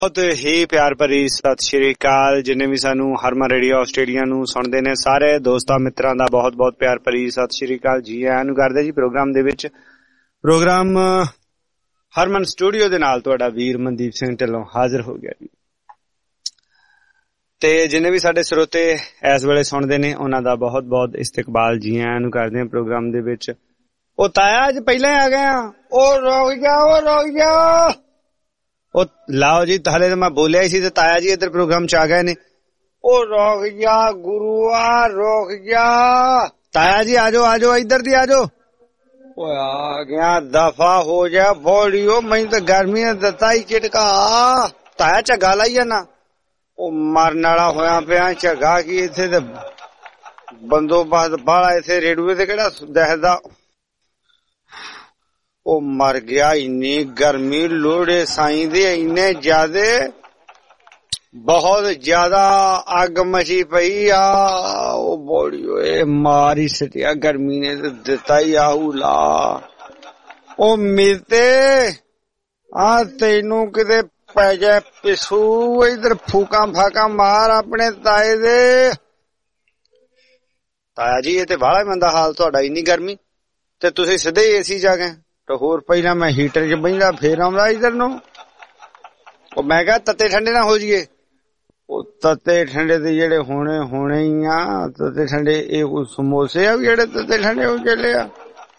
ਬਹੁਤ ਹੀ ਪਿਆਰ ਭਰੀ ਸਤਿ ਸ਼੍ਰੀ ਅਕਾਲ। ਜਿੰਨੇ ਵੀ ਸਾਨੂੰ ਹਰਮਨ ਰੇਡੀਓ ਆਸਟ੍ਰੇਲੀਆ ਨੂੰ ਸੁਣਦੇ ਨੇ ਸਾਰੇ ਦੋਸਤਾਂ ਮਿੱਤਰਾਂ ਦਾ ਬਹੁਤ ਬਹੁਤ ਪਿਆਰ ਭਰੀ ਸਤਿ ਸ਼੍ਰੀ ਅਕਾਲ। ਜੀ ਆਇਆਂ ਨੂੰ ਕਰਦੇ ਜੀ ਪ੍ਰੋਗਰਾਮ ਦੇ ਵਿੱਚ। ਪ੍ਰੋਗਰਾਮ ਹਰਮਨ ਸਟੂਡੀਓ ਦੇ ਨਾਲ ਤੁਹਾਡਾ ਵੀਰ ਮਨਦੀਪ ਸਿੰਘ ਢਿੱਲੋਂ ਹਾਜ਼ਰ ਹੋ ਗਿਆ ਜੀ। ਤੇ ਜਿੰਨੇ ਵੀ ਸਾਡੇ ਸਰੋਤੇ ਇਸ ਵੇਲੇ ਸੁਣਦੇ ਨੇ ਉਹਨਾਂ ਦਾ ਬਹੁਤ ਬਹੁਤ ਇਸਤਕਬਾਲ। ਜੀ ਆਇਆਂ ਨੂੰ ਕਰਦੇ ਹਾਂ ਪ੍ਰੋਗਰਾਮ ਦੇ ਵਿੱਚ। ਉਹ ਤਾਇਆ ਅੱਜ ਪਹਿਲਾਂ ਆ ਗਏ ਆ। ਉਹ ਰੁਕ ਜਾ ਉਹ ਲਾਓ ਜੀ। ਹਲੇ ਤਾਂ ਮੈਂ ਬੋਲਿਆ ਹੀ ਸੀ ਤੇ ਤਾਇਆ ਜੀ ਇੱਧਰ ਪ੍ਰੋਗਰਾਮ ਚ ਆ ਗਏ ਨੇ। ਉਹ ਰੁਕ ਜਾ ਗੁਰੂਆ ਰੁਕ ਜਾ। ਤਾਇਆ ਜੀ ਆਜੋ ਇੱਧਰ ਦੀ ਆਜੋ। ਉਹ ਆ ਗਿਆ ਦਫਾ ਹੋ ਜਾ ਬੋਲੀਓ। ਮੈਨੂੰ ਤਾਂ ਗਰਮੀ ਨੇ ਦਿੱਤਾ ਹੀ ਝਟਕਾ। ਤਾਇਆ ਝੱਗਾ ਲਾਈ ਜਾਣਾ। ਉਹ ਮਰਨ ਵਾਲਾ ਹੋਇਆ ਪਿਆ ਝੱਗਾ ਕੀ। ਇੱਥੇ ਤੇ ਬੰਦੋਬਸਤ ਬਾਹਲਾ। ਇੱਥੇ ਰੇਡੂਏ ਤੇ ਕਿਹੜਾ ਦੱਸਦਾ। ਉਹ ਮਰ ਗਿਆ। ਇੰਨੀ ਗਰਮੀ ਲੋੜੇ ਸਾਈਂ ਦੇ ਇੰਨੇ ਜ਼ਿਆਦੇ ਬਹੁਤ ਜ਼ਿਆਦਾ ਅੱਗ ਮਚੀ ਪਈ ਆ। ਉਹ ਬੋੜੀ ਓਏ ਮਾਰ ਹੀ ਸਟਿਆ ਗਰਮੀ ਨੇ ਤੇ ਦਿੱਤਾ ਹੀ ਆਹੂਲਾ। ਉਹ ਮਿਲਤੇ ਆ ਤੈਨੂੰ ਕਿਤੇ ਪੈ ਜਾ ਪਿਸੂ। ਇਧਰ ਫੂਕਾਂ ਫਾਕਾਂ ਮਾਰ ਆਪਣੇ ਤਾਏ ਦੇ। ਤਾਇਆ ਜੀ ਇਹ ਤੇ ਬਾਹਲਾ ਮੰਦਾ ਹਾਲ ਤੁਹਾਡਾ। ਇੰਨੀ ਗਰਮੀ ਤੇ ਤੁਸੀਂ ਸਿੱਧੇ ਹੀ ਏਸੀ ਜਾ ਗਏ। ਹੋਰ ਪਹਿਲਾਂ ਮੈਂ ਹੀਟਰ ਚ ਬਹਿੰਦਾ ਫੇਰ ਆਉਂਦਾ ਇੱਧਰ ਨੂੰ। ਉਹ ਮੈਂ ਕਿਹਾ ਤੱਤੇ ਠੰਡੇ ਨਾ ਹੋ ਜਾਈਏ। ਉਹ ਤੱਤੇ ਠੰਡੇ ਤੇ ਜਿਹੜੇ ਹੋਣੇ ਹੀ ਆ। ਤੱਤੇ ਠੰਡੇ ਇਹ ਕੋਈ ਸਮੋਸੇ ਆ ਜਿਹੜੇ ਤੱਤੇ ਠੰਡੇ ਹੋ ਚੱਲੇ ਆ।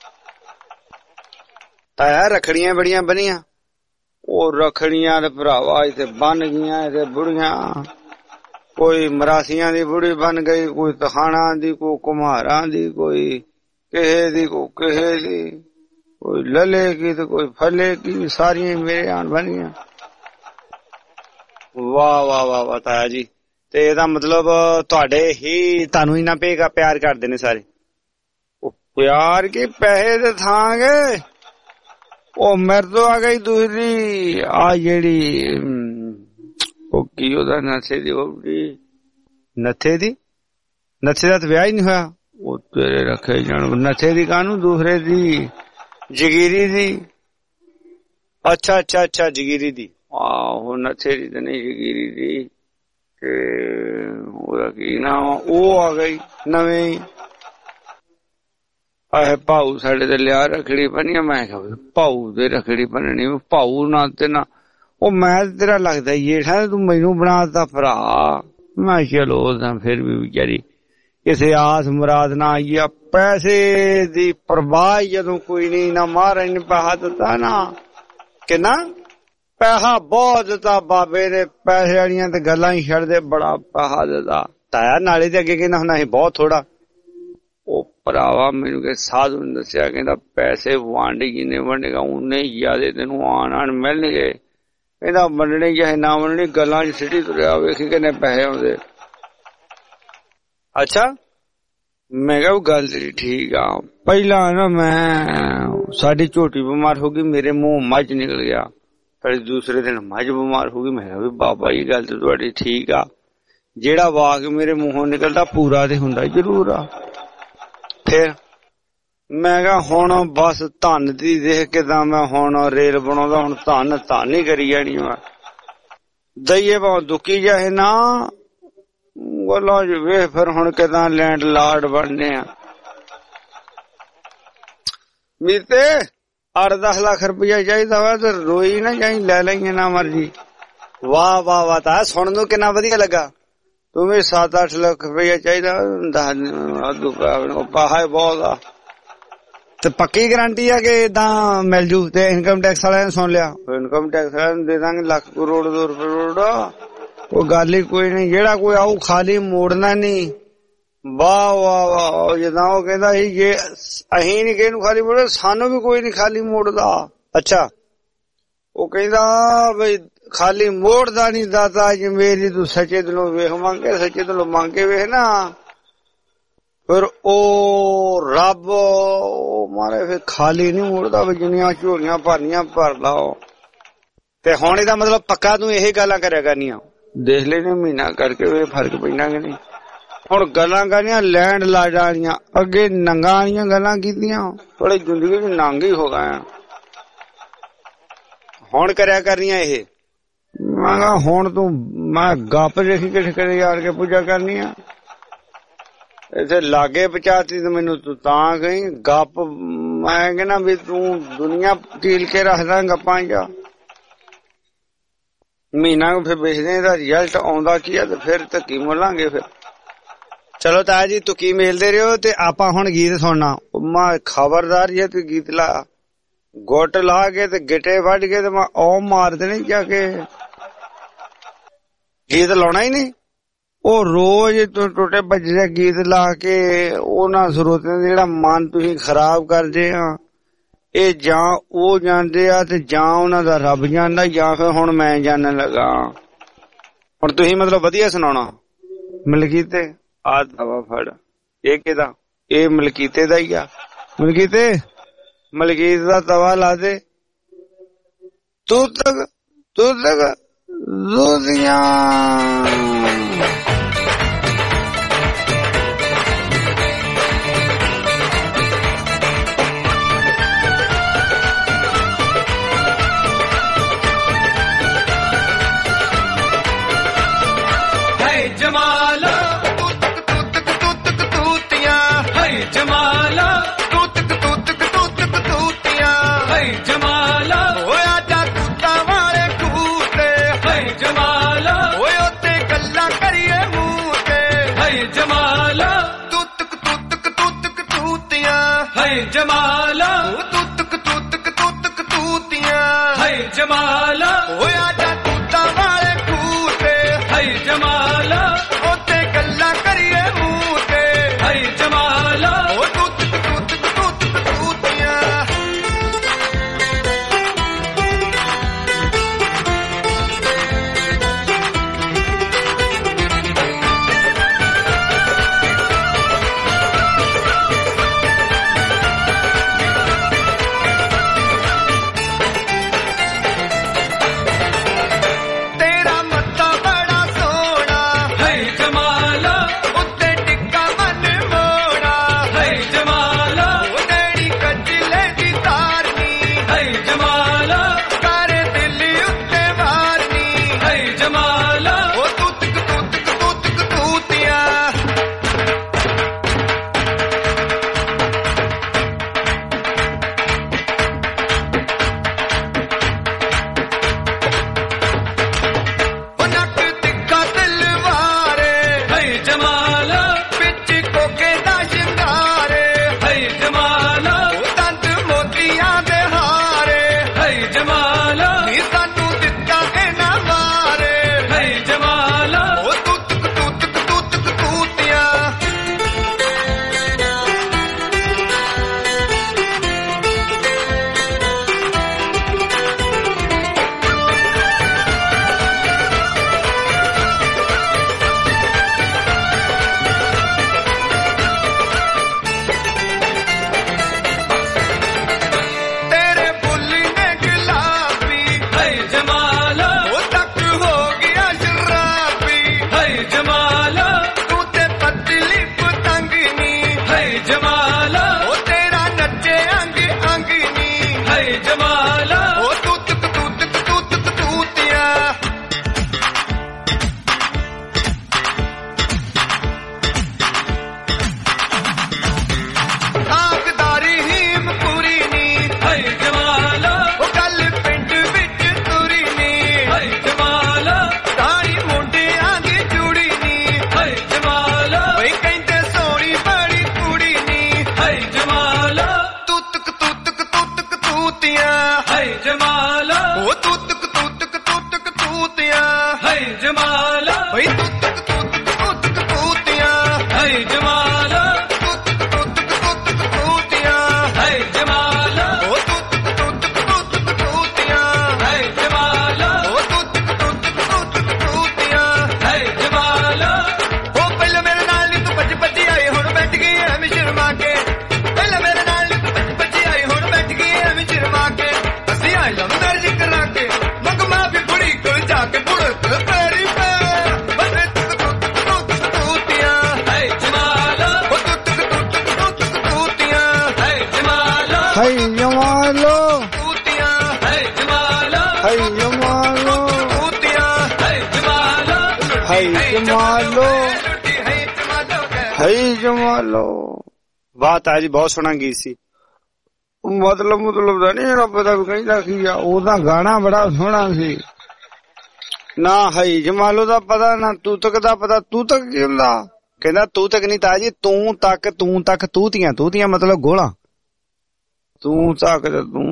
ਤਾਇਆ ਰੱਖੜੀਆਂ ਬੜੀਆਂ ਬਣੀਆਂ। ਉਹ ਰੱਖੜੀਆਂ ਤੇ ਭਰਾਵਾ ਇੱਥੇ ਬਣ ਗਈਆਂ। ਇੱਥੇ ਬੁੜੀਆਂ ਕੋਈ ਮਰਾਸੀਆਂ ਦੀ ਬੁੜੀ ਬਣ ਗਈ, ਕੋਈ ਤਖਾਣਾ ਦੀ, ਕੋਈ ਕੁਮਾਰਾਂ ਦੀ, ਕੋਈ ਕਿਸੇ ਦੀ, ਕੋਈ ਕਿਸੇ ਦੀ, ਕੋਈ ਲੱਲੇ ਕੀ ਤੇ ਕੋਈ ਫੱਲੇ ਕੀ। ਸਾਰੀਆਂ ਮੇਰੇ ਆਣ ਬਣ ਗਈਆਂ। ਵਾਹ ਵਾਹ ਵਾਹ ਵਾਹ ਤਾਇਆ ਜੀ। ਤੇ ਇਹਦਾ ਮਤਲਬ ਤੁਹਾਨੂੰ ਇੰਨਾ ਪਿਆਰ ਕਰਦੇ ਨੇ ਸਾਰੇ। ਉਹ ਪਿਆਰ ਕੇ ਪੈਸੇ ਦੇ ਥਾਂਗੇ। ਉਹ ਮੇਰੇ ਤੋਂ ਆ ਗਈ ਦੂਸਰੀ ਆ ਜਿਹੜੀ ਉਹ ਕੀ ਉਹਦਾ ਨੱਥੇ ਦਾ ਤਾਂ ਵਿਆਹ ਹੀ ਨਹੀਂ ਹੋਇਆ। ਉਹ ਤੇਰੇ ਰੱਖੇ ਜਾਣ ਨੱਥੇ ਦੀ ਕਾਹਨੂੰ ਦੂਸਰੇ ਦੀ ਜਗੀਰੀ ਦੀ। ਅੱਛਾ ਜਗੀਰੀ ਦੀ। ਆਹੋ ਨੱਥੇ ਦੀ ਤਾਂ ਨਹੀਂ ਜਗੀਰੀ ਦੀ। ਤੇ ਉਹਦਾ ਕੀ ਨਾਮ ਉਹ ਆ ਗਈ ਨਵੇਂ। ਆਹ ਭਾਊ ਸਾਡੇ ਤੇ ਲਿਆ ਰੱਖੜੀ ਬੰਨੀ। ਮੈਂ ਕਿਹਾ ਭਾਊ ਦੇ ਰੱਖੜੀ ਬੰਨਣੀ। ਭਾਊ ਨਾ ਤੇ ਨਾ ਉਹ ਮੈਂ ਤੇਰਾ ਲੱਗਦਾ ਜੇਠਾ ਤੂੰ ਮੈਨੂੰ ਬਣਾ ਦਿੱਤਾ ਭਰਾ। ਮੈਂ ਚਲੋ ਤਾਂ ਫਿਰ ਵੀ ਵਿਚਾਰੀ ਕਿਸੇ ਆਸ ਮੁਰਾਦ ਨਾ ਆਈ ਆ। ਪੈਸੇ ਦੀ ਪਰਵਾਹ ਜਦੋਂ ਕੋਈ ਨੀ ਨਾ ਮਹਾਰਾਜ ਨੇ ਪੈਸਾ ਦਿੱਤਾ ਨਾ। ਕਿੰਨਾ ਪੈਸਾ ਬਹੁਤ ਦਿੱਤਾ ਬਾਬੇ ਨੇ। ਪੈਸੇ ਵਾਲੀਆਂ ਤੇ ਗੱਲਾਂ ਹੀ ਛੱਡਦੇ ਬੜਾ ਪੈਸਾ ਦਿੱਤਾ। ਤਾਇਆ ਨਾਲੇ ਤੇ ਅੱਗੇ ਕਹਿੰਦਾ ਹੁੰਦਾ ਸੀ ਬਹੁਤ ਥੋੜਾ। ਉਹ ਭਰਾਵਾ ਮੈਨੂੰ ਕਿ ਸਾਧੂ ਨੇ ਦੱਸਿਆ ਕਹਿੰਦਾ ਪੈਸੇ ਵੰਡ ਜਿੰਨੇ ਵੰਡੇਗਾ ਉਨੇ ਜ਼ਿਆਦੇ ਤੈਨੂੰ ਆਣ ਮਿਲਣਗੇ। ਕਹਿੰਦਾ ਵੰਡਣੇ ਚਾਹੇ ਨਾ ਵੰਡਣੇ ਗੱਲਾਂ ਚ ਸਿੱਟੀ ਤੁਰਿਆ ਵੇਖੀ ਕਿੰਨੇ ਪੈਸੇ ਆਉਂਦੇ। ਅੱਛਾ ਮੈਂ ਕਿਹਾ ਉਹ ਗੱਲ ਤੇਰੀ ਠੀਕ ਆ। ਪਹਿਲਾਂ ਨਾ ਮੈਂ ਸਾਡੀ ਝੋਟੀ ਬਿਮਾਰ ਹੋ ਗਈ। ਮੇਰੇ ਮੂੰਹ ਮੱਝ ਨਿਕਲ ਗਿਆ। ਫਿਰ ਦੂਸਰੇ ਦਿਨ ਮੱਝ ਬਿਮਾਰ ਹੋ ਗਈ। ਮੈਂ ਕਿਹਾ ਵੀ ਬਾਬਾ ਜੀ ਗੱਲ ਤੇ ਤੁਹਾਡੀ ਠੀਕ ਆ। ਜਿਹੜਾ ਵਾਕ ਮੇਰੇ ਮੂੰਹੋਂ ਨਿਕਲਦਾ ਪੂਰਾ ਤੇ ਹੁੰਦਾ ਜ਼ਰੂਰ ਆ। ਫਿਰ ਮੈਂ ਕਿਹਾ ਹੁਣ ਬਸ ਧਨ ਦੀ ਦੇਖ ਕੇ ਤਾਂ ਮੈਂ ਹੁਣ ਰੇਲ ਬਣਾਉਂਦਾ। ਹੁਣ ਧਨ ਹੀ ਕਰੀ ਜਾਣੀ ਵਾ। ਦਈਏ ਭਾਵੇਂ ਦੁੱਕੀ ਜਾਏ ਨਾ ਗੱਲਾਂ ਚ ਵੇਖ। ਫਿਰ ਹੁਣ ਕਿਦਾਂ ਲੈਂਡ ਲਾਰਡ ਬਣਨੇ ਆ। ਮੀਤੇ 8-10 ਲੱਖ ਰੁਪਇਆ ਚਾਹੀਦਾ ਵਾ ਤੇ ਰੋਈ ਨਾ ਜਾਈ ਲੈ ਲਈਏ ਨਾ ਮਰਜੀ। ਵਾਹ ਵਾਹ ਵਾਹ ਤਾਂ ਸੁਣਨ ਨੂੰ ਕਿੰਨਾ ਵਧੀਆ ਲੱਗਾ। ਤੂੰ ਵੀ 7-8 ਲੱਖ ਰੁਪਇਆ ਚਾਹੀਦਾ। ਪਾਹਾ ਬਹੁਤ ਆ। ਤੇ ਪੱਕੀ ਗਰੰਟੀ ਆ ਕਿ ਏਦਾਂ ਮਿਲ ਜੂ। ਤੇ ਇਨਕਮ ਟੈਕਸ ਵਾਲਿਆਂ ਨੇ ਸੁਣ ਲਿਆ। ਇਨਕਮ ਟੈਕਸ ਵਾਲਿਆਂ ਨੂੰ ਦੇ ਦਾਂਗੇ ਲੱਖ ਕਰੋੜ 2 ਕਰੋੜ। ਉਹ ਗੱਲ ਹੀ ਕੋਈ ਨੀ। ਜਿਹੜਾ ਕੋਈ ਆਊ ਖਾਲੀ ਮੋੜਨਾ ਨੀ। ਵਾਹ ਵਾਹ ਵਾਹ ਜਿੱਦਾਂ ਉਹ ਕਹਿੰਦਾ ਸੀ ਜੇ ਅਸੀਂ ਨੀ ਕਿਸੇ ਨੂੰ ਖਾਲੀ ਮੋੜਦਾ ਸਾਨੂੰ ਵੀ ਕੋਈ ਨੀ ਖਾਲੀ ਮੋੜਦਾ। ਅੱਛਾ ਉਹ ਕਹਿੰਦਾ ਬਈ ਖਾਲੀ ਮੋੜਦਾ ਨੀ ਦਾਤਾ ਜੀ ਮੇਰੀ ਤੂੰ ਸੱਚੇ ਦਿਲੋਂ ਵੇਖ ਮੰਗੇ। ਸੱਚੇ ਦਿਲੋਂ ਮੰਗ ਕੇ ਵੇਖ ਨਾ ਫਿਰ ਉਹ ਰੱਬ ਮਾਰੇ ਫਿਰ ਖਾਲੀ ਨੀ ਮੋੜਦਾ। ਵੀ ਜਿੰਨੀਆਂ ਝੋਲੀਆਂ ਭਰਨੀਆਂ ਭਰ ਲਾਓ। ਤੇ ਹੁਣ ਇਹਦਾ ਮਤਲਬ ਪੱਕਾ ਤੂੰ ਇਹ ਗੱਲਾਂ ਕਰਿਆ ਕਰਨੀਆਂ। ਦੇਖ ਲੈਣੇ ਮਹੀਨਾ ਕਰਕੇ ਵੇ ਫਰਕ ਪੈਣਾ ਕਿ ਨਹੀਂ। ਹੁਣ ਗੱਲਾਂ ਕਰਨੀਆਂ ਲੈਂਡ ਲਾਰਡਾਂ ਵਾਲੀਆਂ। ਅੱਗੇ ਨੰਗਾ ਵਾਲੀਆਂ ਗੱਲਾਂ ਕੀਤੀਆਂ ਥੋੜੀ ਜ਼ਿੰਦਗੀ ਚ ਨੰਗ ਹੀ ਹੋ ਗਏ। ਹੁਣ ਕਰਿਆ ਕਰਨੀਆਂ ਇਹ मैं कहा हुण तू मैं गप देखी किठे यार के पूजा करनी आ इथे लागे पचाती तो मैनू तू तां गई गप मैं कहना भी तू दुनिया टील के रखदा गप्पां जा महीना फिर बेचदे दा रिजल्ट आउंदा की है ते फिर धक्की मोलांगे फिर। चलो ताया जी तुकी मेलदे रहो ते आपां हुण गीत सुनना मैं खबरदार जे तू गीत ला गुट ला के ते गिटे वढ के ते मैं ओ मार देने जाके गीत लाउणा ही नहीं ओ रोज टुटे भजदे गीत ला के उन्हां स्रोतां दा जेहड़ा मन तुसीं खराब करदे आ ਇਹ ਜਾਂ ਉਹ ਜਾਣਦੇ ਆ ਤੇ ਜਾਂ ਉਹਨਾਂ ਦਾ ਰੱਬ ਜਾਣਦਾ ਜਾਂ ਫਿਰ ਹੁਣ ਮੈਂ ਜਾਣਨ ਲੱਗਾ। ਹੁਣ ਤੁਸੀਂ ਮਤਲਬ ਵਧੀਆ ਸੁਣਾਉਣਾ ਮਲਕੀਤੇ ਆ ਦਵਾ ਫੜ ਇਹ ਕਿਹਦਾ ਇਹ ਮਲਕੀਤੇ ਦਾ ਹੀ ਆ ਮਲਕੀਤੇ ਮਲਕੀਤ ਦਾ ਤਵਾ ਲਾ ਦੇ ਤੂੰ ਤੱਕ ਦੁਨੀਆ जमाला तूतिया है जमाला तूतिया है जमाला होया जा कुत्ता वाले कूते है जमाला होयो ते गल्ला करिए मुंह ते है जमाला तूतिया है जमाला तूतिया है जमाला होया जा कुत्ता वाले कूते है जमाला Hey, जमालो है जमालो। वाह ताया जी बहुत सोहना गीत सी। मतलब दा नहीं रब दा कहंदा की आ ओदा गाना बड़ा सोहना सी। ना है जमालो दा पता ना तूतक दा पता। तूतक की हुंदा? कहंदा तूतक नहीं ताया जी तू तक तूतियां मतलब गोला। तू तक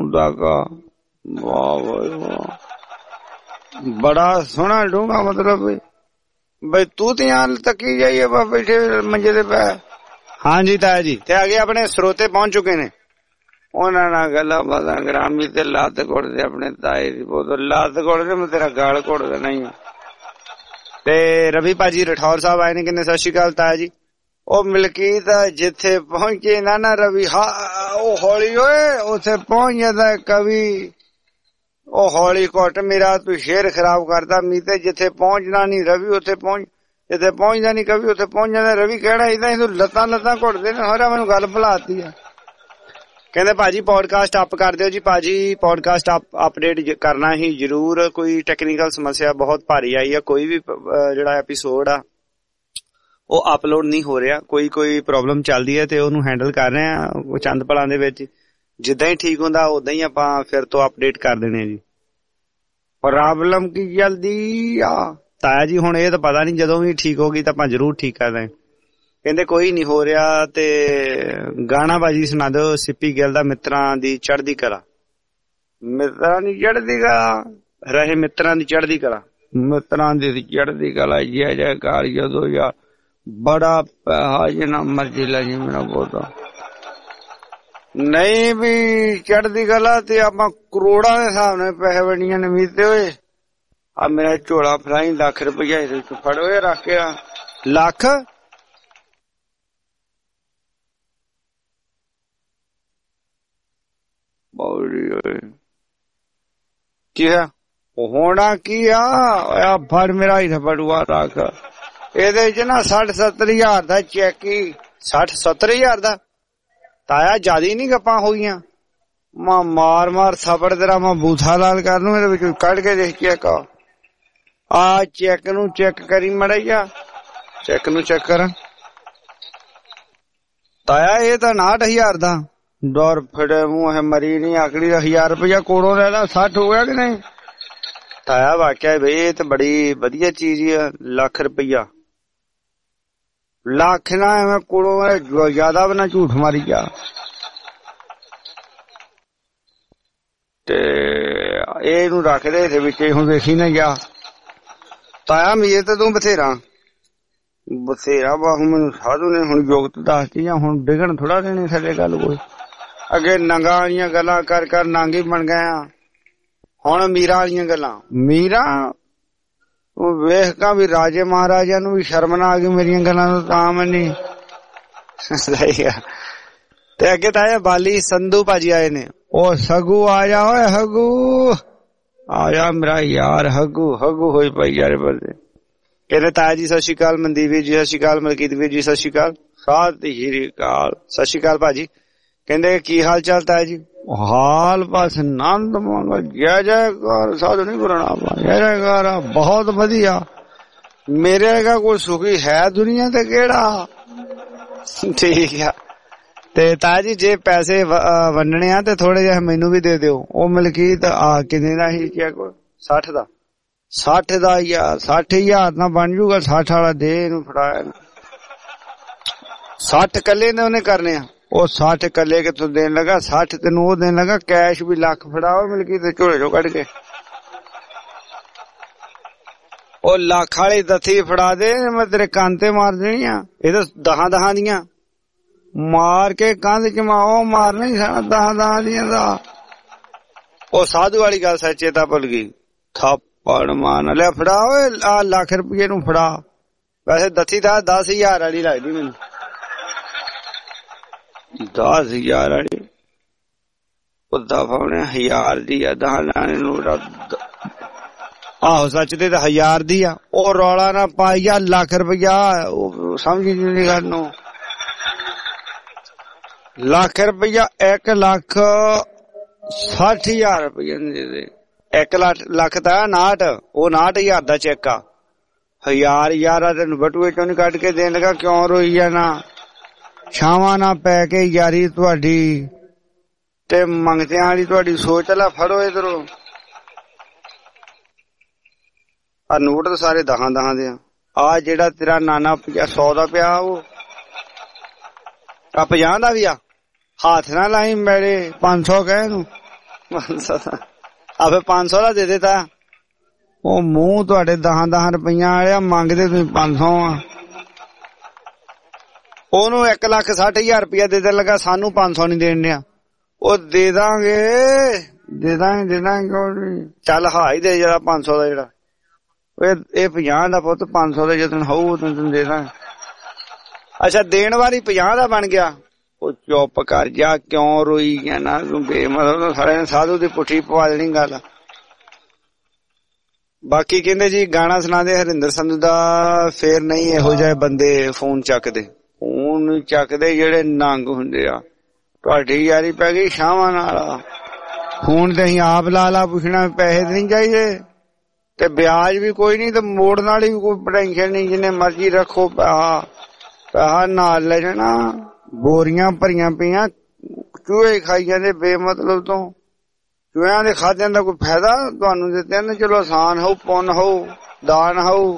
वाह वाह बड़ा सोहना डूंगा मतलब बई तूतियां तकी जाइए बैठे मंजे दे पै। हाँ जी ताया जी ते आगे अपने स्रोते पहुंच चुके ने उन्हां नाल गल्लां बातां ग्रामी ते लत्त घुटदे अपने ताए दी बोतल लत्त घुटदे मैं तेरा गाल घुट देना ही। ते रवि भाजी राठौर साहब आए ने किन्ने सत श्री अकाल ताया जी। ओ मलकीत जिथे पहुंचे ना रवि ओ हौली ओए उथे पहुंच जाता कवि। ओ हौली घुट मेरा तू शेर खराब करता मीते जिथे पहुंचना नहीं रवि उथे पहुंच जिथे पहुंचदा नहीं कवि उथे पहुंच जाता। रवि कहना इदा तू लत्तां घुटदे ने हरा मैनूं गल भुलाती है। कहते भाजी पॉडकास्ट अप कर दियो जी। भाजी पॉडकास्ट अपडेट करना ही जरूर। कोई टेक्निकल समस्या बहुत भारी आई है। कोई भी जिहड़ा एपीसोड आ वो अपलोड नहीं हो रहा। कोई प्रॉब्लम चलदी है ते ओनू हैंडल कर रहे हैं चंद पलां दे विच। जिद्दां ही ठीक हुंदा उदां ही आपां फिर तो अपडेट कर देने जी। प्रॉब्लम की जल्दी आ ताया जी हुण ये तो पता नहीं जदों भी ठीक होगी तो आपां जरूर ठीक कर दें। कहंदे कोई नहीं हो रहा ते गाना बाजी सुना दो सिप्पी गिल दा मित्रां दी चढ़दी कला। मित्रां दी चढ़दी कला रहे मित्रां दी चढ़दी कला मित्रां दी चढ़दी कला जय जयकार जदों यार बड़ा पैसा जिन्ना मर्जी लै जी मेरा बोता नहीं भी चढ़दी कला ते आपां करोड़ां दे हिसाब नाल पैसे बनियां ने मीते होए। आ मेरा झोला फराई लाख रुपया फड़ो रख के लाख की है होना की आ फड़ मेरा ही फड़ुआ रख एदे च ना 60-70 हजार दा चेक ही 60-70 हजार दा ताया ज्यादा नहीं गप्पां हो गईयां। मां मार थप्पड़ तेरा मैं बूथा लाल कर लूं एदे विच कढ के देख चेक आ चेक नू चेक करी मड़ा जा चेक नू चेक कर ताया ये तो 59,000 दा डर फड़े मुंह है मरी नहीं आखिरी 1000 रुपया कोड़ों रहना 60 हो गया कि नहीं ताया वाकया भाई ये तो बड़ी वधिया चीज है। लाख रुपया लाख ना मैं कोड़ों ज्यादा भी ना झूठ मारी जा ते ए नू रख दे इहदे विच हुण देखी ना जा ताया मीर ते तू बथेरा बाहू मैनू साधु ने हुण जोगत दसती या हुण डिगण थोड़ा देने थले गल कोई अगे नंगा वालियां गल्लां कर कर नांगी बन गए हुण मीरा वालियां गल्लां मीरा वेख का भी राजे महाराजा नू भी शर्म ना आ गई मेरियां गल्लां तां मनी ते अगे ताया बाली संधू भाजी आए ने ओ सगू आ जा ओए हगू आ जा मेरा यार हगू होई पई यार बंदे कहते ताया जी सत श्री अकाल मनदीप वीर जी सत श्री अकाल मलकीत वीर जी सत श्री अकाल सत श्री अकाल भाजी कहते की हाल चाल ताया जी हाल बस नंद मंगल जय जयकार साधु नहीं पुराना जय जयकार बहुत वधिया मेरे का कोई सुखी है दुनिया ते केड़ा ठीक है ते ताया जी जे पैसे वंडने आ ते थोड़े जे मैनू भी दे दियो ओ मलकीत आ किन्ने दा ही क्या को 60 दा 60 दा यार 60,000 ना बन जूगा 60 वाला दे इनू फड़ाया 60 कल्ले ने उन्हें करने आ ओ 60 कल्ले के तू देन लगा 60 तेनू ओ देन लगा कैश भी लाख फड़ाओ मलकीत झोले चो कट के ओ लाख वाली दथी फड़ा दे मैं तेरे कान ते मार देनी आ ये तो 10 दियां मार के कंध चमाओ मार नहीं सकता 10 दियां दा ओ साधु वाली गल सचेता भुल गई थप्पड़ मार ले फड़ा आ लाख रुपये नू फड़ा वैसे दथी था 10,000 वाली लगदी मैनू 10,000 वाली दफा 1000 दी आ 10 लाने नोट आहो सच ते 1000 दी आ ओ रौला ना पाइया लाख रुपया समझी नहीं गल नू लाख रुपया 1,60,000 रुपया दे 1 लाख था 59 वो 59,000 दा चेक आ 1000 ਯਾਰਾ ਤੈਨੂੰ ਬਟੂਏ ਚੋਂ ਨੀ ਕੱਢ ਕੇ ਦੇਣ ਲੱਗਾ, ਕਿਉਂ ਰੋਈ ਜਾਣਾ? ਛਾਵਾਂ ਨਾ ਪੈ ਕੇ ਯਾਰੀ ਤੁਹਾਡੀ ਤੇ ਮੰਗਤਿਆਂ ਵਾਲੀ ਤੁਹਾਡੀ ਸੋਚ ਲੈ। ਫੜੋ ਇਧਰੋਂ ਆ ਨੋਟ ਤਾਂ ਸਾਰੇ 10 ਦੇ ਆ ਜਿਹੜਾ ਤੇਰਾ ਨਾਨਾ 100 ਦਾ ਪਿਆ ਉਹ ਆ 50 ਦਾ ਵੀ ਆ। ਹੱਥ ਨਾ ਲਾਈ ਮੇਰੇ 500 ਕਹੇ ਨੂੰ 500 ਦਾ ਆ ਫਿਰ 500 ਦਾ ਦੇ ਦੇਤਾ। ਉਹ ਮੂੰਹ ਤੁਹਾਡੇ 10 ਰੁਪਈਆਂ ਵਾਲਿਆ ਮੰਗਦੇ ਤੁਸੀਂ 500 ਆ। ਉਹਨੂੰ 1,60,000 ਰੁਪਇਆ ਦੇ ਦੇਣ ਲੱਗਾ, ਸਾਨੂੰ 500 ਨੀ ਦੇਣ ਡਿਆ। ਉਹ ਦੇ ਦਾਂਗੇ ਚੱਲ ਹਾਈ ਦੇ ਜਿਹੜਾ 500 ਦਾ ਜਿਹੜਾ ਇਹ 50 ਦਾ ਪੁੱਤ 500 ਦਾ ਜਦੋਂ ਹੋਊ ਤੈਨੂੰ ਦੇ ਦਾਂ। ਅੱਛਾ ਦੇਣ ਵਾਲੀ 50 ਦਾ ਬਣ ਗਿਆ। ਉਹ ਚੁੱਪ ਕਰ ਜਾ, ਕਿਉਂ ਰੋਈ ਜਾਣਾ ਤੂੰ ਬੇਮਤਲਬ? ਸਾਰਿਆਂ ਨੇ ਸਾਧੂ ਦੀ ਪੁੱਠੀ ਪਵਾ ਦੇਣੀ ਗੱਲ। ਬਾਕੀ ਕਹਿੰਦੇ ਜੀ ਗਾਣਾ ਸੁਣਾਦੇ ਹਰਿੰਦਰ ਸੰਧੂ ਦਾ, ਫੇਰ ਨਹੀਂ ਇਹੋ ਜਿਹੇ ਬੰਦੇ ਫੋਨ ਚੱਕਦੇ ਜਿਹੜੇ ਨੰਗ ਹੁੰਦੇ ਆ। ਤੁਹਾਡੀ ਯਾਰੀ ਪੈ ਗਈ ਸ਼ਾਵਾਂ ਨਾਲ। ਫੋਨ ਤੇ ਅਸੀਂ ਆਪ ਲਾ ਪੁੱਛਣਾ ਪੈਸੇ ਤੇ ਨਹੀਂ ਚਾਹੀਦੇ ਤੇ ਵਿਆਜ ਵੀ ਕੋਈ ਨਹੀਂ ਤੇ ਮੋੜਨ ਵਾਲੀ ਵੀ ਕੋਈ ਟੈਨਸ਼ਨ ਨਹੀਂ। ਜਿੰਨੇ ਮਰਜ਼ੀ ਰੱਖੋ ਪੈਸਾ ਨਾਲ ਲੈ ਜਾਣਾ। ਬੋਰੀਆਂ ਭਰੀਆਂ ਪਈਆਂ ਚੂਹੇ ਖਾਈ ਜਾਂਦੇ ਬੇਮਤਲਬ ਤੋਂ। ਚੂਹਿਆਂ ਦੇ ਖਾਦਿਆਂ ਦਾ ਕੋਈ ਫਾਇਦਾ ਤੁਹਾਨੂੰ ਦਿੱਤੇ ਨੇ? ਚਲੋ ਆਸਾਨ ਹੋਊ, ਪੁੰਨ ਹੋਊ, ਦਾਨ ਹੋਊ।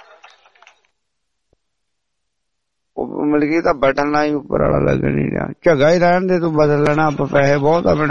ਮਲਕੀ ਤਾਂ ਬਟਨ ਨਾਲ ਹੀ ਉੱਪਰ ਵਾਲਾ ਲੱਗ ਨਹੀਂ ਰਿਹਾ। ਝੱਗਾ ਹੀ ਰਹਿਣ ਦੇ, ਤੂੰ ਬਦਲ ਲੈਣਾ ਆਪਾਂ ਪੈਸੇ ਬਹੁਤ ਆਪਣੇ।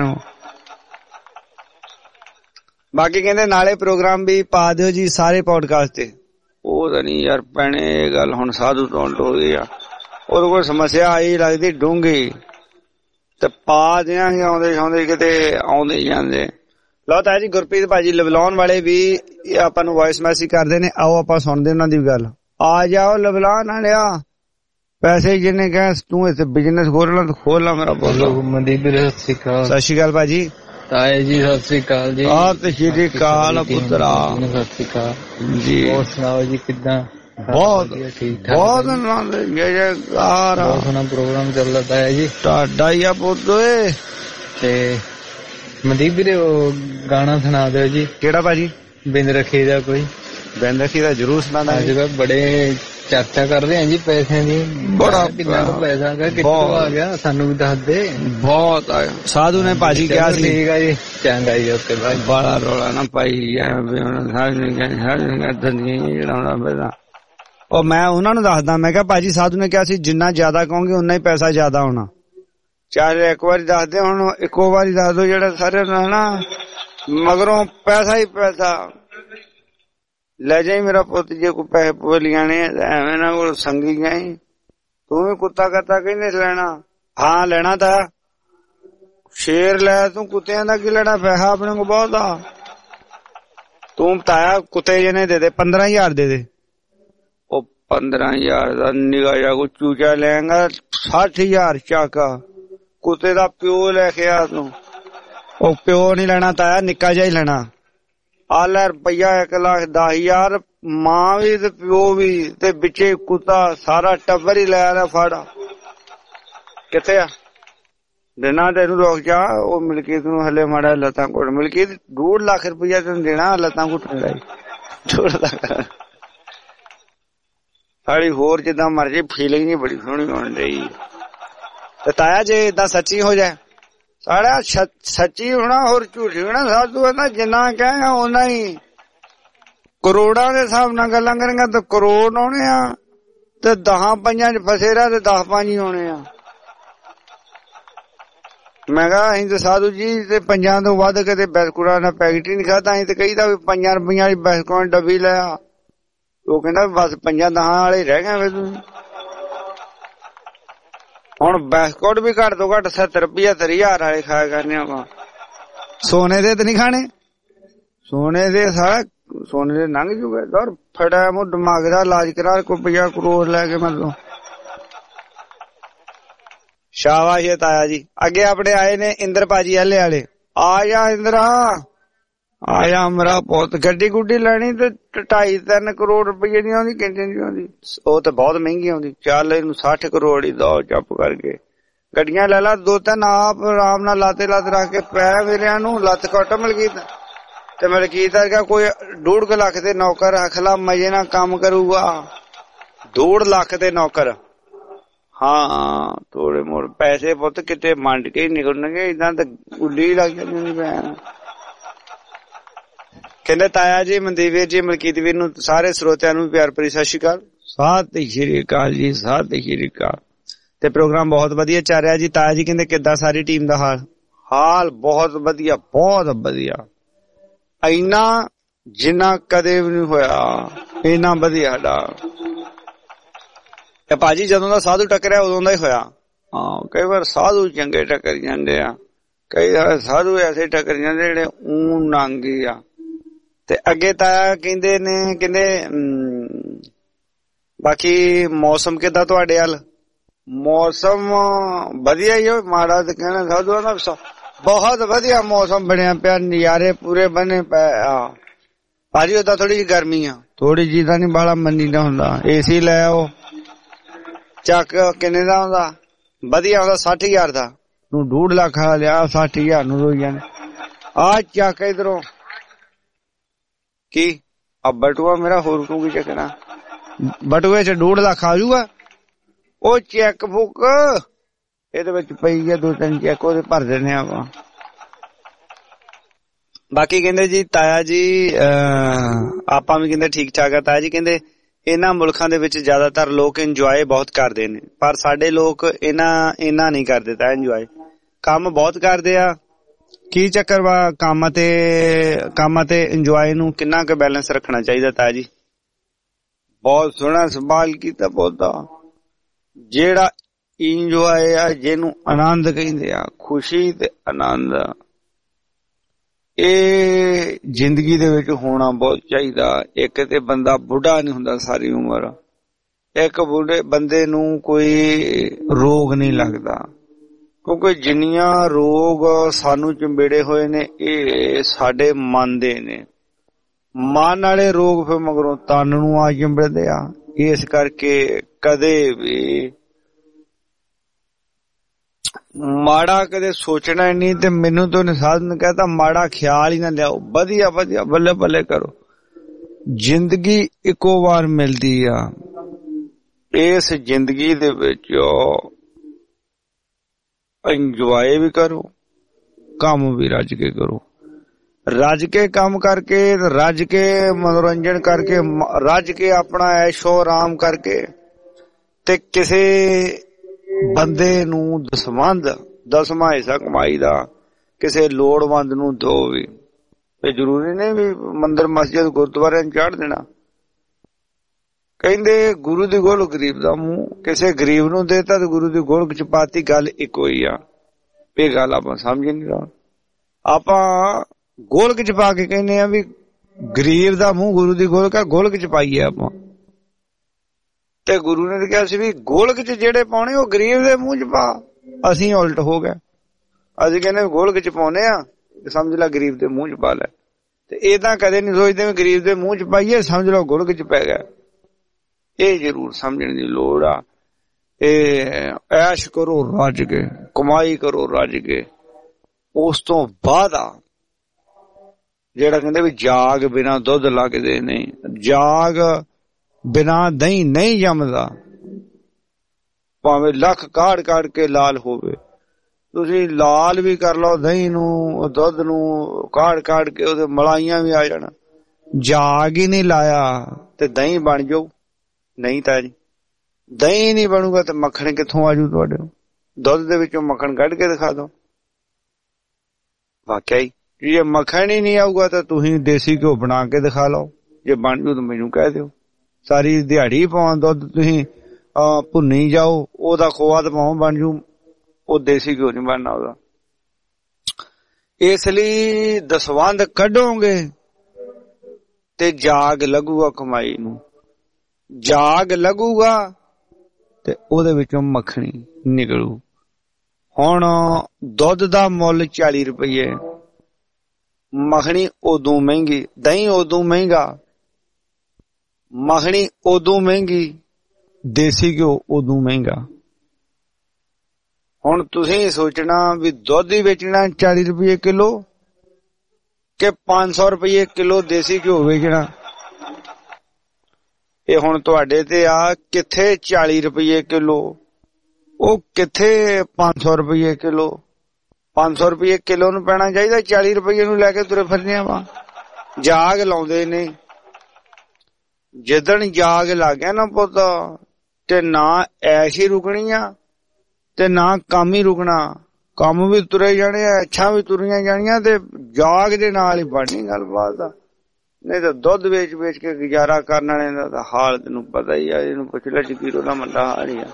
ਬਾਕੀ ਕਹਿੰਦੇ ਨਾਲੇ ਪ੍ਰੋਗਰਾਮ ਵੀ ਪਾ ਦਿਓ ਜੀ ਸਾਰੇ ਪੌਡਕਾਸਟ ਤੇ। ਉਹ ਤਾਂ ਨਹੀਂ ਯਾਰ ਭੈਣੇ, ਇਹ ਗੱਲ ਹੁਣ ਸਾਧੂ ਤੋਂ ਹੋ ਗਈ ਆ। ਉਹਦੇ ਕੋਲ ਸਮੱਸਿਆ ਆਈ ਲੱਗਦੀ ਡੂੰਘੀ ਤੇ ਪਾ ਦਿਆਂਗੇ ਆਉਂਦੇ ਕਿਤੇ ਆਉਂਦੇ ਜਾਂਦੇ। ਲਓ ਤਾਂ ਜੀ ਗੁਰਪ੍ਰੀਤ ਭਾਜੀ ਲਵਲਾਉਣ ਵਾਲੇ ਵੀ ਆਪਾਂ ਨੂੰ ਵੌਇਸ ਮੈਸੇਜ ਕਰਦੇ ਨੇ। ਆਓ ਆਪਾਂ ਸੁਣਦੇ ਉਹਨਾਂ ਦੀ ਗੱਲ। ਆ ਜਾਓ ਲਵਲਾਉਣ ਵਾਲਿਆ, ਪੈਸੇ ਜਿੰਨੇ ਕਹੇ ਤੂੰ ਇੱਥੇ ਬਿਜਨਸ ਖੋਲ ਲਾ ਮੇਰਾ। ਬੋਲੋ ਮਨਦੀਪ ਵੀਰੇ, ਸਤਿ ਸ਼੍ਰੀ ਅਕਾਲ ਭਾਜੀ। ਤਾਏ ਜੀ ਸਤਿ ਸ਼੍ਰੀ ਅਕਾਲ ਜੀ। ਸਤਿ ਸ਼੍ਰੀ ਅਕਾਲ ਪੁੱਤਰਾ। ਸਤਿ ਸ਼੍ਰੀ ਅਕਾਲ ਜੀ। ਹੋਰ ਸੁਣਾਓ ਜੀ ਕਿੱਦਾਂ? ਬਹੁਤ ਬਹੁਤ ਆਨੰਦ ਜੈਕਾਰ। ਬਹੁਤ ਸੋਹਣਾ ਪ੍ਰੋਗਰਾਮ ਚੱਲਦਾ ਤਾਇਆ ਜੀ ਤੁਹਾਡਾ ਹੀ ਆ ਪੁੱਤ ਓਏ। ਤੇ ਮਨਦੀਪ ਵੀਰੇ ਉਹ ਗਾਣਾ ਸੁਣਾ ਦਿਓ ਜੀ। ਕਿਹੜਾ ਭਾਜੀ? ਬਿੰਦ ਰੱਖੀ ਦਾ ਕੋਈ। ਬਿੰਦ ਰੱਖੀ ਦਾ ਜ਼ਰੂਰ ਸੁਣਾਣਾ। ਅੱਜ ਕੱਲ ਬੜੇ ਚਰਚਾ ਕਰ ਰਹੇ ਆ ਜੀ ਪੈਸਿਆਂ ਦੀ। ਬੜਾ ਕਿੰਨਾ ਕੁ ਪੈਸਾ ਕਿੱਥੋਂ ਆ ਗਿਆ ਸਾਨੂੰ ਵੀ ਦੱਸ ਦੇ। ਬਹੁਤ ਆਇਆ। ਸਾਧੂ ਨੇ ਭਾਜੀ ਕਿਹਾ ਸੀ। ਠੀਕ ਆ ਜੀ, ਚੰਗਾ ਜੀ, ਓਕੇ ਬਾਈ। ਬੜਾ ਰੌਲਾ ਨਾ ਪਾਈ ਜਿਹੜਾ ਉਹ ਮੈਂ ਉਹਨਾਂ ਨੂੰ ਦੱਸਦਾ। ਮੈਂ ਕਿਹਾ ਭਾਜੀ ਸਾਧੂ ਨੇ ਕਿਹਾ ਸੀ ਜਿੰਨਾ ਜ਼ਿਆਦਾ ਕਹੋਗੇ ਉਨਾ ਹੀ ਪੈਸਾ ਜ਼ਿਆਦਾ ਹੋਣਾ। ਚਾਹੇ ਇੱਕ ਵਾਰੀ ਦੱਸਦੇ, ਹੁਣ ਇੱਕੋ ਵਾਰੀ ਦੱਸ ਦੋ ਜਿਹੜਾ ਸਾਰੇ ਨਾ ਮਗਰੋਂ ਪੈਸਾ ਹੀ ਪੈਸਾ ਲੈ ਜਾਈ ਮੇਰਾ ਪੁੱਤ। ਜੇ ਕੋਈ ਪੈਸੇ ਪੂਏ ਲਿਆਣੇ ਐਵੇਂ ਨਾ ਕੋਲ ਸੰਗੀ ਜਾਈ। ਤੂੰ ਵੀ ਕੁੱਤਾ ਕਰਤਾ ਕਹਿੰਦੇ ਲੈਣਾ। ਹਾਂ ਲੈਣਾ ਤਾਂ ਸ਼ੇਰ ਲੈ, ਤੂੰ ਕੁੱਤਿਆਂ ਦਾ ਕੀ ਲੈਣਾ? ਪੈਸਾ ਆਪਣੇ ਕੋਲ ਬਹੁਤ ਆ। ਤੂੰ ਬਤਾਇਆ ਕੁੱਤੇ ਜਿਹਨੇ ਦੇ ਦੇ 15,000 ਦੇ ਦੇ। ਉਹ 15,000 ਦਾ ਨਿਗਾਹ ਜਾ ਕੋ ਚੂਚਾ ਲੈਂਗਾ 60,000 ਚਾਕਾ। ਕੁੱਤੇ ਦਾ ਪਿਓ ਲੈ ਕੇ ਆ ਤੂੰ। ਉਹ ਪਿਓ ਨੀ ਲੈਣਾ ਤਾਇਆ, ਨਿੱਕਾ ਜਿਹਾ ਹੀ ਲੈਣਾ। ਆ ਲੈ ਰੁਪਈਆ 1,10,000 ਮਾਂ ਵੀ ਤੇ ਪਿਓ ਵੀ ਤੇ ਵਿੱਚੇ ਕੁੱਤਾ, ਸਾਰਾ ਟੱਬਰ ਹੀ ਲੈ ਆ ਫੜ। ਕਿੱਥੇ ਆ ਦੇਣਾ ਤੈਨੂੰ? ਰੁਕ ਜਾ। ਉਹ ਮਲਕੀਤ ਨੂੰ ਹਲੇ ਮਾੜਾ ਲੱਤਾਂ ਘੁੱਟ। ਮਲਕੀਤ 2.5 ਲੱਖ ਰੁਪਈਆ ਤੈਨੂੰ ਦੇਣਾ ਲੱਤਾਂ ਘੁੱਟਣ ਦਾ। 2 ਲੱਖ ਸਾਡੀ ਹੋਰ ਜਿੱਦਾਂ ਮਰਜੀ ਫੀਲਿੰਗ ਨਹੀਂ ਬੜੀ ਸੋਹਣੀ ਹੋਣ ਡਈ। ਤੇ ਤਾਇਆ ਜੇ ਏਦਾਂ ਸੱਚੀ ਹੋ ਜਾਏ ਸਾਡਾ ਸੱਚੀ ਹੋਣਾ ਹੋਰ ਝੂਠੀ ਹੋਣਾ। ਸਾਧੂ ਕਹਿੰਦਾ ਜਿੰਨਾ ਕਹੇਗਾ ਓਨਾ ਹੀ। ਕਰੋੜਾਂ ਦੇ ਹਿਸਾਬ ਨਾਲ ਗੱਲਾਂ ਕਰਾਂਗਾ ਤਾਂ ਕਰੋੜ ਆਉਣੇ ਆ ਤੇ 10 ਪੰਜਾਂ ਚ ਫਸੇ ਰਿਹਾ ਤੇ 10 5 ਹੀ ਹੋਣੇ ਆ। ਮੈਂ ਕਿਹਾ ਅਸੀਂ ਤੇ ਸਾਧੂ ਜੀ ਤੇ 5 ਤੋਂ ਵੱਧ ਕਦੇ ਬਿਸਕੁਟਾਂ ਦਾ ਪੈਕਟ ਹੀ ਨਹੀਂ ਖਾਧਾ। ਅਸੀਂ ਤੇ ਕਹੀਦਾ ਵੀ 5 ਰੁਪਈਆਂ ਵਾਲੀ ਬਿਸਕੁਟ ਡੱਬੀ ਲਿਆ। ਉਹ ਕਹਿੰਦਾ ਬਸ 5-10 ਵਾਲੇ ਰਹਿ ਗਏ ਵੇ ਤੁਸੀਂ। ਹੁਣ ਬਿਸਕੁਟ ਵੀ ਘੱਟ ਤੋਂ ਘੱਟ 70-75,000 ਵਾਲੇ ਖਾਇਆ ਕਰਨੇ ਆਪਾਂ। ਸੋਨੇ ਦੇ ਤੇ ਨਹੀਂ ਖਾਣੇ। ਸੋਨੇ ਦੇ ਸਾਰਾ ਸੋਨੇ ਦੇ ਲੰਘ ਜੂਗਾ ਦੌਰ। ਫੜਿਆ ਮੂੰਹ ਦਿਮਾਗ ਦਾ ਇਲਾਜ ਕਰਾ ਕੋਈ 50 ਕਰੋੜ ਲੈ ਕੇ ਮਤਲਬ। ਸ਼ਾਬਾਸ਼ ਤਾਇਆ ਜੀ। ਅੱਗੇ ਆਪਣੇ ਆਏ ਨੇ ਇੰਦਰ ਭਾਜੀ ਹਲੇ ਵਾਲੇ। ਆ ਜਾ ਇੰਦਰਾ, ਆ ਜਾ ਮੇਰਾ ਪੁੱਤ। ਗੱਡੀ ਗੁੱਡੀ ਲੈਣੀ ਤੇ 2.5-3 ਕਰੋੜ ਰੁਪਏ ਦੀ ਆਉਂਦੀ, ਘੰਟੇ ਦੀ ਆਉਂਦੀ। ਉਹ ਤਾਂ ਬਹੁਤ ਮਹਿੰਗੀ ਆਉਂਦੀ। ਚੱਲ ਇਹਨੂੰ 60 ਕਰੋੜ ਹੀ ਦੋ ਚੁੱਪ ਕਰਕੇ। ਗੱਡੀਆਂ ਲੈ ਲਾ 2-3 ਆਪ ਆਰਾਮ ਨਾਲ ਲਾਤੇ ਲੱਤ ਰੱਖ ਕੇ ਪੈ ਮੇਰਿਆਂ ਨੂੰ ਲੱਤ ਕੱਟ ਮਿਲ ਗਈ। ਤੇ ਮਲਕੀਤ ਵਰਗਾ ਕੋਈ 2.5 ਲੱਖ ਦੇ ਨੌਕਰ ਅਖਲਾ ਮਜੇ ਨਾਲ ਕੰਮ ਕਰੂਗਾ। 2.5 ਲੱਖ ਦੇ ਨੌਕਰ, ਹਾਂ ਥੋੜੇ ਮੋੜ ਪੈਸੇ ਪੁੱਤ ਕਿਤੇ ਮੰਡ ਕੇ ਹੀ ਨਿਕਲਣਗੇ, ਏਦਾਂ ਤਾਂ ਉੱਲੀ ਲੱਗ ਜਾਂਦੀ ਭੈਣ। ਕਹਿੰਦੇ ਤਾਇਆ ਜੀ, ਮਨਦੀਪ ਵੀਰ ਜੀ, ਮਲਕੀਤ ਵੀਰ ਨੂੰ, ਸਾਰੇ ਸਰੋਤਿਆਂ ਨੂੰ ਪਿਆਰ ਭਰੀ ਸਤਿ ਸ਼੍ਰੀ ਅਕਾਲ। ਸਤਿ ਸ਼੍ਰੀ ਅਕਾਲ ਜੀ, ਸਤਿ ਸ਼੍ਰੀ ਅਕਾਲ। ਤੇ ਪ੍ਰੋਗਰਾਮ ਬਹੁਤ ਵਧੀਆ ਚੱਲ ਰਿਹਾ ਜੀ। ਤਾਇਆ ਜੀ ਕਹਿੰਦੇ ਕਿੱਦਾਂ ਸਾਰੀ ਟੀਮ ਦਾ ਹਾਲ? ਹਾਲ ਬਹੁਤ ਵਧੀਆ, ਬਹੁਤ ਵਧੀਆ, ਇੰਨਾ ਜਿੰਨਾ ਕਦੇ ਵੀ ਨਹੀਂ ਹੋਇਆ, ਇੰਨਾ ਵਧੀਆ ਸਾਡਾ। ਤੇ ਭਾਜੀ ਜਦੋਂ ਦਾ ਸਾਧੂ ਟੱਕਰਿਆ ਉਦੋਂ ਦਾ ਹੀ ਹੋਇਆ। ਹਾਂ, ਕਈ ਵਾਰ ਸਾਧੂ ਚੰਗੇ ਟੱਕਰ ਜਾਂਦੇ ਆ, ਕਈ ਵਾਰ ਸਾਧੂ ਐਸੇ ਟੱਕਰ ਜਾਂਦੇ ਜਿਹੜੇ ਊਂ ਨਾਂਗੇ ਆ। ਤੇ ਅੱਗੇ ਤਾਂ ਕਹਿੰਦੇ ਨੇ, ਕਹਿੰਦੇ ਬਾਕੀ ਮੌਸਮ ਕਿੱਦਾਂ ਤੁਹਾਡੇ ਵੱਲ? ਮੌਸਮ ਵਧੀਆ ਹੀ ਹੋ, ਮਾੜਾ ਤੇ ਕਹਿਣਾ ਸਾਧੂਆਂ ਦਾ। ਬਹੁਤ ਵਧੀਆ ਮੌਸਮ ਬਣਿਆ ਪਿਆ, ਨਜ਼ਾਰੇ ਪੂਰੇ ਬਣੇ ਪਏ ਆ ਭਾਜੀ। ਉਹਦਾ ਥੋੜੀ ਜਿਹੀ ਗਰਮੀ ਆ, ਥੋੜੀ ਜਿਹੀ ਤਾਂ ਨੀ ਬਾਲਾ ਮੰਨੀ ਦਾ ਹੁੰਦਾ। ਏਸੀ ਲੈ ਆਓ, ਚੱਕ ਕਿੰਨੇ ਦਾ ਹੁੰਦਾ? ਵਧੀਆ ਹੁੰਦਾ 60,000 ਦਾ। ਤੂੰ 2.5 ਲੱਖ ਲਿਆ, 60,000 ਨੂੰ ਰੋਈ ਜਾਣੇ। ਆ ਚੱਕ ਇਧਰੋਂ ਕੀ ਆ ਬਟੂਆ ਮੇਰਾ, ਹੋਰ ਤੂੰ ਕੀ ਚੱਕਣਾ? ਬਟੂਏ ਚ 2.5 ਲੱਖ ਆ ਜੂਗਾ। ਉਹ ਚੈੱਕ ਬੁੱਕ ਇਹਦੇ ਵਿੱਚ ਪਈ ਆ, 2-3 ਚੈੱਕ ਉਹਦੇ ਭਰ ਦੇਣੇ ਆਪਾਂ। ਬਾਕੀ ਕਹਿੰਦੇ ਜੀ ਤਾਇਆ ਜੀ, ਆਪਾਂ ਵੀ ਕਹਿੰਦੇ ਠੀਕ ਠਾਕ ਆ। ਤਾਇਆ ਜੀ ਕਹਿੰਦੇ ਇਹਨਾਂ ਮੁਲਕਾਂ ਦੇ ਵਿੱਚ ਜ਼ਿਆਦਾਤਰ ਲੋਕ ਇੰਜੋਏ ਬਹੁਤ ਕਰਦੇ ਨੇ, ਪਰ ਸਾਡੇ ਲੋਕ ਇਹਨਾਂ ਨਹੀਂ ਕਰਦੇ ਤਾਂ ਇੰਜੋਏ। ਕੰਮ ਬਹੁਤ ਕਰਦੇ ਆ। ਕੀ ਚੱਕਰ ਵਾ ਕੰਮ ਤੇ ਇੰਜੋਏ ਨੂੰ ਕਿੰਨਾ ਕੁ ਬੈਲੈਂਸ ਰੱਖਣਾ ਚਾਹੀਦਾ ਤਾਇਆ ਜੀ? ਬਹੁਤ ਸੋਹਣਾ ਸਵਾਲ ਕੀਤਾ ਪੌਦਾ। ਜਿਹੜਾ ਇੰਜੋਏ ਆ, ਜਿਹਨੂੰ ਆਨੰਦ ਕਹਿੰਦੇ ਆ, ਖੁਸ਼ੀ ਤੇ ਆਨੰਦ, ਇਹ ਜ਼ਿੰਦਗੀ ਦੇ ਵਿੱਚ ਹੋਣਾ ਬਹੁਤ ਚਾਹੀਦਾ। ਇੱਕ ਤੇ ਬੰਦਾ ਬੁੱਢਾ ਨਹੀਂ ਹੁੰਦਾ ਸਾਰੀ ਉਮਰ, ਇੱਕ ਬੁੱਢੇ ਬੰਦੇ ਨੂੰ ਕੋਈ ਰੋਗ ਨਹੀਂ ਲੱਗਦਾ, ਕਿਉਂਕਿ ਜਿੰਨੀਆਂ ਰੋਗ ਸਾਨੂੰ ਚੰਬੇੜੇ ਹੋਏ ਨੇ ਇਹ ਸਾਡੇ ਮਨ ਦੇ ਨੇ। ਮਨ ਵਾਲੇ ਰੋਗ ਫਿਰ ਮਗਰੋਂ ਤਨ ਨੂੰ ਆ ਚੰਬੜਦੇ ਆ। ਇਸ ਕਰਕੇ ਕਦੇ ਵੀ ਮਾੜਾ ਕਦੇ ਸੋਚਣਾ ਨਹੀਂ। ਤੇ ਮੈਨੂੰ ਤਾਂ ਨਿਸਾਦ ਨੇ ਕਹਿਤਾ ਮਾੜਾ ਖਿਆਲ ਹੀ ਨਾ ਲਿਆਓ, ਵਧੀਆ ਵਧੀਆ ਬੱਲੇ ਬੱਲੇ ਕਰੋ। ਜ਼ਿੰਦਗੀ ਇੱਕੋ ਵਾਰ ਮਿਲਦੀ ਆ, ਇਸ ਜ਼ਿੰਦਗੀ ਦੇ ਵਿੱਚ ਇੰਜੋਏ ਵੀ ਕਰੋ, ਕੰਮ ਵੀ ਰੱਜ ਕੇ ਕਰੋ। ਰੱਜ ਕੇ ਕੰਮ ਕਰਕੇ, ਰੱਜ ਕੇ ਮਨੋਰੰਜਨ ਕਰਕੇ, ਰੱਜ ਕੇ ਆਪਣਾ ਐਸ਼ੋ ਆਰਾਮ ਕਰਕੇ, ਤੇ ਕਿਸੇ ਬੰਦੇ ਨੂੰ ਦਸਵਾਂ ਹਿੱਸਾ ਕਮਾਈ ਦਾ ਕਿਸੇ ਲੋੜਵੰਦ ਨੂੰ ਦੋ ਵੀ। ਇਹ ਜ਼ਰੂਰੀ ਨਹੀਂ ਵੀ ਮੰਦਿਰ ਮਸਜਿਦ ਗੁਰਦੁਆਰਿਆਂ ਨੂੰ ਚਾੜ ਦੇਣਾ। ਕਹਿੰਦੇ ਗੁਰੂ ਦੀ ਗੋਲ ਗਰੀਬ ਦਾ ਮੂੰਹ, ਕਿਸੇ ਗਰੀਬ ਨੂੰ ਦੇਤਾ ਤੇ ਗੁਰੂ ਦੀ ਗੋਲ ਚ ਪਾਤੀ, ਗੱਲ ਇੱਕੋ ਹੀ ਆ। ਇਹ ਗੱਲ ਆਪਾਂ ਸਮਝ ਨਹੀਂ ਰਹੇ। ਆਪਾਂ ਗੋਲਕ ਚ ਪਾ ਕੇ ਕਹਿੰਦੇ ਆ ਵੀ ਗਰੀਬ ਦਾ ਮੂੰਹ ਗੁਰੂ ਦੀ ਗੋਲਕ ਚ ਪਾਈਏ ਆਪਾਂ। ਤੇ ਗੁਰੂ ਨੇ ਕਿਹਾ ਸੀ ਵੀ ਗੋਲਕ ਚ ਜਿਹੜੇ ਪਾਉਣੇ ਉਹ ਗਰੀਬ ਦੇ ਮੂੰਹ ਚ ਪਾ। ਅਸੀਂ ਉਲਟ ਹੋ ਗਏ, ਅਸੀਂ ਕਹਿੰਦੇ ਗੋਲਕ ਚ ਪਾਉਨੇ ਆ, ਸਮਝ ਲੈ ਗਰੀਬ ਦੇ ਮੂੰਹ ਚ ਪਾ ਲੈ। ਤੇ ਇਹ ਤਾਂ ਕਦੇ ਨੀ ਸੋਚਦੇ ਵੀ ਗਰੀਬ ਦੇ ਮੂੰਹ ਚ ਪਾਈਏ, ਸਮਝ ਲਓ ਗੋਲਕ ਚ ਪੈ ਗਿਆ। ਇਹ ਜ਼ਰੂਰ ਸਮਝਣ ਦੀ ਲੋੜ ਆ। ਇਹ ਐਸ਼ ਕਰੋ ਰੱਜ ਕੇ, ਕਮਾਈ ਕਰੋ ਰੱਜ ਕੇ। ਉਸ ਤੋਂ ਬਾਅਦ ਆ ਜਿਹੜਾ ਕਹਿੰਦੇ ਵੀ ਜਾਗ ਬਿਨਾਂ ਦੁੱਧ ਲੱਗਦੇ ਨਹੀਂ, ਜਾਗ ਬਿਨਾਂ ਦਹੀਂ ਨਹੀਂ ਜੰਮਦਾ। ਭਾਵੇਂ ਲੱਖ ਕਾੜ ਕੇ ਲਾਲ ਹੋਵੇ, ਤੁਸੀਂ ਲਾਲ ਵੀ ਕਰ ਲਓ ਦਹੀਂ ਨੂੰ, ਦੁੱਧ ਨੂੰ ਕਾੜ ਕੇ ਉਹਦੇ ਮਲਾਈਆਂ ਵੀ ਆ ਜਾਣ। ਜਾਗ ਹੀ ਨਹੀਂ ਲਾਇਆ ਤੇ ਦਹੀਂ ਬਣ ਜਾਊ? ਨਹੀਂ ਤਾਂ ਜੀ, ਦਹੀਂ ਨਹੀਂ ਬਣੂਗਾ ਤੇ ਮੱਖਣ ਕਿੱਥੋਂ ਆਜੂ ਤੁਹਾਡੇ ਨੂੰ? ਦੁੱਧ ਦੇ ਵਿੱਚੋਂ ਮੱਖਣ ਕੱਢ ਕੇ ਦਿਖਾ ਦੋ। ਵਾਕਿਆ ਹੀ ਜੇ ਮੱਖਣ ਹੀ ਨਹੀਂ ਆਊਗਾ ਤਾਂ ਤੁਸੀਂ ਦੇਸੀ ਘਿਓ ਬਣਾ ਕੇ ਦਿਖਾ ਲਓ। ਜੇ ਬਣ ਜੂ ਤਾਂ ਮੈਨੂੰ ਕਹਿ ਦਿਓ। ਸਾਰੀ ਦਿਹਾੜੀ ਪਾਉਂ ਦੁੱਧ ਤੁਸੀਂ ਭੁੰਨੀ ਜਾਓ, ਉਹਦਾ ਖੋਆ ਤਾਂ ਪਾਉਂ ਬਣ ਜੂ, ਉਹ ਦੇਸੀ ਘਿਓ ਨਹੀਂ ਬਣਨਾ ਉਹਦਾ। ਇਸ ਲਈ ਦਸਵੰਧ ਕੱਢੋਗੇ ਤੇ ਜਾਗ ਲੱਗੂਗਾ ਕਮਾਈ ਨੂੰ, ਜਾਗ ਲੱਗੂਗਾ ਤੇ ਉਹਦੇ ਵਿੱਚੋਂ ਮੱਖਣੀ ਨਿਕਲੂ। ਹੁਣ ਦੁੱਧ ਦਾ ਮੁੱਲ 40 ਰੁਪਏ, ਮੱਖਣੀ ਉਦੋਂ ਮਹਿੰਗੀ, ਦਹੀਂ ਉਦੋਂ ਮਹਿੰਗਾ, ਮੱਖਣੀ ਉਦੋਂ ਮਹਿੰਗੀ, ਦੇਸੀ ਘਿਓ ਉਦੋਂ ਮਹਿੰਗਾ। ਹੁਣ ਤੁਸੀਂ ਸੋਚਣਾ ਵੀ ਦੁੱਧ ਹੀ ਵੇਚਣਾ 40 ਰੁਪਏ ਕਿਲੋ कि 500 रुपये किलो देसी घ्यो बेचना। ये हुण तुहाडे ते आ किथे 40 रुपये किलो, ओ किथे 500 रुपये किलो। 500 रुपये किलो नूं पैना चाहिदा, 40 रुपये नूं लैके तुरे फिरदे वा। जाग लाउंदे ने, जिदन जाग लग गया ना पुत ते ना ऐश ही रुकनी आ ते ना काम ही रुकना। काम भी तुरे जाने, अच्छा भी तुरियां जानियां ते जाग दे नाल ही बननी गलबात आ। नहीं तो दुध वेच वेच के गुजारा करने वाले दा हाल तेनू पता ही आ। इहनूं पुछ ले जगीरो दा मंदा हाल ही आ।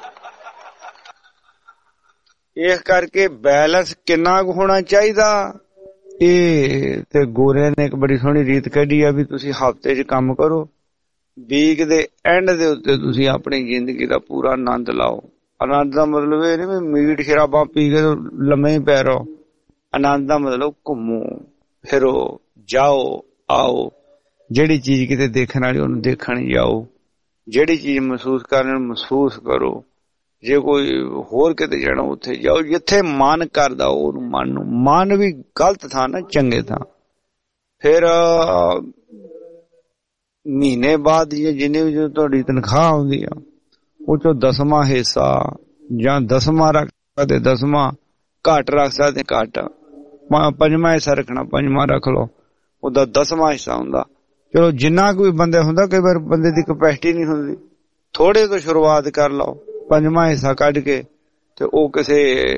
इस करके बैलेंस किन्ना क होना चाहिदा। ਇਹ ਤੇ ਗੋਰਿਆਂ ਨੇ ਇੱਕ ਬੜੀ ਸੋਹਣੀ ਰੀਤ ਕੱਢੀ ਆ ਵੀ ਤੁਸੀਂ ਹਫ਼ਤੇ 'ਚ ਕੰਮ ਕਰੋ, ਵੀਕ ਦੇ ਐਂਡ ਦੇ ਉੱਤੇ ਤੁਸੀਂ ਆਪਣੀ ਜ਼ਿੰਦਗੀ ਦਾ ਪੂਰਾ ਆਨੰਦ ਲਾਓ। ਆਨੰਦ ਦਾ ਮਤਲਬ ਇਹ ਨਹੀਂ ਵੀ ਮੀਟ ਸ਼ਰਾਬਾਂ ਪੀ ਕੇ ਲੰਮੇ ਹੀ ਪੈ ਰਹੋ। ਆਨੰਦ ਦਾ ਮਤਲਬ ਘੁੰਮੋ ਫਿਰੋ, ਜਾਓ ਆਓ। ਜਿਹੜੀ ਚੀਜ਼ ਕਿਤੇ ਦੇਖਣ ਵਾਲੀ ਉਹਨੂੰ ਦੇਖਣ ਜਾਓ, ਜਿਹੜੀ ਚੀਜ਼ ਮਹਿਸੂਸ ਕਰਨ ਨੂੰ ਮਹਿਸੂਸ ਕਰੋ। ਜੇ ਕੋਈ ਹੋਰ ਕਿਤੇ ਜਾਣਾ ਉੱਥੇ ਜਾਓ, ਜਿੱਥੇ ਮਨ ਕਰਦਾ ਉਹਨੂੰ ਮਨ ਵੀ ਗਲਤ ਥਾਂ ਨਾ ਚੰਗੇ ਥਾਂ। ਫਿਰ ਮਹੀਨੇ ਬਾਅਦ ਜਿੰਨੇ ਵੀ ਜਦੋਂ ਤੁਹਾਡੀ ਤਨਖਾਹ ਆਉਂਦੀ ਆ ਉਹ ਚੋਂ 10ਵਾਂ ਹਿੱਸਾ ਜਾਂ 10ਵਾਂ ਰੱਖ ਸਕਦੇ, 10ਵਾਂ ਘੱਟ ਰੱਖ ਸਕਦੇ, ਘੱਟ 5ਵਾਂ ਹਿੱਸਾ ਰੱਖਣਾ, 5ਵਾਂ ਰੱਖ ਲਓ, ਉਹਦਾ 10ਵਾਂ ਹਿੱਸਾ ਹੁੰਦਾ। ਚਲੋ ਜਿੰਨਾ ਕੋਈ ਬੰਦੇ ਹੁੰਦਾ, ਕਈ ਵਾਰ ਬੰਦੇ ਦੀ ਕਪੈਸਿਟੀ ਨਹੀਂ ਹੁੰਦੀ, ਥੋੜੇ ਤੋਂ ਸ਼ੁਰੂਆਤ ਕਰ ਲਓ। 5ਵਾਂ ਹਿੱਸਾ ਕੱਢ ਕੇ ਤੇ ਉਹ ਕਿਸੇ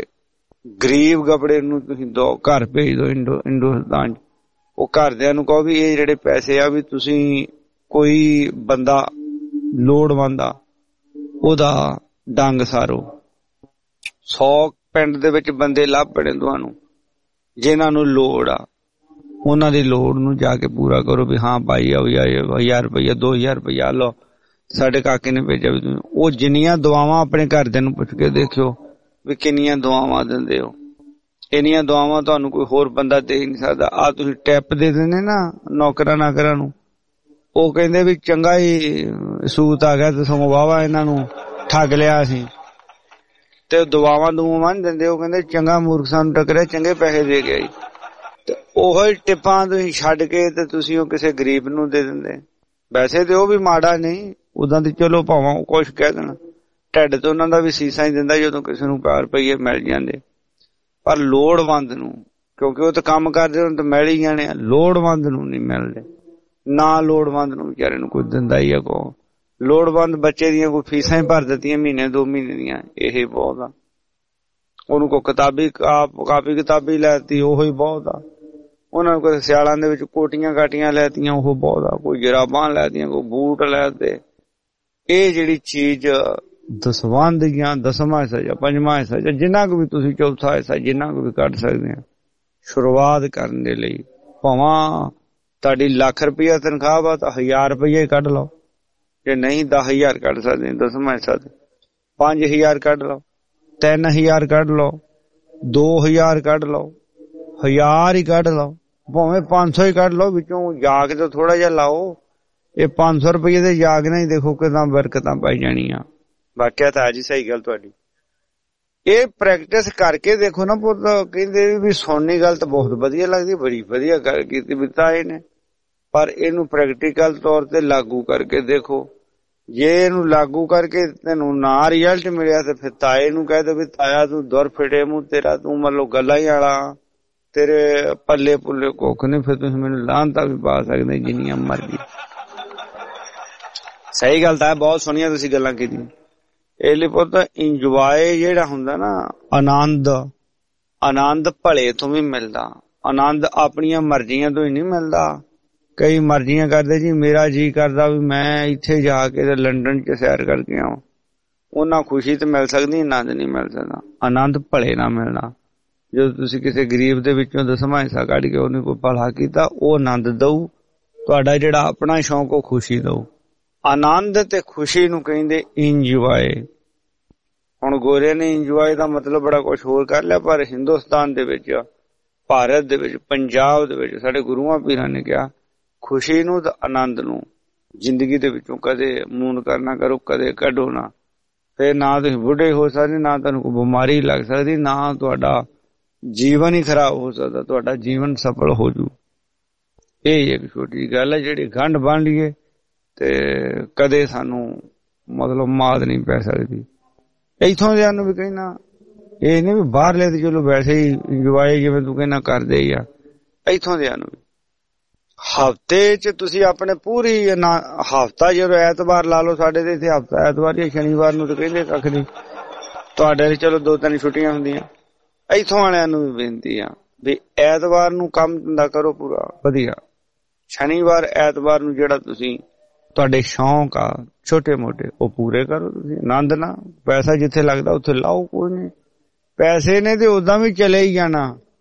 ਗਰੀਬ ਗਪੜੇ ਨੂੰ ਤੁਸੀਂ ਦੋ, ਘਰ ਭੇਜ ਦੋ ਹਿੰਦੁਸਤਾਨ ਚ। ਉਹ ਘਰਦਿਆਂ ਨੂੰ ਕਹੋ ਵੀ ਇਹ ਜਿਹੜੇ ਪੈਸੇ ਆ ਵੀ ਤੁਸੀਂ ਕੋਈ ਬੰਦਾ ਲੋੜਵੰਦ ਆ ਉਹਦਾ ਡੰਗ ਸਾਰੋ। 100 ਪਿੰਡ ਦੇ ਵਿੱਚ ਬੰਦੇ ਲੱਭ ਪੜੇ ਤੁਹਾਨੂੰ ਜਿਨ੍ਹਾਂ ਨੂੰ ਲੋੜ ਆ, ਉਹਨਾਂ ਦੀ ਲੋੜ ਨੂੰ ਜਾ ਕੇ ਪੂਰਾ ਕਰੋ ਵੀ ਹਾਂ ਭਾਈ ਆਓ 1000 ਰੁਪਇਆ 2000 ਰੁਪਇਆ ਲਓ, ਸਾਡੇ ਕਾਕੇ ਨੇ ਭੇਜਿਆ ਵੀ ਤੁਸੀਂ। ਉਹ ਜਿੰਨੀਆਂ ਦੁਆਵਾਂ ਆਪਣੇ ਘਰਦਿਆਂ ਨੂੰ ਪੁੱਛ ਕੇ ਦੇਖਿਓ ਵੀ ਕਿੰਨੀਆਂ ਦੁਆਵਾਂ ਦਿੰਦੇ ਹੋ। ਇੰਨੀਆਂ ਦੁਆਵਾਂ ਤੁਹਾਨੂੰ ਕੋਈ ਹੋਰ ਬੰਦਾ ਦੇ ਹੀ ਨਹੀਂ ਸਕਦਾ। ਆ ਤੁਸੀਂ ਟਿਪ ਦੇ ਦਿੰਦੇ ਨਾ ਨੌਕਰਾਂ ਨਾਕਰਾਂ ਨੂੰ, ਉਹ ਕਹਿੰਦੇ ਵੀ ਚੰਗਾ ਹੀ ਸੂਤ ਆ ਗਿਆ ਤੇ ਸਗੋਂ ਵਾਹਵਾ ਇਹਨਾਂ ਨੂੰ ਠੱਗ ਲਿਆ ਅਸੀਂ, ਤੇ ਦੁਆਵਾਂ ਨਹੀਂ ਦਿੰਦੇ। ਉਹ ਕਹਿੰਦੇ ਚੰਗਾ ਮੂਰਖ ਸਾਨੂੰ ਟੱਕਰਿਆ, ਚੰਗੇ ਪੈਸੇ ਦੇ ਗਿਆ ਜੀ। ਤੇ ਉਹੀ ਟਿੱਪਾਂ ਤੁਸੀਂ ਛੱਡ ਕੇ ਤੇ ਤੁਸੀਂ ਉਹ ਕਿਸੇ ਗਰੀਬ ਨੂੰ ਦੇ ਦਿੰਦੇ। ਵੈਸੇ ਤੇ ਉਹ ਵੀ ਮਾੜਾ ਨਹੀਂ, ਉਦਾਂ ਦੀ ਚਲੋ ਭਾਵਾਂ ਕੁਛ ਕਹਿ ਦੇਣ, ਢਿੱਡ ਤੇ ਉਹਨਾਂ ਦਾ ਵੀ ਸੀਸਾ ਹੀ ਦਿੰਦਾ ਜਦੋਂ ਕਿਸੇ ਨੂੰ 4 ਰੁਪਈਏ ਮਿਲ ਜਾਂਦੇ। ਪਰ ਲੋੜਵੰਦ ਨੂੰ, ਕਿਉਂਕਿ ਉਹ ਤਾਂ ਕੰਮ ਕਰਦੇ ਉਹਨੂੰ ਤਾਂ ਮਿਲ ਹੀ ਜਾਣੇ ਆ, ਲੋੜਵੰਦ ਨੂੰ ਨਹੀਂ ਮਿਲਦੇ। ਨਾ ਲੋੜਵੰਦ ਨੂੰ ਵਿਚਾਰੇ ਨੂੰ ਕੋਈ ਦਿੰਦਾ ਹੀ ਆ। ਕੋ ਲੋੜਵੰਦ ਬੱਚੇ ਦੀਆਂ ਕੋਈ ਫੀਸਾਂ ਹੀ ਭਰ ਦਿੱਤੀਆਂ ਮਹੀਨੇ 2 ਮਹੀਨੇ ਦੀਆਂ, ਇਹ ਬਹੁਤ ਆ। ਉਹਨੂੰ ਕੋਈ ਕਾਪੀ ਕਿਤਾਬੀ ਲੈਤੀ, ਉਹ ਹੀ ਬਹੁਤ ਆ। ਉਹਨਾਂ ਨੂੰ ਕੋਈ ਸਿਆਲਾਂ ਦੇ ਵਿੱਚ ਕੋਟੀਆਂ ਕਾਟੀਆਂ ਲੈਤੀਆਂ, ਉਹ ਬਹੁਤ ਆ। ਕੋਈ ਜਰਾਬਾਂ ਲੈਤੀਆਂ, ਕੋਈ ਬੂਟ ਲੈਤੇ। ਇਹ ਜਿਹੜੀ ਚੀਜ਼ ਦਸਵੰਧ ਜਾਂ 10ਵਾਂ ਹਿੱਸਾ ਜਾਂ 5ਵਾਂ ਹਿੱਸਾ ਜਾਂ ਜਿੰਨਾ ਕੁ ਵੀ ਤੁਸੀਂ 4ਥਾ ਹਿੱਸਾ ਜਿੰਨਾ ਕੁ ਵੀ ਕੱਢ ਸਕਦੇ ਆ ਸ਼ੁਰੂਆਤ ਕਰਨ ਦੇ ਲਈ। ਭਾਵਾਂ ਤੁਹਾਡੀ ਲੱਖ ਰੁਪਇਆ ਤਨਖਾਹ ਵਾ ਤਾਂ 1000 ਰੁਪਇਆ ਹੀ ਕੱਢ ਲਓ। ਜੇ ਨਹੀਂ 10,000 ਕੱਢ ਸਕਦੇ 10ਵਾਂ ਹਿੱਸਾ ਤੇ 5000 ਕੱਢ ਲਓ, 3000 ਕੱਢ ਲਓ, 2000 ਕੱਢ ਲਓ, 1000 ਹੀ ਕੱਢ ਲਓ, ਭਾਵੇਂ 500 ਹੀ ਕੱਢ ਲਓ। ਵਿੱਚੋਂ ਜਾਗ ਤੇ ਥੋੜਾ ਜਿਹਾ ਲਾਓ। ਇਹ 500 ਰੁਪਏ ਦੇ ਜਾਗ ਨਾਲ ਹੀ ਦੇਖੋ ਕਿਦਾਂ ਬਰਕਤਾਂ ਪਾਈ ਜਾਣੀਆਂ। ਵਾਕਿਆ ਤਾਂ ਅੱਜ ਸਹੀ ਗੱਲ ਤੁਹਾਡੀ। ਇਹ ਪ੍ਰੈਕਟਿਸ ਕਰਕੇ ਦੇਖੋ ਨਾ ਪੁੱਤ। ਕਹਿੰਦੇ ਵੀ ਸੁਣਨੀ ਗੱਲ ਤਾਂ ਬਹੁਤ ਵਧੀਆ ਲੱਗਦੀ, ਬੜੀ ਵਧੀਆ ਗੱਲ ਕੀਤੀ ਵੀ ਤਾਏ ਨੇ, ਪਰ ਇਹਨੂੰ ਪ੍ਰੈਕਟੀਕਲ ਤੌਰ ਤੇ ਲਾਗੂ ਕਰਕੇ ਦੇਖੋ। ਜੇ ਇਹਨੂੰ ਲਾਗੂ ਕਰਕੇ ਤੈਨੂੰ ਨਾ ਰਿਜ਼ਲਟ ਮਿਲਿਆ ਤੇ ਫਿਰ ਤਾਏ ਨੂੰ ਕਹਿ ਦੋ ਵੀ ਤਾਇਆ ਤੂੰ ਦੁਰ ਫਿਟੇ ਮੂੰਹ ਤੇਰਾ, ਤੂੰ ਮਤਲਬ ਗੱਲਾਂ ਹੀ ਵਾਲਾ, ਤੇਰੇ ਪੱਲੇ ਪੁੱਲੇ ਕੁੱਖ ਨਹੀਂ। ਫਿਰ ਤੁਸੀਂ ਮੈਨੂੰ ਲਾਹਨਤਾਂ ਵੀ ਪਾ ਸਕਦੇ ਜਿੰਨੀਆਂ ਮਰਜ਼ੀ। ਸਹੀ ਗੱਲ ਤਾਂ ਬਹੁਤ ਸੋਹਣੀਆਂ ਤੁਸੀਂ ਗੱਲਾਂ ਕੀਤੀਆਂ। ਇਹ ਲਈ ਪੁੱਤ ਇੰਜੋਏ ਜਿਹੜਾ ਹੁੰਦਾ ਨਾ, ਆਨੰਦ ਭਲੇ ਤੋਂ ਵੀ ਮਿਲਦਾ। ਆਨੰਦ ਆਪਣੀਆਂ ਮਰਜ਼ੀਆਂ ਤੋਂ ਹੀ ਨਹੀਂ ਮਿਲਦਾ। ਕਈ ਮਰਜ਼ੀਆਂ ਕਰਦੇ ਜੀ, ਮੇਰਾ ਜੀ ਕਰਦਾ ਵੀ ਮੈਂ ਇੱਥੇ ਜਾ ਕੇ ਤੇ ਲੰਡਨ ਚ ਸੈਰ ਕਰਕੇ ਆਵਾਂ। ਉਹਨਾਂ ਖੁਸ਼ੀ ਤੇ ਮਿਲ ਸਕਦੀ, ਆਨੰਦ ਨਹੀਂ ਮਿਲ ਸਕਦਾ। ਆਨੰਦ ਭਲੇ ਨਾ ਮਿਲਣਾ। ਜਦੋਂ ਤੁਸੀਂ ਕਿਸੇ ਗਰੀਬ ਦੇ ਵਿੱਚੋਂ 10ਵਾਂ ਹਿੱਸਾ ਕੱਢ ਕੇ ਉਹਨੂੰ ਕੋਈ ਭਲਾ ਕੀਤਾ, ਉਹ ਆਨੰਦ ਦਊ। ਤੁਹਾਡਾ ਜਿਹੜਾ ਆਪਣਾ ਸ਼ੌਂਕ ਉਹ ਖੁਸ਼ੀ ਦਊ। ਆਨੰਦ ਤੇ ਖੁਸ਼ੀ ਨੂੰ ਕਹਿੰਦੇ ਇੰਜੋਏ। ਹੁਣ ਗੋਰਿਆਂ ਨੇ ਇੰਜੋਏ ਦਾ ਮਤਲਬ ਬੜਾ ਕੁਛ ਹੋਰ ਕਰ ਲਿਆ, ਪਰ ਹਿੰਦੁਸਤਾਨ ਦੇ ਵਿੱਚ, ਭਾਰਤ ਦੇ ਵਿੱਚ, ਪੰਜਾਬ ਦੇ ਵਿੱਚ ਸਾਡੇ ਗੁਰੂਆਂ ਪੀਰਾਂ ਨੇ ਕਿਹਾ ਖੁਸ਼ੀ ਨੂੰ ਤੇ ਆਨੰਦ ਨੂੰ ਜ਼ਿੰਦਗੀ ਦੇ ਵਿੱਚੋਂ ਕਦੇ ਮੂਨ ਕਰਨਾ ਕਰੋ, ਕਦੇ ਕੱਢੋ ਨਾ। ਫਿਰ ਨਾ ਤੁਸੀਂ ਬੁੱਢੇ ਹੋ ਸਕਦੇ, ਨਾ ਤੁਹਾਨੂੰ ਕੋਈ ਬਿਮਾਰੀ ਲੱਗ ਸਕਦੀ, ਨਾ ਤੁਹਾਡਾ ਜੀਵਨ ਹੀ ਖਰਾਬ ਹੋ ਸਕਦਾ, ਤੁਹਾਡਾ ਜੀਵਨ ਸਫਲ ਹੋ ਜੂ। ਇਹ ਇੱਕ ਛੋਟੀ ਜਿਹੀ ਗੱਲ ਹੈ ਜਿਹੜੀ ਗੰਢ ਬੰਨ ਲਈਏ ਤੇ ਕਦੇ ਸਾਨੂੰ ਮਤਲਬ ਮਾਤ ਨਹੀਂ ਪੈ ਸਕਦੀ। ਇੱਥੋਂ ਦਿਆਂ ਨੂੰ ਵੀ ਕਹਿਣਾ ਇਹ ਨਹੀਂ ਵੀ ਬਾਹਰਲੇ ਤੇ ਚਲੋ ਵੈਸੇ ਹੀ ਇੰਜੋਏ ਜਿਵੇਂ ਤੂੰ ਕਹਿਣਾ ਕਰਦੇ ਹੀ ਆ, ਇੱਥੋਂ ਦਿਆਂ ਨੂੰ ਵੀ ਹਫ਼ਤੇ ਚ ਤੁਸੀਂ ਆਪਣੇ ਪੂਰੀ ਹਫ਼ਤਾ ਜਦੋਂ ਐਤਵਾਰ ਲਾ ਲਓ, ਸਾਡੇ ਤੇ ਇੱਥੇ ਹਫ਼ਤਾ ਐਤਵਾਰ ਜਾਂ ਸ਼ਨੀਵਾਰ ਨੂੰ ਤੇ ਕਹਿੰਦੇ ਕੱਖ ਨਹੀਂ, ਤੁਹਾਡੇ ਚਲੋ 2-3 ਛੁੱਟੀਆਂ ਹੁੰਦੀਆਂ। ਇੱਥੋਂ ਵਾਲਿਆਂ ਨੂੰ ਵੀ ਬੇਨਤੀ ਆ ਵੀ ਐਤਵਾਰ ਨੂੰ ਕੰਮ ਧੰਦਾ ਕਰੋ ਪੂਰਾ ਵਧੀਆ, ਸ਼ਨੀਵਾਰ ਐਤਵਾਰ ਨੂੰ ਜਿਹੜਾ ਤੁਸੀਂ ਤੁਹਾਡੇ ਸ਼ੌਂਕ ਆ ਛੋਟੇ ਮੋਟੇ ਉਹ ਪੂਰੇ ਕਰੋ ਤੁਸੀਂ ਆਨੰਦ ਨਾਲ। ਪੈਸਾ ਜਿੱਥੇ ਲੱਗਦਾ ਉੱਥੇ ਲਾਓ, ਕੋਈ ਨਹੀਂ। ਪੈਸੇ ਨੇ ਤੇ ਓਦਾਂ ਵੀ ਚਲੇ ਹੀ ਜਾਣਾ,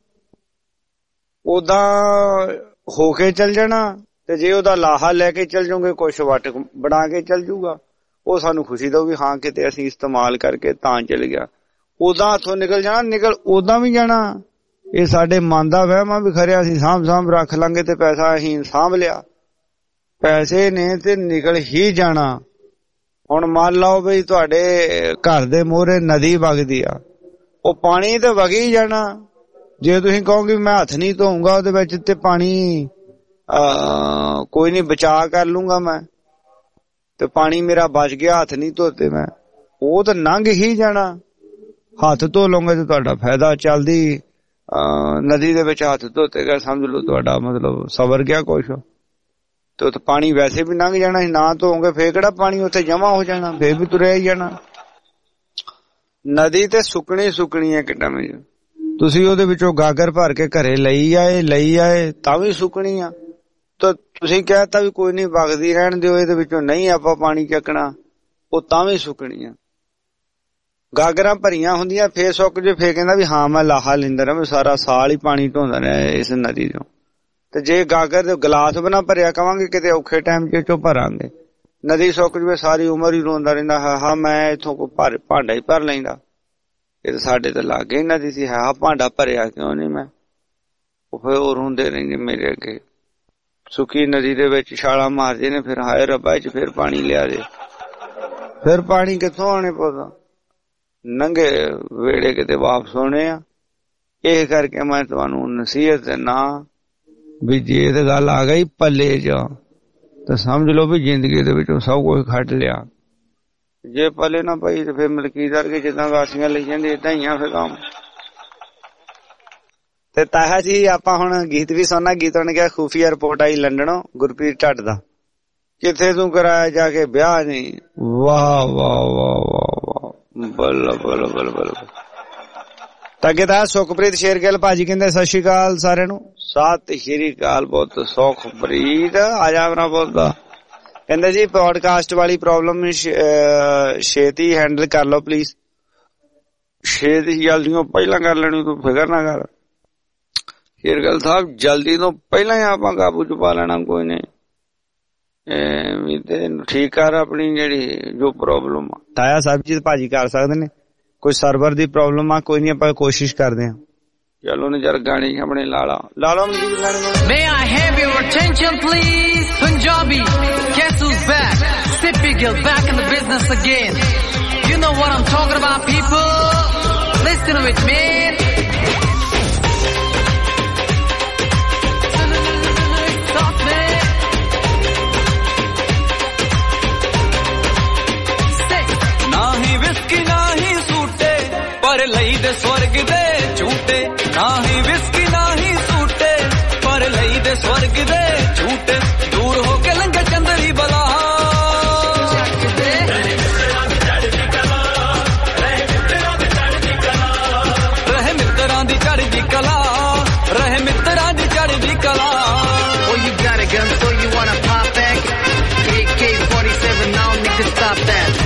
ਓਦਾਂ ਹੋ ਕੇ ਚੱਲ ਜਾਣਾ, ਤੇ ਜੇ ਉਹਦਾ ਲਾਹਾ ਲੈ ਕੇ ਚੱਲ ਜਾਓਗੇ ਕੁਛ ਵੱਟ ਬਣਾ ਕੇ ਚੱਲ ਜੂਗਾ, ਉਹ ਸਾਨੂੰ ਖੁਸ਼ੀ ਦਊ ਵੀ ਹਾਂ ਕਿਤੇ ਅਸੀਂ ਇਸਤੇਮਾਲ ਕਰਕੇ ਤਾਂ ਚੱਲ ਗਿਆ। ਓਦਾਂ ਹੱਥੋਂ ਨਿਕਲ ਜਾਣਾ, ਨਿਕਲ ਓਦਾਂ ਵੀ ਜਾਣਾ। ਇਹ ਸਾਡੇ ਮਨ ਦਾ ਵਹਿਮ ਆ ਵੀ ਖਰਿਆ ਅਸੀਂ ਸਾਂਭ ਰੱਖ ਲਾਂਗੇ ਤੇ ਪੈਸਾ ਅਸੀਂ ਸਾਂਭ ਲਿਆ। ਪੈਸੇ ਨੇ ਤੇ ਨਿਕਲ ਹੀ ਜਾਣਾ। ਹੁਣ ਮੰਨ ਲਓ ਬਈ ਤੁਹਾਡੇ ਘਰ ਦੇ ਮੂਹਰੇ ਨਦੀ ਵਗਦੀ ਆ, ਉਹ ਪਾਣੀ ਤੇ ਵਗੀ ਜਾਣਾ। ਜੇ ਤੁਸੀਂ ਕਹੋਗੇ ਮੈਂ ਹੱਥ ਨਹੀਂ ਧੋਊਂਗਾ ਉਹਦੇ ਵਿੱਚ ਤੇ ਪਾਣੀ ਕੋਈ ਨਹੀਂ ਬਚਾ ਕਰ ਲੂੰਗਾ ਮੈਂ, ਤੇ ਪਾਣੀ ਮੇਰਾ ਬਚ ਗਿਆ, ਹੱਥ ਨਹੀਂ ਧੋਤੇ ਮੈਂ, ਉਹ ਤਾਂ ਲੰਘ ਹੀ ਜਾਣਾ। ਹੱਥ ਧੋ ਲਓਗੇ ਤੇ ਤੁਹਾਡਾ ਫਾਇਦਾ। ਚੱਲਦੀ ਨਦੀ ਦੇ ਵਿੱਚ ਹੱਥ ਧੋਤੇ ਗਏ ਸਮਝ ਲਓ ਤੁਹਾਡਾ ਮਤਲਬ ਸਵਰ ਗਿਆ ਕੁਛ, ਤੇ ਉੱਥੇ ਪਾਣੀ ਵੈਸੇ ਵੀ ਲੰਘ ਜਾਣਾ ਸੀ। ਨਾ ਧੋਗੇ ਫੇਰ ਕਿਹੜਾ ਪਾਣੀ ਉੱਥੇ ਜਮਾ ਹੋ ਜਾਣਾ, ਫੇਰ ਵੀ ਤੁਰਿਆ ਹੀ ਜਾਣਾ। ਨਦੀ ਤੇ ਸੁੱਕਣੀ ਹੈ ਕਿੱਡਾ ਵਿੱਚ, ਤੁਸੀਂ ਉਹਦੇ ਵਿੱਚੋਂ ਗਾਗਰ ਭਰ ਕੇ ਘਰੇ ਲਈ ਆਏ ਤਾਂ ਵੀ ਸੁੱਕਣੀ ਆ। ਤਾਂ ਤੁਸੀਂ ਕਹਿਤਾ ਵੀ ਕੋਈ ਨਹੀਂ ਵਗਦੀ ਰਹਿਣ ਦਿਓ, ਇਹਦੇ ਵਿੱਚੋਂ ਨਹੀਂ ਆਪਾਂ ਪਾਣੀ ਚੱਕਣਾ, ਉਹ ਤਾਂ ਵੀ ਸੁੱਕਣੀ ਆ। ਗਾਗਰਾਂ ਭਰੀਆਂ ਹੁੰਦੀਆਂ ਫੇਰ ਸੁੱਕ ਜੇ, ਫੇਰ ਕਹਿੰਦਾ ਵੀ ਹਾਂ ਮੈਂ ਲਾਹਾ ਲੈਂਦਾ ਰਿਹਾ, ਮੈਂ ਸਾਰਾ ਸਾਲ ਹੀ ਪਾਣੀ ਢੋਂਦਾ ਰਿਹਾ ਇਸ ਨਦੀ ਚੋਂ। ਤੇ ਜੇ ਗਾਗਰ ਦੇ ਗਲਾਸ ਬਣਾ ਭਰਿਆ ਕਵਾਂਗੇ ਕਿਤੇ ਔਖੇ ਟਾਈਮ ਚੋਂ ਭਰਾਂਗੇ, ਨਦੀ ਸੁੱਕ ਜਵੇ ਸਾਰੀ ਉਮਰ ਹੀ ਰੋਂਦਾ ਰਹਿੰਦਾ ਹਾਂ ਮੈਂ ਇੱਥੋਂ ਕੋਈ ਭਾਂਡਾ ਹੀ ਭਰ ਲੈਂਦਾ। ਇਹ ਤਾਂ ਸਾਡੇ ਤਾਂ ਲਾਗੇ ਹੀ ਨਦੀ ਸੀ, ਹਾਂ ਭਾਂਡਾ ਭਰਿਆ ਕਿਉਂ ਨਹੀਂ ਮੈਂ। ਉਹ ਫਿਰ ਉਹ ਰੋਂਦੇ ਰਹਿੰਦੇ ਮੇਰੇ ਅੱਗੇ। ਸੁੱਕੀ ਨਦੀ ਦੇ ਵਿੱਚ ਛਾਲਾਂ ਮਾਰਦੇ ਨੇ, ਫਿਰ ਹਾਏ ਰੱਬਾ ਚ ਫਿਰ ਪਾਣੀ ਲਿਆ ਦੇ। ਫਿਰ ਪਾਣੀ ਕਿੱਥੋਂ ਆਣੇ ਪਊਗਾ, ਨੰਗੇ ਵੇੜੇ ਕਿਤੇ ਵਾਪਸ ਹੋਣੇ ਆ। ਇਹ ਕਰਕੇ ਮੈਂ ਤੁਹਾਨੂੰ ਨਸੀਹਤ ਨਾ ਵੀ ਜੇ ਤੇ ਗੱਲ ਆ ਗਈ ਪੱਲੇ ਚ ਤਾਂ ਸਮਝ ਲਓ ਵੀ ਜ਼ਿੰਦਗੀ ਦੇ ਵਿੱਚੋਂ ਸਭ ਕੁਝ ਖੱਟ ਲਿਆ। ਜੇ ਪੱਲੇ ਨਾ ਪਈ ਤੇ ਫਿਰ ਮਲਕੀਦਾਰ ਕੇ ਜਿੱਦਾਂ ਵਾਸੀਆਂ ਲਈ ਜਾਂਦੇ ਏਦਾਂ ਹੀ ਆ ਫਿਰ ਕੰਮ। ਤੇ ਤਾਹਾ ਜੀ ਆਪਾਂ ਹੁਣ ਗੀਤ ਵੀ ਸੁਣਨਾ। ਗੀਤ ਉਹਨੇ ਕਿਹਾ ਖੂਫੀਆ ਰਿਪੋਰਟ ਆਈ ਲੰਡਨੋਂ ਗੁਰਪ੍ਰੀਤ ਢੱਡ ਦਾ, ਕਿੱਥੇ ਤੂੰ ਕਰਾਇਆ ਜਾ ਕੇ ਵਿਆਹ ਨਹੀਂ। ਵਾਹ ਵਾਹ ਵਾਹ ਵਾਹ ਵਾਹ, ਬੱਲਾ ਬੱਲਾ ਬੱਲਾ ਬੱਲਾ। ਅੱਗੇ ਤਾਂ ਸੁਖਪ੍ਰੀਤ ਸ਼ੇਰਗਿੱਲ ਭਾਜੀ ਕਹਿੰਦੇ ਸਤਿ ਸ਼੍ਰੀ ਅਕਾਲ ਸਾਰਿਆਂ ਨੂੰ। ਸਤਿ ਸ਼੍ਰੀ ਅਕਾਲ। ਬਹੁਤ ਸੁਖਪ੍ਰੀਤ ਆ ਜਾ ਮੇਰਾ ਬੋਲਦਾ। ਕਹਿੰਦੇ ਜੀ ਪੋਡਕਾਸਟ ਵਾਲੀ ਪ੍ਰੋਬਲਮ ਛੇਤੀ ਹੈਂਡਲ ਕਰ ਲਓ ਪਲੀਜ਼। ਛੇਤੀ ਜਲਦੀ ਪਹਿਲਾਂ ਕਰ ਲੈਣੀ, ਤੂੰ ਫਿਕਰ ਨਾ ਕਰ ਸ਼ੇਰਗਿੱਲ ਸਾਹਿਬ, ਜਲਦੀ ਤੋਂ ਪਹਿਲਾਂ ਹੀ ਆਪਾਂ ਕਾਬੂ ਚ ਪਾ ਲੈਣਾ। ਕੋਈ ਨਹੀਂ ਵੀ ਤੈਨੂੰ ਠੀਕ ਕਰ ਆਪਣੀ ਜਿਹੜੀ ਜੋ ਪ੍ਰੋਬਲਮ ਆ। ਤਾਇਆ ਸਾਹਿਬ ਜੀ ਭਾਜੀ ਕਰ ਸਕਦੇ ਨੇ, ਕੋਈ ਸਰਵਰ ਦੀ ਪ੍ਰੋਬਲਮ ਆ, ਕੋਈ ਨਹੀਂ ਆਪਾਂ ਕੋਸ਼ਿਸ਼ ਕਰਦੇ ਹਾਂ। ਚਲੋ ਨੇ ਜਰ ਗਾਣੇ ਆਪਣੇ ਲਾਲਾ ਮਨਜੀਤ ਗਾਣੇ। May I have your attention please? Punjabi, guess who's back? Sippy Gill back in the business again. You know what I'm talking about, people? Listen to it, man. Stop, man. ਨਾਹੀਂ ਵਿਸਕੀ ਨਾਹੀਂ ਸੂਟੇ, ਪਰ ਲਈ ਦੇ ਸਵਰਗ ਦੇ ਝੂਟੇ। ਨਾਹੀਂ whisky ਨਾਹੀਂ ਸੂਟੇ, ਪਰ ਲਈ ਦੇ ਸਵਰਗ ਦੇ ਝੂਟੇ। ਦੂਰ ਹੋ ਕੇ ਲੰਘੇ ਚੰਦਰੀ ਬਲਾ, ਰਹੇ ਮਿੱਤਰਾਂ ਦੀ ਚੜ੍ਹਦੀ ਕਲਾ। ਰਹੇ ਮਿੱਤਰਾਂ ਦੀ ਚੜ੍ਹਦੀ ਕਲਾ। Oh, you got a gun, so you wanna pop back? AK-47, now nigga stop that.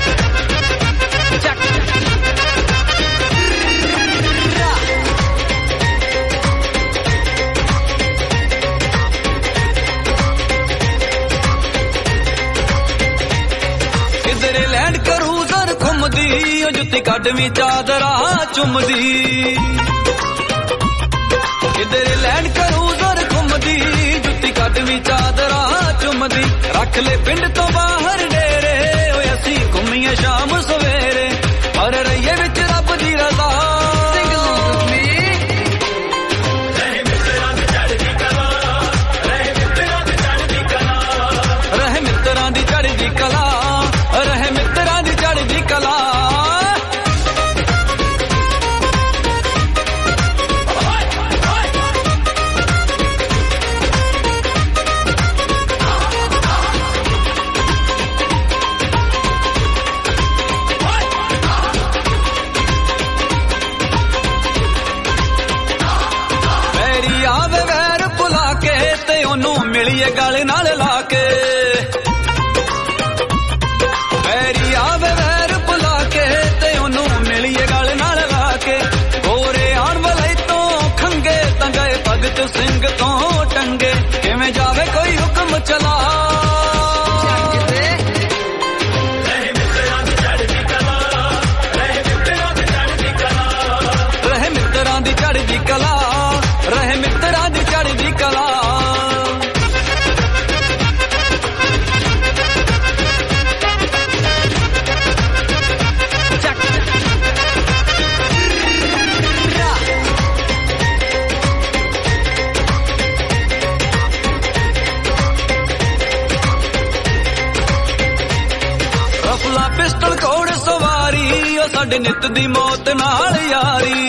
ਕਿਧਰੇ ਲੈਂਡ ਕਰੂਜ਼ਰ ਘੁੰਮਦੀ, ਉਹ ਜੁੱਤੀ ਕੱਢਵੀਂ ਚਾਦਰਾ ਚੁੰਮਦੀ। ਕਿਧਰੇ ਲੈਂਡ ਕਰੂਜ਼ਰ ਘੁੰਮਦੀ, ਜੁੱਤੀ ਕੱਢਵੀਂ ਚਾਦਰਾ ਚੁੰਮਦੀ। ਰੱਖ ਲੈ ਪਿੰਡ ਤੋਂ ਬਾਹਰ ਡੇਰੇ, ਓਏ ਅਸੀਂ ਘੁੰਮੀਏ ਸ਼ਾਮ ਸਵੇਰੇ, ਪਰ ਰਹੀਏ ਵਿੱਚ ਰੱਬ ਦੀ ਰਜ਼ਾ। ਰਹੇ ਮਿੱਤਰਾਂ ਦੀ ਚੜ੍ਹਦੀ ਕਲਾ, ਰਹੇ संग तो टंगे किवें जावे कोई हुक्म चला रहे मित्रां दी चढ़दी कला रहे मित्रां दी चढ़दी कला पिस्टल घोड़ सवारी ओ साडे नित दी मौत नाल यारी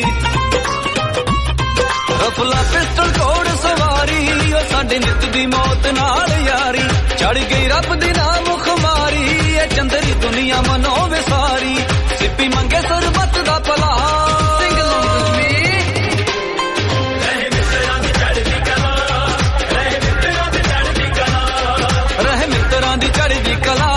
रफला पिस्टल घोड़ सवारी ओ साडे नित दी मौत नाल यारी चढ़ गई रब दी नाम खुमारी ए चंदरी दुनिया मनो विसारी सिप्पी मंगे सरबत दा भला रहे मित्रां दी चढ़दी कला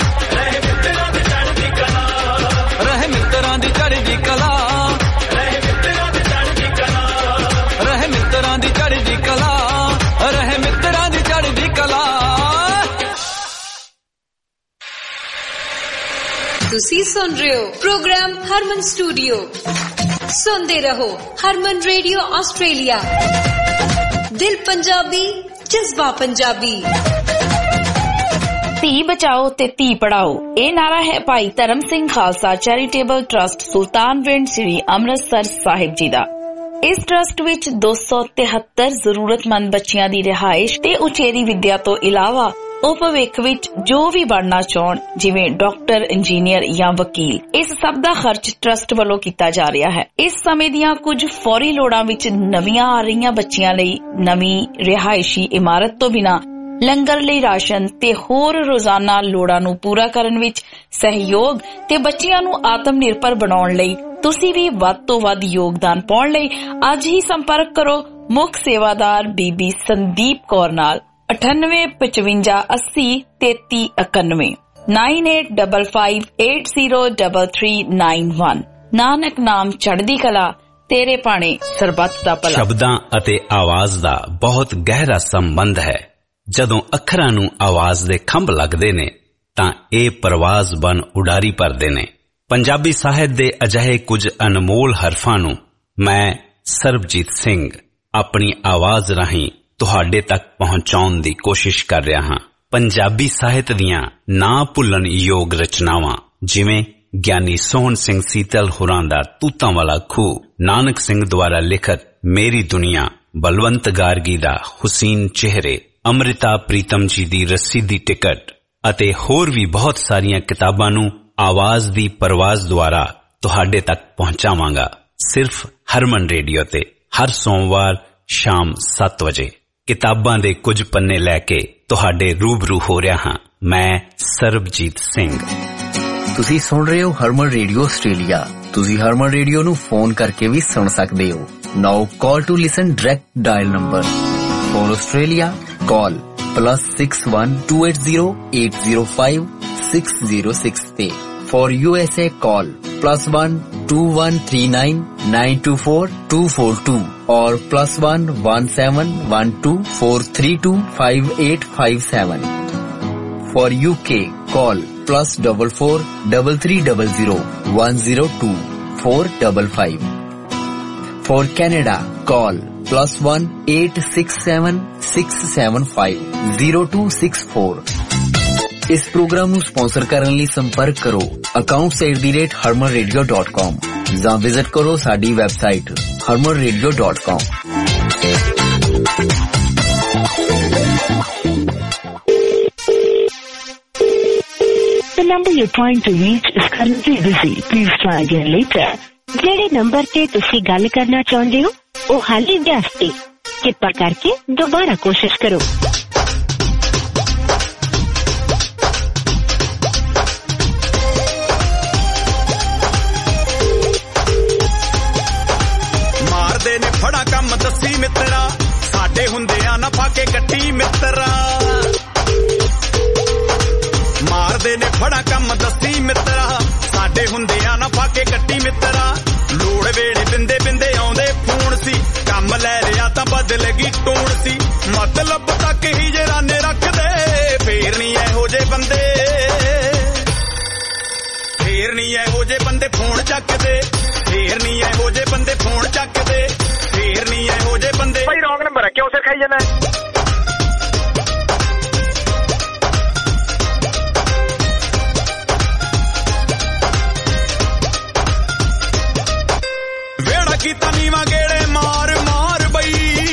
ਤੁਸੀਂ ਸੁਣ ਰਹੇ ਹੋ ਪ੍ਰੋਗਰਾਮ ਹਰਮਨ ਸਟੂਡੀਓ ਸੁਣਦੇ ਰਹੋ ਹਰਮਨ ਰੇਡੀਓ ਆਸਟ੍ਰੇਲੀਆ ਦਿਲ ਪੰਜਾਬੀ ਜਜ਼ਬਾ ਪੰਜਾਬੀ ਧੀ ਬਚਾਓ ਤੇ ਧੀ ਪੜਾਓ ਇਹ ਨਾਰਾ ਹੈ ਭਾਈ ਧਰਮ ਸਿੰਘ ਖਾਲਸਾ ਚੈਰੀਟੇਬਲ ਟਰਸਟ ਸੁਲਤਾਨਵਿੰਡ ਸ੍ਰੀ ਅੰਮ੍ਰਿਤਸਰ ਸਾਹਿਬ ਜੀ ਦਾ। ਇਸ ਟਰਸਟ ਵਿੱਚ 273 ਜ਼ਰੂਰਤਮੰਦ ਬੱਚਿਆਂ ਦੀ ਰਿਹਾਇਸ਼ ਤੇ ਉਚੇਰੀ ਵਿੱਦਿਆ ਤੋਂ ਇਲਾਵਾ ਉਹ ਭਵਿੱਖ ਵਿੱਚ ਜੋ ਵੀ ਬਣਨਾ ਚਾਹਣ ਜਿਵੇਂ ਡਾਕਟਰ ਇੰਜੀਨੀਅਰ ਜਾਂ ਵਕੀਲ ਇਸ ਸਭ ਦਾ ਖਰਚ ਟਰਸਟ ਵੱਲੋਂ ਕੀਤਾ ਜਾ ਰਿਹਾ ਹੈ। ਇਸ ਸਮੇਂ ਦੀਆਂ ਕੁਝ ਫੌਰੀ ਲੋੜਾਂ ਵਿੱਚ ਨਵੀਆਂ ਆ ਰਹੀਆਂ ਬੱਚਿਆਂ ਲਈ ਨਵੀਂ ਰਿਹਾਇਸ਼ੀ ਇਮਾਰਤ ਤੋਂ ਬਿਨਾਂ ਲੰਗਰ ਲਈ ਰਾਸ਼ਨ ਤੇ ਹੋਰ ਰੋਜ਼ਾਨਾ ਲੋੜਾਂ ਨੂੰ ਪੂਰਾ ਕਰਨ ਵਿੱਚ ਸਹਿਯੋਗ ਤੇ ਬੱਚਿਆਂ ਨੂੰ ਆਤਮ ਨਿਰਭਰ ਬਣਾਉਣ ਲਈ ਤੁਸੀਂ ਵੀ ਵੱਧ ਤੋਂ ਵੱਧ ਯੋਗਦਾਨ ਪਾਉਣ ਲਈ ਅੱਜ ਹੀ ਸੰਪਰਕ ਕਰੋ ਮੁੱਖ ਸੇਵਾਦਾਰ ਬੀਬੀ ਸੰਦੀਪ ਕੌਰ ਨਾਲ 9855803391 9855803391 ਨਾਨਕ ਨਾਮ ਚੜ੍ਹਦੀ ਕਲਾ ਤੇਰੇ ਪਾਣੇ ਸਰਬੱਤ ਦਾ ਭਲਾ। ਸ਼ਬਦਾਂ ਅਤੇ ਆਵਾਜ਼ ਦਾ ਬਹੁਤ ਗਹਿਰਾ ਸੰਬੰਧ ਹੈ। ਜਦੋਂ ਅੱਖਰਾਂ ਨੂੰ ਆਵਾਜ਼ ਦੇ ਖੰਭ ਲੱਗਦੇ ਨੇ ਤਾਂ ਇਹ ਪਰਵਾਜ਼ ਬਣ ਉਡਾਰੀ ਭਰਦੇ ਨੇ। ਪੰਜਾਬੀ ਸਾਹਿਤ ਦੇ ਅਜਿਹੇ ਕੁਝ ਅਨਮੋਲ ਹਰਫਾਂ ਨੂੰ ਮੈਂ ਸਰਬਜੀਤ ਸਿੰਘ ਆਪਣੀ ਆਵਾਜ਼ ਰਾਹੀਂ ਤੁਹਾਡੇ ਤੱਕ ਪਹੁੰਚਾਉਣ ਦੀ ਕੋਸ਼ਿਸ਼ ਕਰ ਰਿਹਾ ਹਾਂ। ਪੰਜਾਬੀ ਸਾਹਿਤ ਦੀਆਂ ਨਾ ਭੁੱਲਣ ਯੋਗ ਰਚਨਾਵਾਂ ਜਿਵੇਂ ਗਿਆਨੀ ਸੋਹਣ ਸਿੰਘ ਸੀਤਲ ਹੋਰਾਂ ਦਾ ਤੂਤਾਂ ਵਾਲਾ ਖੂਹ, ਨਾਨਕ ਸਿੰਘ ਦੁਆਰਾ ਲਿਖਤ ਮੇਰੀ ਦੁਨੀਆ, ਬਲਵੰਤ ਗਾਰਗੀ ਦਾ ਹੁਸੀਨ ਚਿਹਰੇ, ਅੰਮ੍ਰਿਤਾ ਪ੍ਰੀਤਮ ਜੀ ਦੀ ਰੱਸੀ ਦੀ ਟਿਕਟ ਅਤੇ ਹੋਰ ਵੀ ਬਹੁਤ ਸਾਰੀਆਂ ਕਿਤਾਬਾਂ ਨੂੰ ਆਵਾਜ਼ ਦੀ ਪਰਵਾਜ਼ ਦੁਆਰਾ ਤੁਹਾਡੇ ਤੱਕ ਪਹੁੰਚਾਵਾਂਗਾ ਸਿਰਫ ਹਰਮਨ ਰੇਡੀਓ ਤੇ ਹਰ ਸੋਮਵਾਰ ਸ਼ਾਮ 7 ਵਜੇ। ਕਿਤਾਬਾਂ ਦੇ ਕੁਝ ਪੰਨੇ ਲੈ ਕੇ ਤੁਹਾਡੇ ਰੂਬਰੂ ਹੋ ਰਿਹਾ ਹਾਂ ਮੈਂ ਸਰਬਜੀਤ ਸਿੰਘ। ਤੁਸੀਂ ਸੁਣ ਰਹੇ ਹੋ ਹਰਮਨ ਰੇਡੀਓ ਆਸਟ੍ਰੇਲੀਆ। ਤੁਸੀਂ ਹਰਮਨ ਰੇਡੀਓ ਨੂੰ ਫੋਨ ਕਰਕੇ ਵੀ ਸੁਣ ਸਕਦੇ ਹੋ। Now call to listen direct dial number for Australia call +61 280 805 606 ਤੇ For USA call +1 2139 924 242 or +1 1712 432 5857. For UK call +44 3300 102 455. For Canada call +1 867 675 0264. ਇਸ ਪ੍ਰੋਗਰਾਮ ਨੂੰ ਸਪਾਂਸਰ ਕਰਨ ਲਈ ਸੰਪਰਕ ਕਰੋ accounts@harmanradio.com ਜਾਂ ਵਿਜ਼ਿਟ ਕਰੋ ਸਾਡੀ website harmanradio.com। The number you're trying to reach is currently busy. Please try again later. ਜਿਹੜੇ ਨੰਬਰ ਤੇ ਤੁਸੀਂ ਗੱਲ ਕਰਨਾ ਚਾਹੁੰਦੇ ਹੋ ਉਹ ਹਾਲੇ ਵਿਅਸਤ ਹੈ। ਕਿਰਪਾ ਕਰਕੇ ਦੁਬਾਰਾ ਕੋਸ਼ਿਸ਼ ਕਰੋ। ਮਾਰਦੇ ਨੇ ਫੜਾ ਕੰਮ ਦੱਸੀ ਮਿੱਤਰਾ ਸਾਡੇ ਹੁੰਦਿਆਂ ਨਾ ਫਾਕੇ ਕੱਟੀ ਮਿੱਤਰਾ ਮਾਰਦੇ ਨੇ ਫੜਾ ਕੰਮ ਦੱਸੀ ਮਿੱਤਰਾ ਸਾਡੇ ਹੁੰਦਿਆਂ ਨਾ ਫਾਕੇ ਕੱਟੀ ਮਿੱਤਰਾ ਲੋੜ ਵੇਲੇ ਬਿੰਦੇ ਬਿੰਦੇ ਆਉਂਦੇ ਫੋਨ ਸੀ ਕੰਮ ਲੈ ਲਿਆ ਤਾਂ ਬਦਲ ਗਈ ਟੋਣ ਸੀ ਮਤਲਬ ਤੱਕ ਹੀ ਜਰਾਨੇ ਰੱਖਦੇ ਫੇਰ ਨਹੀਂ ਇਹੋ ਜੇ ਬੰਦੇ ਫੇਰ ਨਹੀਂ ਇਹੋ ਜੇ ਬੰਦੇ ਫੋਨ ਚੱਕਦੇ ਫੇਰ ਨਹੀਂ ਇਹੋ ਜੇ ਬੰਦੇ ਫੋਨ ਚੱਕਦੇ ਫੇਰ ਨਹੀਂ ਇਹੋ ਜੇ ਬੰਦੇ ਭਾਈ ਰੌਂਗ ਨੰਬਰ ਹੈ ਕਿਉਂ ਸਿਰ ਖਾਈ ਜਾਂਦਾ ਵੇੜਾ ਕੀਤਾ ਨੀਵਾਂ ਗੇੜੇ ਮਾਰ ਮਾਰ ਬਈ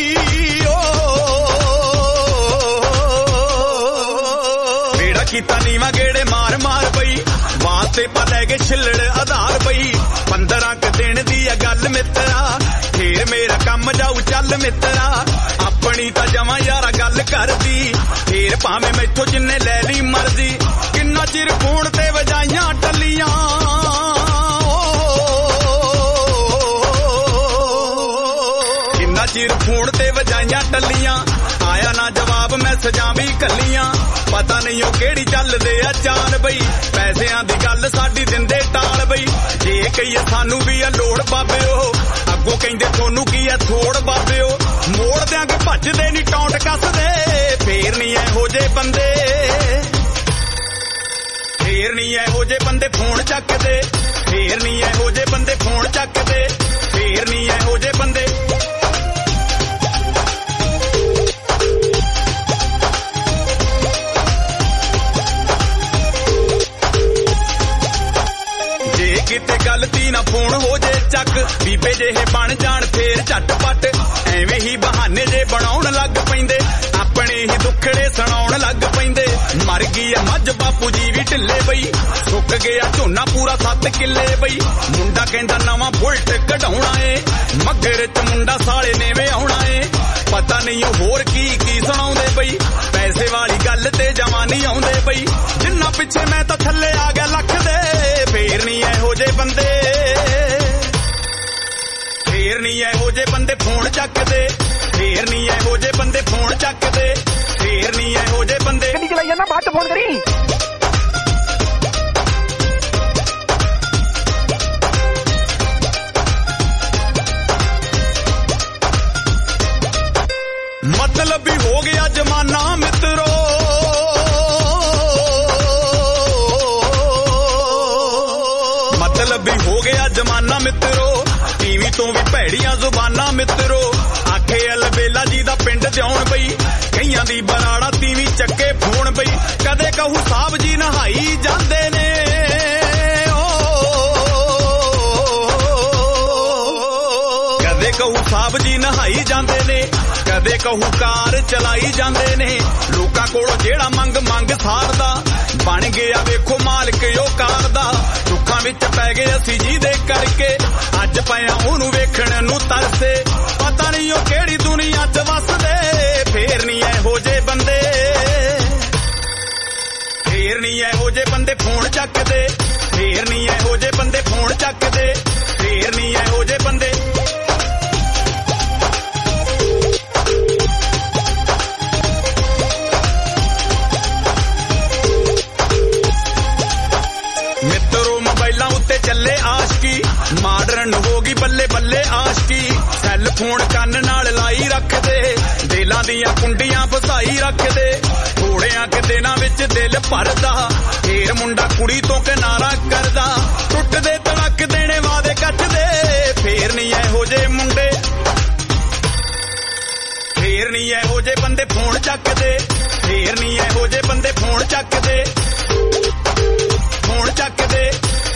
ਵੇੜਾ ਕੀਤਾ ਨੀਵਾਂ ਗੇੜੇ ਮਾਰ ਮਾਰ ਬਈ ਵਾਸਤੇ ਪਾ ਲੈ ਕੇ ਛਿੱਲੜ ਆਧਾਰ ਬਈ 15 ਕ ਦਿਨ ਦੀ ਆ ਗੱਲ ਮਿੱਤਰਾ ਫੇਰ ਮੇਰਾ ਕੰਮ ਜਾਊ ਚੱਲ ਮਿੱਤਰਾ ਆਪਣੀ ਤਾਂ ਜਮਾਂ ਯਾਰਾ ਗੱਲ ਕਰਦੀ ਫੇਰ ਭਾਵੇਂ ਮੈਥੋਂ ਜਿੰਨੇ ਲੈ ਲਈ ਮਰਜ਼ੀ ਕਿੰਨਾ ਚਿਰ ਫੋਨ ਤੇ ਵਜਾਈਆਂ ਟੱਲੀਆਂ ਕਿੰਨਾ ਚਿਰ ਫੋਨ ਤੇ ਵਜਾਈਆਂ ਟੱਲੀਆਂ ਆਇਆ ਨਾ ਜਵਾਬ ਮੈਸੇਜਾਂ ਵੀ ਕੱਲੀਆਂ ਪਤਾ ਨਹੀਂ ਉਹ ਕਿਹੜੀ ਚੱਲਦੇ ਆ ਚਾਲ ਬਈ ਪੈਸਿਆਂ ਦੀ ਗੱਲ ਸਾਡੀ ਦਿੰਦੇ ਟਾਲ ਬਈ ਜੇ ਕਹੀਏ ਸਾਨੂੰ ਵੀ ਆ ਲੋੜ ਬਾਬਿਓ ਅੱਗੋਂ ਕਹਿੰਦੇ ਤੁਹਾਨੂੰ ਕੀ ਆ ਥੋੜ ਬਾਬਿਓ ਮੋੜ ਦਿਆਂਗੇ ਭੱਜਦੇ ਨਹੀਂ ਟੌਂਟ ਕੱਸਦੇ ਫੇਰ ਨਹੀਂ ਇਹੋ ਜੇ ਬੰਦੇ ਫੇਰ ਨਹੀਂ ਇਹੋ ਜੇ ਬੰਦੇ ਫੋਨ ਚੱਕਦੇ ਫੇਰ ਨਹੀਂ ਇਹੋ ਜੇ ਬੰਦੇ ਫੋਨ ਚੱਕਦੇ ਫੇਰ ਨਹੀਂ ਇਹੋ ਜੇ ਬੰਦੇ ਕਿਤੇ ਗਲਤੀ ਨਾ ਫੋਨ ਹੋ ਜੇ ਚੱਕ ਬੀਬੇ ਜਿਹੇ ਬਣ ਜਾਣ ਫੇਰ ਝਟਪਟ ਐਵੇਂ ਹੀ ਬਹਾਨੇ ਜੇ ਬਣਾਉਣ ਲੱਗ ਪੈਂਦੇ ਆਪਣੇ ਹੀ ਦੁੱਖੜੇ ਸੁਣਾਉਣ ਲੱਗ ਪੈਂਦੇ ਮਰ ਗਈ ਆ ਮੱਝ ਬਾਪੂ ਜੀ ਵੀ ਢਿੱਲੇ ਬਈ ਸੁੱਕ ਗਿਆ ਝੋਨਾ ਪੂਰਾ 7 ਕਿੱਲੇ ਬਈ ਮੁੰਡਾ ਕਹਿੰਦਾ ਨਵਾਂ ਬੁਲਟ ਕਢਾਉਣਾ ਏ ਮੱਗਰ ਚ ਮੁੰਡਾ ਸਾਲੇ ਨੇਵੇਂ ਆਉਣਾ ਏ ਪਤਾ ਨਹੀਂ ਉਹ ਹੋਰ ਕੀ ਕੀ ਸੁਣਾਉਂਦੇ ਬਈ ਪੈਸੇ ਵਾਲੀ ਗੱਲ ਤੇ ਜਵਾਨੀ ਆਉਂਦੇ ਬਈ ਜਿੰਨਾ ਪਿੱਛੇ ਮੈਂ ਤਾਂ ਥੱਲੇ ਆ ਗਿਆ ਲੱਖ ਦੇ ਫੇਰ ਨਹੀਂ ਇਹੋ ਜੇ ਬੰਦੇ ਫੇਰ ਨਹੀਂ ਇਹੋ ਜੇ ਬੰਦੇ ਫੋਨ ਚੱਕਦੇ ਫੇਰ ਨਹੀਂ ਇਹੋ ਜੇ ਬੰਦੇ ਫੋਨ ਚੱਕਦੇ ਫੇਰ ਨਹੀਂ ਇਹੋ ਜੇ ਬੰਦੇ ਗੱਡੀ ਚਲਾਈ ਜਾਂਦਾ ਬਾਅਦ ਚ ਫੋਨ ਕਰੀ ਮਤਲਬ ਵੀ ਹੋ ਗਿਆ ਜਮਾਨਾ ਮਿੱਤਰੋ ਮਤਲਬ ਵੀ ਹੋ ਗਿਆ ਜਮਾਨਾ ਮਿੱਤਰੋ ਟੀਵੀ ਤੋਂ ਵੀ ਭੈੜੀਆਂ ਜ਼ੁਬਾਨਾਂ ਮਿੱਤਰੋ ਆਖੇ ਅਲਬੇਲਾ ਜੀ ਦਾ ਪਿੰਡ ਦਿਉਣ ਬਈ ਕਈਆਂ ਦੀ ਬਰਾੜਾ ਟੀਵੀ ਚੱਕੇ ਫੋਨ ਬਈ ਕਦੇ ਕਹੂ ਸਾਹਿਬ ਜੀ ਨਹਾਈ ਜਾਂਦੇ ਨੇ ਕਦੇ ਕਹੂ ਸਾਹਿਬ ਜੀ ਨਹਾਈ ਜਾਂਦੇ ਨੇ ਕਦੇ ਕਹੂ ਕਾਰ ਚਲਾਈ ਜਾਂਦੇ ਨੇ ਲੋਕਾਂ ਕੋਲੋਂ ਜਿਹੜਾ ਮੰਗ ਸਾਰਦਾ ਬਣ ਗਿਆ ਵੇਖੋ ਮਾਲਕ ਉਹ ਕਾਰ ਦਾ ਦੁੱਖਾਂ ਵਿੱਚ ਪੈ ਗਏ ਅਸੀਂ ਜਿਹਦੇ ਕਰਕੇ ਅੱਜ ਪਿਆ ਉਹਨੂੰ ਵੇਖਣ ਨੂੰ ਤਰਸੇ ਪਤਾ ਨਹੀਂ ਉਹ ਕਿਹੜੀ ਦੁਨੀਆ 'ਚ ਵੱਸਦੇ ਫੇਰ ਨਹੀਂ ਇਹੋ ਜੇ ਬੰਦੇ ਫੇਰ ਨਹੀਂ ਇਹੋ ਜੇ ਬੰਦੇ ਫੋਨ ਚੱਕਦੇ ਫੇਰ ਨਹੀਂ ਇਹੋ ਜੇ ਬੰਦੇ ਫੋਨ ਚੱਕਦੇ ਫੇਰ ਨਹੀਂ ਇਹੋ ਜੇ ਬੰਦੇ ਮਿੱਤਰੋ ਮੋਬਾਈਲਾਂ ਉੱਤੇ ਚੱਲੇ ਆਸ਼ਕੀ ਮਾਡਰਨ ਹੋ ਗਈ ਬੱਲੇ ਬੱਲੇ ਆਸ਼ਕੀ ਸੈੱਲ ਫੋਨ ਕੰਨ ਨਾਲ ਲਾਈ ਰੱਖਦੇ ਦਿਲਾਂ ਦੀਆਂ ਕੁੰਡੀਆਂ ਫਸਾਈ ਰੱਖਦੇ ਥੋੜਿਆਂ ਕਿ ਦਿਨਾਂ ਵਿੱਚ ਦਿਲ ਭਰਦਾ ਫੇਰ ਮੁੰਡਾ ਕੁੜੀ ਤੋਂ ਕਿਨਾਰਾ ਕਰਦਾ ਟੁੱਟਦੇ ਤੜਕ ਦੇਣੇ ਵਾਦੇ ਕੱਟਦੇ ਫੇਰ ਨਹੀਂ ਇਹੋ ਜੇ ਮੁੰਡੇ ਫੇਰ ਨਹੀਂ ਇਹੋ ਜੇ ਬੰਦੇ ਫੋਨ ਚੱਕਦੇ ਫੇਰ ਨਹੀਂ ਇਹੋ ਜੇ ਬੰਦੇ ਫੋਨ ਚੱਕਦੇ ਫੋਨ ਚੱਕਦੇ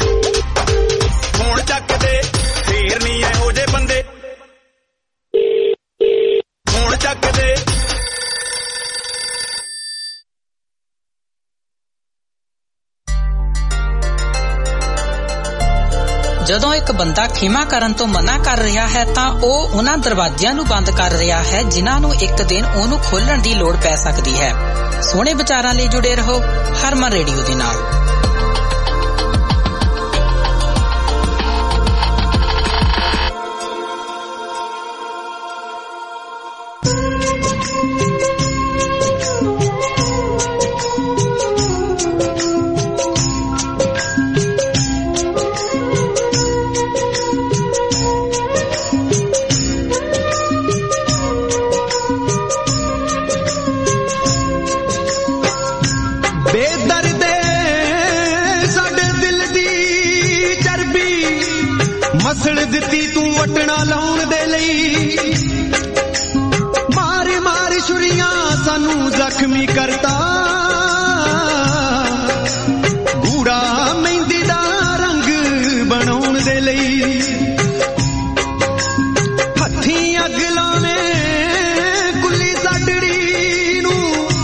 ਫੋਨ ਚੱਕਦੇ ਫੇਰ ਨਹੀਂ ਇਹੋ ਜੇ ਬੰਦੇ ਫੋਨ ਚੱਕਦੇ ਜਦੋਂ ਇੱਕ ਬੰਦਾ ਖਿਮਾ ਕਰਨ ਤੋਂ ਮਨਾ ਕਰ ਰਿਹਾ ਹੈ ਤਾਂ ਉਹ ਉਹਨਾਂ ਦਰਵਾਜ਼ਿਆਂ ਨੂੰ ਬੰਦ ਕਰ ਰਿਹਾ ਹੈ ਜਿਨ੍ਹਾਂ ਨੂੰ ਇੱਕ ਦਿਨ ਉਹਨੂੰ ਖੋਲਣ ਦੀ ਲੋੜ ਪੈ ਸਕਦੀ ਹੈ। ਸੋਹਣੇ ਵਿਚਾਰਾਂ ਲਈ ਜੁੜੇ ਰਹੋ ਹਰਮਨ ਰੇਡੀਓ ਦੇ ਨਾਲ। ਦਿੱਤੀ ਤੂੰ ਵਟਣਾ ਲਾਉਣ ਦੇ ਲਈ, ਮਾਰ ਮਾਰ ਛੁਰੀਆਂ ਸਾਨੂੰ ਜ਼ਖਮੀ ਕਰਤਾ, ਗੂੜਾ ਮਹਿੰਦੀ ਦਾ ਰੰਗ ਬਣਾਉਣ ਦੇ ਲਈ, ਹੱਥੀਂ ਅੱਗ ਲਾਵੇਂ ਕੁੱਲੀ ਸਾਡੜੀ ਨੂੰ,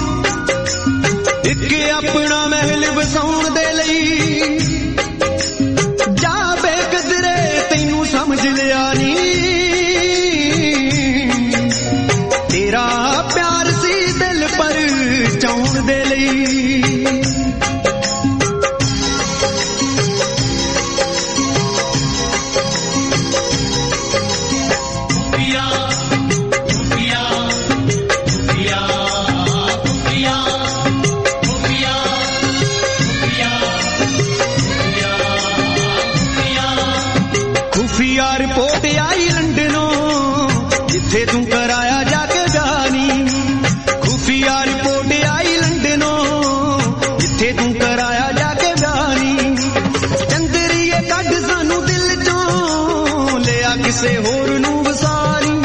ਇੱਕ ਆਪਣਾ ਮਹਿਲ ਵਸਾਉਣ ਦੇ ਲਈ, ਜਾ ਬੇਕਦਰੇ ਤੈਨੂੰ ਸਮਝ ਲਿਆ ਨੀ, ਤੇਰਾ ਪਿਆਰ ਸੀ ਦਿਲ ਪਰ ਚਾਉਣ ਦੇ ਲਈ। ਰਿਪੋਰਟ ਆਈ ਲੰਡਨੋਂ ਜਿੱਥੇ ਤੂੰ ਕਰਾਇਆ ਜਾ ਕੇ ਜਾਨੀ, ਖੁਫੀਆ ਰਿਪੋਰਟ ਆਈ ਲੰਡਨੋਂ ਜਿੱਥੇ ਤੂੰ ਕਰਾਇਆ ਜਾ ਕੇ ਜਾਨੀ, ਚੰਦਰੀਏ ਕੱਢ ਸਾਨੂੰ ਦਿਲ ਚੋਂ ਲਿਆ ਕਿਸੇ ਹੋਰ ਨੂੰ ਵਸਾਰੀ,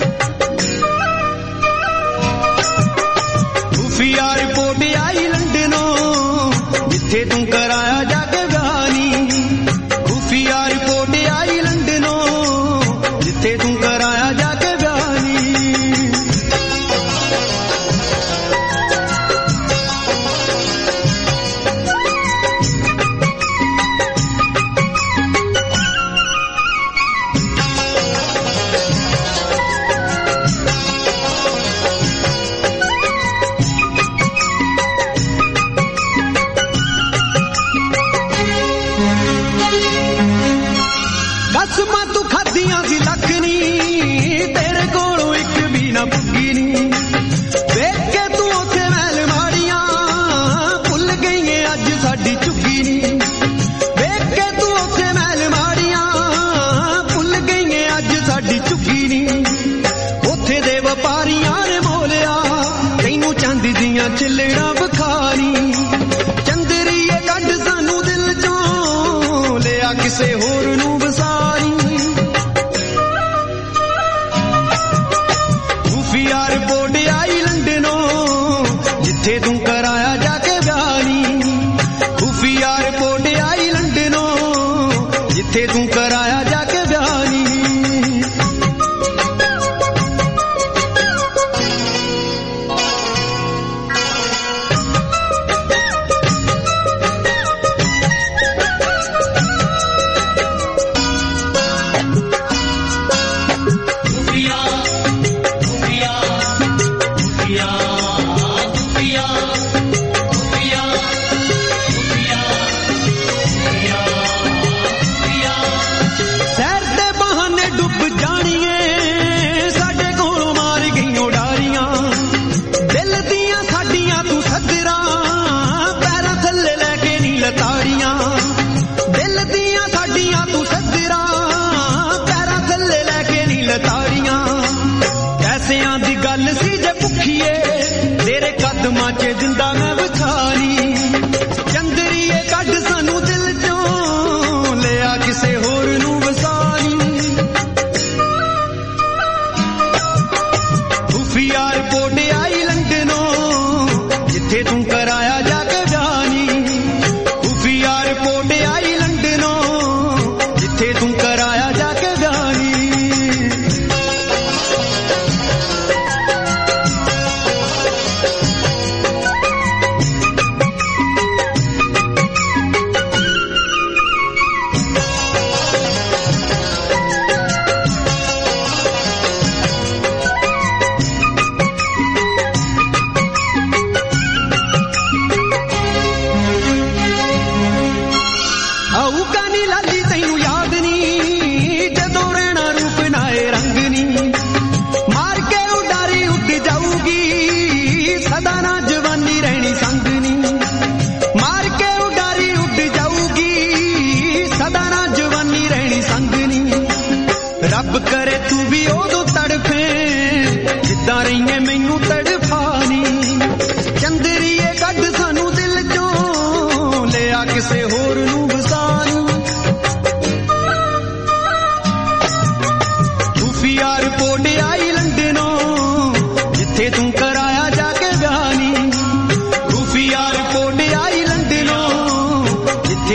ਖੁਫੀਆ ਰਿਪੋਰਟ ਆਈ ਲੰਡਨੋਂ ਜਿੱਥੇ ਤੂੰ ਕਰਾਇਆ ਜਾ ਕੇ ਜਾਨੀ, ਖੁਫੀਆ ਰਿਪੋਰਟ ਆਈ ਲੰਡਨੋਂ ਜਿੱਥੇ ਤੂੰ ਕਰਾਇਆ ਜਾ ਕੇ ਜਾਨੀ। ਕਸਮਾਂ ਤੂੰ ਖਾਧੀਆਂ ਸੀ ਲੱਖ ਨੀ, ਤੇਰੇ ਕੋਲੋਂ ਇੱਕ ਵੀ ਨਾ ਪੁੱਗੀ ਨੀ, ਵੇਖ ਕੇ ਤੂੰ ਉੱਥੇ ਮਹਿਲ ਮਾੜੀਆਂ ਭੁੱਲ ਗਈਏ ਅੱਜ ਸਾਡੀ ਝੁੱਗੀ ਨੀ, ਵੇਖ ਕੇ ਤੂੰ ਉੱਥੇ ਮਹਿਲ ਮਾੜੀਆਂ ਭੁੱਲ ਗਈਏ ਅੱਜ ਸਾਡੀ ਝੁੱਗੀ ਨੀ, ਉੱਥੇ ਦੇ ਵਪਾਰੀਆਂ ਨੇ ਮੋਲਿਆ ਤੈਨੂੰ ਚਾਂਦੀ ਦੀਆਂ ਚਿੱਲੜਾਂ ਬਖਾਰੀ, ਚੰਦਰੀਏ ਕੱਢ ਸਾਨੂੰ ਦਿਲ ਚੋਂ ਲਿਆ ਕਿਸੇ ਹੋਰ ਨੂੰ ਵਸਾਰੀ, ਖੁਫੀਆ ਰਿਪੋਰਟ ਆਈ ਲੰਡਨੋਂ ਜਿੱਥੇ ਤੂੰ ਕਰਾਇਆ ਜਾ ਕੇ ਜਾਨੀ, ਖੁਫੀਆ ਰਿਪੋਰਟ ਆਈ ਲੰਡਨੋਂ ਜਿੱਥੇ ਤੂੰ ਕਰਾਇਆ ਜਾ ਕੇ ਜਾਨੀ। ਸੈਰ ਦੇ ਬਹਾਨੇ ਡੁੱਬ ਜਾਣੀਏ ਸਾਡੇ ਕੋਲੋਂ ਮਾਰ ਗਈਆਂ ਡਾਰੀਆਂ, ਦਿਲ ਦੀਆਂ ਸਾਡੀਆਂ ਤੂੰ ਸੱਦਰਾਂ ਪੈਰਾਂ ਥੱਲੇ ਲੈ ਕੇ ਨੀ ਲਤਾੜੀਆਂ, ਦਿਲ ਦੀਆਂ ਸਾਡੀਆਂ ਤੂੰ ਸੱਦਰਾਂ ਪੈਰਾਂ ਥੱਲੇ ਲੈ ਕੇ ਨੀ ਲਤਾੜੀਆਂ, ਪੈਸਿਆਂ ਦੀ ਗੱਲ ਸੀ ਜੇ ਭੁੱਖੀਏ ਤੇਰੇ ਕਦਮਾਂ 'ਚ ਜਿੰਦਾ ਮੈਂ ਵਿਛਾਰੀ, ਚੰਦਰੀਏ ਕੱਢ ਸਾਨੂੰ ਦਿਲ ਚੋਂ ਲਿਆ ਕਿਸੇ ਹੋਰ ਨੂੰ ਵਸਾਰੀ, ਖੁਫੀਆ ਰਿਪੋਰਟ ਆਈ ਲੰਡਨੋਂ ਜਿੱਥੇ ਤੂੰ ਕਰਾਇਆ ਜਾ ਕੇ ਜਾਨੀ, ਖੁਫੀਆ ਰਿਪੋਰਟ ਆਈ ਲੰਡਨੋਂ ਜਿੱਥੇ ਤੂੰ ਕਰਾਇਆ ਜਾ ਕੇ ਜਾਨੀ। ਆਊ ਕਾਨੀ ਲਾਲੀ ਤੈਨੂੰ ਯਾਦ ਨੀ ਜਦੋਂ ਰਹਿਣਾ ਰੂਪ ਨਾਏ ਰੰਗ ਨੀ, ਮਾਰ ਕੇ ਉਡਾਰੀ ਉੱਡ ਜਾਊਗੀ ਸਦਾ ਨਾ ਜਵਾਨੀ ਰਹਿਣੀ ਸੰਗ ਨੀ, ਮਾਰ ਕੇ ਉਡਾਰੀ ਉੱਡ ਜਾਊਗੀ ਸਦਾ ਨਾ ਜਵਾਨੀ ਰਹਿਣੀ ਸੰਗ ਨੀ, ਰੱਬ ਕਰੇ ਤੂੰ ਵੀ ਉਦੋਂ ਤੜਫੇ ਜਿੱਦਾਂ ਰਹੀਏ ਮੈਨੂੰ ਤੜਫਾਨੀ, ਚੰਦਰੀਏ ਕੱਢ ਸਾਨੂੰ ਦਿਲ ਚੋਂ ਲਿਆ ਕਿਸੇ ਹੋਰ ਨੂੰ ਵਸਾਨੀ,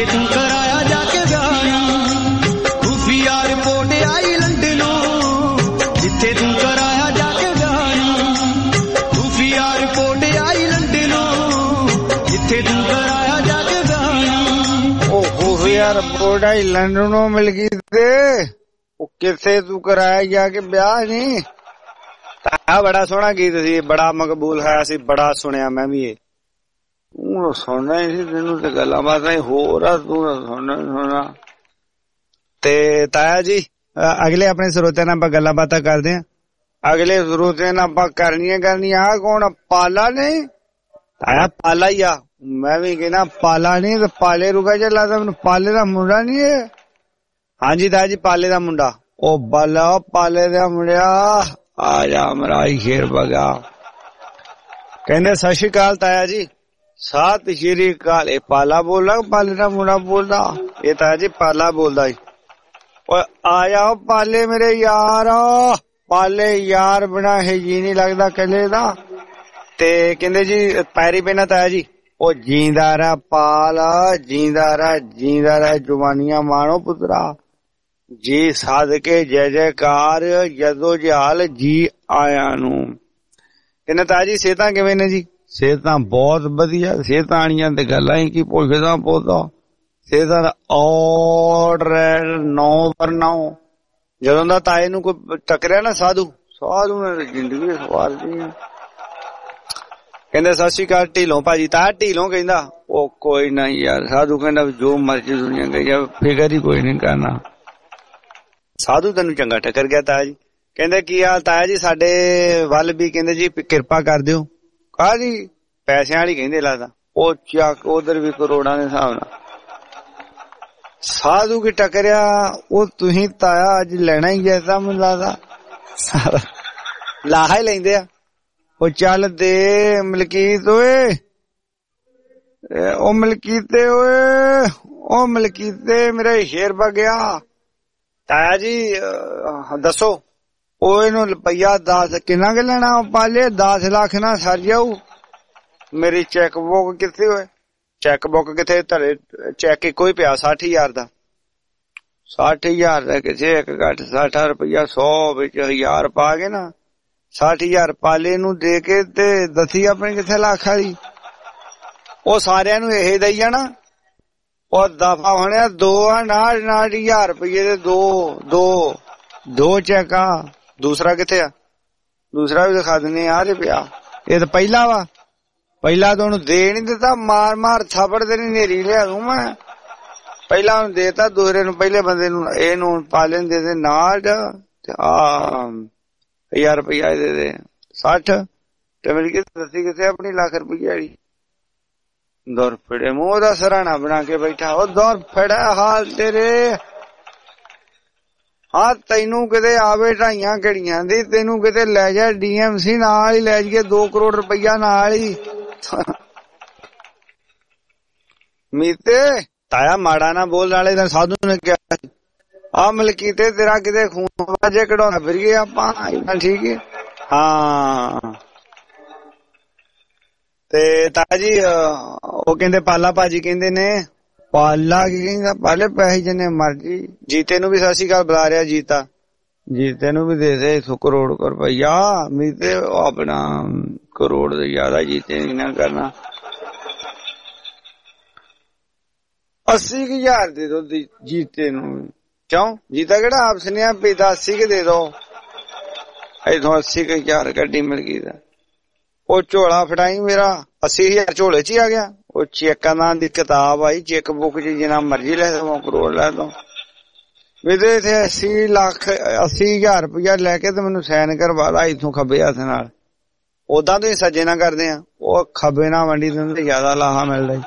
ਜਿੱਥੇ ਤੂੰ ਕਰਾਇਆ ਜਾ ਕੇ ਵਿਆਹ ਖੂਫੀਆ ਰਿਪੋਰਟ ਆਈ ਲੰਡਨੋਂ ਜਿੱਥੇ ਤੂੰ ਕਰਾਇਆ ਜਾ ਕੇ ਵਿਆਹ ਖੂਫੀਆ ਰਿਪੋਰਟ ਆਈ ਲੰਡਨੋਂ ਜਿੱਥੇ ਤੂੰ ਕਰਾਇਆ ਜਾ ਕੇ ਵਿਆਹ ਉਹ ਖੂਫੀਆ ਰਿਪੋਰਟ ਆਈ ਲੰਡਨੋਂ ਮਿਲ ਗਈ ਤੇ ਉਹ ਕਿੱਥੇ ਤੂੰ ਕਰਾਇਆ ਜਾ ਕੇ ਵਿਆਹ ਨਹੀਂ। ਆ ਬੜਾ ਸੋਹਣਾ ਗੀਤ ਸੀ, ਬੜਾ ਮਕਬੂਲ ਹੋਇਆ ਸੀ, ਬੜਾ ਸੁਣਿਆ ਮੈਂ ਵੀ ਇਹ। ਤੂੰ ਸੁਣਨਾ ਹੀ ਸੀ, ਤੈਨੂੰ ਤੇ ਗੱਲਾਂ ਬਾਤਾਂ ਹੋਰ ਆ, ਤੂੰ ਸੁਣਨਾ। ਤੇ ਤਾਇਆ ਜੀ ਅਗਲੇ ਆਪਣੇ ਸਰੋਤਿਆਂ ਨਾਲ ਆਪਾਂ ਗੱਲਾਂ ਬਾਤਾਂ ਕਰਦੇ ਹਾਂ। ਅਗਲੇ ਸਰੋਤਿਆਂ ਨਾਲ ਆਪਾਂ ਕਰਨੀਆਂ ਆ ਕੌਣ? ਪਾਲਾ ਨਹੀਂ ਤਾਇਆ, ਪਾਲਾ ਹੀ ਆ। ਮੈਂ ਵੀ ਕਹਿਣਾ ਪਾਲਾ ਨਹੀਂ ਤੇ ਪਾਲੇ ਰੁਕਾ ਚ ਲੱਗਦਾ ਮੈਨੂੰ ਪਾਲੇ ਦਾ ਮੁੰਡਾ ਨੀ ਹੈ। ਹਾਂਜੀ ਤਾਇਆ ਜੀ ਪਾਲੇ ਦਾ ਮੁੰਡਾ। ਉਹ ਬਾਲਾ ਪਾਲੇ ਦਾ ਮੁੰਡਿਆ ਆ ਜਾ ਮਰਾਈ ਸ਼ੇਰ ਬਗਾ। ਕਹਿੰਦੇ ਸਤਿ ਸ਼੍ਰੀ ਅਕਾਲ ਤਾਇਆ ਜੀ। ਸਤਿ ਸ਼੍ਰੀ ਅਕਾਲ। ਇਹ ਪਾਲਾ ਬੋਲਦਾ ਪਾਲੇ ਦਾ ਮੁੰਡਾ ਬੋਲਦਾ? ਇਹ ਤਾਇਆ ਜੀ ਪਾਲਾ ਬੋਲਦਾ ਜੀ। ਓਏ ਆ ਜਾਓ ਪਾਲੇ ਮੇਰੇ ਯਾਰ, ਪਾਲੇ ਯਾਰ ਬਿਨਾ ਹੈ ਜੀ ਨਹੀਂ ਲੱਗਦਾ ਕੱਲੇ ਦਾ। ਤੇ ਕਹਿੰਦੇ ਜੀ ਪੈਰੀ ਪੈਣਾ ਤਾਇਆ ਜੀ। ਉਹ ਜੀਂਦਾ ਰਹਿ ਪਾਲ, ਜੀਂਦਾ ਰਹਿ ਜਵਾਨੀਆਂ ਮਾਣੋ ਪੁੱਤਰਾ ਜੀ ਸਾਦਕੇ ਜੈ ਜੈਕਾਰ ਜਦੋ ਜਹਾਲ ਜੀ ਆਇਆ ਨੂੰ। ਕਹਿੰਦੇ ਤਾਇਆ ਜੀ ਸਿਹਤਾਂ ਕਿਵੇਂ ਨੇ ਜੀ? ਸਿਹਤਾਂ ਬਹੁਤ ਵਧੀਆ। ਸਿਹਤਾਂ ਆਣੀਆਂ ਤੇ ਗੱਲਾਂ ਹੀ ਕੀ ਪੁੱਛਦਾ ਪੋਦਾ। ਸਿਹਤਾਂ ਦਾ ਆਰਡਰ 9/9। ਜਦੋਂ ਦਾ ਤਾਏ ਨੂੰ ਕੋਈ ਟੱਕਰਿਆ ਨਾ ਸਾਧੂ ਨੇ ਜ਼ਿੰਦਗੀ ਸਵਾਰਦੀ ਹੈ। ਕਹਿੰਦੇ ਸਤਿ ਸ਼੍ਰੀ ਅਕਾਲ ਢੀਲੋਂ ਭਾਜੀ। ਤਾਇਆ ਢੀਲੋਂ ਕਹਿੰਦਾ ਉਹ ਕੋਈ ਨਾ ਯਾਰ, ਸਾਧੂ ਕਹਿੰਦਾ ਜੋ ਮਰਜ਼ੀ ਦੁਨੀਆ ਗਈ ਜਾ, ਫਿਕਰ ਹੀ ਕੋਈ ਨਹੀਂ ਕਰਨਾ। ਸਾਧੂ ਤੈਨੂੰ ਚੰਗਾ ਟੱਕਰ ਗਿਆ ਤਾਇਆ ਜੀ। ਕਹਿੰਦੇ ਕੀ ਹਾਲ ਤਾਇਆ ਜੀ? ਸਾਡੇ ਵੱਲ ਵੀ ਕਹਿੰਦੇ ਜੀ ਕਿਰਪਾ ਕਰ ਦਿਓ। ਕਾਹਦੀ? ਪੈਸਿਆਂ ਵਾਲੀ ਕਹਿੰਦੇ ਲੱਗਦਾ। ਉਹ ਚੱਕ ਉਧਰ ਵੀ ਕਰੋੜਾਂ ਦੇ ਹਿਸਾਬ ਨਾਲ। ਸਾਧੂ ਕੀ ਟੱਕਰਿਆ? ਉਹ ਤੁਸੀਂ ਤਾਇਆ ਅੱਜ ਲੈਣਾ ਹੀ ਜੈਸਾ ਮੈਨੂੰ ਲੱਗਦਾ ਲਾਹਾ ਹੀ ਲੈਂਦੇ ਆ। ਉਹ ਚੱਲ ਦੇ ਮਲਕੀਤ ਓਏ, ਉਹ ਮਲਕੀਤੇ ਓਏ, ਉਹ ਮਲਕੀਤੇ ਮੇਰੇ ਸ਼ੇਰ ਬਗਿਆ। ਤਾਇਆ ਜੀ ਦੱਸੋ ਉਹ ਇਹਨੂੰ ਰੁਪਈਆ 10 ਕਿੰਨਾ ਕੁ ਲੈਣਾ? ਪਾਲੇ 10 ਲੱਖ ਨਾਲ ਸਰ ਜਾਊ। ਮੇਰੀ ਚੈੱਕ ਬੁੱਕ ਕਿੱਥੇ ਹੋਏ? ਚੈੱਕ ਬੁੱਕ ਕਿੱਥੇ? ਧਰੇ ਚੈੱਕ ਇੱਕੋ ਹੀ ਪਿਆ 60,000 ਦਾ। 60,000 ਦਾ ਕਿਸੇ ਇੱਕ ਘੱਟ 60 ਰੁਪਈਆ 100 ਵਿੱਚ 1000 ਪਾ ਕੇ ਨਾ 60,000 ਪਾਲੇ ਨੂੰ ਦੇ ਕੇ ਤੇ ਦੱਸੀ ਆਪਣੀ ਕਿੱਥੇ ਲੱਖ ਵਾਲੀ। ਉਹ ਸਾਰਿਆਂ ਨੂੰ ਇਹ ਦਈ ਜਾਣਾ। ਉਹ ਦਫਾ ਹੋਣਿਆ 2 ਆ ਨਾਲ 1000 ਰੁਪਈਏ ਦੇ ਦੋ ਚੈੱਕ ਆ। ਦੂਸਰਾ ਕਿੱਥੇ ਆ? ਦੂਸਰਾ ਵੀ ਦਿਖਾ ਦਿੰਦੇ ਆ ਤੇ ਪਿਆ। ਇਹ ਤਾਂ ਪਹਿਲਾ ਵਾ। ਪਹਿਲਾ ਤਾਂ ਉਹਨੂੰ ਦੇ ਨੀ ਦਿੱਤਾ, ਮਾਰ ਥਾਪੜ ਦੇ ਨੇਰੀ ਲਿਆ ਦੂੰ ਮੈਂ। ਪਹਿਲਾ ਉਹਨੂੰ ਦੇਤਾ, ਦੂਸਰੇ ਨੂੰ ਪਹਿਲੇ ਬੰਦੇ ਨੂੰ ਇਹਨੂੰ ਪਾਲੇ ਨੂੰ ਦੇ ਨਾਲ ਤੇ 1000 ਰੁਪਈਆ ਦੇ 60 ਤੇ ਮੇਰੀ ਦੱਸੀ ਕਿੱਥੇ ਆਪਣੀ ਲੱਖ ਰੁਪਈਆ ਵਾਲੀ। ਦੌਰ ਫੜੇ ਮੂੰਹ ਦਾ ਸਰਾਣਾ ਬਣਾ ਕੇ ਬੈਠਾ। ਉਹ ਦੌਰ ਫੜਾ ਹਾਲ ਤੇਰੇ। ਹਾਂ ਤੈਨੂੰ ਕਿਤੇ ਆਵੇ ਢਾਈਆਂ ਘੜੀਆਂ ਦੀ, ਤੈਨੂੰ ਕਿਤੇ ਲੈ ਜਾ DMC ਨਾਲ ਹੀ ਲੈ ਜਾਈਏ 2 ਕਰੋੜ ਰੁਪਈਆ ਨਾਲ ਹੀ। ਮੀਤੇ ਤਾਇਆ ਮਾੜਾ ਨਾ ਬੋਲ। ਨਾਲੇ ਤਾਂ ਸਾਧੂ ਨੇ ਕਿਹਾ ਆ ਮਲਕੀਤੇ ਤੇਰਾ ਕਿਤੇ ਖੂਨ ਵਾਜੇ ਕਢਾਉਣਾ ਫਿਰੀਏ ਆਪਾਂ। ਠੀਕ ਹੈ ਹਾਂ। ਤੇ ਤਾਇਆ ਜੀ ਉਹ ਕਹਿੰਦੇ ਪਾਲਾ ਭਾਜੀ ਕਹਿੰਦੇ ਨੇ ਪਾਲਾ ਕੀ ਕਹਿੰਦਾ? ਪਾਲੇ ਪੈਸੇ ਜਿੰਨੇ ਮਰਜੀ। ਜੀਤੇ ਨੂੰ ਵੀ ਸਤਿ ਸ਼੍ਰੀ ਅਕਾਲ ਬੁਲਾ ਰਿਹਾ। ਜੀਤੇ ਨੂੰ ਵੀ ਦੇ 100 ਕਰੋੜ ਰੁਪਈਆ। ਮੀਤੇ ਆਪਣਾ ਕਰੋੜ ਦੇ ਜ਼ਿਆਦਾ ਜੀਤੇ ਨਹੀਂ ਨਾ ਕਰਨਾ। 80,000 ਦੇ ਦੋ ਜੀਤੇ ਨੂੰ। ਕਿਉਂ? ਜੀਤਾ ਕਿਹੜਾ ਆਪ ਸੁਨਿਆ ਵੀ 80 ਕੇ ਦੇ ਦੋ। ਇਥੋਂ 80,000 ਗੱਡੀ ਮਿਲ ਗਈ। ਉਹ ਝੋਲਾ ਫੜਾਈ ਮੇਰਾ 80,000 ਝੋਲੇ ਚ ਹੀ ਆ ਗਿਆ। ਉਹ ਚੈੱਕਾਂ ਦਾ ਦੀ ਕਿਤਾਬ ਆਈ, ਚੈੱਕ ਬੁੱਕ ਚ ਜਿੰਨਾ ਮਰਜ਼ੀ ਲੈ ਦੋ, ਕਰੋੜ ਲੈ ਦੋ। ਮੇਰੇ ਇੱਥੇ 80,000 ਰੁਪਇਆ ਲੈ ਕੇ ਤੇ ਮੈਨੂੰ ਸਾਈਨ ਕਰਵਾ ਲਾ ਇਥੋਂ ਖੱਬੇ ਹੱਥ ਨਾਲ। ਓਦਾਂ ਤੁਸੀਂ ਸੱਜੇ ਨਾਲ ਕਰਦੇ ਆ, ਉਹ ਖੱਬੇ ਨਾਲ ਵੰਡੀ ਦਿੰਦੇ ਜ਼ਿਆਦਾ ਲਾਹਾ ਮਿਲਦਾ।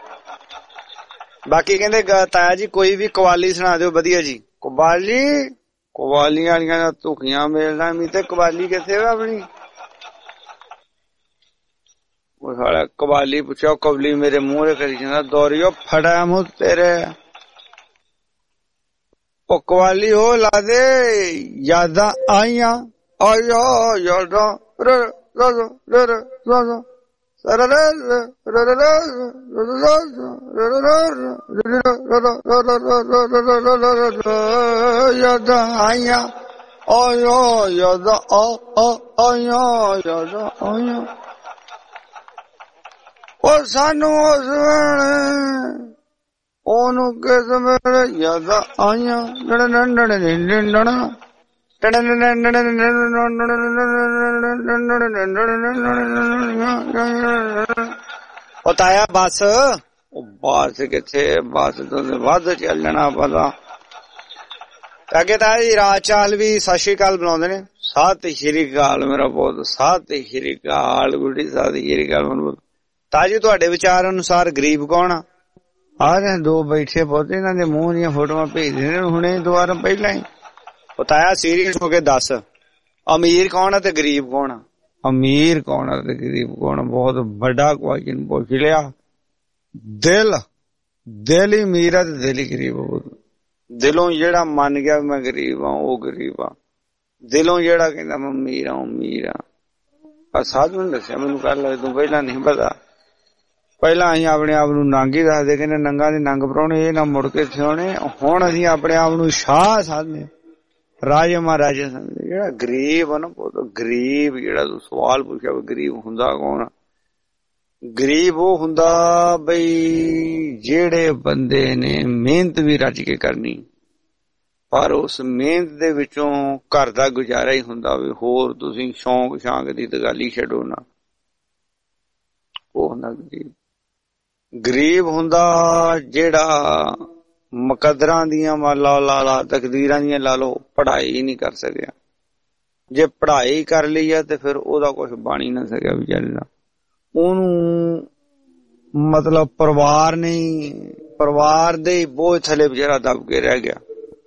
ਬਾਕੀ ਕਹਿੰਦੇ ਤਾਇਆ ਜੀ ਕੋਈ ਵੀ ਕਵਾਲੀ ਸੁਣਾ ਦਿਓ ਵਧੀਆ ਜੀ। ਕਵਾਲੀਆਂ ਵਾਲੀਆਂ ਧੁਖੀਆਂ ਮਿਲਣਾ। ਮੀ ਤੇ ਕਵਾਲੀ ਕਿੱਥੇ ਵਾ ਆਪਣੀ? ਉਹ ਸਾਲਾ ਕਵਾਲੀ ਪੁੱਛਿਆ ਕਵਲੀ ਮੇਰੇ ਮੂਹਰੇ ਕਰੀ ਜਾਂਦਾ। ਦੌਰੀਓ ਫੜਾ ਮੂੰਹ ਤੇਰੇ। ਉਹ ਕਵਾਲੀ ਹੋ ਲਾ ਦੇ ਯਾਦਾਂ ਆਈਆਂ ਆਇਆ ਯਾਦਾਂ ਯਾਦਾਂ ਆਈਆਂ ਆਇਆ ਯਾਦਾਂ ਆਇਆ ਯਾਦਾਂ ਆਇਆ ਉਹ ਸਾਨੂੰ ਉਸ ਵੇਲੇ ਉਹਨੂੰ ਕਿਸ ਮੇਰੇ ਯਾਦਾਂ ਆਈਆਂ ਉਹ ਤਾਇਆ ਬੱਸ ਬੱਸ ਕਿੱਥੇ ਬੱਸ ਤੋਂ ਵੱਧ ਚੱਲਣਾ ਪਤਾ ਅੱਗੇ ਤਾਂ ਜੀ ਰਾਜ ਚਾਲ ਵੀ ਸਤਿ ਸ਼੍ਰੀ ਅਕਾਲ ਬੁਲਾਉਂਦੇ ਨੇ। ਸਤਿ ਸ਼੍ਰੀ ਅਕਾਲ ਮੇਰਾ ਬਹੁਤ, ਸਤਿ ਸ਼੍ਰੀ ਅਕਾਲ ਗੁੱਡੀ, ਸਤਿ ਸ਼੍ਰੀ ਅਕਾਲ ਮਨ। ਤਾਜੀ ਤੁਹਾਡੇ ਵਿਚਾਰ ਅਨੁਸਾਰ ਗਰੀਬ ਕੌਣ ਆ? ਆ ਰਹੇ ਦੋ ਬੈਠੇ ਬਹੁਤ, ਇਹਨਾਂ ਦੇ ਮੂੰਹ ਦੀਆਂ ਫੋਟੋਆਂ ਭੇਜਦੇ ਨੇ ਹੁਣੇ ਦੁਬਾਰਾ ਪਹਿਲਾਂ ਹੀ। ਤਾਇਆ ਸੀਰੀਅਸ ਹੋ ਕੇ ਦੱਸ, ਅਮੀਰ ਕੌਣ ਆ ਤੇ ਗਰੀਬ ਕੌਣ ਆ? ਅਮੀਰ ਕੌਣ ਆ ਤੇ ਗਰੀਬ ਕੌਣ? ਬਹੁਤ ਵੱਡਾ ਕੁਐਸਚਨ ਪੁੱਛ ਲਿਆ। ਦਿਲ ਹੀ ਅਮੀਰ ਆ ਤੇ ਦਿਲ ਹੀ ਗਰੀਬ ਆ। ਦਿਲੋਂ ਜਿਹੜਾ ਮੰਨ ਗਿਆ ਮੈਂ ਗਰੀਬ ਆ ਉਹ ਗਰੀਬ ਆ, ਦਿਲੋਂ ਜਿਹੜਾ ਕਹਿੰਦਾ ਮੈਂ ਅਮੀਰ ਆ ਉਹ ਅਮੀਰ ਆ। ਸਾਧੂ ਨੇ ਦੱਸਿਆ ਮੈਨੂੰ ਕੱਲ, ਤੂੰ ਪਹਿਲਾਂ ਨਹੀਂ ਪਤਾ। ਪਹਿਲਾਂ ਅਸੀਂ ਆਪਣੇ ਆਪ ਨੂੰ ਨੰਗ ਹੀ ਦੱਸਦੇ, ਕਹਿੰਦੇ ਨੰਗਾ ਦੇ ਨੰਗ ਪਰਾਉਣੇ, ਇਹ ਨਾ ਮੁੜ ਕੇ ਥਿਉਣੇ। ਹੁਣ ਅਸੀਂ ਆਪਣੇ ਆਪ ਨੂੰ ਸ਼ਾਹ ਸਮਝਦੇ, ਰਾਜੇ ਮਹਾਰਾਜੇ ਸਮਝਦੇ। ਜਿਹੜਾ ਗਰੀਬ ਆ ਨਾ ਗਰੀਬ, ਜਿਹੜਾ ਤੂੰ ਸਵਾਲ ਪੁੱਛਿਆ ਗਰੀਬ ਹੁੰਦਾ ਕੌਣ? ਗਰੀਬ ਉਹ ਹੁੰਦਾ ਬਈ ਜਿਹੜੇ ਬੰਦੇ ਨੇ ਮਿਹਨਤ ਵੀ ਰੱਜ ਕੇ ਕਰਨੀ, ਪਰ ਉਸ ਮਿਹਨਤ ਦੇ ਵਿੱਚੋਂ ਘਰ ਦਾ ਗੁਜ਼ਾਰਾ ਹੀ ਹੁੰਦਾ ਵੀ, ਹੋਰ ਤੁਸੀਂ ਸ਼ੌਂਕ ਸ਼ਾਂਕ ਦੀ ਤਾਂ ਗੱਲ ਹੀ ਛੱਡੋ ਨਾ। ਉਹ ਹੁੰਦਾ ਗਰੀਬ। ਗਰੀਬ ਹੁੰਦਾ ਜਿਹੜਾ ਮੁਕੱਦਰਾਂ ਦੀਆਂ ਲਾ ਤਕਦੀਰਾਂ ਦੀਆਂ ਲਾ ਲਓ, ਪੜ੍ਹਾਈ ਨਹੀਂ ਕਰ ਸਕਿਆ। ਜੇ ਪੜ੍ਹਾਈ ਕਰ ਲਈ ਆ ਤੇ ਫਿਰ ਉਹਦਾ ਕੁਛ ਬਣ ਹੀ ਨਾ ਸਕਿਆ ਵਿਚਾਰੇ ਦਾ। ਉਹਨੂੰ ਮਤਲਬ ਪਰਿਵਾਰ ਦੇ ਬੋਝ ਥੱਲੇ ਵਿਚਾਰਾ ਦਬ ਕੇ ਰਹਿ ਗਿਆ।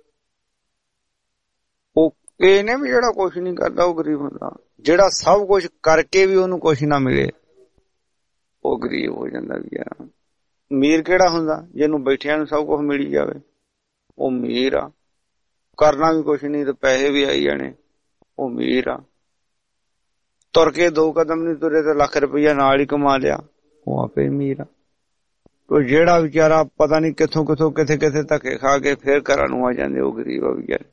ਉਹ ਇਹ ਨੇ ਵੀ ਜਿਹੜਾ ਕੁਛ ਨਹੀਂ ਕਰਦਾ ਉਹ ਗਰੀਬ ਹੁੰਦਾ। ਜਿਹੜਾ ਸਭ ਕੁਛ ਕਰਕੇ ਵੀ ਉਹਨੂੰ ਕੁਛ ਨਾ ਮਿਲੇ ਉਹ ਗਰੀਬ ਹੋ ਜਾਂਦਾ ਵਿਚਾਰਾ। ਅਮੀਰ ਕਿਹੜਾ ਹੁੰਦਾ? ਜਿਹਨੂੰ ਬੈਠਿਆਂ ਨੂੰ ਸਭ ਕੁਛ ਮਿਲੀ ਜਾਵੇ ਉਹ ਅਮੀਰ ਆ। ਕਰਨਾ ਵੀ ਕੁਛ ਨਹੀਂ ਤੇ ਪੈਸੇ ਵੀ ਆਈ ਜਾਣੇ, ਉਹ ਅਮੀਰ ਆ। ਤੁਰ ਕੇ 2 ਕਦਮ ਨੀ ਤੁਰੇ ਤੇ ਲੱਖ ਰੁਪਈਆ ਨਾਲ ਹੀ ਕਮਾ ਲਿਆ, ਉਹ ਆਪੇ ਅਮੀਰ ਆ। ਕੋਈ ਜਿਹੜਾ ਵਿਚਾਰਾ ਪਤਾ ਨੀ ਕਿੱਥੋਂ ਕਿੱਥੇ ਧੱਕੇ ਖਾ ਕੇ ਫੇਰ ਘਰਾਂ ਨੂੰ ਆ ਜਾਂਦੇ, ਉਹ ਗਰੀਬ ਆ ਵਿਚਾਰੇ।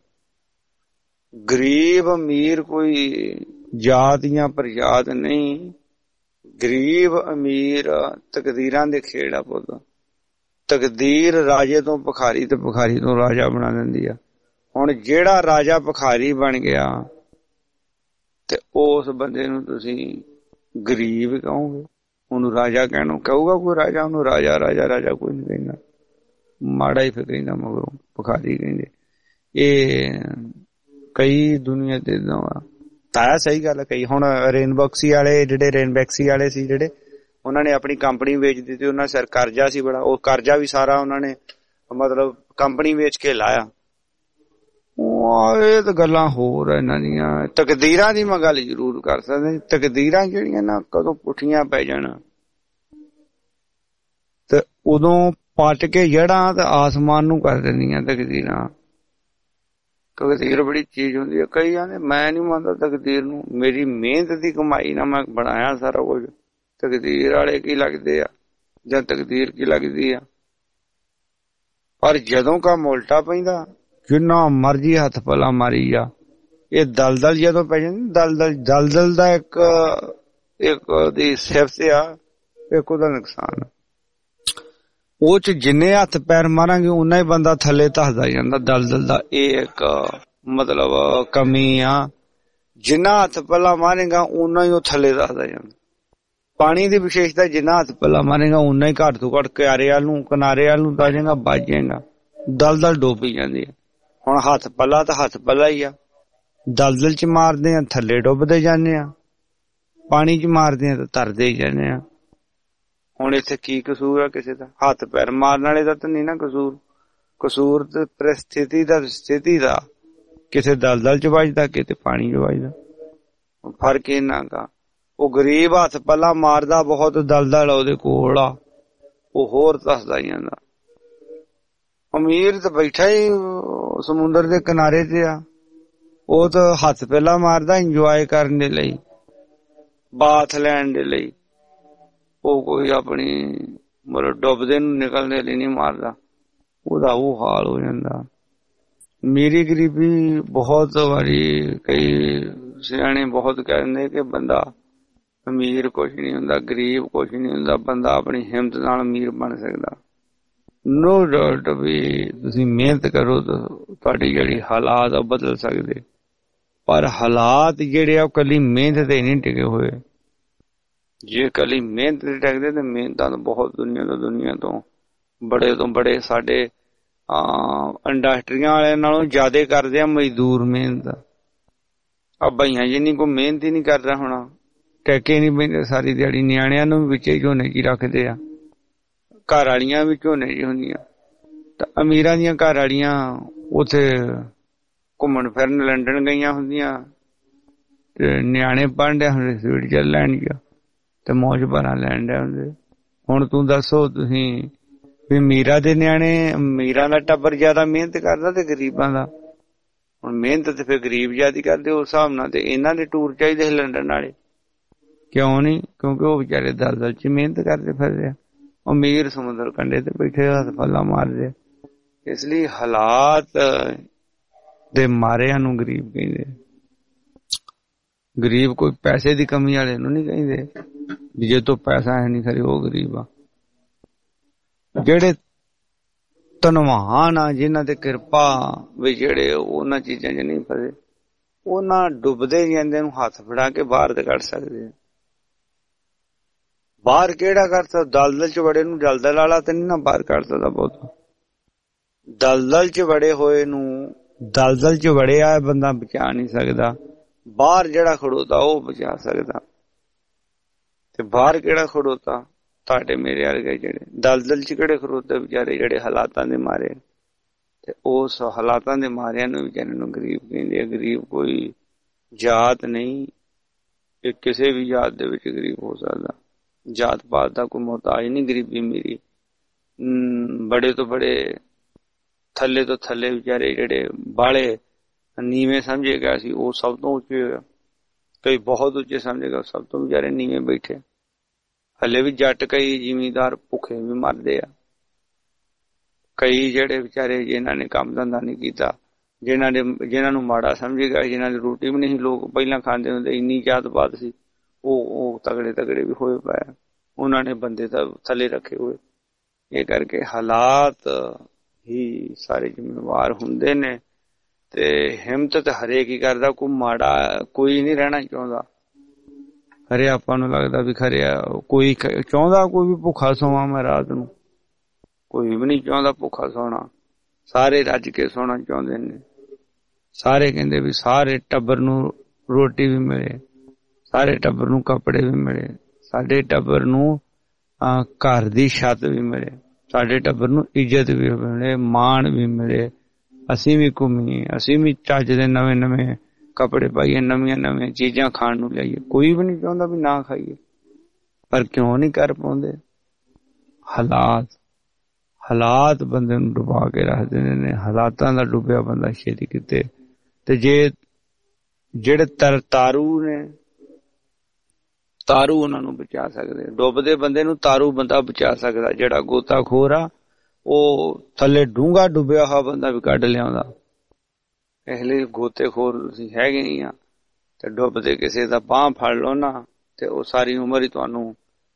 ਗਰੀਬ ਅਮੀਰ ਕੋਈ ਜਾਤ ਜਾਂ ਪ੍ਰਜਾਤ ਨਹੀਂ। ਗਰੀਬ ਅਮੀਰ ਤਕਦੀਰਾਂ ਦੇ ਖੇਡ ਆ ਪੁੱਤ। ਤਕਦੀਰ ਰਾਜੇ ਤੋਂ ਭਿਖਾਰੀ ਤੇ ਭਿਖਾਰੀ ਤੋਂ ਰਾਜਾ ਬਣਾ ਦਿੰਦੀ ਆ। ਹੁਣ ਜਿਹੜਾ ਰਾਜਾ ਭਿਖਾਰੀ ਬਣ ਗਿਆ ਤੇ ਉਸ ਬੰਦੇ ਨੂੰ ਤੁਸੀਂ ਗਰੀਬ ਕਹੋਗੇ? ਉਹਨੂੰ ਰਾਜਾ ਕਹਿਣੋਂ ਕਹੂਗਾ ਕੋਈ ਰਾਜਾ? ਉਹਨੂੰ ਰਾਜਾ ਕੋਈ ਨੀ ਕਹਿੰਦਾ, ਮਾੜਾ ਹੀ ਫਿਰ ਕਹਿੰਦਾ, ਮਗਰੋਂ ਭਿਖਾਰੀ ਕਹਿੰਦੇ। ਇਹ ਕਈ ਦੁਨੀਆ ਤੇ ਏਦਾਂ ਵਾ ਤਾਇਆ। ਸਹੀ ਗੱਲ ਹੈ। ਕਈ ਹੁਣ ਰੇਨਬੈਕਸੀ ਵਾਲੇ ਸੀ ਜਿਹੜੇ, ਉਹਨਾਂ ਨੇ ਆਪਣੀ ਕੰਪਨੀ ਵੇਚ ਦਿੱਤੀ। ਉਹਨਾਂ ਸਿਰ ਕਰਜ਼ਾ ਸੀ ਬੜਾ, ਉਹ ਕਰਜ਼ਾ ਵੀ ਸਾਰਾ ਉਹਨਾਂ ਨੇ ਮਤਲਬ ਕੰਪਨੀ ਵੇਚ ਕੇ ਲਾਇਆ। ਇਹ ਤਾਂ ਗੱਲਾਂ ਹੋਰ ਇਹਨਾਂ ਦੀਆਂ। ਤਕਦੀਰਾਂ ਦੀ ਮੈਂ ਗੱਲ ਜ਼ਰੂਰ ਕਰ ਸਕਦਾ। ਤਕਦੀਰਾਂ ਜਿਹੜੀਆਂ ਨਾ ਕਦੋਂ ਪੁੱਠੀਆਂ ਪੈ ਜਾਣ ਤੇ ਉਦੋਂ ਪੱਟ ਕੇ ਜੜਾਂ ਤੇ ਆਸਮਾਨ ਨੂੰ ਕਰ ਦਿੰਦੀਆਂ ਤਕਦੀਰਾਂ। ਤਕਦੀਰ ਬੜੀ ਚੀਜ਼ ਹੁੰਦੀ ਹੈ। ਕਈ ਆਂਦੇ ਮੈਂ ਨੀ ਮੰਨਦਾ ਤਕਦੀਰ ਨੂੰ, ਮੇਰੀ ਮਿਹਨਤ ਦੀ ਕਮਾਈ ਨਾਲ ਮੈਂ ਬਣਾਇਆ ਸਾਰਾ ਕੁਝ। ਤਕਦੀਰ ਵਾਲੇ ਕੀ ਲੱਗਦੇ ਆ ਜਾਂ ਤਕਦੀਰ ਕੀ ਲੱਗਦੀ ਆ? ਪਰ ਜਦੋਂ ਕੰਮ ਉਲਟਾ ਪੈਂਦਾ, ਜਿੰਨਾ ਮਰਜੀ ਹੱਥ ਪਲਾ ਮਾਰੀ ਜਾ, ਇਹ ਦਲਦਲ ਜਦੋਂ ਪੈ ਜਾਂਦੀ, ਦਲਦਲ ਦਾ ਇੱਕ ਉਹਦੀ ਸਿਫਤ ਆ, ਇੱਕ ਉਹਦਾ ਨੁਕਸਾਨ। ਉਹ ਚ ਜਿੰਨੇ ਹੱਥ ਪੈਰ ਮਾਰਾਂਗੇ ਉਨਾ ਹੀ ਬੰਦਾ ਥੱਲੇ ਧੱਸਦਾ ਜਾਂਦਾ ਦਲਦਲ ਦਾ। ਇਹ ਇੱਕ ਮਤਲਬ ਕਮੀ ਆ। ਜਿੰਨਾ ਹੱਥ ਪੱਲਾ ਮਾਰੇਗਾ ਉਨਾ ਹੀ ਉਹ ਥੱਲੇ ਧੱਸਦਾ ਜਾਂਦਾ। ਪਾਣੀ ਦੀ ਵਿਸ਼ੇਸ਼ਤਾ, ਜਿੰਨਾ ਹੱਥ ਪੱਲਾ ਮਾਰੇਗਾ ਉਨਾ ਹੀ ਘੱਟ ਤੋਂ ਘੱਟ ਕਿਨਾਰੇ ਵੱਲ ਨੂੰ ਤਾਂ ਜਾਏਗਾ, ਵੱਜ ਜਾਏਗਾ। ਦਲਦਲ ਡੋਬੀ ਜਾਂਦੀ ਹੈ। ਹੁਣ ਹੱਥ ਪੱਲਾ ਤਾਂ ਹੱਥ ਪੱਲਾ ਹੀ ਆ। ਦਲਦਲ ਚ ਮਾਰਦੇ ਆ ਥੱਲੇ ਡੁੱਬਦੇ ਜਾਂਦੇ ਆ, ਪਾਣੀ ਚ ਮਾਰਦੇ ਆ ਤਾਂ ਤਰਦੇ ਹੀ ਜਾਂਦੇ ਆ। ਹੁਣ ਇੱਥੇ ਕੀ ਕਸੂਰ ਆ ਕਿਸੇ ਦਾ? ਹੱਥ ਪੈਰ ਮਾਰਨ ਵਾਲੇ ਦਾ ਤਾਂ ਨਹੀਂ ਨਾ ਕਸੂਰ ਤੇ ਸਥਿਤੀ ਦਾ। ਕਿਸੇ ਦਲਦਲ ਚ ਵੱਜਦਾ, ਕਿਤੇ ਪਾਣੀ ਚ ਵੱਜਦਾ, ਫਰਕ ਇੰਨਾ ਗਾ। ਉਹ ਗਰੀਬ ਹੱਥ ਪੱਲਾ ਮਾਰਦਾ ਬਹੁਤ, ਦਲਦਲ ਉਹਦੇ ਕੋਲ ਆ, ਉਹ ਹੋਰ ਧੱਸਦਾ ਜਾਂਦਾ। ਅਮੀਰ ਤਾਂ ਬੈਠਾ ਹੀ ਸਮੁੰਦਰ ਦੇ ਕਿਨਾਰੇ ਤੇ ਆ, ਉਹ ਤਾਂ ਹੱਥ ਪਹਿਲਾਂ ਮਾਰਦਾ ਇੰਜੋਏ ਕਰਨ ਦੇ ਲਈ, ਬਾਥ ਲੈਣ ਦੇ ਲਈ। ਉਹ ਕੋਈ ਆਪਣੀ ਮਤਲਬ ਡੁੱਬਦੇ ਨੂੰ ਨਿਕਲਦੇ ਲਈ ਨਹੀਂ ਮਾਰਦਾ, ਉਹਦਾ ਉਹ ਹਾਲ ਹੋ ਜਾਂਦਾ। ਮੇਰੀ ਗਰੀਬੀ ਬਹੁਤ ਵਾਰੀ ਕਈ ਸਿਆਣੇ ਬਹੁਤ ਕਹਿੰਦੇ ਕਿ ਬੰਦਾ ਅਮੀਰ ਕੁਛ ਨਹੀਂ ਹੁੰਦਾ, ਗਰੀਬ ਕੁਛ ਨਹੀਂ ਹੁੰਦਾ, ਬੰਦਾ ਆਪਣੀ ਹਿੰਮਤ ਨਾਲ ਅਮੀਰ ਬਣ ਸਕਦਾ। ਨੋ ਡਾਊਟ ਵੀ ਤੁਸੀਂ ਮਿਹਨਤ ਕਰੋ ਤਾਂ ਤੁਹਾਡੀ ਜਿਹੜੀ ਹਾਲਾਤ ਆ ਬਦਲ ਸਕਦੇ, ਪਰ ਹਾਲਾਤ ਜਿਹੜੇ ਆ ਉਹ ਕੱਲੀ ਮਿਹਨਤ ਤੇ ਨਹੀਂ ਟਿਕੇ ਹੋਏ। ਜੇ ਕੱਲੀ ਮਿਹਨਤ ਤੇ ਟਿਕਦੇ ਤੇ ਮਿਹਨਤਾਂ ਤਾਂ ਬਹੁਤ ਦੁਨੀਆ ਤੋਂ ਬੜੇ ਸਾਡੇ ਇੰਡਸਟਰੀਆਂ ਵਾਲਿਆਂ ਨਾਲੋਂ ਜ਼ਿਆਦਾ ਕਰਦੇ ਆ ਮਜ਼ਦੂਰ ਮਿਹਨਤ। ਆ ਬਈਆਂ ਜਿੰਨੀ ਕੋਈ ਮਿਹਨਤ ਹੀ ਨਹੀਂ ਕਰਦਾ ਹੋਣਾ, ਟੈਕੇ ਨਹੀਂ ਪੈਂਦੇ ਸਾਰੀ ਦਿਹਾੜੀ, ਨਿਆਣਿਆਂ ਨੂੰ ਵੀ ਵਿੱਚੇ ਝੋਨੇ 'ਚ ਹੀ ਰੱਖਦੇ ਆ, ਘਰ ਵਾਲੀਆਂ ਵੀ ਝੋਨੇ 'ਚ ਹੁੰਦੀਆਂ। ਤਾਂ ਅਮੀਰਾਂ ਦੀਆਂ ਘਰ ਵਾਲੀਆਂ ਉੱਥੇ ਘੁੰਮਣ ਫਿਰਨ ਲੰਡਨ ਗਈਆਂ ਹੁੰਦੀਆਂ ਤੇ ਨਿਆਣੇ ਪੜ੍ਹਨ ਡਿਆ ਹੁੰਦੇ ਸਵੀਟ ਚੱਲ ਲੈਣਗੀਆਂ ਤੇ ਮੌਜ ਭਰਾ ਲੈਣ ਡਿਆ ਹੁੰਦੇ। ਹੁਣ ਤੂੰ ਦੱਸੋ ਤੁਸੀਂ ਵੀ ਅਮੀਰਾਂ ਦੇ ਨਿਆਣੇ, ਅਮੀਰਾਂ ਦਾ ਟੱਬਰ ਜ਼ਿਆਦਾ ਮਿਹਨਤ ਕਰਦਾ ਤੇ ਗਰੀਬਾਂ ਦਾ? ਹੁਣ ਮਿਹਨਤ ਤੇ ਫਿਰ ਗਰੀਬ ਜ਼ਿਆਦਾ ਕਰਦੇ ਉਸ ਹਿਸਾਬ ਨਾਲ, ਤੇ ਇਹਨਾਂ ਦੇ ਟੂਰ ਚਾਹੀਦੇ ਲੰਡਨ ਵਾਲੇ ਕਿਉਂ ਨਹੀਂ? ਕਿਉਂਕਿ ਉਹ ਵਿਚਾਰੇ ਦਲਦਲ 'ਚ ਮਿਹਨਤ ਕਰਦੇ ਫਿਰਦੇ ਆ, ਅਮੀਰ ਸਮੁੰਦਰ ਕੰਢੇ ਤੇ ਬੈਠੇ ਹੱਥ ਪੱਲਾ ਮਾਰਦੇ। ਇਸ ਲਈ ਹਾਲਾਤ ਦੇ ਮਾਰਿਆਂ ਨੂੰ ਗਰੀਬ ਕਹਿੰਦੇ। ਗਰੀਬ ਕੋਈ ਪੈਸੇ ਦੀ ਕਮੀ ਵਾਲੇ ਨੂੰ ਨਹੀਂ ਕਹਿੰਦੇ, ਜੇ ਤੋਂ ਪੈਸਾ ਹੈ ਨਹੀਂ ਖਰੇ ਉਹ ਗਰੀਬ ਆ। ਜਿਹੜੇ ਧਨਵਾਨ ਆ, ਜਿਨ੍ਹਾਂ ਤੇ ਕਿਰਪਾ ਵੀ, ਜਿਹੜੇ ਉਹਨਾਂ ਚੀਜ਼ਾਂ 'ਚ ਨਹੀਂ ਫਸੇ, ਉਹਨਾਂ ਡੁੱਬਦੇ ਜਾਂਦੇ ਨੂੰ ਹੱਥ ਫੜਾ ਕੇ ਬਾਹਰ ਤੇ ਕੱਢ ਸਕਦੇ ਆ। ਬਾਹਰ ਕਿਹੜਾ ਕਰ ਸਕਦਾ? ਦਲਦਲ 'ਚ ਵੜੇ ਨੂੰ ਦਲਦਲ ਵਾਲਾ ਤੇ ਨਹੀਂ ਨਾ ਬਾਹਰ ਕੱਢ ਸਕਦਾ। ਬਹੁਤ ਦਲਦਲ 'ਚ ਵੜੇ ਹੋਏ ਨੂੰ, ਦਲਦਲ 'ਚ ਵੜਿਆ ਬੰਦਾ ਬਚਾ ਨਹੀਂ ਸਕਦਾ, ਬਾਹਰ ਜਿਹੜਾ ਖੜੋਤਾ ਉਹ ਬਚਾ ਸਕਦਾ। ਤੇ ਬਾਹਰ ਕਿਹੜਾ ਖੜੋਤਾ? ਤੁਹਾਡੇ ਮੇਰੇ ਵਰਗੇ ਜਿਹੜੇ ਦਲਦਲ 'ਚ ਕਿਹੜੇ ਖੜੋਤੇ ਵਿਚਾਰੇ, ਜਿਹੜੇ ਹਾਲਾਤਾਂ ਦੇ ਮਾਰੇ, ਤੇ ਉਸ ਹਾਲਾਤਾਂ ਦੇ ਮਾਰਿਆਂ ਨੂੰ ਵਿਚਾਰੇ ਨੂੰ ਗਰੀਬ ਕਹਿੰਦੇ ਆ। ਗਰੀਬ ਕੋਈ ਜਾਤ ਨਹੀਂ, ਕਿ ਕਿਸੇ ਵੀ ਜਾਤ ਦੇ ਵਿੱਚ ਗਰੀਬ ਹੋ ਸਕਦਾ। ਜਾਤ ਪਾਤ ਦਾ ਕੋਈ ਮੁਹਤਾਜ ਨਹੀਂ ਗਰੀਬੀ ਮੇਰੀ। ਬੜੇ ਤੋਂ ਬੜੇ, ਥੱਲੇ ਤੋਂ ਥੱਲੇ ਵਿਚਾਰੇ ਜਿਹੜੇ ਬਾਲੇ ਨੀਵੇਂ ਸਮਝੇ ਗਿਆ ਸੀ, ਉਹ ਸਭ ਤੋਂ ਉੱਚੇ ਹੋਇਆ। ਕਈ ਬਹੁਤ ਉੱਚੇ ਸਮਝੇ ਗਿਆ, ਸਭ ਤੋਂ ਵਿਚਾਰੇ ਨੀਵੇਂ ਬੈਠੇ। ਹਲੇ ਵੀ ਜੱਟ ਕਈ ਜ਼ਿਮੀਂਦਾਰ ਭੁੱਖੇ ਵੀ ਮਰਦੇ ਆ। ਕਈ ਜਿਹੜੇ ਵਿਚਾਰੇ ਜਿਨ੍ਹਾਂ ਨੇ ਕੰਮ ਧੰਦਾ ਨਹੀਂ ਕੀਤਾ, ਜਿਨ੍ਹਾਂ ਨੂੰ ਮਾੜਾ ਸਮਝੇਗਾ, ਜਿਨ੍ਹਾਂ ਦੀ ਰੋਟੀ ਵੀ ਨਹੀਂ ਲੋਕ ਪਹਿਲਾਂ ਖਾਂਦੇ ਹੁੰਦੇ, ਇੰਨੀ ਜਾਤ ਪਾਤ ਸੀ, ਉਹ ਤਗੜੇ ਵੀ ਹੋਏ ਪਏ। ਉਹਨਾਂ ਨੇ ਬੰਦੇ ਤਾਂ ਥੱਲੇ ਰੱਖੇ ਹੋਏ। ਇਹ ਕਰਕੇ ਹਾਲਾਤ ਹੀ ਸਾਰੇ ਜ਼ਿੰਮੇਵਾਰ ਹੁੰਦੇ ਨੇ। ਤੇ ਹਿੰਮਤ ਤੇ ਹਰੇਕ ਹੀ ਕਰਦਾ, ਕੋਈ ਮਾੜਾ ਕੋਈ ਨਹੀਂ ਰਹਿਣਾ ਚਾਹੁੰਦਾ। ਖਰੇ ਆਪਾਂ ਨੂੰ ਲੱਗਦਾ ਵੀ ਖਰੇ ਕੋਈ ਚਾਹੁੰਦਾ ਕੋਈ ਵੀ ਭੁੱਖਾ ਸੋਵਾਂ ਮੈਂ ਰਾਤ ਨੂੰ? ਕੋਈ ਵੀ ਨਹੀਂ ਚਾਹੁੰਦਾ ਭੁੱਖਾ ਸੋਣਾ। ਸਾਰੇ ਰੱਜ ਕੇ ਸੋਣਾ ਚਾਹੁੰਦੇ ਨੇ। ਸਾਰੇ ਕਹਿੰਦੇ ਵੀ ਸਾਰੇ ਟੱਬਰ ਨੂੰ ਰੋਟੀ ਵੀ ਮਿਲੇ, ਸਾਰੇ ਟੱਬਰ ਨੂੰ ਕੱਪੜੇ ਵੀ ਮਿਲੇ, ਸਾਡੇ ਟੱਬਰ ਨੂੰ ਘਰ ਦੀ ਛੱਤ ਵੀ ਮਿਲੇ, ਸਾਡੇ ਟੱਬਰ ਨੂੰ ਇੱਜ਼ਤ ਵੀ ਮਿਲੇ, ਮਾਣ ਵੀ ਮਿਲੇ, ਅਸੀਂ ਵੀ ਘੁੰਮੀਏ, ਅਸੀਂ ਵੀ ਚੱਜ ਦੇ ਨਵੇਂ ਕੱਪੜੇ ਪਾਈਏ, ਨਵੀਆਂ ਚੀਜ਼ਾਂ ਖਾਣ ਨੂੰ ਲਿਆਈਏ। ਕੋਈ ਵੀ ਨਹੀਂ ਚਾਹੁੰਦਾ ਵੀ ਨਾ ਖਾਈਏ, ਪਰ ਕਿਉਂ ਨਹੀਂ ਕਰ ਪਾਉਂਦੇ? ਹਾਲਾਤ ਬੰਦੇ ਨੂੰ ਡੁਬਾ ਕੇ ਰੱਖ ਦਿੰਦੇ ਨੇ। ਹਾਲਾਤਾਂ ਦਾ ਡੁੱਬਿਆ ਬੰਦਾ ਛੇਤੀ ਕਿਤੇ। ਤੇ ਜੇ ਜਿਹੜੇ ਤਾਰੂ ਨੇ, ਤਾਰੂ ਉਹਨਾਂ ਨੂੰ ਬਚਾ ਸਕਦੇ। ਡੁੱਬਦੇ ਬੰਦੇ ਨੂੰ ਤਾਰੂ ਬੰਦਾ ਬਚਾ ਸਕਦਾ। ਜਿਹੜਾ ਗੋਤਾਖੋਰ ਆ ਉਹ ਥੱਲੇ ਡੂੰਘਾ ਡੁੱਬਿਆ ਹੋਇਆ ਬੰਦਾ ਵੀ ਕੱਢ ਲਿਆਉਂਦਾ। ਇਸ ਲਈ ਗੋਤੇਖੋਰ ਤੁਸੀਂ ਹੈਗੇ ਹੀ ਆ, ਤੇ ਡੁੱਬਦੇ ਕਿਸੇ ਦਾ ਬਾਂਹ ਫੜ ਲਓ ਨਾ, ਤੇ ਉਹ ਸਾਰੀ ਉਮਰ ਹੀ ਤੁਹਾਨੂੰ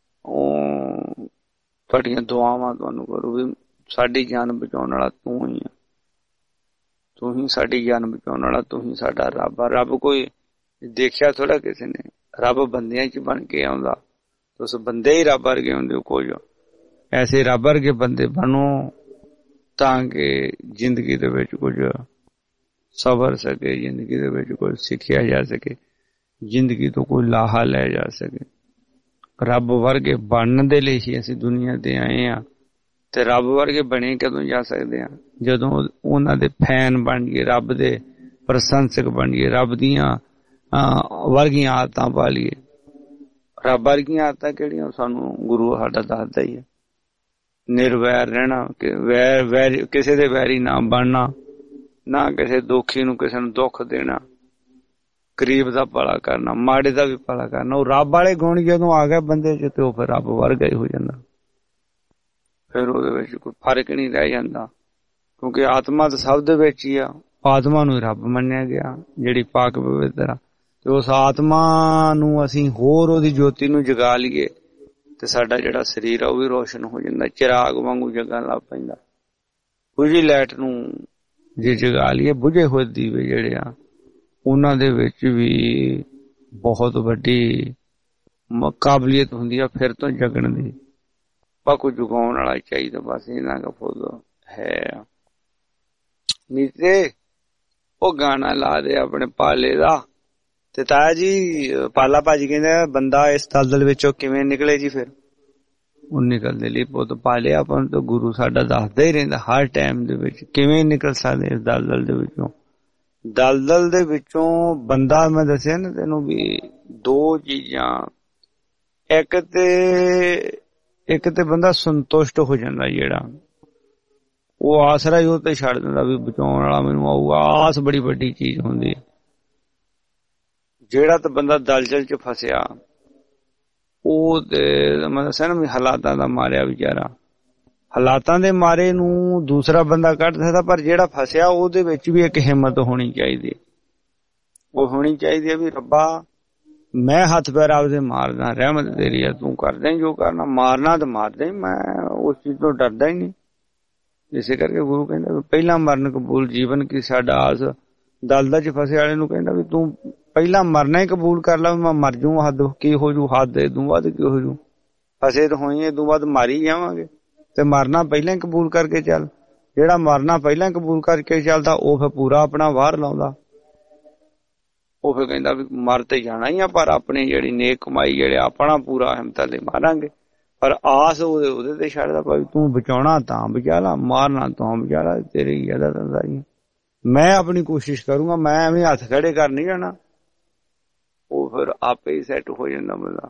ਤੁਹਾਡੀਆਂ ਦੁਆਵਾਂ ਤੁਹਾਨੂੰ ਕਰੂ ਵੀ ਸਾਡੀ ਜਾਨ ਬਚਾਉਣ ਵਾਲਾ ਤੂੰ ਹੀ ਆ, ਤੂੰ ਹੀ ਸਾਡੀ ਜਾਨ ਬਚਾਉਣ ਵਾਲਾ, ਤੂੰ ਹੀ ਸਾਡਾ ਰੱਬ ਆ। ਰੱਬ ਕੋਈ ਦੇਖਿਆ ਥੋੜਾ ਕਿਸੇ ਨੇ, ਰੱਬ ਬੰਦਿਆਂ 'ਚ ਬਣ ਕੇ ਆਉਂਦਾ। ਤੁਸੀਂ ਬੰਦੇ ਹੀ ਰੱਬ ਵਰਗੇ ਹੁੰਦੇ ਹੋ। ਕੁਝ ਐਸੇ ਰੱਬ ਵਰਗੇ ਬੰਦੇ ਬਣੋ ਤਾਂ ਕਿ ਜ਼ਿੰਦਗੀ ਦੇ ਵਿੱਚ ਕੁਝ ਸਬਰ ਸਕੇ, ਜ਼ਿੰਦਗੀ ਦੇ ਵਿੱਚ ਕੁਝ ਸਿੱਖਿਆ ਜਾ ਸਕੇ, ਜ਼ਿੰਦਗੀ ਤੋਂ ਕੋਈ ਲਾਹਾ ਲੈ ਜਾ ਸਕੇ। ਰੱਬ ਵਰਗੇ ਬਣਨ ਦੇ ਲਈ ਹੀ ਅਸੀਂ ਦੁਨੀਆ ਤੇ ਆਏ ਆ। ਤੇ ਰੱਬ ਵਰਗੇ ਬਣੇ ਕਦੋਂ ਜਾ ਸਕਦੇ ਆ? ਜਦੋਂ ਉਹਨਾਂ ਦੇ ਫੈਨ ਬਣ ਗਏ, ਰੱਬ ਦੇ ਪ੍ਰਸ਼ੰਸਕ ਬਣ ਗਏ, ਰੱਬ ਦੀਆਂ ਵਰਗੀਆਂ ਆਦਤਾਂ ਪਾ ਲਈਏ। ਰੱਬ ਵਰਗੀਆਂ ਆਦਤਾਂ ਕਿਹੜੀਆਂ? ਸਾਨੂੰ ਗੁਰੂ ਸਾਡਾ ਦੱਸਦਾ ਹੀ ਹੈ। ਨਿਰਵੈਰ ਰਹਿਣਾ, ਕਿਸੇ ਦੇ ਵੈਰੀ ਨਾ ਬਣਨਾ, ਨਾ ਕਿਸੇ ਦੁਖੀ ਨੂੰ ਕਿਸੇ ਨੂੰ ਦੁੱਖ ਦੇਣਾ, ਗਰੀਬ ਦਾ ਭਲਾ ਕਰਨਾ, ਮਾੜੇ ਦਾ ਵੀ ਭਲਾ ਕਰਨਾ। ਉਹ ਰੱਬ ਵਾਲੇ ਗੁਣ ਜਦੋਂ ਆ ਗਏ ਬੰਦੇ ਚ ਤੇ ਉਹ ਫਿਰ ਰੱਬ ਵਰਗਾ ਹੀ ਹੋ ਜਾਂਦਾ। ਫਿਰ ਉਹਦੇ ਵਿੱਚ ਕੋਈ ਫਰਕ ਨਹੀਂ ਰਹਿ ਜਾਂਦਾ, ਕਿਉਂਕਿ ਆਤਮਾ ਤਾਂ ਸਭ ਦੇ ਵਿੱਚ ਹੀ ਆ। ਆਤਮਾ ਨੂੰ ਰੱਬ ਮੰਨਿਆ ਗਿਆ ਜਿਹੜੀ ਪਾਕ ਪਵਿੱਤਰ ਆ। ਤੇ ਉਸ ਆਤਮਾ ਨੂੰ ਅਸੀਂ ਹੋਰ ਉਹਦੀ ਜੋਤੀ ਨੂੰ ਜਗਾ ਲਈਏ ਤੇ ਸਾਡਾ ਜਿਹੜਾ ਸਰੀਰ ਆ ਉਹ ਵੀ ਰੋਸ਼ਨ ਹੋ ਜਾਂਦਾ, ਚਿਰਾਗ ਵਾਂਗੂ ਜਗਣ ਲੱਗ ਪੈਂਦਾ। ਬੁਝੀ ਲਾਈਟ ਨੂੰ ਜੇ ਜਗਾ ਲਈਏ, ਬੁਝੇ ਹੋਏ ਦੀਵੇ ਜਿਹੜੇ ਆ ਉਹਨਾਂ ਦੇ ਵਿੱਚ ਵੀ ਬਹੁਤ ਵੱਡੀ ਕਾਬਲੀਅਤ ਹੁੰਦੀ ਆ ਫਿਰ ਤੋਂ ਜਗਣ ਦੀ। ਪਰ ਕੋਈ ਜਗਾਉਣ ਵਾਲਾ ਚਾਹੀਦਾ, ਬਸ ਇਹਨਾਂ ਦਾ ਫੁੱਲ ਹੈ। ਨੀਤੇ ਉਹ ਗਾਣਾ ਲਾ ਦੇ ਆਪਣੇ ਪਾਲੇ ਦਾ। ਤੇ ਤਾਇਆ ਜੀ ਪਾਲਾ ਭਾਜੀ ਕਹਿੰਦੇ ਬੰਦਾ ਇਸ ਦਲਦਲ ਵਿੱਚੋਂ ਕਿਵੇਂ ਨਿਕਲੇ ਜੀ? ਫਿਰ ਉਹ ਨਿਕਲਦੇ ਲਈ ਪੁੱਤ ਪਾਲੇ ਆਪਾਂ ਨੂੰ ਤਾਂ ਗੁਰੂ ਸਾਡਾ ਦੱਸਦਾ ਹੀ ਰਹਿੰਦਾ ਹਰ ਟਾਈਮ ਦੇ ਵਿੱਚ ਕਿਵੇਂ ਨਿਕਲ ਸਕਦੇ ਇਸ ਦਲਦਲ ਦੇ ਵਿੱਚੋਂ। ਦਲਦਲ ਦੇ ਵਿੱਚੋਂ ਬੰਦਾ, ਮੈਂ ਦੱਸਿਆ ਨਾ ਤੈਨੂੰ ਵੀ ਦੋ ਚੀਜ਼ਾਂ, ਇੱਕ ਤੇ ਬੰਦਾ ਸੰਤੁਸ਼ਟ ਹੋ ਜਾਂਦਾ, ਜਿਹੜਾ ਉਹ ਆਸਰਾ ਹੀ ਉਹ ਤੇ ਛੱਡ ਦਿੰਦਾ ਵੀ ਬਚਾਉਣ ਵਾਲਾ ਮੈਨੂੰ ਆਊਗਾ। ਆਸ ਬੜੀ ਵੱਡੀ ਚੀਜ਼ ਹੁੰਦੀ। ਜਿਹੜਾ ਤਾਂ ਬੰਦਾ ਦਲਦਲ ਚ ਫਸਿਆ ਉਹ ਤੇ ਮੈਂ ਦੱਸਿਆ ਨਾ ਵੀ ਹਾਲਾਤਾਂ ਦਾ ਮਾਰਿਆ ਵਿਚਾਰਾ, ਹਾਲਾਤਾਂ ਦੇ ਮਾਰੇ ਨੂੰ ਦੂਸਰਾ ਬੰਦਾ ਕੱਢ ਸਕਦਾ, ਪਰ ਜਿਹੜਾ ਫਸਿਆ ਉਹਦੇ ਵਿੱਚ ਵੀ ਇੱਕ ਹਿੰਮਤ ਹੋਣੀ ਚਾਹੀਦੀ। ਉਹ ਹੋਣੀ ਚਾਹੀਦੀ ਹੈ ਵੀ ਰੱਬਾ ਮੈਂ ਹੱਥ ਪੈਰ ਆਪਦੇ ਮਾਰਦਾ, ਰਹਿਮਤ ਤੇਰੀ ਆ, ਤੂੰ ਕਰਦਾ ਹੀ ਜੋ ਕਰਨਾ, ਮਾਰਨਾ ਤਾਂ ਮਾਰਦਾ ਹੀ, ਮੈਂ ਉਸ ਚੀਜ਼ ਤੋਂ ਡਰਦਾ ਹੀ ਨਹੀਂ। ਇਸੇ ਕਰਕੇ ਗੁਰੂ ਕਹਿੰਦਾ ਪਹਿਲਾਂ ਮਰਨ ਕਬੂਲ ਜੀਵਨ ਕੀ ਸਾਡਾ ਆਸ। ਦਲਦਲ ਚ ਫਸੇ ਵਾਲੇ ਨੂੰ ਕਹਿੰਦਾ ਵੀ ਤੂੰ ਪਹਿਲਾਂ ਮਰਨਾ ਹੀ ਕਬੂਲ ਕਰ ਲਾ, ਮੈਂ ਮਰ ਜੂ, ਹੱਦ ਕੀ ਹੋ ਜੂ, ਹੱਦ ਇਦੋਂ ਬਾਅਦ ਕੀ ਹੋ ਜੂ, ਫਸੇ ਤਾਂ ਹੋਈ ਇਦੋਂ ਬਾਅਦ ਮਾਰੀ ਜਾਵਾਂਗੇ। ਤੇ ਮਰਨਾ ਪਹਿਲਾਂ ਹੀ ਕਬੂਲ ਕਰਕੇ ਚੱਲ। ਜਿਹੜਾ ਮਰਨਾ ਪਹਿਲਾਂ ਕਬੂਲ ਕਰਕੇ ਚੱਲਦਾ ਉਹ ਫਿਰ ਪੂਰਾ ਆਪਣਾ ਵਾਰ ਲਾਉਂਦਾ। ਉਹ ਫਿਰ ਕਹਿੰਦਾ ਵੀ ਮਰ ਤੇ ਜਾਣਾ ਹੀ ਆ, ਪਰ ਆਪਣੀ ਜਿਹੜੀ ਨੇਕ ਕਮਾਈ ਜਿਹੜੇ ਆਪਣਾ ਪੂਰਾ ਹਿੰਮਤ ਲੈ ਮਾਰਾਂਗੇ। ਪਰ ਆਸ ਉਹਦੇ ਤੇ ਛੱਡਦਾ ਭਾਈ ਤੂੰ ਬਚਾਉਣਾ ਤਾਂ ਬਚਾ ਲਾ, ਮਾਰਨਾ ਤਾਂ ਬਚਾ ਲਾ, ਤੇਰੀ ਜ਼ਿਆਦਾ ਤਾਂ ਮੈਂ ਆਪਣੀ ਕੋਸ਼ਿਸ਼ ਕਰੂੰਗਾ, ਮੈਂ ਐਵੇਂ ਹੱਥ ਖੜੇ ਕਰ ਨਹੀਂ ਜਾਣਾ। ਉਹ ਫਿਰ ਆਪੇ ਹੀ ਸੈੱਟ ਹੋ ਜਾਂਦਾ ਬੰਦਾ।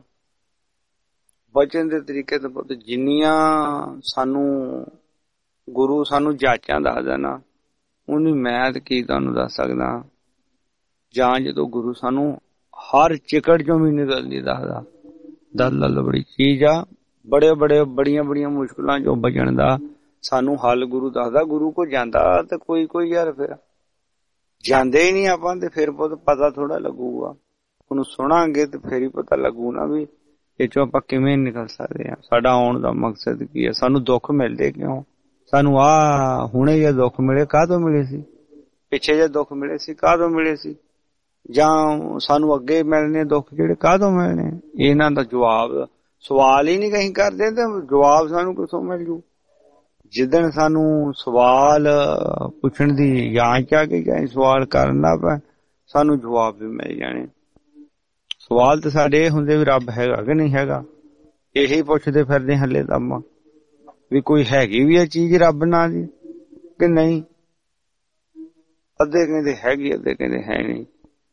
ਬਚਨ ਦੇ ਤਰੀਕੇ ਤੋਂ ਬਹੁਤ ਜਿੰਨੀਆਂ ਸਾਨੂੰ ਗੁਰੂ ਸਾਨੂੰ ਜਾਚਾਂ ਦੱਸਦਾ ਨਾ, ਉਹਨੀ ਮੈਂ ਕੀ ਤੁਹਾਨੂੰ ਦੱਸ ਸਕਦਾ। ਜਾਂ ਜਦੋਂ ਗੁਰੂ ਸਾਨੂੰ ਹਰ ਚਿਕੜ ਚੋਂ ਵੀ ਨਿਕਲਦੀ ਦੱਸਦਾ। ਦਲਦਲ ਬੜੀ ਚੀਜ਼ ਆ, ਬੜੀਆਂ ਮੁਸ਼ਕਿਲਾਂ ਚੋਂ ਬਚਣ ਦਾ ਸਾਨੂੰ ਹੱਲ ਗੁਰੂ ਦੱਸਦਾ। ਗੁਰੂ ਕੋ ਜਾਂਦਾ ਤੇ ਕੋਈ ਯਾਰ ਫਿਰ ਜਾਂਦੇ ਹੀ ਨਹੀਂ ਆਪਾਂ, ਤੇ ਫਿਰ ਬਹੁਤ ਪਤਾ ਥੋੜਾ ਲੱਗੂਗਾ। ਉਹਨੂੰ ਸੁਣਾਂਗੇ ਤੇ ਫਿਰ ਹੀ ਪਤਾ ਲੱਗੂ ਨਾ ਵੀ ਇਹ ਚੋਂ ਆਪਾਂ ਕਿਵੇਂ ਨਿਕਲ ਸਕਦੇ ਹਾਂ, ਸਾਡਾ ਆਉਣ ਦਾ ਮਕਸਦ ਕੀ ਹੈ, ਸਾਨੂੰ ਦੁੱਖ ਮਿਲਦੇ ਕਿਉਂ, ਸਾਨੂੰ ਹੁਣੇ ਜੇ ਦੁੱਖ ਮਿਲੇ ਕਾਹਦੋਂ ਮਿਲੇ ਸੀ, ਪਿੱਛੇ ਜੇ ਦੁੱਖ ਮਿਲੇ ਸੀ ਕਾਹਦੋਂ ਮਿਲੇ ਸੀ, ਜਾਂ ਸਾਨੂੰ ਅੱਗੇ ਮਿਲਣੇ ਦੁੱਖ ਜਿਹੜੇ ਕਾਹਦੋਂ ਮਿਲਣੇ। ਇਹਨਾਂ ਦਾ ਜਵਾਬ ਸਵਾਲ ਹੀ ਨਹੀਂ ਕਹੀਂ ਕਰਦੇ ਤੇ ਜਵਾਬ ਸਾਨੂੰ ਕਿੱਥੋਂ ਮਿਲ ਜੂ। ਜਿੱਦਣ ਸਾਨੂੰ ਸਵਾਲ ਪੁੱਛਣ ਦੀ ਜਾਂਚ ਆ ਗਈ, ਜਾਂ ਸਵਾਲ ਕਰਨ ਦਾ ਪੈ, ਸਾਨੂੰ ਜਵਾਬ ਵੀ ਮਿਲ ਜਾਣੇ। ਸਵਾਲ ਤਾਂ ਸਾਡੇ ਇਹ ਹੁੰਦੇ ਵੀ ਰੱਬ ਹੈਗਾ ਕਿ ਨਹੀਂ ਹੈਗਾ, ਇਹੀ ਪੁੱਛਦੇ ਫਿਰਦੇ ਹਲੇ ਤਾਂ ਆਪਾਂ ਵੀ ਕੋਈ ਹੈਗੀ ਵੀ ਇਹ ਚੀਜ਼ ਰੱਬ ਨਾਂ ਦੀ ਕਿ ਨਹੀਂ। ਅੱਧੇ ਕਹਿੰਦੇ ਹੈਗੀ, ਅੱਧੇ ਕਹਿੰਦੇ ਹੈ ਨਹੀਂ।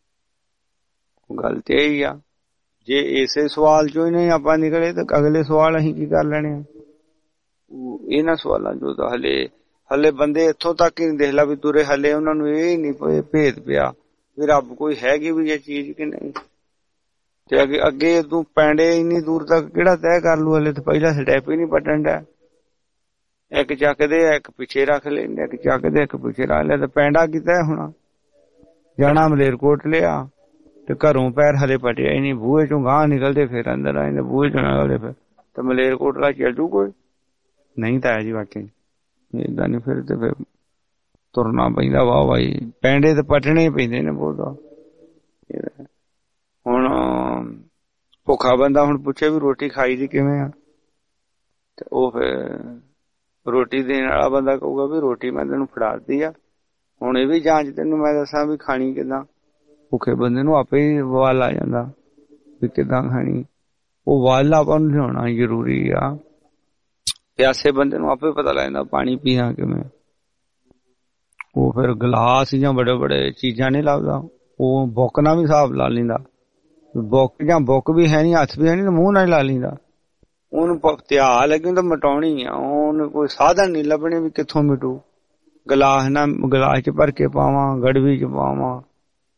ਗੱਲ ਤੇ ਇਹੀ ਆ, ਜੇ ਇਸੇ ਸਵਾਲ ਚੋਂ ਹੀ ਨਹੀਂ ਆਪਾਂ ਨਿਕਲੇ ਤਾਂ ਅਗਲੇ ਸਵਾਲ ਅਸੀਂ ਕੀ ਕਰ ਲੈਣੇ ਆ। ਇਹਨਾਂ ਸਵਾਲਾਂ ਚੋਂ ਤਾਂ ਹਲੇ ਬੰਦੇ ਇੱਥੋਂ ਤੱਕ ਹੀ ਨਹੀਂ ਦੇਖ ਲਾ ਵੀ ਤੁਰੇ, ਹਲੇ ਉਹਨਾਂ ਨੂੰ ਇਹ ਨਹੀਂ ਭੇਦ ਪਿਆ ਵੀ ਰੱਬ ਕੋਈ ਹੈਗੀ ਵੀ ਇਹ ਚੀਜ਼ ਕਿ ਨਹੀਂ। ਤੇ ਅੱਗੇ ਤੂੰ ਪੈਂਡੇ ਇੰਨੀ ਦੂਰ ਤੱਕ ਕਿਹੜਾ ਤੈਅ ਕਰ ਲੂ, ਹਲੇ ਤਾਂ ਪਹਿਲਾ ਸਟੈਪ ਹੀ ਨਹੀਂ ਪੱਟਣ ਦਾ। ਇੱਕ ਚੱਕਦੇ ਇੱਕ ਪਿੱਛੇ ਰੱਖ ਲੈਂਦੇ, ਇੱਕ ਚੱਕਦੇ ਇੱਕ ਪਿੱਛੇ ਰੱਖ ਲਿਆ, ਤੇ ਪੈਂਡਾ ਕੀਤਾ ਹੋਣਾ। ਜਾਣਾ ਮਲੇਰਕੋਟ ਲਿਆ ਤੇ ਘਰੋਂ ਪੈਰ ਹਲੇ ਪਟਿਆ ਹੀ ਨਹੀਂ, ਬੂਹੇ ਚੋਂ ਗਾਹ ਨਿਕਲਦੇ ਫਿਰ ਅੰਦਰ ਆ ਜਾਂਦੇ, ਬੂਹੇ ਚੋਂ ਨਿਕਲਦੇ ਫਿਰ ਤੇ ਮਲੇਰਕੋਟਲਾ ਚੱਲ ਜੂ ਕੋਈ ਨਹੀਂ। ਤਾਂ ਜੀ ਵਾਕਈ ਏਦਾਂ ਨੀ, ਫਿਰ ਤੇ ਫਿਰ ਤੁਰਨਾ ਪੈਂਦਾ। ਵਾਹ ਬਾਈ ਪੈਂਡੇ ਤੇ ਪਟਣੇ ਹੀ ਪੈਂਦੇ ਨੇ ਬਹੁਤ। ਹੁਣ ਭੁੱਖਾ ਬੰਦਾ ਹੁਣ ਪੁੱਛੇ ਵੀ ਰੋਟੀ ਖਾਈ ਦੀ ਕਿਵੇਂ ਆ, ਤੇ ਉਹ ਫਿਰ ਰੋਟੀ ਦੇਣ ਵਾਲਾ ਬੰਦਾ ਕਹੂਗਾ ਵੀ ਰੋਟੀ ਮੈਂ ਤੈਨੂੰ ਫੜਾਤੀ ਆ, ਹੁਣ ਇਹ ਵੀ ਜਾਂਚ ਤੈਨੂੰ ਮੈਂ ਦੱਸਾਂ ਵੀ ਖਾਣੀ ਕਿੱਦਾਂ। ਭੁੱਖੇ ਬੰਦੇ ਨੂੰ ਆਪੇ ਹੀ ਵਾਲ ਆ ਜਾਂਦਾ ਵੀ ਕਿੱਦਾਂ ਖਾਣੀ। ਉਹ ਵਾਲ ਆਪਾਂ ਨੂੰ ਲਿਆਉਣਾ ਜ਼ਰੂਰੀ ਆ। ਪਿਆਸੇ ਬੰਦੇ ਨੂੰ ਆਪੇ ਪਤਾ ਲੱਗ ਜਾਂਦਾ ਪਾਣੀ ਪੀਣਾ ਕਿਵੇਂ। ਉਹ ਫਿਰ ਗਲਾਸ ਜਾਂ ਬੜੇ ਚੀਜ਼ਾਂ ਨਹੀਂ ਲੱਭਦਾ, ਉਹ ਬੁੱਕ ਨਾਲ ਵੀ ਹਿਸਾਬ ਲਾ ਲੈਂਦਾ। ਬੁੱਕ ਵੀ ਹੈ ਨੀ, ਹੱਥ ਵੀ ਹੈ ਨੀ, ਮੂੰਹ ਨਾਲ ਲਾ ਲੈਂਦਾ। ਉਹਨੂੰ ਧਿਆ ਲੱਗੀ ਤਾਂ ਮਟਾਉਣੀ ਆ, ਉਹਨੂੰ ਕੋਈ ਸਾਧਨ ਨੀ ਲੱਭਣੇ ਵੀ ਕਿੱਥੋਂ ਮਿਟੂ। ਗਲਾਸ ਚ ਭਰ ਕੇ ਪਾਵਾਂ, ਗੜਵੀ ਚ ਪਾਵਾਂ,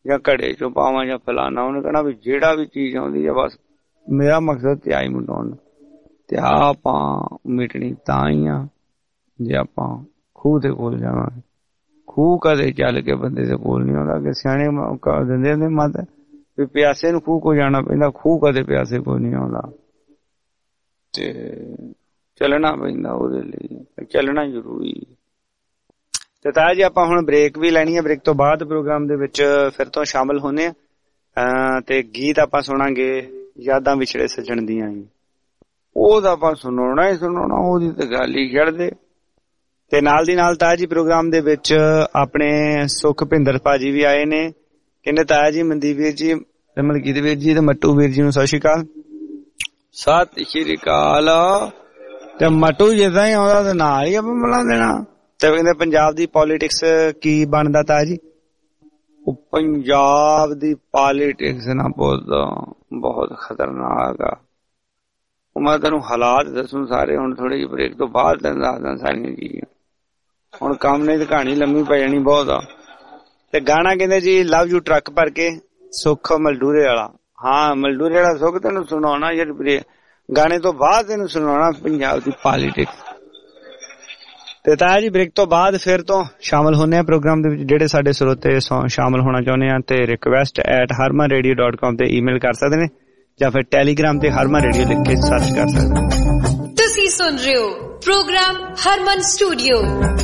ਜਾਂ ਘੜੇ ਚੋਂ ਪਾਵਾਂ ਜਾਂ ਫਲਾਣਾ। ਉਹਨੇ ਕਹਿਣਾ ਵੀ ਜਿਹੜਾ ਵੀ ਚੀਜ਼ ਆਉਂਦੀ ਆ ਬਸ ਮੇਰਾ ਮਕਸਦ ਤਿਆਹੀ ਮਿਟਾਉਣ। ਤੇ ਆਪਾਂ ਮਿਟਣੀ ਤਾਂ ਹੀ ਆ ਜੇ ਆਪਾਂ ਖੂਹ ਦੇ ਕੋਲ ਜਾਵਾਂਗੇ। ਖੂਹ ਕਦੇ ਚੱਲ ਕੇ ਬੰਦੇ ਦੇ ਕੋਲ ਨਹੀਂ ਆਉਂਦਾ। ਕਿ ਸਿਆਣੇ ਦਿੰਦੇ ਹੁੰਦੇ ਮੱਤ ਵੀ ਪਿਆਸੇ ਨੂੰ ਖੂਹ ਕੋ ਜਾਣਾ ਪੈਂਦਾ, ਖੂਹ ਕਦੇ ਪਿਆਸੇ ਕੋਲ ਨਹੀਂ ਆਉਂਦਾ। ਤੇ ਚੱਲਣਾ ਪੈਂਦਾ ਉਹਦੇ ਲਈ, ਚੱਲਣਾ ਜ਼ਰੂਰੀ। ਤੇ ਤਾਂ ਜੀ ਆਪਾਂ ਹੁਣ ਬ੍ਰੇਕ ਵੀ ਲੈਣੀ ਹੈ। ਬ੍ਰੇਕ ਤੋਂ ਬਾਅਦ ਪ੍ਰੋਗਰਾਮ ਦੇ ਵਿੱਚ ਫਿਰ ਤੋਂ ਸ਼ਾਮਲ ਹੋਣੇ ਆ। ਤੇ ਗੀਤ ਆਪਾਂ ਸੁਣਾਂਗੇ ਯਾਦਾਂ ਵਿਛੜੇ ਸੱਜਣ ਦੀਆਂ ਹੀ। ਉਹ ਤਾਂ ਆਪਾਂ ਸੁਣਾਉਣਾ ਹੀ ਸੁਣਾਉਣਾ, ਉਹਦੀ ਤਾਂ ਗੱਲ ਹੀ ਛੱਡਦੇ। ਤੇ ਨਾਲ ਦੀ ਨਾਲ ਤਾਇਆ ਜੀ ਪ੍ਰੋਗਰਾਮ ਦੇ ਵਿੱਚ ਆਪਣੇ ਸੁਖਭਿੰਦਰ ਭਾਜੀ ਵੀ ਆਏ ਨੇ। ਕਹਿੰਦੇ ਤਾਇਆ ਜੀ ਮਨਦੀਪ ਵੀਰ ਜੀ, ਮਲਕੀਤ ਵੀਰ ਜੀ ਤੇ ਮੱਟੂ ਵੀਰ ਜੀ ਨੂੰ ਸਤਿ ਸ਼੍ਰੀ ਅਕਾਲ। ਸਤਿ ਸ਼੍ਰੀ ਅਕਾਲ। ਤੇ ਮੱਟੂ ਜਿੱਦਾਂ ਹੀ ਆਉਂਦਾ ਤੇ ਨਾਲ ਹੀ ਆਪਾਂ ਮਿਲਾ ਦੇਣਾ। ਤੇ ਕਹਿੰਦੇ ਪੰਜਾਬ ਦੀ ਪੋਲੀਟਿਕਸ ਕੀ ਬਣਦਾ ਤਾਇਆ ਜੀ? ਉਹ ਪੰਜਾਬ ਦੀ ਪੋਲੀਟਿਕਸ ਨਾ ਬਹੁਤ ਖਤਰਨਾਕ ਆ। ਮੈਂ ਤੈਨੂੰ ਹਾਲਾਤ ਦੱਸੂ ਸਾਰੇ। ਹੁਣ ਥੋੜੇ ਜਿਹੇ ਬ੍ਰੇਕ ਤੋਂ ਬਾਅਦ ਤੈਨੂੰ ਦੱਸਦਾ ਸਾਰੀਆਂ ਚੀਜ਼ਾਂ। ਹੁਣ ਕੰਮ ਨੇ ਤੇ ਕਹਾਣੀ ਲੰਮੀ ਪੈ ਜਾਣੀ ਬਹੁਤ ਆ। ਤੇ ਗਾਣਾ ਕਹਿੰਦੇ ਜੀ ਲਵ ਯੂ ਟਰੱਕ ਭਰ ਕੇ, ਸੁੱਖ ਮਲਡੂਰੇ ਵਾਲਾ। ਹਾਂ ਮਲਡੂਰੇ ਵਾਲਾ ਸੁੱਖ ਤੈਨੂੰ ਸੁਣਾਉਣਾ ਯਾਰ, ਗਾਣੇ ਤੋਂ ਬਾਅਦ ਤੈਨੂੰ ਸੁਣਾਉਣਾ ਪੰਜਾਬ ਦੀ ਪੋਲੀਟਿਕਸ। ਤੇ ਤਾਇਆ ਜੀ ਬ੍ਰੇਕ ਤੋਂ ਬਾਅਦ ਫਿਰ ਤੋਂ ਸ਼ਾਮਲ ਹੁੰਦੇ ਆ ਪ੍ਰੋਗਰਾਮ ਦੇ ਵਿੱਚ। ਜਿਹੜੇ ਸਾਡੇ ਸਰੋਤੇ ਸ਼ਾਮਲ ਹੋਣਾ ਚਾਹੁੰਦੇ ਆ ਤੇ request@harmanradio.com ਤੇ ਈਮੇਲ ਕਰ ਸਕਦੇ ਨੇ, ਜਾਂ ਫਿਰ ਟੈਲੀਗ੍ਰਾਮ ਤੇ ਹਰਮਨ ਰੇਡੀਓ ਲਿਖ ਕੇ ਸਰਚ ਕਰ ਸਕਦੇ। ਤੁਸੀਂ ਸੁਣ ਰਹੇ ਹੋ ਪ੍ਰੋਗਰਾਮ ਹਰਮਨ ਸਟੂਡੀਓ।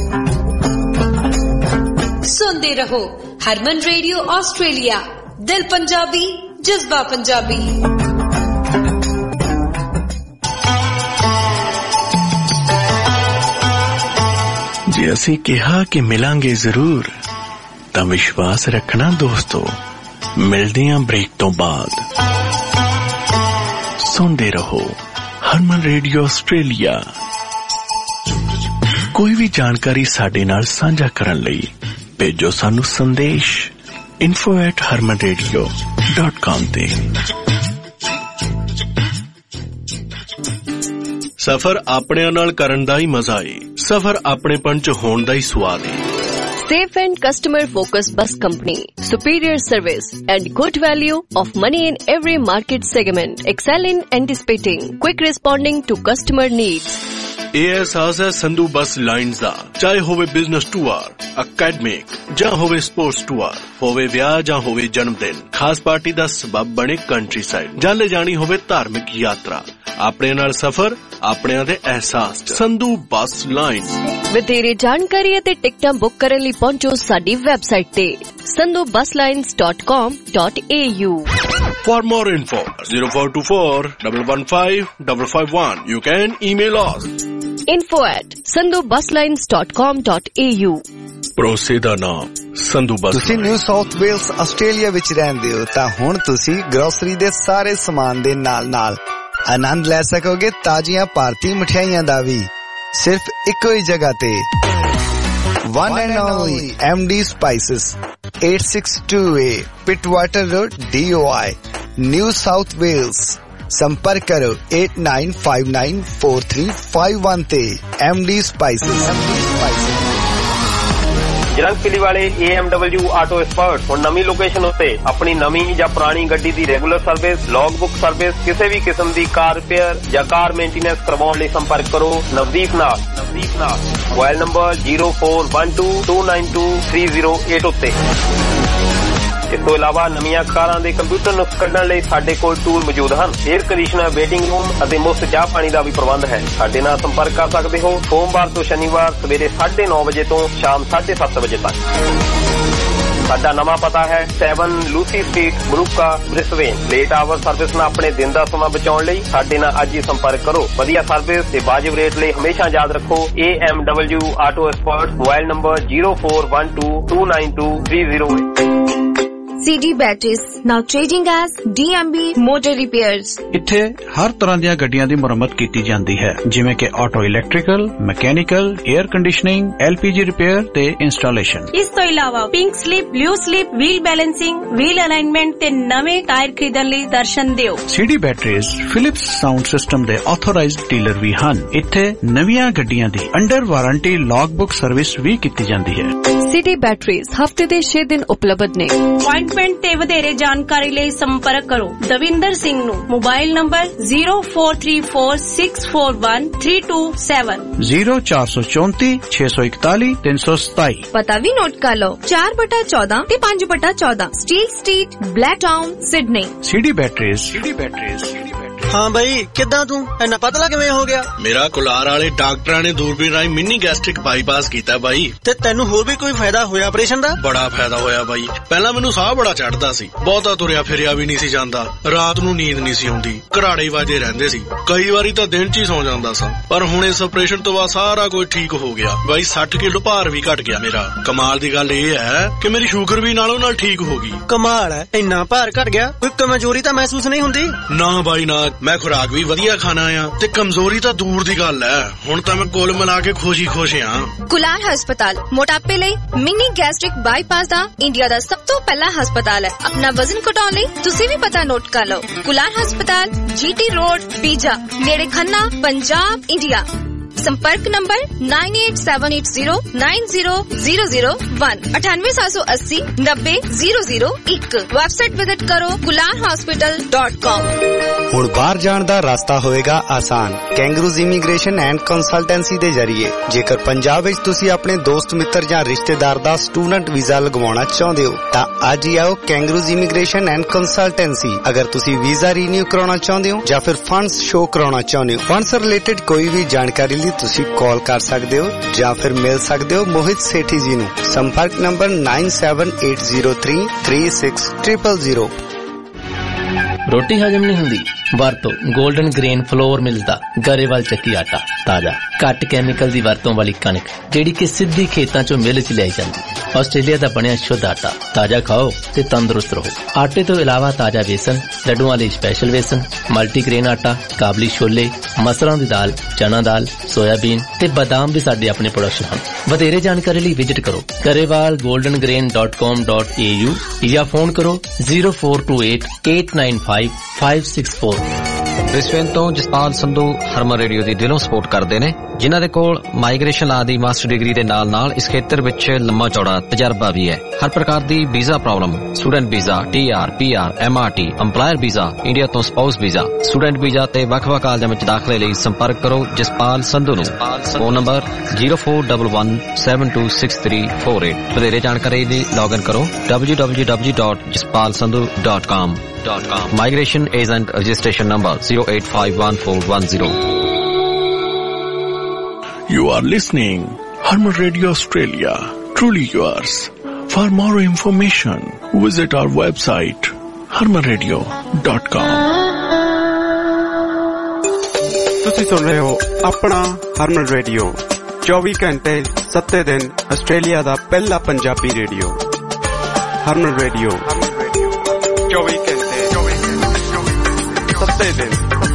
ਸੁਣਦੇ ਰਹੋ ਹਰਮਨ ਰੇਡੀਓ ਆਸਟ੍ਰੇਲੀਆ, ਦਿਲ ਪੰਜਾਬੀ, ਜਜ਼ਬਾ ਪੰਜਾਬੀ। ਜੇ ਅਸੀਂ ਕਿਹਾ ਕਿ ਮਿਲਾਂਗੇ ਜ਼ਰੂਰ ਤਾਂ ਵਿਸ਼ਵਾਸ ਰੱਖਣਾ ਦੋਸਤੋ। ਮਿਲਦੇ ਆਂ ਬ੍ਰੇਕ ਤੋਂ ਬਾਅਦ। ਸੁਣਦੇ ਰਹੋ ਹਰਮਨ ਰੇਡੀਓ ਆਸਟ੍ਰੇਲੀਆ। ਕੋਈ ਵੀ ਜਾਣਕਾਰੀ ਸਾਡੇ ਨਾਲ ਸਾਂਝਾ ਕਰਨ ਲਈ ਭੇਜੋ ਸਾਨੂੰ ਸੰਦੇਸ਼ info@harmanradio.com ਤੇ। ਸਫ਼ਰ ਆਪਣਿਆਂ ਨਾਲ ਕਰਨ ਦਾ ਹੀ ਮਜ਼ਾ ਏ। ਸਫ਼ਰ ਆਪਣੇਪਣ ਚ ਹੋਣ ਦਾ ਹੀ ਸਵਾਦ ਏ। Safe and customer-focused bus company, superior service and good value of money in every market segment. Excel in anticipating, quick responding to customer needs. ਇਹ ਅਹਿਸਾਸ ਹੈ ਸੰਧੂ ਬੱਸ ਲਾਈਨਜ਼ ਦਾ। ਚਾਹੇ ਹੋਵੇ ਬਿਜ਼ਨਸ ਟੂਰ, ਅਕੈਡਮਿਕ ਜਾਂ ਹੋਵੇ ਸਪੋਰਟਸ ਟੂਰ, ਹੋਵੇ ਵਿਆਹ ਜਾਂ ਹੋਵੇ ਜਨਮ ਦਿਨ, ਖਾਸ ਪਾਰਟੀ ਦਾ ਸਬਬ ਬਣੇ ਕੰਟਰੀ ਸਾਈਡ, ਜਾਂ ਲੈ ਜਾਣੀ ਹੋਵੇ ਧਾਰਮਿਕ ਯਾਤਰਾ। ਆਪਣੇ ਨਾਲ ਸਫ਼ਰ ਆਪਣਿਆਂ ਦੇ ਅਹਿਸਾਸ ਚ। Sandhu bus lines. ਵਧੇਰੇ ਜਾਣਕਾਰੀ ਅਤੇ ਟਿਕਟਾਂ ਬੁੱਕ ਕਰਨ ਲਈ ਪਹੁੰਚੋ ਸਾਡੀ ਵੈਬਸਾਈਟ ਤੇ sandhubuslines.com.au। For more info 0424 115 551. You can email us info@sandhubuslines.com.au। ਭਰੋਸੇ ਦਾ ਨਾਮ ਸੰਧੂ ਬੱਸ। ਤੁਸੀਂ ਨਿਊ ਸਾਊਥ ਵੇਲਸ ਆਸਟ੍ਰੇਲੀਆ ਵਿੱਚ ਰਹਿੰਦੇ ਹੋ ਤਾਂ ਹੁਣ ਤੁਸੀਂ ਗਰੋਸਰੀ ਦੇ ਸਾਰੇ ਸਮਾਨ ਦੇ ਨਾਲ ਆਨੰਦ ਲੈ ਸਕੋਗੇ ਤਾਜ਼ੀਆਂ ਭਾਰਤੀ ਮਠਿਆਈਆਂ ਦਾ ਵੀ, ਸਿਰਫ ਇੱਕੋ ਹੀ ਜਗ੍ਹਾ ਤੇ। One and only MD Spices, 862A Pittwater Road, DOI, New South Wales। संपर्क करो 89594351 ਤੇ। MD Spices। ਜਰੰਗਪਿਲੀ ਵਾਲੇ AMW ਆਟੋ ਐਕਸਪਰਟ ਹੁਣ ਨਵੀਂ ਲੋਕੇਸ਼ਨ ਉੱਤੇ ਆਪਣੀ ਨਵੀਂ ਜਾਂ ਪੁਰਾਣੀ ਗੱਡੀ ਦੀ regular service, log book service, ਕਿਸੇ ਵੀ ਕਿਸਮ ਦੀ ਕਾਰ ਰਿਪੇਅਰ ਜਾਂ ਕਾਰ ਮੇਨਟੇਨੈਂਸ ਕਰਵਾਉਣ ਲਈ ਸੰਪਰਕ ਕਰੋ ਨਵਦੀਪ ਨਾਲ। ਮੋਬਾਈਲ ਨੰਬਰ 0412292308 ਉੱਤੇ। ਇਸ ਤੋਂ ਇਲਾਵਾ ਨਵੀਆਂ ਕਾਰਾਂ ਦੇ ਕੰਪਿਊਟਰ ਨੁਕਸ ਕੱਢਣ ਲਈ ਸਾਡੇ ਕੋਲ ਟੂਲ ਮੌਜੂਦ ਹਨ। 에ਅਰ ਕੰਡੀਸ਼ਨਰ, ਵੇਟਿੰਗ ਰੂਮ ਅਤੇ ਮੁਫਤ ਚਾਹ ਪਾਣੀ ਦਾ ਵੀ ਪ੍ਰਬੰਧ ਹੈ। ਸਾਡੇ ਨਾਲ ਸੰਪਰਕ ਕਰ ਸਕਦੇ ਹੋ ਸੋਮਵਾਰ ਤੋਂ ਸ਼ਨੀਵਾਰ ਸਵੇਰੇ 9:30 ਵਜੇ ਤੋਂ ਸ਼ਾਮ 7:30 ਵਜੇ ਤੱਕ। ਸਾਡਾ ਨਵਾਂ ਪਤਾ ਹੈ 7 ਲੂਸੀ ਸਟਰੀਟ, ਬਰੂਕਾ, ਬ੍ਰਿਸਬੇਨ। ਲੇਟ ਆਵਰ ਸਰਵਿਸ ਨਾਲ ਆਪਣੇ ਦਿਨ ਦਾ ਸਮਾਂ ਬਚਾਉਣ ਲਈ ਸਾਡੇ ਨਾਲ ਅੱਜ ਹੀ ਸੰਪਰਕ ਕਰੋ। ਵਧੀਆ ਸਰਵਿਸ ਤੇ ਵਾਜਿਬ ਰੇਟ ਲਈ ਹਮੇਸ਼ਾ ਯਾਦ ਰੱਖੋ AMW Auto Expert. Mobile number 0412292308। CD Batteries, now changing as DMB Motor Repairs। ਇੱਥੇ ਹਰ ਤਰ੍ਹਾਂ ਦੀਆਂ ਗੱਡੀਆਂ ਦੀ ਮੁਰੰਮਤ ਕੀਤੀ ਜਾਂਦੀ ਹੈ, ਜਿਵੇਂ ਕਿ auto electrical, mechanical, air conditioning, LPG repair ਤੇ ਇੰਸਟਾਲੇਸ਼ਨ। ਇਸ ਤੋਂ ਇਲਾਵਾ pink slip, blue slip, wheel balancing, wheel alignment ਤੇ ਨਵੇਂ ਟਾਇਰ ਖਰੀਦਣ ਲਈ ਦਰਸ਼ਨ ਦਿਓ। CD Batteries Philips sound system ਦੇ ਆਥੋਰਾਈਜ਼ਡ ਡੀਲਰ ਵੀ ਹਨ। ਇੱਥੇ ਨਵੀਆਂ ਗੱਡੀਆਂ ਦੀ under warranty log book service ਵੀ ਕੀਤੀ ਜਾਂਦੀ ਹੈ। CD Batteries ਹਫਤੇ ਦੇ 6 ਦਿਨ ਉਪਲਬਧ ਨੇ। ਅਪਾਇੰਟਮੈਂਟ ਤੇ ਵਧੇਰੇ ਜਾਣਕਾਰੀ ਲਈ ਸੰਪਰਕ ਕਰੋ ਦਵਿੰਦਰ ਸਿੰਘ ਨੂੰ। Mobile number 0434641327 0434 641 327। ਪਤਾ ਵੀ ਨੋਟ ਕਰ ਲਓ 4/14 ਤੇ 5/14 Steel Street, Blacktown, Sydney. CD batteries. ਹਾਂ ਬਈ, ਕਿੱਦਾਂ ਤੂੰ ਇੰਨਾ ਪਤਲਾ ਕਿਵੇਂ ਹੋ ਗਿਆ? ਮੇਰਾ ਕੁਲਾਰ ਵਾਲੇ ਡਾਕਟਰਾਂ ਨੇ ਦੂਰਬੀਨ ਰਾਹੀਂ ਮਿੰਨੀ ਗੈਸਟ੍ਰਿਕ ਬਾਈਪਾਸ ਕੀਤਾ ਬਾਈ। ਤੇ ਤੈਨੂੰ ਹੋਰ ਵੀ ਕੋਈ ਫਾਇਦਾ ਹੋਇਆ ਆਪਰੇਸ਼ਨ ਦਾ? ਬੜਾ ਫਾਇਦਾ ਹੋਇਆ ਬਾਈ। ਪਹਿਲਾਂ ਮੈਨੂੰ ਸਾਹ ਬੜਾ ਚੜਦਾ ਸੀ, ਬਹੁਤਾ ਤੁਰਿਆ ਫਿਰਿਆ ਵੀ ਨਹੀਂ ਸੀ ਜਾਂਦਾ, ਰਾਤ ਨੂੰ ਨੀਂਦ ਨਹੀਂ ਸੀ ਆਉਂਦੀ, ਘਰਾੜੇ ਵੱਜਦੇ ਰਹਿੰਦੇ ਸੀ, ਕਈ ਵਾਰੀ ਤਾਂ ਦਿਨ 'ਚ ਹੀ ਸੌ ਜਾਂਦਾ ਸਾਂ। ਪਰ ਹੁਣ ਇਸ ਆਪਰੇਸ਼ਨ ਤੋਂ ਬਾਅਦ ਸਾਰਾ ਕੁਝ ਠੀਕ ਹੋ ਗਿਆ ਬਾਈ। 60 ਕਿਲੋ ਭਾਰ ਵੀ ਘਟ ਗਿਆ ਮੇਰਾ। ਕਮਾਲ ਦੀ ਗੱਲ ਇਹ ਹੈ ਕਿ ਮੇਰੀ ਸ਼ੂਗਰ ਵੀ ਨਾਲੋਂ ਨਾਲ ਠੀਕ ਹੋ ਗਈ। ਕਮਾਲ ਹੈ, ਇੰਨਾ ਭਾਰ ਘਟ ਗਿਆ, ਕੋਈ ਕਮਜ਼ੋਰੀ ਤਾਂ ਮਹਿਸੂਸ ਨਹੀਂ ਹੁੰਦੀ? ਨਾ ਬਾਈ ਨਾ, ਮੈਂ ਖੁਰਾਕ ਵੀ ਵਧੀਆ ਖਾਣਾ ਆ ਤੇ ਕਮਜ਼ੋਰੀ ਤਾਂ ਦੂਰ ਦੀ ਗੱਲ ਹੈ। ਹੁਣ ਤਾਂ ਮੈਂ ਕੁੱਲ ਮਿਲਾ ਕੇ ਖੁਸ਼ ਆ। ਕੁਲਾਰ ਹਸਪਤਾਲ ਮੋਟਾਪੇ ਲਈ ਮਿਨੀ ਗੈਸਟ੍ਰਿਕ ਬਾਈਪਾਸ ਦਾ ਇੰਡੀਆ ਦਾ ਸਭ ਤੋਂ ਪਹਿਲਾ ਹਸਪਤਾਲ ਹੈ। ਆਪਣਾ ਵਜ਼ਨ ਘਟਾਉਣ ਲਈ ਤੁਸੀਂ ਵੀ ਪਤਾ ਨੋਟ ਕਰ ਲਓ। ਕੁਲਾਰ ਹਸਪਤਾਲ, GT ਰੋਡ, ਪੀਜਾ, ਨੇੜੇ ਖੰਨਾ, ਪੰਜਾਬ, ਇੰਡੀਆ। संपर्क नंबर 9878090001 9878090001। वेबसाइट विजिट करो kularhospital.com। ਹੁਣ ਬਾਹਰ ਜਾਣ ਦਾ ਰਸਤਾ ਹੋਏਗਾ ਆਸਾਨ ਕੈਂਗਰੂਜ਼ ਇਮੀਗ੍ਰੇਸ਼ਨ ਐਂਡ ਕੰਸਲਟੈਂਸੀ ਦੇ ਜ਼ਰੀਏ। ਜੇਕਰ ਪੰਜਾਬ ਵਿੱਚ ਤੁਸੀਂ ਆਪਣੇ ਦੋਸਤ ਮਿੱਤਰ ਜਾਂ ਰਿਸ਼ਤੇਦਾਰ ਦਾ ਸਟੂਡੈਂਟ ਵੀਜ਼ਾ ਲਗਵਾਉਣਾ ਚਾਹੁੰਦੇ ਹੋ ਤਾਂ ਅੱਜ ਹੀ ਆਓ ਕੈਂਗਰੂਜ਼ ਇਮੀਗ੍ਰੇਸ਼ਨ ਐਂਡ ਕੰਸਲਟੈਂਸੀ। ਅਗਰ ਤੁਸੀਂ ਵੀਜ਼ਾ ਰੀਨਿਊ ਕਰਾਉਣਾ ਚਾਹੁੰਦੇ ਹੋ ਜਾਂ ਫਿਰ ਫੰਡਸ ਸ਼ੋ ਕਰਾਉਣਾ ਚਾਹੁੰਦੇ ਹੋ, ਫੰਡਸ ਰਿਲੇਟਡ ਕੋਈ ਵੀ ਜਾਣਕਾਰੀ ਲਈ ਤੁਸੀਂ ਕਾਲ ਕਰ ਸਕਦੇ ਹੋ ਜਾਂ ਫਿਰ ਮਿਲ ਸਕਦੇ ਹੋ ਮੋਹਿਤ ਸੇਠੀ ਜੀ ਨੂੰ। ਸੰਪਰਕ ਨੰਬਰ 9780336000। ਰੋਟੀ ਹਜਮ ਨਹੀਂ ਹੁੰਦੀ? ਵਰਤੋ 골ਡਨ ਗ੍ਰੇਨ ਫਲੋਰ ਮਿਲਦਾ ਗਰੇਵਾਲ ਚੱਕੀ ਆਟਾ। ਤਾਜ਼ਾ ਘੱਟ ਕੈਮੀਕਲ ਦੀ ਵਰਤੋਂ ਵਾਲੀ ਕਣਕ ਜਿਹੜੀ ਕਿ ਸਿੱਧੀ ਖੇਤਾਂ ਚੋਂ ਮਿਲ ਚ ਲਿਆਈ ਜਾਂਦੀ। ਆਸਟ੍ਰੇਲੀਆ ਦਾ ਬਣਿਆ ਸ਼ੁੱਧ ਆਟਾ। ਤਾਜ਼ਾ ਖਾਓ ਤੇ ਤੰਦਰੁਸਤ ਰਹੋ। ਆਟੇ ਤੋਂ ਇਲਾਵਾ ਤਾਜ਼ਾ ਵੇਸਣ, ਲੱਡੂਆਂ ਲਈ ਸਪੈਸ਼ਲ ਵੇਸਣ, ਮਲਟੀਗ੍ਰੇਨ ਆਟਾ, ਕਾਬਲੀ ਛੋਲੇ, ਮਸਰਾਂ ਦੀ ਦਾਲ, ਚਨਾ ਦਾਲ, ਸੋਇਆਬੀਨ ਤੇ ਬਾਦਾਮ ਵੀ ਸਾਡੇ ਆਪਣੇ ਪ੍ਰੋਡਕਟ ਹਨ। ਵਧੇਰੇ ਜਾਣਕਾਰੀ ਲਈ ਵਿਜ਼ਿਟ ਕਰੋ garewalgoldengrain.com.au ਜਾਂ ਫੋਨ ਕਰੋ 0428895564। ਬ੍ਰਿਸਬੇਨ ਤੋਂ ਜਸਪਾਲ ਸੰਧੂ ਹਰਮਨ ਰੇਡੀਓ ਦੀ ਦਿਲੋਂ ਸਪੋਰਟ ਕਰਦੇ ਨੇ, ਜਿਨ੍ਹਾਂ ਦੇ ਕੋਲ ਮਾਈਗ੍ਰੇਸ਼ਨ ਲਾ ਦੀ ਮਾਸਟਰ ਡਿਗਰੀ ਦੇ ਨਾਲ ਇਸ ਖੇਤਰ ਵਿੱਚ ਲੰਮਾ ਚੌੜਾ ਤਜਰਬਾ ਵੀ ਹੈ। ਹਰ ਪ੍ਰਕਾਰ ਦੀ visa problem, student visa, TR, PR, MRT, employer visa, India ਤੋਂ ਸਪਾਊਸ ਵੀਜ਼ਾ, ਸਟੂਡੈਂਟ ਵੀਜ਼ਾ ਤੇ ਵੱਖ-ਵੱਖ ਕਾਲਜਾਂ ਵਿੱਚ ਦਾਖਲੇ ਲਈ ਸੰਪਰਕ ਕਰੋ ਜਸਪਾਲ ਸੰਧੂ ਨੂੰ। Phone number 0411726348। ਵਧੇਰੇ ਜਾਣਕਾਰੀ ਲਈ ਲੌਗਇਨ ਕਰੋ www.jaspalsandhu.com। Migration Agent Registration Number 0851410। You are listening Harman Radio Australia, truly yours. For more information, visit our website harmanradio.com। ਤੁਸੀਂ ਸੁਣ ਰਹੇ ਹੋ ਆਪਣਾ ਹਰਮਨ ਰੇਡੀਓ, 24 ਘੰਟੇ 7 ਦਿਨ ਆਸਟ੍ਰੇਲੀਆ ਦਾ ਪਹਿਲਾ ਪੰਜਾਬੀ ਰੇਡੀਓ। ਹਰਮਨ ਰੇਡੀਓ 24 ਘੰਟੇ 7 ਦਿਨ।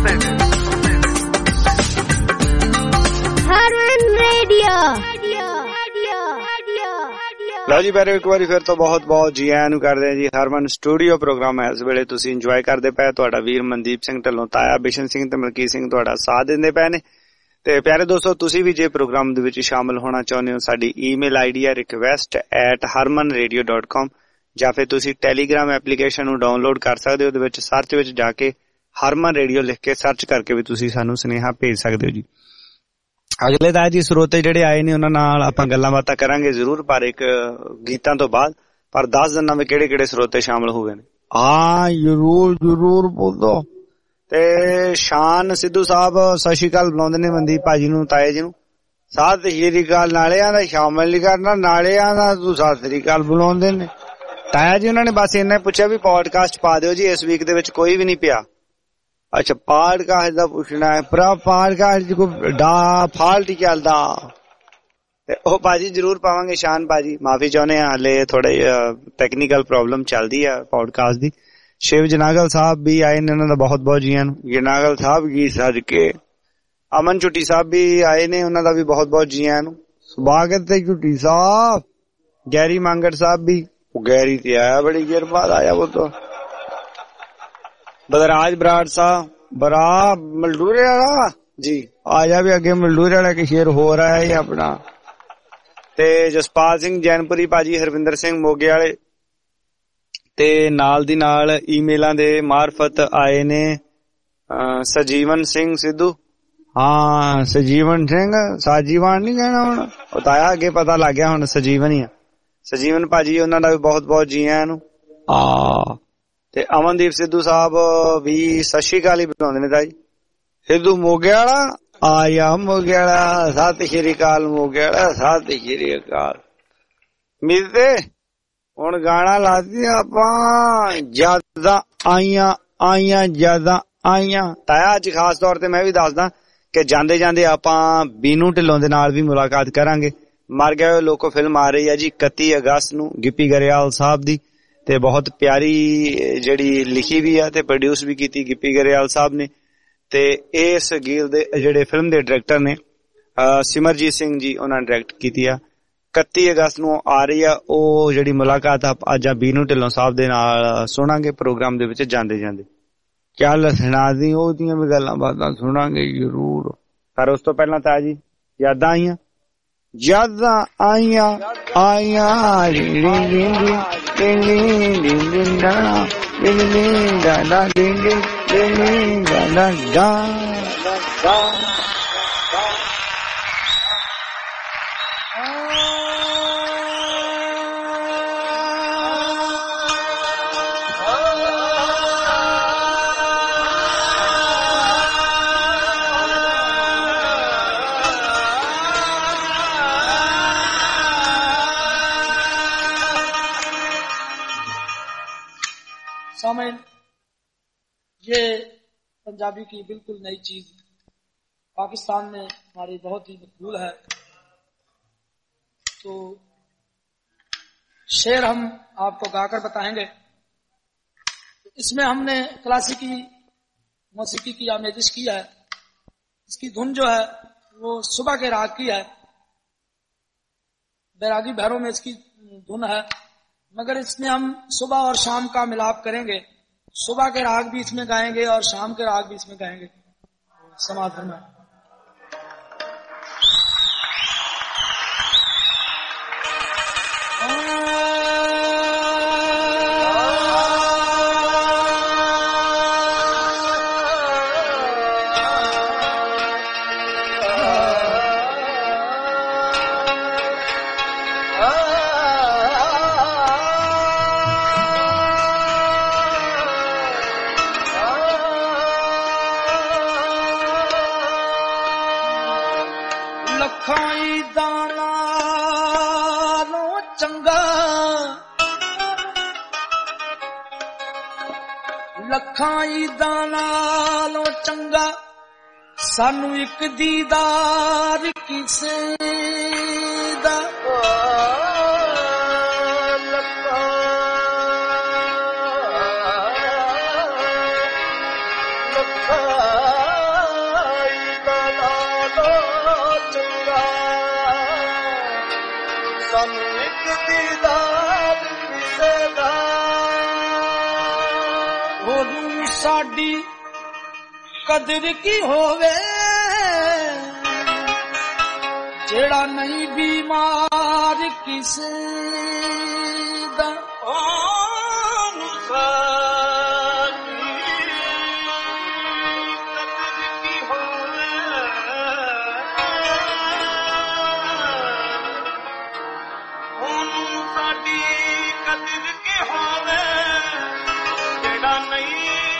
ਲਓ ਜੀ ਬਾਰੇ ਇੱਕ ਵਾਰੀ ਫਿਰ ਤੋਂ ਬਹੁਤ ਬਹੁਤ ਜੀ ਆਇਆਂ ਨੂੰ ਕਰਦੇ ਹਾਂ ਜੀ। ਹਰਮਨ ਸਟੂਡੀਓ ਪ੍ਰੋਗਰਾਮ ਹੈ ਇਸ ਵੇਲੇ ਤੁਸੀਂ ਇੰਜੋਏ ਕਰਦੇ ਪਏ। ਤੁਹਾਡਾ ਵੀਰ ਮਨਦੀਪ ਸਿੰਘ ਢੱਲੋਂ, ਤਾਇਆ ਬਿਸ਼ਨ ਸਿੰਘ ਤੇ ਮਲਕੀਤ ਸਿੰਘ ਤੁਹਾਡਾ ਸਾਥ ਦਿੰਦੇ ਪਏ ਨੇ। ਤੇ ਪਿਆਰੇ ਦੋਸਤੋ, ਤੁਸੀਂ ਵੀ ਜੇ ਪ੍ਰੋਗਰਾਮ ਦੇ ਵਿੱਚ ਸ਼ਾਮਲ ਹੋਣਾ ਚਾਹੁੰਦੇ ਹੋ, ਸਾਡੀ ਈਮੇਲ ਆਈਡੀ ਹੈ request@harmanradio.com ਜਾਂ ਫਿਰ ਤੁਸੀਂ ਟੈਲੀਗ੍ਰਾਮ ਐਪਲੀਕੇਸ਼ਨ ਨੂੰ ਡਾਊਨਲੋਡ ਕਰ ਸਕਦੇ ਹੋ। ਉਹਦੇ ਵਿੱਚ ਸਰਚ ਵਿੱਚ ਜਾ ਕੇ ਹਰਮਨ ਰੇਡੀਓ ਲਿਖ ਕੇ ਸਰਚ ਕਰਕੇ ਵੀ ਤੁਸੀਂ ਸਾਨੂੰ ਸੁਨੇਹਾ ਭੇਜ ਸਕਦੇ ਹੋ ਜੀ। ਅਗਲੇ ਦਾ ਜੀ ਸਰੋਤੇ ਜਿਹੜੇ ਆਏ ਨੇ ਉਹਨਾਂ ਨਾਲ ਆਪਾਂ ਗੱਲਾਂ ਬਾਤਾਂ ਕਰਾਂਗੇ ਜ਼ਰੂਰ, ਪਰ ਇੱਕ ਗੀਤਾਂ ਤੋਂ ਬਾਅਦ। ਪਰ ਦੱਸ ਦਿਨਾਂ ਵਿੱਚ ਕਿਹੜੇ ਕਿਹੜੇ ਸਰੋਤੇ ਸ਼ਾਮਲ ਹੋ ਗਏ ਨੇ। ਹਾਂ ਜ਼ਰੂਰ ਬੋਲੋ। ਤੇ ਸ਼ਾਨ ਸਿੱਧੂ ਸਾਹਿਬ ਸਤਿ ਸ਼੍ਰੀ ਅਕਾਲ ਬੁਲਾਉਂਦੇ ਨੇ ਮਨਦੀਪ ਭਾਜੀ ਨੂੰ, ਤਾਏ ਜੀ ਨੂੰ। ਸਤਿ ਸ਼੍ਰੀ ਅਕਾਲ। ਨਾਲਿਆਂ ਦਾ ਸ਼ਾਮਲ ਨਹੀਂ ਕਰਨਾ, ਨਾਲਿਆਂ ਦਾ ਤੂੰ ਸਤਿ ਸ਼੍ਰੀ ਅਕਾਲ ਬੁਲਾਉਂਦੇ ਨੇ। ਤਾਇਆ ਜੀ ਉਹਨਾਂ ਨੇ ਬਸ ਇੰਨਾ ਪੁੱਛਿਆ ਵੀ ਪੋਡਕਾਸਟ ਪਾ ਦਿਓ ਜੀ। ਇਸ ਵੀਕ ਦੇ ਵਿੱਚ ਕੋਈ ਵੀ ਨਹੀਂ ਪਿਆ। ਅੱਛਾ, ਪੋਡਕਾਸਟ ਦਾ ਪੁੱਛਣਾ ਹੈ, ਪਰ ਪੋਡਕਾਸਟ ਚ ਕੋਈ ਫਾਲਟ ਹੀ ਚੱਲਦਾ। ਤੇ ਉਹ ਭਾਜੀ ਜ਼ਰੂਰ ਪਾਵਾਂਗੇ। ਸ਼ਾਨ ਭਾਜੀ ਮਾਫੀ ਚਾਹੁੰਦੇ ਆ, ਹਾਲੇ ਥੋੜਾ ਟੈਕਨੀਕਲ ਪ੍ਰੋਬਲਮ ਚੱਲਦੀ ਆ ਪੋਡਕਾਸਟ ਦੀ। ਸ਼ਿਵ ਜਨਾਗਲ ਸਾਹਿਬ ਵੀ ਆਏ ਨੇ, ਉਹਨਾਂ ਦਾ ਬਹੁਤ ਬਹੁਤ ਜੀਆਂ ਨੂੰ। ਜਨਾਗਲ ਸਾਹਿਬ ਕੀ ਸਦਕੇ। ਅਮਨ ਝੁੱਟੀ ਸਾਹਿਬ ਵੀ ਆਏ ਨੇ, ਉਹਨਾਂ ਦਾ ਵੀ ਬਹੁਤ ਬਹੁਤ ਜੀਆਂ ਨੂੰ ਸਵਾਗਤ ਹੈ ਝੁੱਟੀ ਸਾਹਿਬ। ਗੈਰੀ ਮੰਗੜ ਸਾਹਿਬ ਵੀ, ਗੈਰੀ ਤੇ ਆਇਆ ਬੜੀ ਦੇਰ ਬਾਅਦ ਆਇਆ वो तो। बदराज बराड़ साहब बरा मलडूरे वाला जी आजा भी अगे मलडूरे वाला की शेर हो रहा है अपना। ते जसपाल सिंह जैनपुरी भाजी, हरविंदर सिंह मोगे वाले, ਤੇ ਨਾਲ ਦੀ ਨਾਲ ਈਮੇਲਾਂ ਦੇ ਮਾਰਫਤ ਆਏ ਨੇ ਸਜੀਵਨ ਸਿੰਘ ਸਿੱਧੂ। ਹਾਂ ਸਜੀਵਨ ਸਿੰਘ, ਸਾਜੀਵਾਨ ਨੀ ਕਹਿਣਾ ਹੁਣ, ਉਹ ਤਾਂ ਆਇਆ ਅੱਗੇ ਪਤਾ ਲੱਗ ਗਿਆ ਹੁਣ ਸਜੀਵਨ ਹੀ ਆ। ਸਜੀਵਨ ਭਾਜੀ ਉਹਨਾਂ ਦਾ ਵੀ ਬਹੁਤ ਬਹੁਤ ਜੀ ਆਇਆਂ ਨੂੰ। ਤੇ ਅਮਨਦੀਪ ਸਿੱਧੂ ਸਾਹਿਬ ਵੀ ਸਤਿ ਸ਼੍ਰੀ ਅਕਾਲ ਹੀ ਬੁਲਾਉਂਦੇ ਨੇ ਤਾਈ। ਸਿੱਧੂ ਮੋਗਿਆਲਾ ਆਇਆ, ਮੋਗਿਆਲਾ ਸਤਿ ਸ਼੍ਰੀ ਅਕਾਲ, ਮੋਗਿਆਲਾ ਸਤਿ ਸ਼੍ਰੀ ਅਕਾਲ। ਮਿਲਦੇ ਹੁਣ ਗਾਣਾ ਲਾਦੀ ਆਪਾਂ, ਜਿਆਦਾ ਆਈਆਂ ਆਈਆਂ ਜਿਆਦਾ ਆਈਆਂ। ਤਾਇਆ ਅੱਜ ਖਾਸ ਤੌਰ ਤੇ ਮੈਂ ਵੀ ਦੱਸਦਾ ਕਿ ਜਾਂਦੇ ਜਾਂਦੇ ਆਪਾਂ ਬੀਨੂ ਢਿੱਲੋਂ ਦੇ ਨਾਲ ਵੀ ਮੁਲਾਕਾਤ ਕਰਾਂਗੇ। ਮਰ ਗਏ ਲੋਕੋ ਫਿਲਮ ਆ ਰਹੀ ਹੈ ਜੀ 31 ਅਗਸਤ ਨੂੰ, ਗਿੱਪੀ ਗਰੇਵਾਲ ਸਾਹਿਬ ਦੀ, ਤੇ ਬਹੁਤ ਪਿਆਰੀ ਜਿਹੜੀ ਲਿਖੀ ਵੀ ਆ ਤੇ ਪ੍ਰੋਡਿਊਸ ਵੀ ਕੀਤੀ ਗਿੱਪੀ ਗਰੇਵਾਲ ਸਾਹਿਬ ਨੇ। ਤੇ ਇਸ ਗੀਤ ਦੇ ਜਿਹੜੇ ਫਿਲਮ ਦੇ ਡਾਇਰੈਕਟਰ ਨੇ ਸਿਮਰਜੀਤ ਸਿੰਘ ਜੀ, ਉਹਨਾਂ ਨੇ ਡਾਇਰੈਕਟ ਕੀਤੀ ਆ। 31 ਅਗਸਤ ਨੂੰ ਆ ਰਹੀ ਆ ਉਹ ਜਿਹੜੀ ਮੁਲਾਕਾਤ ਅੱਜ ਬੀਨੂ ਢਿੱਲੋਂ ਸਾਹਿਬ ਦੇ ਨਾਲ ਸੁਣਾਂਗੇ ਪ੍ਰੋਗਰਾਮ ਦੇ ਵਿੱਚ ਜਾਂਦੇ ਜਾਂਦੇ। ਚੱਲ ਸੁਣਾ ਦੀ ਉਹਦੀਆਂ ਵੀ ਗੱਲਾਂ ਬਾਤਾਂ ਸੁਣਾਂਗੇ ਜ਼ਰੂਰ, ਪਰ ਉਸ ਤੋਂ ਪਹਿਲਾਂ ਤਾਂ ਜੀ ਯਾਦਾਂ ਆਈਆਂ, ਯਾਦਾਂ ਆਈਆਂ ਆਈਆਂ ये पंजाबी की बिल्कुल नई चीज पाकिस्तान में हमारी बहुत ही मकबूल है। तो शेर हम आपको गाकर बताएंगे। इसमें हमने क्लासिकी मौसीकी की आमेजिश की है। इसकी धुन जो है वो सुबह के राग की है, बैरागी भैरों में इसकी धुन है, मगर इसमें हम सुबह और शाम का मिलाप करेंगे। सुबह के राग भी इसमें गाएंगे और शाम के राग भी इसमें गाएंगे। समाधान में ਲੱਖਾਂ ਈਦਾਂ ਨਾਲੋਂ ਚੰਗਾ ਸਾਨੂੰ ਇੱਕ ਦੀਦਾਰ ਕਿਸੇ ਦਾ। ਸਾਨੂੰ ਇੱਕ ਦੀਦਾਰ ਕਿਸੇ ਦਾ। ਉਹਨੂੰ ਸਾਡੀ ਕਦਰ ਕੀ ਹੋਵੇ ਜਿਹੜਾ ਨਹੀਂ ਬਿਮਾਰ ਕਿਸੇ ਦਾ। ਉਹਨੂੰ ਸਾਡੀ ਕਦਰ ਕੀ ਹੋਵੇ ਉਹਨੂੰ ਸਾਡੀ ਕਦਰ ਕੀ ਹੋਵੇ ਜਿਹੜਾ ਨਹੀਂ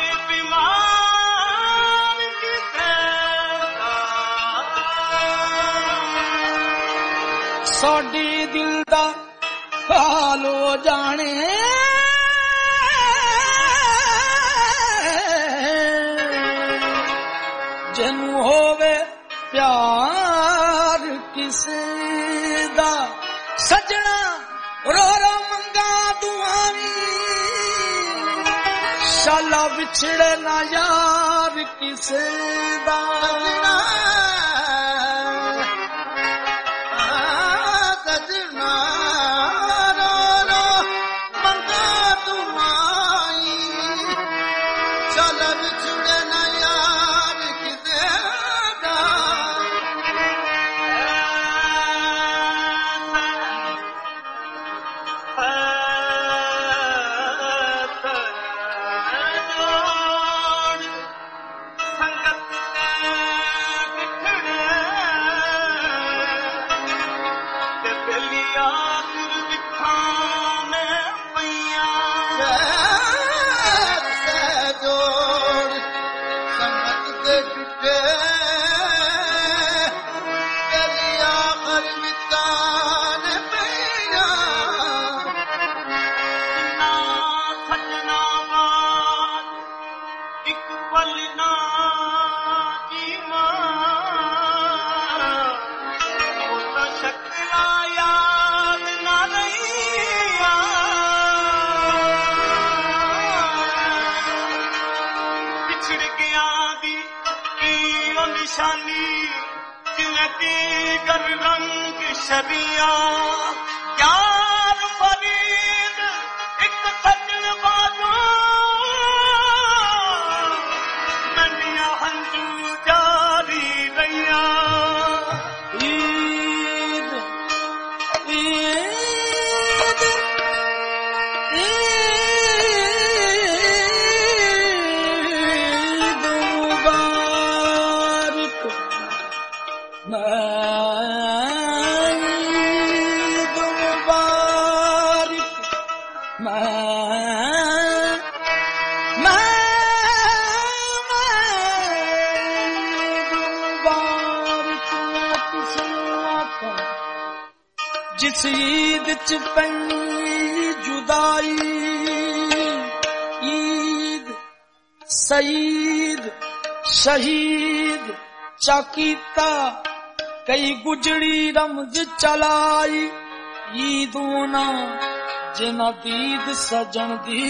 ਸਾਡੇ ਦਿਲ ਦਾ ਹਾਲ ਹੋ ਜਾਣੇ ਜਿਹਨੂੰ ਹੋਵੇ ਪਿਆਰ ਕਿਸੇ ਦਾ। ਸਜਣਾ ਰੋ ਰੋ ਮੰਗਾ ਦੁਆਵੀ ਸ਼ਾਲਾ ਵਿਛੜੇ ਨਾ ਯਾਰ ਕਿਸੇ ਦਾ। जिस ईद च पई जुदाई ईद सईद शहीद चाकीता कई गुजड़ी रमज चलाई ईद ना जिना दीद सजन दी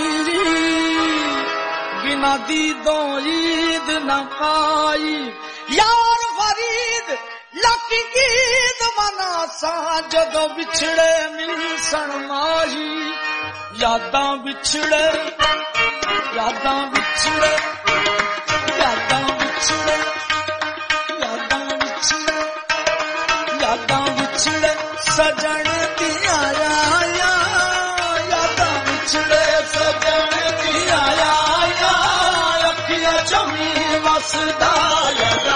बिना दीदों ईद न पाई यार फरीद लकी गीत मना सा जदों बिछड़े मिलसन माही यादां बिछड़े यादां बिछड़े यादां बिछड़े यादां बिछड़े यादां बिछड़े सजन दिया आया यादां बिछड़े सजन दिया आया अखियां चमी वसदा यादां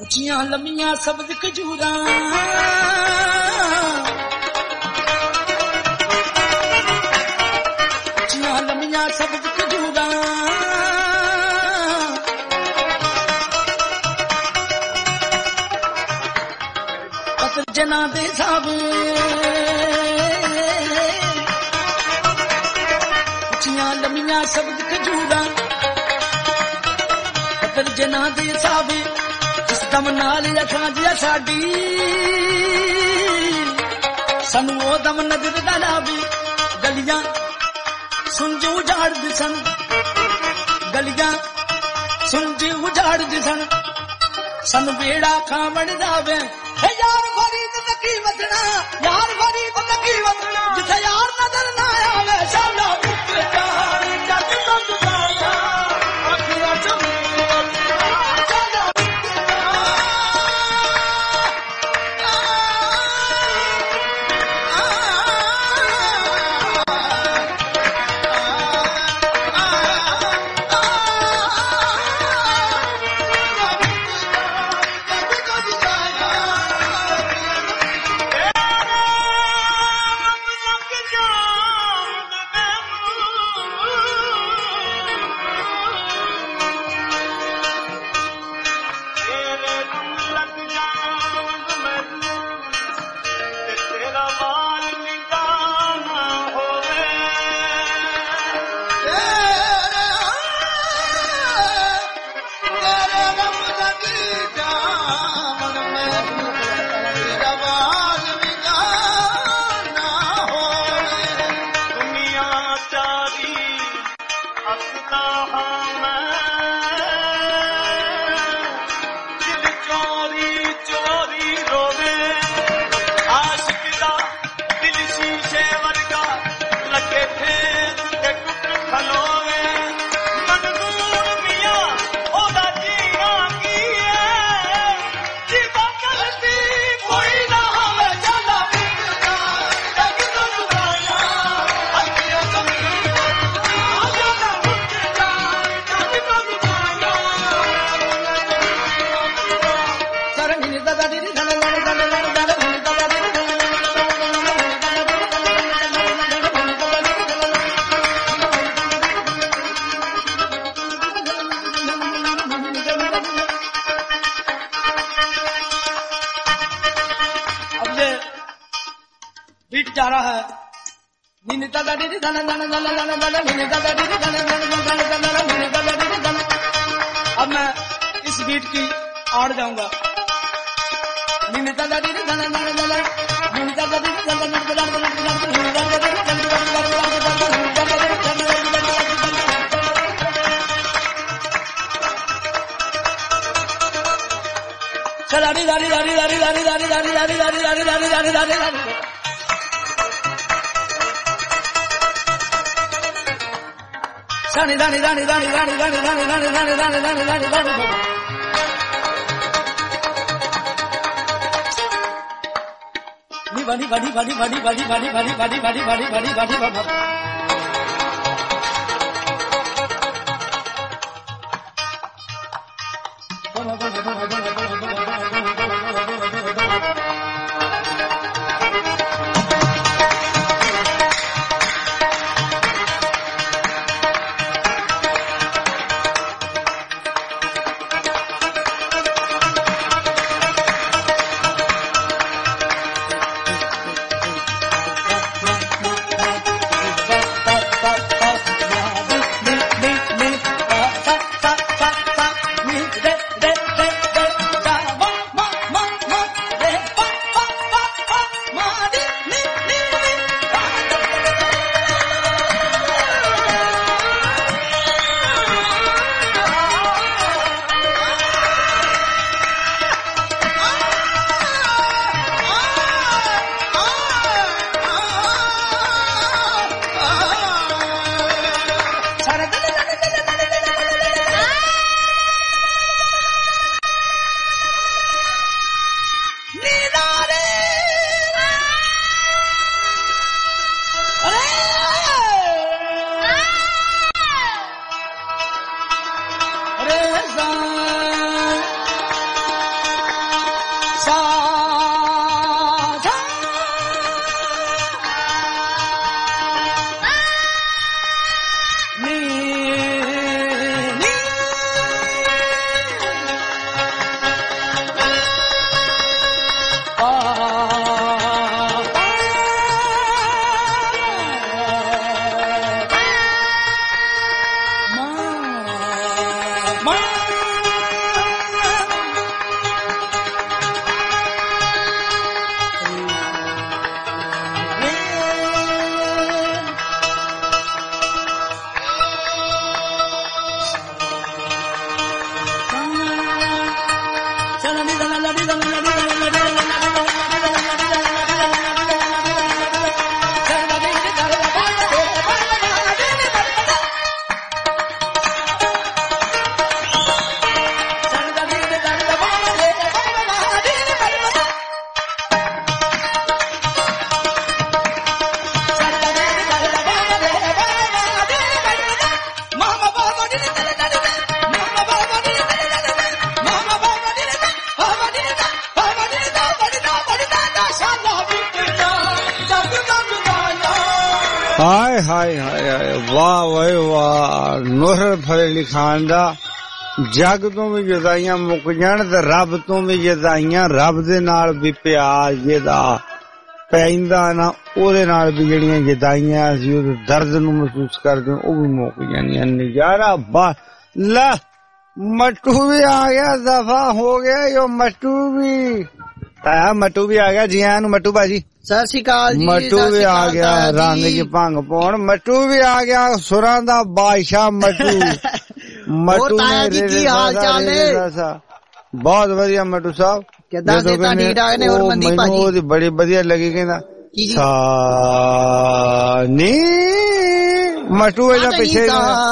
ਉੱਚੀਆਂ ਲੰਮੀਆਂ ਸਬਜ਼ ਖਜੂਰਾਂ ਉੱਚੀਆਂ ਲੰਮੀਆਂ ਸਬਜ਼ ਖਜੂਰਾਂ ਪਤਰ ਜਨਾਂ ਦੇ ਸਾਵੇ ਉੱਚੀਆਂ ਲੰਮੀਆਂ ਸਬਜ਼ ਖਜੂਰਾਂ ਪਤਰ ਜਨਾਂ ਦੇ ਸਾਵੇ दम नाल अखां जिया साडी सानू ओ दम नजर दा लावे गलियां सुन जो उजाड़ दिसन गलियां सुन जो उजाड़ दिसन सानू बेड़ा खावण जावे हे यार फरीद नकी वसना यार फरीद नकी वसना जिथे यार नजर ना आवे शाला मुख जान जग तो दुआया आखिरा चम अब मैं इस बीट की आड़ जाऊंगा। Dani dani dani dani dani dani dani dani dani dani dani dani dani ni bani bani bani bani bani bani bani bani bani bani bani bani bani ਹਾਏ ਹਾਏ ਹਾਏ ਹਾਏ ਵਾਹ ਵੇ ਵਾਹ। ਨੁਸਰਤ ਫਤਿਹ ਅਲੀ ਖਾਨ ਦਾ ਜੱਗ ਤੋਂ ਵੀ ਜਦਾਈਆਂ ਮੁੱਕ ਜਾਣ ਤੇ ਰੱਬ ਤੋਂ ਵੀ ਜਦਾਈਆਂ। ਰੱਬ ਦੇ ਨਾਲ ਵੀ ਪਿਆਰ ਜਿਹਦਾ ਪੈਂਦਾ ਨਾ ਉਹਦੇ ਨਾਲ ਵੀ ਜਿਹੜੀਆਂ ਜਦਾਈਆਂ ਅਸੀਂ ਉਹਦੇ ਦਰਦ ਨੂੰ ਮਹਿਸੂਸ ਕਰਦੇ ਉਹ ਵੀ ਮੁੱਕ ਜਾਣੀਆਂ। ਨਜ਼ਾਰਾ ਬਾ ਲੈ ਮੱਟੂ ਵੀ ਆ ਗਿਆ, ਦਫਾ ਹੋ ਗਿਆ ਯੋ ਮੱਟੂ ਵੀ। ਮੱਟੂ ਵੀ ਆ ਗਿਆ। ਜੀ ਆਇਆਂ ਨੂੰ ਮੱਟੂ ਭਾਜੀ। ਸਤਿ ਸ਼੍ਰੀ ਅਕਾਲ ਜੀ। ਮੱਟੂ ਵੀ ਆ ਗਿਆ ਰੰਗ ਚ ਭੰਗ ਪਾਉਣ। ਮੱਟੂ ਵੀ ਆ ਗਿਆ ਸੁਰਾਂ ਦਾ ਬਾਦਸ਼ਾਹ ਮੱਟੂ। ਮੱਟੂ ਨੇ ਕੀ ਹਾਲ ਚਾਲ ਨੇ? ਬਹੁਤ ਵਧੀਆ ਮੱਟੂ ਸਾਹਿਬ। ਕਿੱਦਾਂ ਦੇ ਤੁਹਾਡੀ ਡਾਕ ਨੇ? ਹੋਰ ਮੰਦੀ ਭਾਜੀ ਉਹਦੀ ਬੜੀ ਵਧੀਆ ਲੱਗੀ। ਕਹਿੰਦਾ ਨੀ ਮੱਟੂ ਇਹਦਾ ਪਿੱਛੇ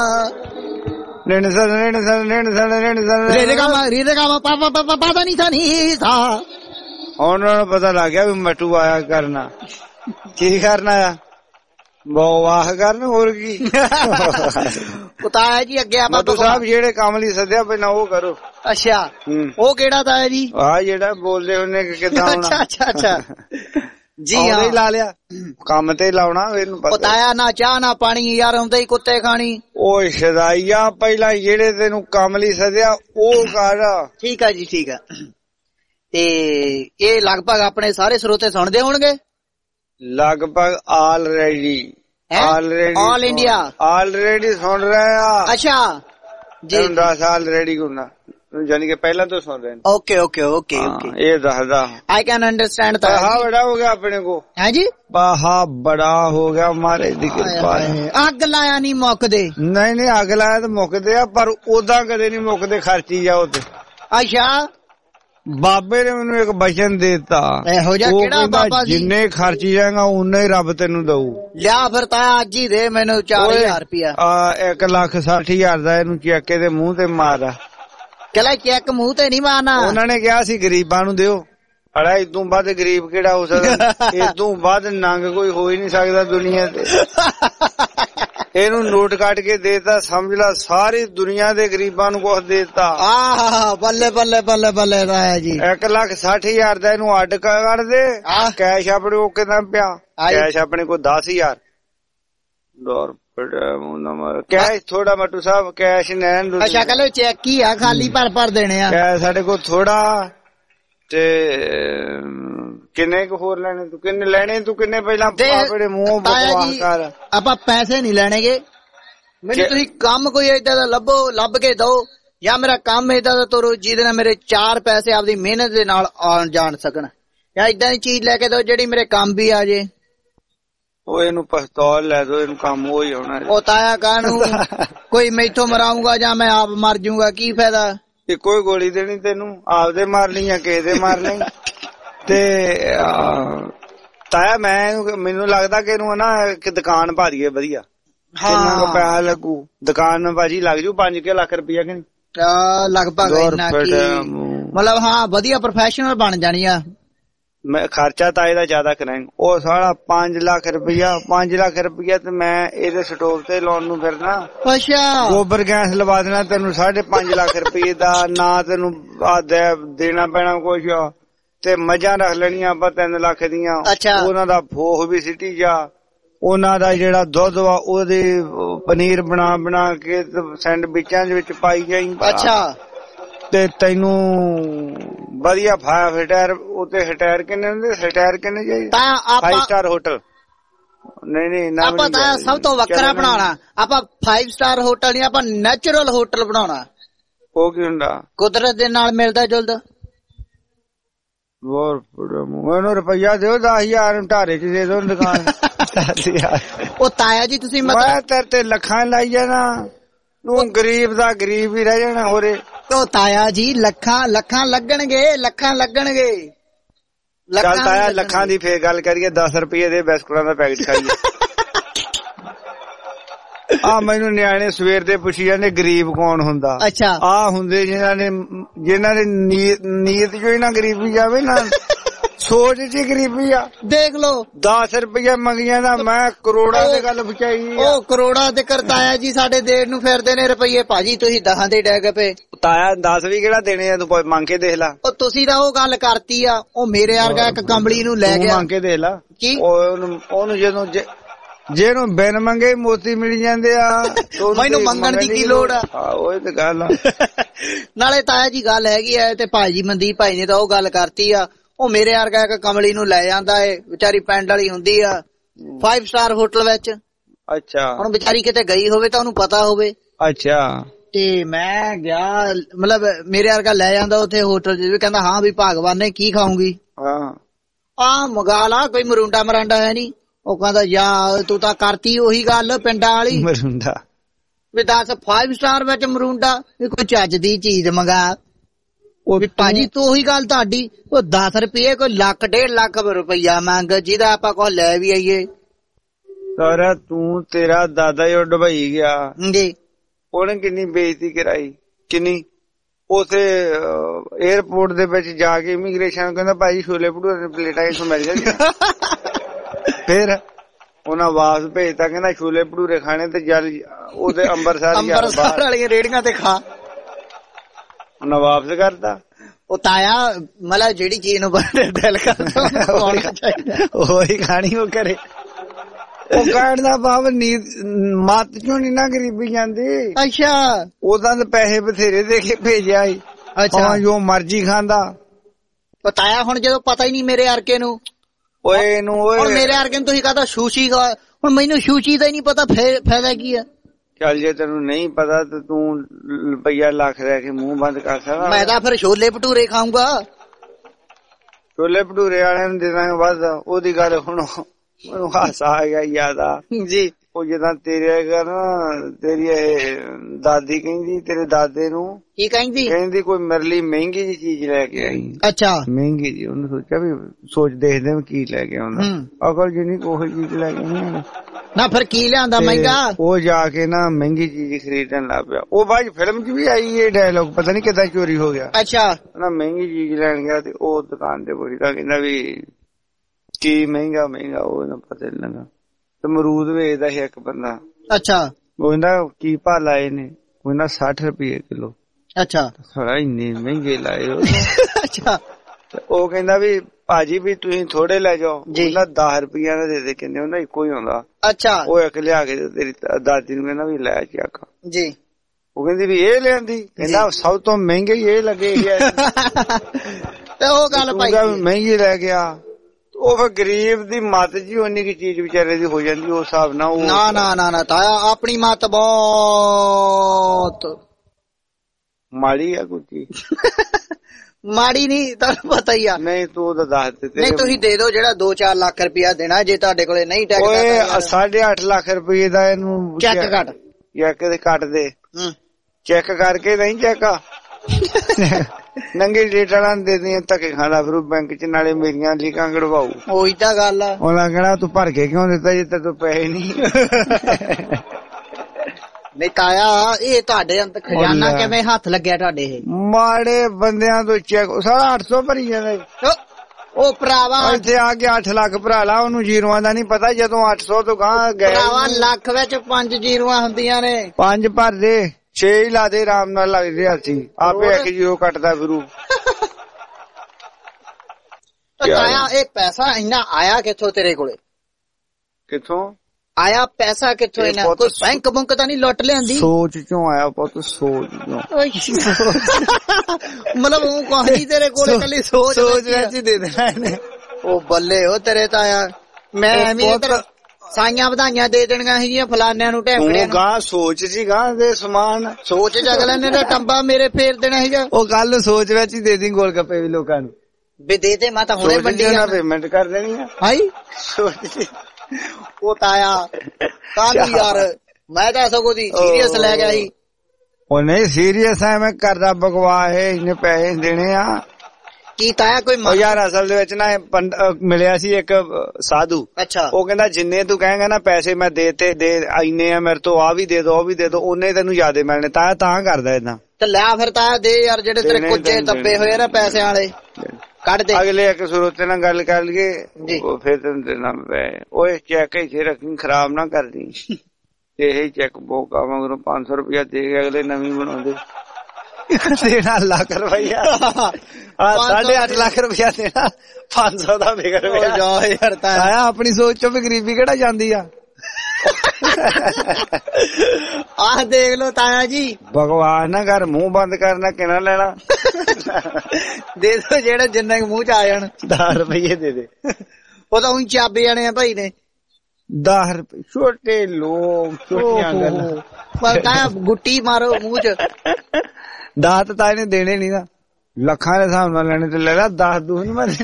ਪਤਾ ਨਹੀਂ ਥਾ ਨਹੀਂ ਥਾ। ਉਹਨਾਂ ਨੂੰ ਪਤਾ ਲੱਗ ਗਿਆ ਵੀ ਮੱਟੂ ਆਇਆ ਕਰਨਾ। ਕੀ ਕਰਨਾ ਆ? ਬਹੁਤ ਵਾਹ ਕਰਨ। ਹੋਰ ਕੀ ਤਾਇਆ ਜੀ ਅੱਗੇ ਆਪਾਂ ਮੱਟੂ ਸਾਹਿਬ ਜਿਹੜੇ ਕੰਮ ਲਈ ਸੱਦਿਆ ਪਹਿਲਾਂ ਉਹ ਕਰੋ। ਅੱਛਾ ਉਹ ਕਿਹੜਾ ਤਾਇਆ ਜੀ? ਆਹ ਜਿਹੜਾ ਬੋਲਦੇ ਉਹਨੇ ਕਿੱਦਾਂ ਹੋਣਾ। ਅੱਛਾ ਅੱਛਾ ਅੱਛਾ ਜੀ ਹਾਂ ਹੀ ਲਾ ਲਿਆ ਕੰਮ ਤੇ ਲਾਉਣਾ। ਇਹਨੂੰ ਪਤਾ ਤਾਇਆ ਨਾ ਚਾਹ ਨਾ ਪਾਣੀ ਯਾਰ ਆਉਂਦੇ ਹੀ ਕੁੱਤੇ ਖਾਣੀ। ਉਹ ਸ਼ਦਾਈਆ ਪਹਿਲਾਂ ਜਿਹੜੇ ਤੈਨੂੰ ਕੰਮ ਲਈ ਸੱਦਿਆ ਉਹ ਕਰ। ਠੀਕ ਆ ਜੀ ਠੀਕ ਆ। ਤੇ ਇਹ ਲਗਭਗ ਆਪਣੇ ਸਾਰੇ ਸਰੋਤੇ ਸੁਣਦੇ ਹੋਣਗੇ। ਲਗਭਗ ਆਲਰੇਡੀ ਆਲ ਇੰਡੀਆ ਆਲਰੇਡੀ ਸੁਣ ਰਹੇ ਆ। ਅੱਛਾ ਜੀ 10 ਸਾਲ ਰੈਡੀ ਕਰਨਾ ਜਾਨੀ ਕਿ ਪਹਿਲਾਂ ਤੋਂ ਸੁਣ ਰਹੇ ਨੇ। ਓਕੇ ਓਕੇ ਓਕੇ ਓਕੇ ਇਹ ਦੱਸਦਾ ਆਈ ਕੈਨ ਅੰਡਰਸਟੈਂਡ। ਬਾਹਾ ਬੜਾ ਹੋ ਗਿਆ ਆਪਣੇ ਕੋ। ਹੈ ਜੀ ਬਾਹਾ ਬੜਾ ਹੋ ਗਿਆ ਮਾਰੇ ਦੀ ਕਿਰਪਾ। ਅੱਗ ਲਾਇਆ ਨਹੀਂ ਮੁੱਕਦੇ। ਨਹੀਂ ਨਹੀਂ ਅੱਗ ਲਾਇਆ ਤਾਂ ਮੁੱਕਦੇ ਆ ਪਰ ਉਦਾਂ ਕਦੇ ਨਹੀਂ ਮੁੱਕਦੇ। ਖਰਚੀ ਜਾਓ ਤੇ। ਅੱਛਾ ਬਾਬੇ ਨੇ ਮੈਨੂੰ ਇੱਕ ਬਚਨ ਦਿੱਤਾ। ਇਹੋ ਜਿਹਾ ਕਿਹੜਾ ਬਾਬਾ ਜੀ? ਜਿੰਨੇ ਖਰਚੀ ਜਾਏਗਾ ਉਨਾ ਹੀ ਰੱਬ ਤੈਨੂੰ ਦਊ। ਲਿਆ ਫਿਰ ਤਾਂ ਅੱਜ ਹੀ ਦੇ ਮੈਨੂੰ 4000 ਰੁਪਇਆ। 1,60,000 ਦਾ ਇਹਨੂੰ ਚੈੱਕ ਦੇ ਮੂੰਹ ਤੇ ਮਾਰ। ਕਹਿੰਦਾ ਚੈੱਕ ਮੂੰਹ ਤੇ ਨਹੀਂ ਮਾਰਨਾ। ਉਹਨਾਂ ਨੇ ਕਿਹਾ ਸੀ ਗਰੀਬਾਂ ਨੂੰ ਦਿਓ। ਅੜਾ ਇਦੋਂ ਵੱਧ ਗਰੀਬ ਕਿਹੜਾ ਹੋ ਸਕਦਾ? ਇਦੋਂ ਵੱਧ ਨੰਗ ਕੋਈ ਹੋ ਹੀ ਨਹੀਂ ਸਕਦਾ ਦੁਨੀਆ ਤੇ। ਇਹਨੂੰ ਨੋਟ ਕੱਟ ਕੇ ਦੇਤਾ ਸਮਝ ਲਾ ਸਾਰੀ ਦੁਨੀਆ ਦੇ ਗਰੀਬਾਂ ਨੂੰ ਕੁਛ ਦੇਤਾ। ਆਹ ਬੱਲੇ ਬੱਲੇ ਬੱਲੇ ਬੱਲੇ ਰਾਇਆ ਜੀ। 1,60,000 ਦਾ ਇਹਨੂੰ ਅੱਡ ਕੱਢ ਦੇ। ਕੈਸ਼ ਆਪਣੇ ਕੋ ਕਿੰਨਾ ਪਿਆ? ਕੈਸ਼ ਆਪਣੇ ਕੋ 10,000 ਕੈਸ਼ ਥੋੜਾ ਮੱਟੂ ਸਾਹਿਬ ਕੈਸ਼ ਨੈਣ। ਅੱਛਾ ਕਹਿੰਦੇ ਚੈੱਕ ਹੀ ਆ ਖਾਲੀ ਭਰ ਦੇਣੇ ਆ। ਕੈਸ਼ ਸਾਡੇ ਕੋਲ ਥੋੜਾ ਤੇ ਕਿੰਨੇ ਕੁ ਹੋਰ ਲੈਣੇ? ਤੂੰ ਕਿੰਨੇ ਲੈਣੇ? ਤੂੰ ਕਿੰਨੇ ਪਹਿਲਾਂ ਆਪਣੇ ਮੂੰਹ ਬਕਵਾਸ ਕਰ। ਆਪਾਂ ਪੈਸੇ ਨਹੀਂ ਲੈਣਗੇ। ਮੈਨੂੰ ਤੁਸੀਂ ਕੰਮ ਕੋਈ ਏਦਾਂ ਦਾ ਲੱਭ ਕੇ ਦਓ ਜਾਂ ਮੇਰਾ ਕੰਮ ਏਦਾਂ ਦਾ ਤੋਰੋ ਜਿਹਦੇ ਨਾਲ ਮੇਰੇ 4 ਪੈਸੇ ਆਪਦੀ ਮਿਹਨਤ ਦੇ ਨਾਲ ਆਉਣ ਜਾਣ ਸਕਣ। ਜਾਂ ਏਦਾਂ ਦੀ ਚੀਜ਼ ਲੈ ਕੇ ਦਓ ਜਿਹੜੀ ਮੇਰੇ ਕੰਮ ਵੀ ਆ ਜੇ। ਉਹ ਇਹਨੂੰ ਪਿਸਤੌਲ ਲੈ ਦੋ। ਇਹਨੂੰ ਕੰਮ ਉਹ ਹੀ ਆਉਣਾ। ਉਹ ਤਾਇਆ ਕਾਹਨੂੰ ਕੋਈ ਮੈਥੋਂ ਮਰਾਉਂਗਾ ਜਾਂ ਮੈਂ ਆਪ ਮਰ ਜਾਊਗਾ ਕੀ ਫਾਇਦਾ? ਇੱਕੋ ਹੀ ਗੋਲੀ ਦੇਣੀ ਤੈਨੂੰ। ਆਪਦੇ ਮਾਰ ਲਈ ਜਾਂ ਕਿਸੇ ਦੇ ਮਾਰ ਲਈ। ਤੇ ਤਾਇਆ ਮੈਨੂੰ ਲੱਗਦਾ ਕਿ ਇਹਨੂੰ ਨਾ ਇੱਕ ਦੁਕਾਨ ਪਾ ਦਈਏ ਵਧੀਆ। ਕਿੰਨਾ ਕੁ ਪੈਸਾ ਲੱਗੂ? ਦੁਕਾਨ ਭਾਜੀ ਲੱਗ ਜੂ 5 ਲੱਖ ਰੁਪਇਆ ਕਿ ਨਹੀਂ? ਲਗਭਗ ਮਤਲਬ ਹਾਂ ਵਧੀਆ ਪ੍ਰੋਫੈਸ਼ਨਲ ਬਣ ਜਾਣੀ ਆ। ਮੈਂ ਖਰਚਾ ਤਾਂ ਇਹਦਾ ਜ਼ਿਆਦਾ ਕਰਾਂਗੇ। ਉਹ ਸਾਰਾ 5 ਲੱਖ ਰੁਪਇਆ 5 ਲੱਖ ਰੁਪਇਆ ਤੇ ਮੈਂ ਇਹਦੇ ਸਟੋਵ ਤੇ ਲਾਉਣ ਨੂੰ ਫਿਰਨਾ। ਅੱਛਾ ਗੋਬਰ ਗੈਸ ਲਵਾ ਦੇਣਾ ਤੈਨੂੰ 5.5 ਲੱਖ ਰੁਪਏ ਦਾ। ਨਾ ਤੈਨੂੰ ਦੇਣਾ ਪੈਣਾ ਕੁਛ ਤੇ ਮੱਝਾਂ ਰੱਖ ਲੈਣੀਆਂ ਆਪਾਂ 3 ਲੱਖ ਦੀਆਂ। ਉਹਨਾਂ ਦਾ ਫੋਖ ਵੀ ਸਿੱਟੀ ਜਾ। ਉਹਨਾਂ ਦਾ ਜਿਹੜਾ ਦੁੱਧ ਵਾ ਉਹਦੇ ਪਨੀਰ ਬਣਾ ਕੇ ਸੈਂਡਵਿਚਾਂ ਦੇ ਵਿੱਚ ਪਾਈ ਜਾਈ। ਅੱਛਾ ਤੇ ਤੈਨੂੰ ਵਧੀਆ ਰਿਟਾਇਰ ਉੱਤੇ ਰਿਟਾਇਰ ਕਿੰਨੇ ਹੁੰਦੇ? ਰਿਟਾਇਰ ਕਿੰਨੇ ਚਾਹੀਦੇ? 5 ਸਟਾਰ ਹੋਟਲ। ਨਹੀਂ ਆਪਾਂ ਤਾਂ ਸਭ ਤੋਂ ਵੱਖਰਾ ਬਣਾਉਣਾ। ਆਪਾਂ 5 ਸਟਾਰ ਹੋਟਲ ਨਹੀਂ ਆਪਾਂ ਨੈਚੁਰਲ ਹੋਟਲ ਬਣਾਉਣਾ। ਉਹ ਕੀ ਹੁੰਦਾ? ਕੁਦਰਤ ਦੇ ਨਾਲ ਮਿਲਦਾ ਜੁਲਦਾ। ਮੈਨੂੰ ਰੁਪਈਆ ਦਿਓ 10,000 ਨੂੰ ਢਾਰੇ ਚ ਦੇ ਦੋ ਦੁਕਾਨ। ਉਹ ਤਾਇਆ ਜੀ ਤੁਸੀਂ ਮੈਂ ਤੇਰੇ ਤੇ ਲੱਖਾਂ ਲਾਈ ਜਾਣਾ। ਤੂੰ ਗਰੀਬ ਦਾ ਗਰੀਬ ਹੀ ਰਹਿ ਜਾਣਾ। ਹੋਰੇ ਉਹ ਤਾਇਆ ਜੀ ਲੱਖਾਂ ਲੱਗਣਗੇ। ਚੱਲ ਤਾਇਆ ਲੱਖਾਂ ਦੀ ਫੇਰ ਗੱਲ ਕਰੀਏ। 10 ਰੁਪਏ ਦੇ ਬਿਸਕੁਟਾਂ ਦਾ ਪੈਕਟ ਖਾਈਏ। ਮੈਨੂੰ ਨਿਆਣੇ ਸਵੇਰ ਦੇ ਪੁੱਛੀ ਜਾਂਦੇ ਗਰੀਬ ਕੌਣ ਹੁੰਦਾ? ਅੱਛਾ ਹੁੰਦੇ ਜਿਨ੍ਹਾਂ ਨੇ ਨੀਅਤ ਜੋ ਹੀ ਨਾ ਗਰੀਬੀ ਜਾਵੇ ਨਾ ਸੋਚ ਚ ਗਰੀਬੀ ਆ। ਦੇਖ ਲੋ 10 ਰੁਪਏ ਮੰਗੀਆਂ ਦਾ ਮੈਂ ਕਰੋੜਾਂ ਦੀ ਗੱਲ ਬਚਾਈ। ਉਹ ਕਰੋੜਾਂ ਦੇ ਕਰਤਾਇਆ ਜੀ ਸਾਡੇ ਦੇਣ ਨੂੰ ਫਿਰਦੇ ਨੇ ਰੁਪਈਏ। ਭਾਜੀ ਤੁਸੀਂ 10 ਦੇ ਡੈਗ ਪਏ। ਤਾਇਆ 10 ਵੀ ਕਿਹੜਾ ਦੇਣੇ ਆ? ਤੂੰ ਮੰਗ ਕੇ ਦੇਖ ਲਾ। ਉਹ ਤੁਸੀਂ ਤਾਂ ਉਹ ਗੱਲ ਕਰਤੀ ਆ। ਉਹ ਮੇਰੇ ਵਰਗਾ ਇੱਕ ਕੰਬਲੀ ਨੂੰ ਲੈ ਗਿਆ। ਮੰਗ ਕੇ ਦੇਖ ਲਾ। ਕੀ ਉਹਨੂੰ ਜਦੋਂ ਜਿਹਨੂੰ ਬਿਨ ਮੰਗੇ ਮੋਤੀ ਮਿਲ ਜਾਂਦੇ ਆ ਮੈਨੂੰ ਮੰਗਣ ਦੀ ਕੀ ਲੋੜ ਆ। ਉਹੀ ਤੇ ਗੱਲ ਆ। ਨਾਲੇ ਤਾਇਆ ਜੀ ਗੱਲ ਹੈਗੀ ਐ ਤੇ ਭਾਈ ਜੀ ਮਨਦੀਪ ਭਾਈ ਨੇ ਤਾਂ ਉਹ ਗੱਲ ਕਰਤੀ ਆ। ਉਹ ਮੇਰੇ ਵਰਗਾ ਇੱਕ ਕਮਲੀ ਨੂੰ ਲੈ ਜਾਂਦਾ ਏ, ਵਿਚਾਰੀ ਪਿੰਡ ਵਾਲੀ ਹੁੰਦੀ ਆ 5 ਸਟਾਰ ਹੋਟਲ ਵਿੱਚ। ਅੱਛਾ। ਹੁਣ ਵਿਚਾਰੀ ਕਿਤੇ ਗਈ ਹੋਵੇ ਤਾਂ ਉਹਨੂੰ ਪਤਾ ਹੋਵੇ। ਅੱਛਾ। ਤੇ ਮੈਂ ਗਿਆ, ਮਤਲਬ ਮੇਰੇ ਵਰਗਾ ਲੈ ਜਾਂਦਾ ਉੱਥੇ ਹੋਟਲ ਚ, ਵੀ ਕਹਿੰਦਾ ਹਾਂ ਵੀ ਭਗਵਾਨ ਨੇ ਕੀ ਖਾਊਂਗੀ। ਹਾਂ ਮੰਗਾ ਲਾ, ਕੋਈ ਮਰੂੰਡਾ ਮਰਾਂਡਾ ਹੈ ਨੀ। ਉਹ ਕਹਿੰਦਾ ਯਾਰ ਤੂੰ ਤਾਂ ਕਰਤੀ ਉਹੀ ਗੱਲ ਪਿੰਡਾਂ ਵਾਲੀ, ਮਰੂੰਡਾ ਵੀ 10 5 ਸਟਾਰ ਵਿੱਚ ਮਰੂੰਡਾ, ਵੀ ਕੋਈ ਚੱਜ ਦੀ ਚੀਜ਼ ਮੰਗਾ। ਉਹ ਵੀ ਭਾਜੀ ਤੂੰ ਉਹੀ ਗੱਲ ਤੁਹਾਡੀ, ਉਹ 10 ਰੁਪਏ ਕੋਈ ਲੱਖ 1.5 ਲੱਖ ਰੁਪਈਆ ਮੰਗ ਜਿਹਦਾ ਆਪਾਂ ਕੋਲ ਲੈ ਵੀ ਆਈਏ। ਸਾਰਾ ਤੂੰ ਤੇਰਾ ਦਾਦਾ ਹੀ ਡੁਬਈ ਗਿਆ ਜੀ, ਉਹਨੇ ਕਿੰਨੀ ਬੇਇੱਜ਼ਤੀ ਕਰਾਈ, ਕਿੰਨੀ। ਉਥੇ 에어ਪੋਰਟ ਦੇ ਵਿੱਚ ਜਾ ਕੇ ਇਮੀਗ੍ਰੇਸ਼ਨ ਕਹਿੰਦਾ ਭਾਈ ਛੋਲੇ ਭਟੂਰੇ ਦੀ ਪਲੇਟਾਂ ਇੱਥੋਂ ਮਿਲ ਜਾਂਦੀਆਂ। ਫਿਰ ਉਹਨਾਂ ਵਾਪਸ ਭੇਜਤਾ, ਕਹਿੰਦਾ ਛੋਲੇ ਭਟੂਰੇ ਖਾਣੇ ਤੇ ਜਲ ਉਹਦੇ ਅੰਬਰਸਰ ਵਾਲੀਆਂ ਰੇੜੀਆਂ ਤੇ ਖਾ। ਉਹਨਾਂ ਵਾਪਸ ਕਰਤਾ। ਉਹ ਤਾਇਆ ਮਤਲਬ ਜਿਹੜੀ ਚੀਜ਼ ਨੂੰ ਦਿਲ ਕਰਦਾ ਉਹੀ ਖਾਣੀ ਉਹ ਕਰੇ। ਉਹ ਕਹਿਣ ਦਾ ਭਾਵ ਮੱਤ ਚੋਂ ਨੀ ਨਾ ਗਰੀਬੀ ਜਾਂਦੀ। ਅੱਛਾ। ਉਹਦਾ ਤਾਂ ਪੈਸੇ ਬਥੇਰੇ ਦੇ ਕੇ ਭੇਜਿਆ ਸੀ। ਅੱਛਾ। ਜੋ ਮਰਜੀ ਖਾਂਦਾ। ਤਾਇਆ ਹੁਣ ਜਦੋਂ ਪਤਾ ਹੀ ਨਹੀਂ ਮੇਰੇ ਅਰਕੇ ਨੂੰ, ਓਏ ਨੂੰ ਹੁਣ ਮੇਰੇ ਅਰਕੇ ਨੂੰ ਤੁਸੀਂ ਕਹਦਾ ਸ਼ੂਸ਼ੀ ਖਾ, ਹੁਣ ਮੈਨੂੰ ਸ਼ੂਸ਼ੀ ਦਾ ਹੀ ਨਹੀਂ ਪਤਾ, ਫਾਇਦਾ ਕੀ ਆ। ਚੱਲ ਜੇ ਤੈਨੂੰ ਨਹੀਂ ਪਤਾ ਤੇ ਤੂੰ ਰੁਪਈਆ ਲੱਖ ਰਹਿ ਕੇ ਮੂੰਹ ਬੰਦ ਕਰ ਸਕਦਾ। ਮੈਂ ਤਾਂ ਫਿਰ ਛੋਲੇ ਭਟੂਰੇ ਖਾਊਂਗਾ। ਛੋਲੇ ਭਟੂਰੇ ਵਾਲਿਆਂ ਨੂੰ ਦੇ ਦਾਂਗੇ ਬਸ। ਉਹਦੀ ਗੱਲ ਹੁਣ ਮੈਨੂੰ ਹਾਸਾ ਆ ਗਿਆ ਯਾਦ ਆ ਜੀ। ਉਹ ਜਿੱਦਾਂ ਤੇਰੇ ਘਰ ਨਾ ਤੇਰੀ ਦਾਦੀ ਕਹਿੰਦੀ ਤੇਰੇ ਦਾਦੇ ਨੂੰ ਕੀ ਕਹਿੰਦੀ ਕੋਈ ਮੇਰੇ ਲਈ ਮਹਿੰਗੀ ਜੀ ਚੀਜ਼ ਲੈ ਕੇ ਆਈ। ਅੱਛਾ। ਮਹਿੰਗੀ ਜੀ। ਉਹਨੇ ਸੋਚਿਆ ਵੀ ਸੋਚ ਦੇਖਦੇ ਵੀ ਕੀ ਲੈ ਕੇ ਆਉਂਦਾ। ਅਕਲ ਜਿੰਨੀ ਕੋਈ ਚੀਜ਼ ਲੈ ਕੇ ਨਹੀਂ ਨਾ, ਫਿਰ ਕੀ ਲਿਆਂਦਾ ਮਹਿੰਗਾ। ਉਹ ਜਾ ਕੇ ਨਾ ਮਹਿੰਗੀ ਚੀਜ਼ ਖਰੀਦਣ ਲੱਗ ਪਿਆ। ਉਹ ਬਾਅਦ ਫਿਲਮ ਚ ਵੀ ਆਈ ਇਹ ਡਾਇਲੋਗ, ਪਤਾ ਨੀ ਕਿੱਦਾਂ ਚੋਰੀ ਹੋ ਗਿਆ। ਅੱਛਾ। ਨਾ ਮਹਿੰਗੀ ਚੀਜ਼ ਲੈਣ ਗਿਆ ਤੇ ਉਹ ਦੁਕਾਨ ਤੇ ਪੁੱਛਦਾ, ਕਹਿੰਦਾ ਵੀ ਕੀ ਮਹਿੰਗਾ ਉਹ ਨਾ ਪਤਾ ਨੀ ਲੱਗਾ। ਤੇ ਅਮਰੂਦ ਵੇਚਦਾ ਸੀ ਇੱਕ ਬੰਦਾ। ਅੱਛਾ। ਉਹ ਕਹਿੰਦਾ ਕੀ ਭਾਅ ਲਾਏ ਨੇ? ਉਹ ਕਹਿੰਦਾ 60 ਰੁਪਏ ਕਿਲੋ। ਅੱਛਾ। ਸਾਲਾ ਇੰਨੇ ਮਹਿੰਗੇ ਲਾਏ ਉਹ। ਅੱਛਾ। ਉਹ ਕਹਿੰਦਾ ਵੀ ਭਾਜੀ ਵੀ ਤੁਸੀਂ ਥੋੜੇ ਲੈ ਜਾਓ। ਕਹਿੰਦਾ 10 ਰੁਪਈਆ ਦਾ ਦੇ ਦੇ। ਕਹਿੰਦੇ ਹੁੰਦਾ ਇੱਕੋ ਹੀ ਹੁੰਦਾ। ਅੱਛਾ। ਉਹ ਇੱਕ ਲਿਆ ਕੇ ਤੇਰੀ ਦਾਦੀ ਨੂੰ ਕਹਿੰਦਾ ਵੀ ਲੈ ਚੱਕ ਜੀ। ਉਹ ਕਹਿੰਦੀ ਵੀ ਇਹ ਲਿਆਂਦੀ। ਕਹਿੰਦਾ ਸਭ ਤੋਂ ਮਹਿੰਗੇ ਹੀ ਇਹ ਲੱਗੇ ਤੇ ਉਹ ਗੱਲ ਭਾਈ ਮਹਿੰਗੀ ਲੈ ਗਿਆ। ਉਹ ਫਿਰ ਗਰੀਬ ਦੀ ਮੱਤ ਜੀ ਉਨੀ ਕੀ ਚੀਜ਼ ਵਿਚਾਰੇ ਦੀ ਹੋ ਜਾਂਦੀ ਉਸ ਹਿਸਾਬ ਨਾਲ। ਨਾ ਤਾਇਆ ਆਪਣੀ ਮੱਤ ਬਹੁਤ ਮਾੜੀ ਆ ਕੁੱਤੀ। ਮਾੜੀ ਨਹੀਂ, ਤੁਹਾਨੂੰ ਪਤਾ ਹੀ ਆ। ਨਹੀਂ ਤੂੰ ਤਾਂ ਦੱਸ ਦਿੱਤੇ। ਨਹੀਂ ਤੁਸੀਂ ਦੇ ਦਿਓ ਜਿਹੜਾ 2-4 ਲੱਖ ਰੁਪਇਆ ਦੇਣਾ, ਜੇ ਤੁਹਾਡੇ ਕੋਲੇ ਨਹੀਂ ਟੈਕਸ। ਓਏ 8.5 ਲੱਖ ਰੁਪਏ ਦਾ ਇਹਨੂੰ ਚੈੱਕ ਕੱਟ। ਚੈੱਕ ਕੱਟ ਦੇ। ਚੈੱਕ ਕਰਕੇ ਨਹੀਂ ਚੈੱਕ ਨੰਗੇ ਡੇਟ ਵਾਲਾ ਦੇ ਦੇ ਧੱਕੇ ਖਾਣਾ ਫਿਰ ਬੈਂਕ ਚ, ਨਾਲੇ ਮੇਰੀਆਂ ਲੀਕਾਂ ਕਢਵਾਉ। ਉਹੀ ਤਾਂ ਗੱਲ ਆ। ਉਹਨਾਂ ਕਹਿਣਾ ਤੂੰ ਭਰ ਕੇ ਕਿਉਂ ਦਿੱਤਾ ਜੇ ਤੂੰ ਪੈਸੇ ਨਹੀਂ। ਨਹੀਂ ਤਾਇਆ ਇਹ ਤੁਹਾਡੇ ਅੰਦਰ ਖਜ਼ਾਨਾ ਕਿਵੇਂ ਹੱਥ ਲੱਗਿਆ ਤੁਹਾਡੇ? ਇਹ ਮਾੜੇ ਬੰਦਿਆਂ ਤੋਂ ਚੈੱਕ ਸਾਰਾ 800 ਭਰੀ ਜਾਂਦਾ। ਉਹ ਭਰਾਵਾ ਇੱਥੇ ਆ ਕੇ 8 ਲੱਖ ਭਰਾ ਲਾ, ਉਹਨੂੰ ਜੀਰੋਆਂ ਦਾ ਨਹੀਂ ਪਤਾ। ਜਦੋਂ 800 ਤੋਂ ਗਾਂ ਗਏ ਭਰਾਵਾ ਲੱਖ ਵਿੱਚ 5 ਜੀਰੋਆਂ ਹੁੰਦੀਆਂ ਨੇ। 5 ਭਰ ਦੇ 6 ਹੀ ਲਾ ਦੇ, ਆਰਾਮ ਨਾਲ ਲੱਗ ਰਿਹਾ ਸੀ। ਆਪੇ ਇੱਕ ਜੀਰੋ ਕੱਟਦਾ ਫਿਰੂ। ਤਾਇਆ ਇਹ ਪੈਸਾ ਇੰਨਾ ਆਇਆ ਕਿੱਥੋਂ ਤੇਰੇ ਕੋਲੇ? ਕਿੱਥੋਂ ਆਇਆ ਪੈਸਾ ਕਿੱਥੋਂ? ਇਹਨਾਂ ਕੋਈ ਬੈਂਕ ਬੁੰਕ ਤਾਂ ਨਹੀਂ ਲੁੱਟ ਲਿਆਂਦੀ? ਸੋਚ ਚੋਂ ਆਇਆ ਪੁੱਤ, ਸੋਚ ਚੋਂ। ਮਤਲਬ ਉਹ ਕਹਾਣੀ ਤੇਰੇ ਕੋਲੇ ਕੱਲੀ ਸੋਚ ਵਿੱਚ ਹੀ ਦੇ ਦੇਣਾ ਇਹਨੇ। ਉਹ ਬੱਲੇ ਉਹ ਤੇਰੇ ਤਾਇਆ। ਮੈਂ ਐਵੇਂ ਸਾਈਆਂ ਵਧਾਈਆਂ ਦੇ ਦੇਣੀਆਂ ਸੀਗੀਆਂ ਫਲਾਨਿਆਂ ਨੂੰ ਢੈਂਕੜਿਆਂ ਨੂੰ। ਗਾਂ ਸੋਚ ਸੀ ਗਾਂ ਦੇ ਸਮਾਨ ਸੋਚ ਚ ਅਗਲੇ ਨੇ ਟੰਬਾ ਮੇਰੇ ਫੇਰ ਦੇਣਾ ਸੀਗਾ। ਉਹ ਗੱਲ ਸੋਚ ਵਿੱਚ ਹੀ ਦੇ ਦੀ ਗੋਲ ਗੱਪੇ ਵੀ ਲੋਕਾਂ ਨੂੰ। ਵੀ ਦੇ ਦੇ, ਮੈਂ ਤਾਂ ਹੁਣੇ ਵੱਡੀ ਪੇਮੈਂਟ ਕਰ ਦੇਣੀ ਆ। ਹਾਈ ਉਹ ਤਾਇਆ ਕਾਹਨੂੰ ਯਾਰ, ਮੈਂ ਤਾਂ ਸਗੋਂ ਦੀ ਸੀਰੀਅਸ ਲੈ ਗਿਆ ਸੀ। ਉਹ ਨਹੀਂ ਸੀਰੀਅਸ ਹੈ, ਮੈਂ ਕਰਦਾ ਬਕਵਾਸ ਹੈ, ਇੰਨੇ ਪੈਸੇ ਦੇਣੇ ਆ। ਕੀ ਤਾਇਆ ਕੋਈ ਯਾਰ ਅਸਲ ਦੇ ਵਿੱਚ ਨਾ ਮਿਲਿਆ ਸੀ ਇੱਕ ਸਾਧੂ। ਅੱਛਾ। ਉਹ ਕਹਿੰਦਾ ਜਿੰਨੇ ਤੂੰ ਕਹੇਂਗਾ ਨਾ ਪੈਸੇ ਮੈਂ ਦੇ ਇੰਨੇ ਆ ਮੇਰੇ ਤੋਂ, ਆ ਵੀ ਦੇ ਦੋ ਉਹ ਵੀ ਦੇ ਦੋ, ਉਹਨੇ ਤੈਨੂੰ ਜ਼ਿਆਦੇ ਮਿਲਣੇ। ਤਾਂ ਕਰਦਾ ਏਦਾਂ। ਤੇ ਲਿਆ ਫਿਰ ਤਾਇਆ ਦੇ ਯਾਰ, ਜਿਹੜੇ ਤੇਰੇ ਕੁੱਜੇ ਦੱਬੇ ਹੋਏ ਨਾ ਪੈਸਿਆਂ ਵਾਲੇ ਕੱਢ ਦੇ। ਅਗਲੇ ਇੱਕ ਸਰੋਤੇ ਨਾਲ ਗੱਲ ਕਰ ਲਈਏ ਫਿਰ ਤੈਨੂੰ ਦੇਣਾ ਪੈ। ਓਏ ਚੈੱਕ ਇੱਥੇ ਰੱਖੀ, ਖਰਾਬ ਨਾ ਕਰਦੀ। ਇਹ ਚੈੱਕ ਬੁੱਕ ਆ ਮਗਰੋਂ 500 ਰੁਪਇਆ ਦੇ ਕੇ ਅਗਲੇ ਨਵੀਂ ਬਣਾਉਂਦੇ। ਦੇਣਾ ਲੱਖ ਰੁਪਇਆ, 8.5 ਲੱਖ ਰੁਪਇਆ ਦੇਣਾ, 500 ਦਾ ਫਿਕਰ ਪਿਆ। ਯਾਰ ਤਾਇਆ ਆਪਣੀ ਸੋਚ ਚੋਂ ਵੀ ਗਰੀਬੀ ਕਿਹੜਾ ਜਾਂਦੀ ਆ। ਆਹ ਦੇਖ ਲੋ ਤਾਇਆ ਜੀ, ਭਗਵਾਨ ਨਾ ਕਰ, ਮੂੰਹ ਬੰਦ ਕਰਨਾ ਕਿਹਨਾਂ ਲੈਣਾ। ਦੇ ਦੋ ਜਿਹੜਾ ਜਿੰਨਾ ਮੂੰਹ ਚ ਆ ਜਾਣ। 10 ਰੁਪਏ ਦੇ ਦੇ। ਉਹ ਤਾਂ ਉਹੀ ਚਾਬੇ ਜਾਣੇ ਆ ਭਾਈ ਨੇ। 10 ਰੁਪਏ ਛੋਟੇ ਲੋਕ, ਛੋਟੀਆਂ ਗੱਲਾਂ। ਪਰ ਤਾਇਆ ਗੁੱਟੀ ਮਾਰੋ ਮੂੰਹ ਚ। 10 ਤਾਂ ਇਹਨੇ ਦੇਣੇ ਨੀ ਨਾ, ਲੱਖਾਂ ਦੇ ਹਿਸਾਬ ਨਾਲ ਲੈਣੇ ਤੇ ਲੈ ਲਾ, 10 ਦੂਹ ਨੀ ਮੈਂ।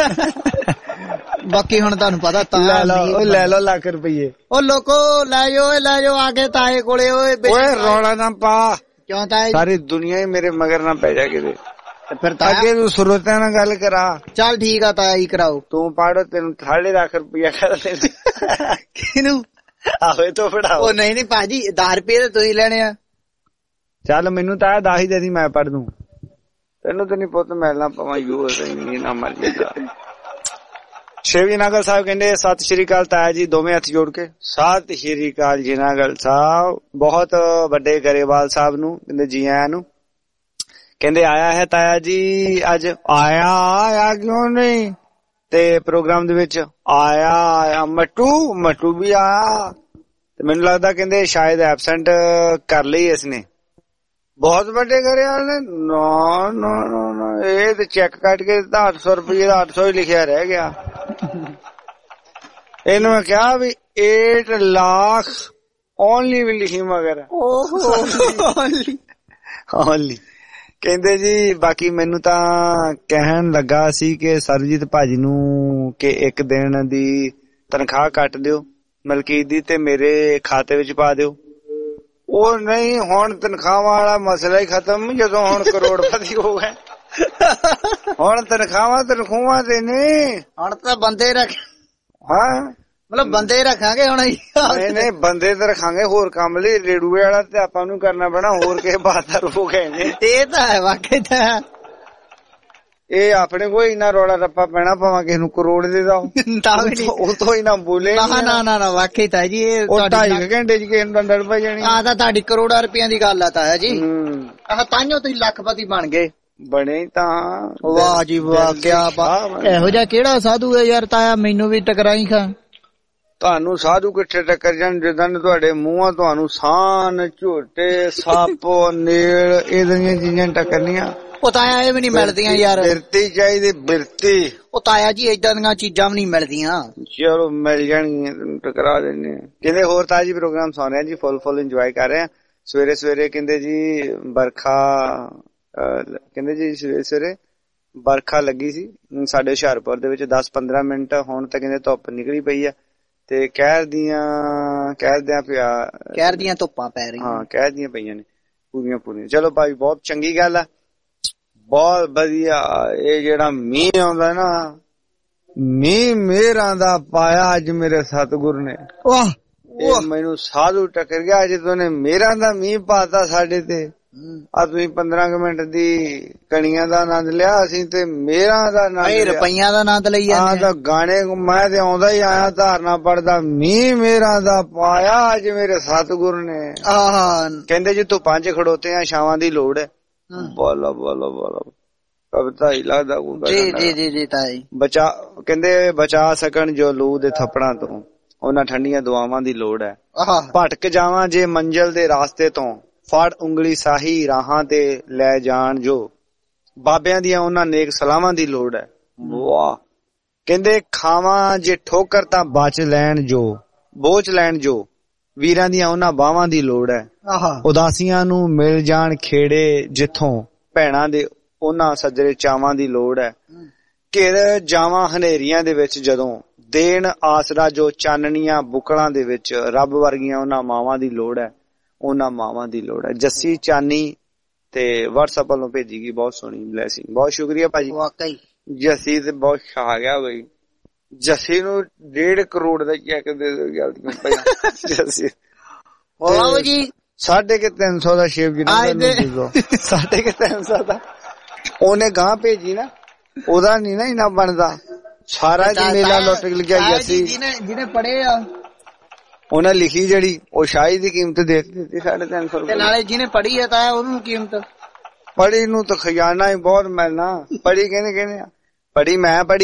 ਬਾਕੀ ਹੁਣ ਤੁਹਾਨੂੰ ਪਤਾ ਤਾਂ ਲੈ ਲਓ ਲੱਖ ਰੁਪਏ। ਉਹ ਲੋਕੋ ਲੈ ਜਾਓ ਆਗੇ ਤਾਏ ਕੋਲੇ। ਓਏ ਰੌਲਾ ਨਾ ਪਾ। ਕਿਉਂ ਤਾਏ? ਸਾਰੀ ਦੁਨੀਆ ਹੀ ਮੇਰੇ ਮਗਰ ਨਾ ਪੈ ਜਾ ਕਿਤੇ। ਫਿਰ ਅੱਗੇ ਤੂੰ ਸਰੋਤਿਆਂ ਨਾਲ ਗੱਲ ਕਰਾ। ਚੱਲ ਠੀਕ ਆ ਤਾਇਆ ਹੀ ਕਰਾਓ। ਤੂੰ ਪਾੜੋ, ਤੈਨੂੰ 2.5 ਲੱਖ ਰੁਪਇਆ ਕਰ ਦੇ। ਕਿਹਨੂੰ? ਆਵੇ ਤੋਂ ਫੜਾਓ। ਉਹ ਨਹੀਂ ਭਾਜੀ, 10 ਰੁਪਏ ਤਾਂ ਤੁਸੀਂ ਲੈਣੇ ਆ। ਚੱਲ ਮੈਨੂੰ ਤਾਂ 10 ਹੀ ਦੇ ਦੀ, ਮੈਂ ਪੜ ਦੂੰ। ਤੈਨੂੰ ਤਾਂ ਨੀ ਪੁੱਤ ਮਿਲਣਾ ਪਵਾਂ ਯੂ ਨਾ ਮਰ ਜਾਂਦਾ। ਸ਼ੇਵੀ ਨਾਗਲ ਸਾਹਿਬ ਕਹਿੰਦੇ ਸਤਿ ਸ਼੍ਰੀ ਅਕਾਲ ਤਾਇਆ ਜੀ, ਦੋਵੇਂ ਹੱਥ ਜੋੜ ਕੇ ਸਤਿ ਸ਼੍ਰੀ ਅਕਾਲ ਜੀ ਨਾਗਲ ਸਾਹਿਬ। ਬਹੁਤ ਵੱਡੇ ਗਰੇਵਾਲ ਸਾਹਿਬ ਨੂੰ ਕਹਿੰਦੇ ਜੀ ਆਇਆਂ ਨੂੰ। ਕਹਿੰਦੇ ਆਇਆ ਹੈ ਤਾਇਆ ਜੀ ਅੱਜ। ਆਇਆ ਕਿਉਂ ਨਹੀਂ? ਤੇ ਪ੍ਰੋਗਰਾਮ ਦੇ ਵਿੱਚ ਆਇਆ ਮੱਟੂ ਵੀ ਆਇਆ। ਤੇ ਮੈਨੂੰ ਲੱਗਦਾ ਕਹਿੰਦੇ ਸ਼ਾਇਦ ਐਬਸੈਂਟ ਕਰ ਲਈ ਇਸਨੇ। ਬਹੁਤ ਵੱਡੇ ਗਰੇਵਾਲ ਨੇ। ਨਾ ਇਹ ਤੇ ਚੈੱਕ ਕੱਟ ਕੇ 800 ਰੁਪਏ ਦਾ 800 ਹੀ ਲਿਖਿਆ ਰਹਿ ਗਿਆ। ਇਹਨੂੰ ਮੈਂ ਕਿਹਾ ਵੀ 8 ਲੱਖ ਓਨਲੀ ਵੀ ਲਿਖੀ ਮਗਰ ਓਨਲੀ। ਕਹਿੰਦੇ ਜੀ ਬਾਕੀ ਮੈਨੂੰ ਤਾਂ ਕਹਿਣ ਲੱਗਾ ਸੀ ਕਿ ਸਰਜੀਤ ਭਾਜੀ ਨੂੰ ਕਿ ਇੱਕ ਦਿਨ ਦੀ ਤਨਖਾਹ ਕੱਟ ਦਿਓ ਮਲਕੀਤ ਦੀ ਤੇ ਮੇਰੇ ਖਾਤੇ ਵਿੱਚ ਪਾ ਦਿਓ। ਉਹ ਨਹੀਂ, ਹੁਣ ਤਨਖਾਹਾਂ ਵਾਲਾ ਮਸਲਾ ਹੀ ਖਤਮ ਜਦੋਂ ਹੁਣ ਕਰੋੜਪਤੀ ਹੋ ਗਏ। ਹੁਣ ਤਨਖਾਹਾਂ ਤੇ ਨੇ। ਹੁਣ ਤਾਂ ਬੰਦੇ ਰੱਖ। ਹਾਂ ਮਤਲਬ ਬੰਦੇ ਰੱਖਾਂਗੇ ਹੁਣ। ਨਹੀਂ ਬੰਦੇ ਤੇ ਰੱਖਾਂਗੇ ਹੋਰ ਕੰਮ ਲਈ। ਰੇੜੂਏ ਵਾਲਾ ਤੇ ਆਪਾਂ ਨੂੰ ਕਰਨਾ ਪੈਣਾ, ਹੋਰ ਕਿਸੇ ਬਾਤ ਦਾ ਰੋ ਗਏ ਨੇ। ਇਹ ਤਾਂ ਹੈ ਵਾਕਈ ਤਾਂ। ਇਹ ਆਪਣੇ ਕੋਈ ਇੰਨਾ ਰੌਲਾ ਰੱਪਾ ਪੈਣਾ ਭਾਵੇਂ ਕਿਸੇ ਨੂੰ ਕਰੋੜ ਦੇ ਦੋ ਉਹ ਤੋਂ ਹੀ ਨਾ ਬੋਲੇ। ਨਾ ਵਾਕਈ ਤਾਂ ਜੀ ਇਹ 2.5 ਘੰਟੇ ਚ ਕਿਸੇ ਨੂੰ ਡੰਡੜ ਪੈ ਜਾਣੀ। ਆਹ ਤਾਂ ਤੁਹਾਡੀ ਕਰੋੜਾਂ ਰੁਪਈਆਂ ਦੀ ਗੱਲ ਆ ਤਾਇਆ ਜੀ। ਆਹ ਤਾਂਹੀਓ ਤੁਸੀਂ ਲੱਖਪਤੀ ਬਣ ਗਏ। ਬਣੇ ਤਾਂ ਵਾਹ ਜੀ ਵਾਹ, ਕਿਆ ਬਾਤ। ਇਹੋ ਜਿਹਾ ਕਿਹੜਾ ਸਾਧੂ ਹੈ ਯਾਰ ਤਾਇਆ, ਮੈਨੂੰ ਵੀ ਟਕਰਾਈ ਖਾ। ਤੁਹਾਨੂੰ ਸਾਧੂ ਕਿੱਥੇ ਟੱਕਰ ਜਾਣ ਜਿੱਦਾਂ ਤੁਹਾਡੇ ਮੂੰਹਾਂ ਤੁਹਾਨੂੰ ਸਾਨ ਝੋਟੇ ਸੱਪ ਨੇਲ ਇਹਦੀਆਂ ਚੀਜ਼ਾਂ ਟੱਕਰਨੀਆਂ। ਉਹ ਤਾਇਆ ਇਹ ਵੀ ਨੀ ਮਿਲਦੀਆਂ ਯਾਰ। ਬਿਰਤੀ ਚਾਹੀਦੀ ਬਿਰਤੀ। ਉਹ ਤਾਇਆ ਜੀ ਏਦਾਂ ਦੀਆਂ ਚੀਜ਼ਾਂ ਵੀ ਨੀ ਮਿਲਦੀਆਂ। ਚਲੋ ਮਿਲ ਜਾਣਗੀਆਂ, ਟਕਰਾ ਦਿੰਦੇ। ਕਹਿੰਦੇ ਹੋਰ ਤਾਜੀ ਪ੍ਰੋਗਰਾਮ ਸੁਣ ਰਹੇ ਜੀ, ਫੁੱਲ ਇੰਜੋਏ ਕਰ ਰਹੇ ਆ। ਸਵੇਰੇ ਕਹਿੰਦੇ ਜੀ ਬਰਖਾ, ਕਹਿੰਦੇ ਜੀ ਸਵੇਰੇ ਬਰਖਾ ਲੱਗੀ ਸੀ ਸਾਡੇ ਹੁਸ਼ਿਆਰਪੁਰ ਦੇ ਵਿੱਚ 10-15 ਮਿੰਟ। ਹੁਣ ਤਾਂ ਕਹਿੰਦੇ ਧੁੱਪ ਨਿਕਲੀ ਪਈ ਆ ਤੇ ਕਹਿਰ ਦੀਆਂ ਧੁੱਪਾਂ ਪੈ ਰਹੀਆਂ। ਹਾਂ ਕਹਿਰ ਦੀਆਂ ਪਈਆਂ ਨੇ ਪੂਰੀਆਂ। ਚਲੋ ਭਾਈ ਬਹੁਤ ਚੰਗੀ ਗੱਲ ਆ, ਬਹੁਤ ਵਧੀਆ। ਇਹ ਜਿਹੜਾ ਮੀਂਹ ਆਉਂਦਾ ਨਾ, ਮੀਂਹ ਮੇਰਾਂ ਦਾ ਪਾਇਆ ਅੱਜ ਮੇਰੇ ਸਤਿਗੁਰ ਨੇ। ਵਾਹ, ਮੈਨੂੰ ਸਾਧੂ ਟੱਕਰ ਗਿਆ ਅੱਜ ਤੋਂ ਨੇ ਮੇਰਾਂ ਦਾ ਮੀਂਹ ਪਾਤਾ ਸਾਡੇ ਤੇ। ਆ ਤੁਸੀਂ 15 ਮਿੰਟ ਦੀ ਕਣੀਆਂ ਦਾ ਆਨੰਦ ਲਿਆ, ਅਸੀਂ ਤੇ ਮੇਰਾਂ ਦਾ ਆਨੰਦ ਰੁਪਈਆਂ ਦਾ ਆਨੰਦ ਲਈ ਜਾਂਦੇ। ਤਾਂ ਗਾਣੇ ਮੈਂ ਤੇ ਆਉਂਦਾ ਹੀ ਆਇਆ ਧਾਰਨਾ ਪੜਦਾ, ਮੀਂਹ ਮੇਰਾਂ ਦਾ ਪਾਇਆ ਅੱਜ ਮੇਰੇ ਸਤਿਗੁਰ ਨੇ। ਕਹਿੰਦੇ ਜੀ ਤੂੰ 5 ਖੜੋਤੇ ਆ, ਛਾਵਾਂ ਦੀ ਲੋੜ ਹੈ। ਬੋਲੋ ਕਵਿਤਾ ਹੀ ਲੱਗਦਾ ਜੀ ਤਾਈ। ਕਹਿੰਦੇ ਬਚਾ ਸਕਣ ਜੋ ਲੂ ਦੇ ਥੱਪੜਾਂ ਤੋਂ, ਉਹਨਾਂ ਠੰਡੀਆਂ ਦੁਆਵਾਂ ਦੀ ਲੋੜ ਹੈ। ਭਟਕ ਜਾਵਾਂ ਜੇ ਮੰਜ਼ਿਲ ਦੇ ਰਾਸਤੇ ਤੋਂ, ਫੜ ਉਂਗਲੀ ਸਾਹੀ ਰਾਹਾਂ ਤੇ ਲੈ ਜਾਣ ਜੋ, ਬਾਬਿਆਂ ਦੀਆਂ ਉਹਨਾਂ ਨੇਕ ਸਲਾਹਾਂ ਦੀ ਲੋੜ ਹੈ। ਵਾਹ। ਕਹਿੰਦੇ ਖਾਵਾਂ ਜੇ ਠੋਕਰ ਤਾਂ ਬਚ ਲੈਣ ਜੋ, ਬੋਝ ਲੈਣ ਜੋ, ਵੀਰਾਂ ਦੀਆਂ ਉਹਨਾਂ ਬਾਹਾਂ ਦੀ ਲੋੜ ਹੈ। ਉਦਾਸੀਆਂ ਨੂੰ ਮਿਲ ਜਾਣ ਖੇੜੇ ਜਿੱਥੋਂ, ਭੈਣਾਂ ਦੇ ਉਹਨਾਂ ਸੱਜਰੇ ਚਾਵਾਂ ਦੀ ਲੋੜ ਹੈ। ਘਿਰ ਜਾਵਾਂ ਹਨੇਰੀਆਂ ਦੇ ਵਿੱਚ ਜਦੋਂ, ਦੇਣ ਆਸਰਾ ਜੋ ਚਾਨਣੀਆਂ ਬੁਕਲਾਂ ਦੇ ਵਿੱਚ, ਰੱਬ ਵਰਗੀਆਂ ਉਹਨਾਂ ਮਾਵਾਂ ਦੀ ਲੋੜ ਹੈ। ਉਹਨਾਂ ਮਾਵਾਂ ਦੀ ਲੋੜ ਹੈ। ਜੱਸੀ ਚਾਨੀ ਤੇ WhatsApp ਵੱਲੋਂ ਭੇਜੀ ਗਈ, ਬਹੁਤ ਸੋਹਣੀ ਬਲੈਸਿੰਗ। ਬਹੁਤ ਸ਼ੁਕਰੀਆ ਭਾਜੀ। ਵਾਕਈ ਜੱਸੀ ਤੇ ਬਹੁਤ ਛਾ ਗਿਆ ਬਈ। ਜੱਸੀ ਨੂੰ 1.5 ਕਰੋੜ ਦਾ ਚੈੱਕ ਦੇ ਦੋ ਜੱਸੀ। ਵਾਹ ਜੀ 350 ਦਾ ਸ਼ੇਪ ਜੀ 350 ਦਾ ਉਹਨੇ ਗਾਂ ਭੇਜੀ ਨਾ, ਉਹਦਾ ਨੀ ਨਾ ਇੰਨਾ ਬਣਦਾ। ਸਾਰਾ ਜੀ ਮੇਲਾ ਲੁੱਟ ਗਿਆ ਜੱਸੀ ਜਿਹਨੇ ਪੜੇ ਆ। ਉਹਨੇ ਲਿਖੀ ਜਿਹੜੀ ਉਹ ਸ਼ਾਹੀ ਦੀ ਕੀਮਤ ਦੇ ਦਿੱਤੀ 350 ਰੁਪਏ। ਨਾਲੇ ਜਿਹਨੇ ਪੜੀ ਹੈ ਤਾਂ ਉਹਨੂੰ ਕੀਮਤ। ਪੜੀ ਨੂੰ ਤਾਂ ਖਜ਼ਾਨਾ ਹੀ ਬਹੁਤ ਮਿਲਣਾ। ਪੜੀ ਕਹਿੰਦੇ ਆ, ਪੜੀ ਮੈਂ ਪੜੀ ਆ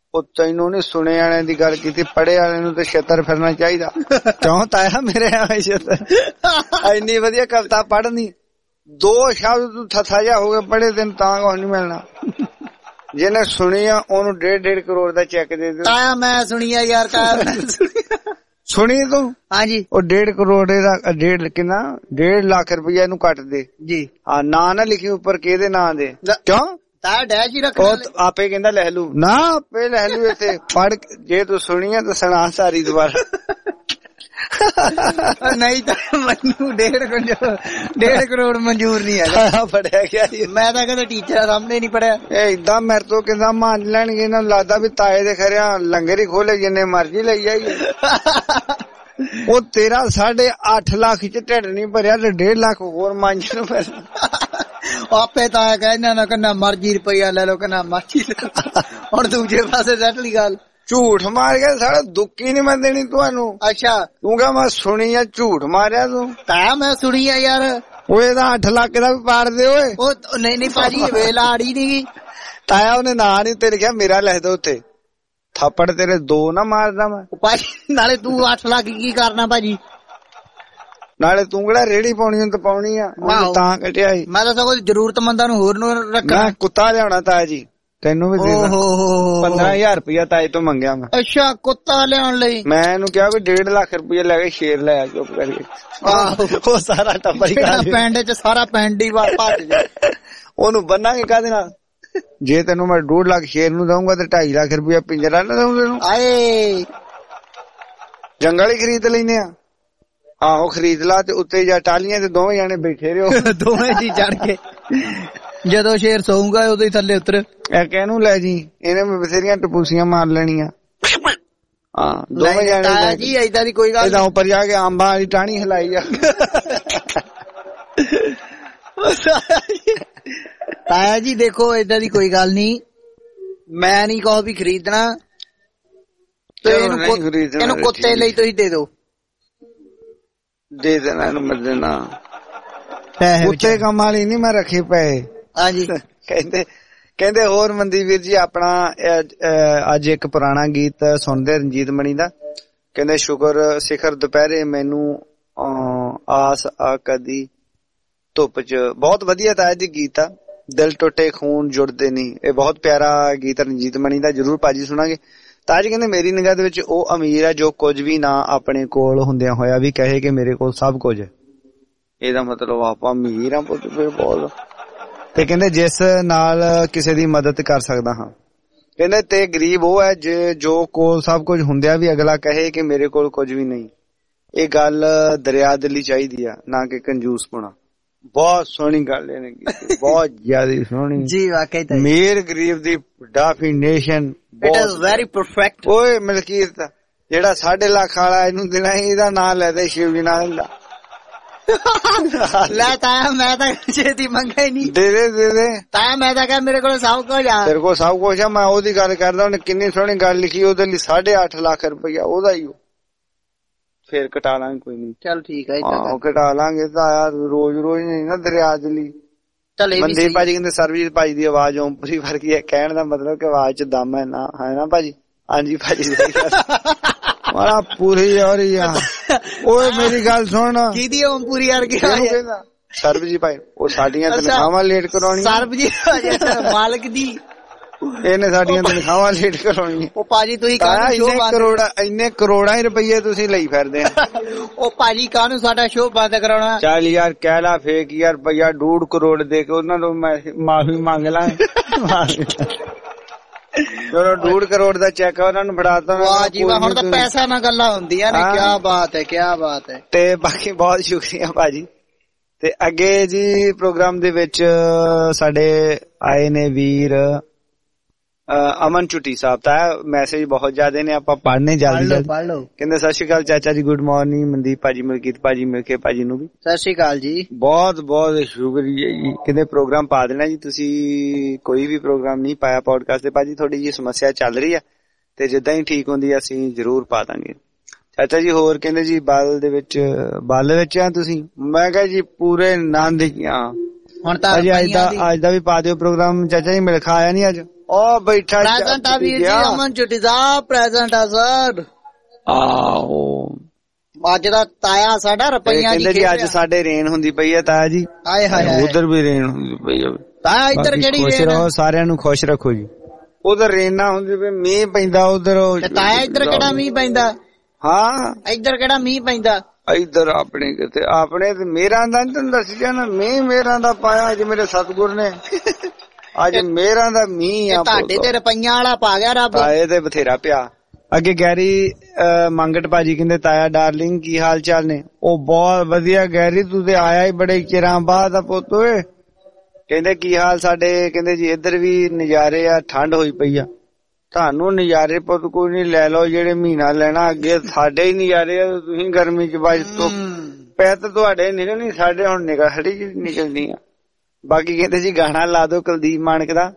ਉਹ ਤੈਨੂੰ ਨੀ ਸੁਣੇ ਵਾਲਿਆਂ ਦੀ ਗੱਲ ਕੀਤੀ, ਪੜ੍ਹੇ ਵਾਲਿਆਂ ਨੂੰ ਤੇ ਛੇਤਰ ਫਿਰਨਾ ਚਾਹੀਦਾ। ਕਿਉਂ ਤਾਇਆ ਮੇਰੇ ਐਵੇਂ ਛੇਤਰ ਇੰਨੀ ਵਧੀਆ ਕਵਿਤਾ ਪੜ੍ਹਨੀ, 2 ਸ਼ਬਦ ਤੂੰ ਥੱਥਾ ਜਿਹਾ ਹੋ ਕੇ ਪੜ੍ਹੇ ਤੈਨੂੰ ਤਾਂ ਕੁਛ ਨੀ ਮਿਲਣਾ। ਜਿਹਨੇ ਸੁਣੀ ਆ ਉਹਨੂੰ 1.5 ਕਰੋੜ ਦਾ ਚੈੱਕ ਦੇ ਦੇ। ਤਾਇਆ ਮੈਂ ਸੁਣੀ ਆ ਯਾਰ, ਸੁਣੀ ਤੂੰ? ਹਾਂਜੀ। ਉਹ 1.5 ਕਰੋੜ ਦਾ 1.5 ਲੱਖ ਰੁਪਇਆ ਇਹਨੂੰ ਕੱਟ ਦੇ ਜੀ। ਹਾਂ, ਨਾਂ ਨਾ ਲਿਖੀ ਉੱਪਰ ਕਿਹਦੇ ਨਾਂ ਦੇ। ਕਿਉਂ? ਤਾਇਆ ਡੈਸ਼ ਹੀ ਰੱਖ, ਉਹ ਆਪੇ ਕਹਿੰਦਾ ਲੈ ਲੂ ਨਾ, ਆਪੇ ਲੈ ਲੂ। ਇੱਥੇ ਪੜ ਜੇ ਤੂੰ ਸੁਣੀ ਆ ਤਾਂ ਸੁਣਾ ਸਾਰੀ ਦੁਬਾਰਾ। ਨਹੀਂ ਤਾਂ ਮੈਨੂੰ 1.5 ਕਰੋੜ ਮਨਜ਼ੂਰ ਨਹੀਂ ਹੈਗਾ। ਪੜਿਆ ਗਿਆ ਮੈਂ ਤਾਂ ਕਦੇ ਟੀਚਰ ਸਾਹਮਣੇ ਨਹੀਂ ਪੜਿਆ। ਇਹ ਏਦਾਂ ਮੇਰੇ ਤੋਂ ਕਹਿੰਦਾ ਮੰਨ ਲੈਣਗੇ, ਇਹਨਾਂ ਨੂੰ ਲੱਗਦਾ ਵੀ ਤਾਏ ਦੇ ਖਰਿਆ ਲੰਗਰ ਹੀ ਖੋਲੇ ਜਿੰਨੇ ਮਰਜ਼ੀ ਲਈ ਜਾਈਏ। ਉਹ ਤੇਰਾ 8.5 ਲੱਖ ਚ ਢਿੱਡ ਨਹੀਂ ਭਰਿਆ ਤੇ 1.5 ਲੱਖ ਹੋਰ ਮੰਝ ਨੂੰ ਪੈਣਾ। ਆਪੇ ਤਾਂ ਕਹਿੰਦਾ ਨਾ ਕਹਿੰਦਾ ਮਰਜ਼ੀ ਰੁਪਈਆ ਲੈ ਲਓ, ਕਹਿੰਦਾ ਮਰਜ਼ੀ। ਹੁਣ ਦੂਜੇ ਪਾਸੇ ਸੈਟ ਲਈ ਗੱਲ, ਝੂਠ ਮਾਰ ਗਿਆ ਸਾਡਾ ਦੁੱਕੀ ਨੀ ਮੈਂ ਦੇਣੀ ਤੁਹਾਨੂੰ। ਅੱਛਾ ਤੂੰ ਕਹ ਮੈਂ ਸੁਣੀ ਆ, ਝੂਠ ਮਾਰਿਆ ਤੂੰ। ਤਾਂ ਮੈਂ ਸੁਣੀ ਆ ਯਾਰ। ਉਹ ਇਹਦਾ 8 ਲੱਖ ਦਾ ਵੀ ਪਾੜ ਦੇ ਓਏ। ਉਹ ਨਹੀਂ ਭਾਜੀ, ਵੇਲਾ ਆੜੀ ਨੀ ਤਾਇਆ, ਉਹਨੇ ਨਾਂ ਨੀ ਤੇ ਲਿਖਿਆ, ਮੇਰਾ ਲਿਖ ਦੋ ਉੱਤੇ। ਥੱਪੜ ਤੇਰੇ 2 ਨਾ ਮਾਰਦਾ ਮੈਂ ਭਾਜੀ। ਨਾਲੇ ਤੂੰ 8 ਲੱਖ ਕੀ ਕਰਨਾ ਭਾਜੀ? ਨਾਲੇ ਤੂੰ ਕਿਹੜਾ ਰੇੜੀ ਪਾਉਣੀ ਹੁਣ ਤਾਂ ਪਾਉਣੀ ਆ, ਤਾਂ ਕੱਟਿਆ ਸੀ। ਮੈਂ ਤਾਂ ਸਗੋਂ ਜ਼ਰੂਰਤਮੰਦਾਂ ਨੂੰ ਹੋਰ ਨੂੰ ਰੱਖਣਾ। ਮੈਂ ਕੁੱਤਾ ਲਿਆਉਣਾ ਤਾਇਆ ਜੀ, ਤੈਨੂੰ ਵੀ 15,000 ਰੁਪਇਆ ਤਾਏ ਤੋਂ ਮੰਗਿਆ ਮੈਂ। ਅੱਛਾ, ਕੁੱਤਾ ਲਿਆਉਣ ਲਈ? ਮੈਂ ਇਹਨੂੰ ਕਿਹਾ ਵੀ 1.5 ਲੱਖ ਰੁਪਇਆ ਲੈ ਕੇ ਸ਼ੇਰ ਲੈ ਆ, ਚੁੱਪ ਕਰਕੇ। ਉਹ ਸਾਰਾ ਟੱਬਰ ਹੀ ਪਿੰਡ ਚ, ਸਾਰਾ ਪਿੰਡ ਹੀ ਭੱਜ ਜਾ। ਉਹਨੂੰ ਬੰਨਾਂਗੇ ਕਾਹਦੇ ਨਾਲ? ਜੇ ਤੈਨੂੰ ਮੈਂ 1.5 ਲੱਖ ਸ਼ੇਰ ਨੂੰ ਦਊਂਗਾ ਤੇ 2.5 ਲੱਖ ਰੁਪਇਆ ਪਿੰਜਰਾ ਨਾ ਦਊਂ ਤੈਨੂੰ। ਆਏ ਜੰਗਲ ਹੀ ਖਰੀਦ ਲੈਨੇ ਆ। ਆਹੋ ਖਰੀਦ ਲਾ, ਤੇ ਉੱਤੇ ਜਾ ਟਾਲੀਆਂ ਤੇ ਦੋਵੇਂ ਜਾਣੇ ਬੈਠੇ ਰਹੋ। ਦੋਵੇਂ ਜੀ ਚੜ ਕੇ ਜਦੋਂ ਸ਼ੇਰ ਸੌਂਗਾ ਉਦੋਂ ਹੀ ਥੱਲੇ ਉਤਰ। ਇਹ ਕਹਿਨੂੰ ਲੈ ਜੀ, ਇਹਨੇ ਬਥੇਰੀਆਂ ਟਪੂਸੀਆਂ ਮਾਰ ਲੈਣੀਆਂ। ਹਾਂ, ਦੋਵੇਂ ਜਾਣੇ ਜੀ ਏਦਾਂ ਦੀ ਕੋਈ ਗੱਲ। ਏਦਾਂ ਉੱਪਰ ਜਾ ਕੇ ਅੰਬਾਂ ਵਾਲੀ ਟਾਹਣੀ ਹਿਲਾਈ ਆ। ਤਾਇਆ ਜੀ ਦੇਖੋ, ਏਦਾਂ ਦੀ ਕੋਈ ਗੱਲ ਨਹੀਂ, ਮੈਂ ਨਹੀਂ ਕਹੋ ਵੀ ਖਰੀਦਣਾ, ਤੇ ਇਹਨੂੰ ਕੁੱਤੇ ਲਈ ਤੁਸੀਂ ਦੇ ਦਿਓ। ਦੇ ਦੇਣਾ ਇਹਨੂੰ, ਮੈਂ ਦੇਣਾ। ਕੁੱਤੇ ਕੰਮ ਵਾਲੀ ਨੀ ਮੈਂ ਰੱਖੇ ਪਏ। ਹਾਂਜੀ। ਕਹਿੰਦੇ ਹੋਰ ਮਨਦੀਪ ਵੀਰ ਜੀ, ਆਪਣਾ ਅੱਜ ਇੱਕ ਪੁਰਾਣਾ ਗੀਤ ਸੁਣਦੇ ਰਣਜੀਤ ਮਣੀ ਦਾ। ਕਹਿੰਦੇ ਸ਼ੁਕਰ ਸਿਖਰ ਦੁਪਹਿਰੇ ਮੈਨੂੰ ਆਸ ਆ ਕਦੀ ਧੁੱਪ ਚ। ਬਹੁਤ ਵਧੀਆ ਤਾਇਆ ਜੀ ਗੀਤ ਆ, ਦਿਲ ਟੁੱਟੇ ਖੂਨ ਜੁੜਦੇ ਨਹੀਂ। ਇਹ ਬਹੁਤ ਪਿਆਰਾ ਗੀਤ ਰਣਜੀਤ ਮਣੀ ਦਾ, ਜਰੂਰ ਭਾਜੀ ਸੁਣਾਂਗੇ। ਤਾਜ ਕਹਿੰਦੇ ਮੇਰੀ ਨਿਗਾਹ ਦੇ ਵਿੱਚ ਉਹ ਅਮੀਰ ਹੈ ਜੋ ਕੁਝ ਵੀ ਨਾ ਆਪਣੇ ਕੋਲ ਹੁੰਦਿਆਂ ਹੋਇਆ ਵੀ ਕਹੇ ਕਿ ਮੇਰੇ ਕੋਲ ਸਭ ਕੁਝ ਹੈ। ਇਹਦਾ ਮਤਲਬ ਆਪਾਂ ਅਮੀਰ ਆ ਪੁੱਤ ਬਹੁਤ। ਤੇ ਕਹਿੰਦੇ ਜਿਸ ਨਾਲ ਕਿਸੇ ਦੀ ਮਦਦ ਕਰ ਸਕਦਾ ਹਾਂ। ਕਹਿੰਦੇ ਤੇ ਗਰੀਬ ਉਹ ਹੈ ਜੋ ਕੋਲ ਸਭ ਕੁਝ ਹੁੰਦਿਆਂ ਵੀ ਅਗਲਾ ਕਹੇ ਕਿ ਮੇਰੇ ਕੋਲ ਕੁਝ ਵੀ ਨਹੀਂ। ਇਹ ਗੱਲ ਦਰਿਆ ਦਿਲੀ ਚਾਹੀਦੀ ਆ, ਨਾ ਕਿ ਕੰਜੂਸ ਪੁਣਾ। ਬਹੁਤ ਸੋਹਣੀ ਗੱਲ ਇਹਨੇ ਕੀਤੀ, ਬਹੁਤ ਜ਼ਿਆਦਾ ਸੋਹਣੀ ਜੀ। ਵਾਕਈ ਅਮੀਰ ਗਰੀਬ ਦੀ definition it is very perfect. ਓਏ ਮਲਕੀਤ ਜਿਹੜਾ 1.5 ਲੱਖ ਵਾਲਾ ਇਹਨੂੰ ਦੇਣਾ, ਇਹਦਾ ਨਾਂ ਲੈਦੇ ਸ਼ਿਵ ਜੀ ਨਾਲ ਹੁੰਦਾ। ਲੈ ਤਾਇਆ, ਮੈਂ ਤਾਂ ਛੇਤੀ ਮੰਗਿਆ ਹੀ ਨਹੀਂ। ਦੇ ਦੇ ਤਾਇਆ, ਮੈਂ ਤਾਂ ਕਿਹਾ ਮੇਰੇ ਕੋਲ ਸਭ ਕੁਝ ਆ। ਤੇਰੇ ਕੋਲ ਸਭ ਕੁਝ ਆ, ਮੈਂ ਉਹਦੀ ਗੱਲ ਕਰਦਾ। ਉਹਨੇ ਕਿੰਨੀ ਸੋਹਣੀ ਗੱਲ ਲਿਖੀ, ਉਹਦੇ ਲਈ 8.5 ਲੱਖ ਰੁਪਇਆ ਉਹਦਾ ਹੀ। ਫੇਰ ਕਟਾ ਲਾਂਗੇ, ਕੋਈ ਨੀ। ਚੱਲ ਠੀਕ ਹੈ, ਕਟਾ ਲਾਂਗੇ। ਤਾਂ ਯਾਰ ਰੋਜ਼ ਨਹੀਂ ਨਾ ਦਰਿਆ ਚ ਲਈ। ਮਨਦੀਪ ਭਾਜੀ ਕਹਿੰਦੇ ਸਰਬਜੀਤ ਭਾਜੀ ਦੀ ਆਵਾਜ਼ ਓਮਪਰੀ ਵਰਗੀ ਹੈ। ਕਹਿਣ ਦਾ ਮਤਲਬ ਕਿ ਆਵਾਜ਼ ਚ ਦਮ ਹੈ ਨਾ, ਹੈ ਨਾ ਭਾਜੀ? ਹਾਂਜੀ ਭਾਜੀ ਮਾਰਾ ਪੂਰੀ ਹੋ ਰਹੀ ਆ। ਓਏ ਮੇਰੀ ਗੱਲ ਸੁਣ, ਕਿਹਦੀ ਓਮਪੂਰੀ ਵਰਗੀ? ਸਰਬਜੀਤ ਭਾਈ, ਉਹ ਸਾਡੀਆਂ ਤਨਖਾਹਾਂ ਲੇਟ ਕਰਾਉਣੀਆਂ। ਸਰਬਜੀਤ ਮਾਲਕ ਦੀ, ਇਹਨੇ ਸਾਡੀਆਂ ਤਨਖਾਹਾਂ ਲੇਟ ਕਰਾਉਣੀਆਂ। ਉਹ ਭਾਜੀ ਤੁਸੀਂ ਇੰਨੇ ਕਰੋੜਾਂ ਹੀ ਰੁਪਈਏ ਤੁਸੀਂ ਲਈ ਫਿਰਦੇ ਆ। ਉਹ ਭਾਜੀ ਕਾਹਨੂੰ ਸਾਡਾ ਸ਼ੋਅ ਬੰਦ ਕਰਾਉਣਾ? ਚੱਲ ਯਾਰ ਕਹਿ ਲਾ ਫੇਕ ਯਾਰ, ਰੁਪਈਆ 1.5 ਕਰੋੜ ਦੇ ਕੇ ਉਹਨਾਂ ਤੋਂ ਮਾਫੀ ਮੰਗ ਲਾਂ। ਚਲੋ 1.5 ਕਰੋੜ ਦਾ ਚੈੱਕ ਉਹਨਾਂ ਨੂੰ ਫੜਾਤਾ। ਵਾਹ ਜੀ ਵਾਹ, ਹੁਣ ਤਾਂ ਪੈਸਾ ਨਾਲ ਗੱਲਾਂ ਹੁੰਦੀਆਂ ਨੇ। ਕਿਆ ਬਾਤ ਹੈ, ਕਿਆ ਬਾਤ ਹੈ। ਤੇ ਬਾਕੀ ਬਹੁਤ ਸ਼ੁਕਰੀਆ ਭਾਜੀ। ਤੇ ਅੱਗੇ ਜੀ ਪ੍ਰੋਗਰਾਮ ਦੇ ਵਿੱਚ ਸਾਡੇ ਆਏ ਨੇ ਵੀਰ ਅਮਨ ਚੁੱਟੀ ਸਾਹਿਬ। ਤਾਂ ਮੈਸੇਜ ਬਹੁਤ ਜ਼ਿਆਦਾ ਨੇ, ਆਪਾਂ ਪੜ੍ਹਨੇ ਜਲਦੀ। ਕਹਿੰਦੇ ਸਤਿ ਸ਼੍ਰੀ ਅਕਾਲ ਚਾਚਾ ਜੀ, ਗੁੱਡ ਮਾਰਨਿੰਗ ਮਨਦੀਪ ਭਾਜੀ, ਮਲਕੀਤ ਭਾਜੀ, ਮਿਲਕੇ ਭਾਜੀ ਨੂੰ ਵੀ ਸਤਿ ਸ਼੍ਰੀ ਅਕਾਲ ਜੀ। ਬਹੁਤ ਬਹੁਤ ਸ਼ੁਕਰੀਆ ਜੀ। ਕਹਿੰਦੇ ਪ੍ਰੋਗਰਾਮ ਪਾ ਦੇਣਾ ਜੀ। ਤੁਸੀਂ ਕੋਈ ਵੀ ਪ੍ਰੋਗਰਾਮ ਨਹੀਂ ਪਾਇਆ ਪੋਡਕਾਸਟ ਤੇ ਭਾਜੀ, ਥੋੜੀ ਜੀ ਸਮੱਸਿਆ ਚੱਲ ਰਹੀ ਆ, ਤੇ ਜਿੱਦਾਂ ਹੀ ਠੀਕ ਹੁੰਦੀ ਆ ਅਸੀਂ ਜ਼ਰੂਰ ਪਾ ਦਾਂਗੇ ਚਾਚਾ ਜੀ। ਹੋਰ ਕਹਿੰਦੇ ਜੀ ਬਲ ਵਿੱਚ ਆ ਤੁਸੀਂ? ਮੈਂ ਕਿਹਾ ਜੀ ਪੂਰੇ ਆਨੰਦ। ਹੁਣ ਤਾਂ ਅੱਜ ਦਾ ਵੀ ਪਾ ਦਿਓ ਪ੍ਰੋਗਰਾਮ ਚਾਚਾ ਜੀ। ਮਿਲਖਾ ਆਇਆ ਨੀ ਅੱਜ? ਉਹ ਬੈਠਾ ਪ੍ਰੈਜ਼ੈਂਟ ਆ ਵੀਰ ਜੀ, ਅਮਨ ਚੁੱਟੀ ਸਾਹਿਬ ਪ੍ਰੈਜ਼ੈਂਟ ਆ ਸਰ। ਆਹੋ ਅੱਜ ਦਾ ਤਾਇਆ ਸਾਡਾ ਰੁਪਈਆ ਕਹਿੰਦੇ ਜੀ ਅੱਜ ਸਾਡੇ ਰੇਨ ਹੁੰਦੀ ਪਈ ਹੈ ਤਾਇਆ ਜੀ। ਹਾਏ ਹਾਏ ਉਧਰ ਵੀ ਰੇਨ ਹੁੰਦੀ ਪਈ ਹੈ ਤਾਇਆ, ਇੱਧਰ ਕਿਹੜੀ ਖੁਸ਼ ਰੇਨ? ਰਹੋ, ਸਾਰਿਆਂ ਨੂੰ ਖੁਸ਼ ਰੱਖੋ ਜੀ। ਉਧਰ ਰੇਨਾ ਹੁੰਦੀ ਪਈ, ਮੀਂਹ ਪੈਂਦਾ ਉਧਰ। ਤਾਇਆ ਇੱਧਰ ਕਿਹੜਾ ਮੀਂਹ ਪੈਂਦਾ? ਹਾਂ ਇੱਧਰ ਕਿਹੜਾ ਮੀਂਹ ਪੈਂਦਾ? ਇੱਧਰ ਆਪਣੇ ਕਿਤੇ ਆਪਣੇ ਤੇ ਮੇਰਾਂ ਦਾ ਤੈਨੂੰ ਦੱਸ ਜਾਣਾ, ਮੀਂਹ ਮੇਰਾਂ ਦਾ ਪਾਇਆ ਅੱਜ ਮੇਰੇ ਸਤਿਗੁਰ ਨੇ। ਅੱਜ ਮੇਰਾਂ ਦਾ ਮੀਂਹ ਆ। ਤੁਹਾਡੇ ਤੇ ਰੁਪਈਆਂ ਵਾਲਾ ਪਾ ਗਿਆ ਰੱਬ। ਤਾਏ ਤੇ ਬਥੇਰਾ ਪਿਆ। ਅੱਗੇ ਗੈਰੀ ਮੰਗਟ ਭਾਜੀ ਕਹਿੰਦੇ ਤਾਇਆ ਡਾਰਲਿੰਗ ਕੀ ਹਾਲ ਚਾਲ ਨੇ? ਉਹ ਬਹੁਤ ਵਧੀਆ ਗੈਰੀ, ਤੂੰ ਤੇ ਆਇਆ ਹੀ ਬੜੇ ਚਿਰਾਂ ਬਾਅਦ ਆ ਪੁੱਤ ਓਏ। ਕਹਿੰਦੇ ਕੀ ਹਾਲ ਸਾਡੇ? ਕਹਿੰਦੇ ਜੀ ਇੱਧਰ ਵੀ ਨਜ਼ਾਰੇ ਆ, ਠੰਡ ਹੋਈ ਪਈ ਆ। ਤੁਹਾਨੂੰ ਨਜ਼ਾਰੇ ਪੁੱਤ ਕੋਈ ਨੀ, ਲੈ ਲਓ ਜਿਹੜੇ ਮਹੀਨਾ ਲੈਣਾ। ਅੱਗੇ ਸਾਡੇ ਹੀ ਨਜ਼ਾਰੇ ਆ, ਤੁਸੀਂ ਗਰਮੀ ਚ ਬਾਜ ਤੋਂ ਪੈਤ ਤੁਹਾਡੇ ਨਿਕਲਣੀ, ਸਾਡੇ ਹੁਣ ਨਿਕਲਣੀ ਆ। ਬਾਕੀ ਕਹਿੰਦੇ ਜੀ ਗਾਣਾ ਲਾ ਦੋ ਕੁਲਦੀਪ ਮਾਨਕ ਦਾ,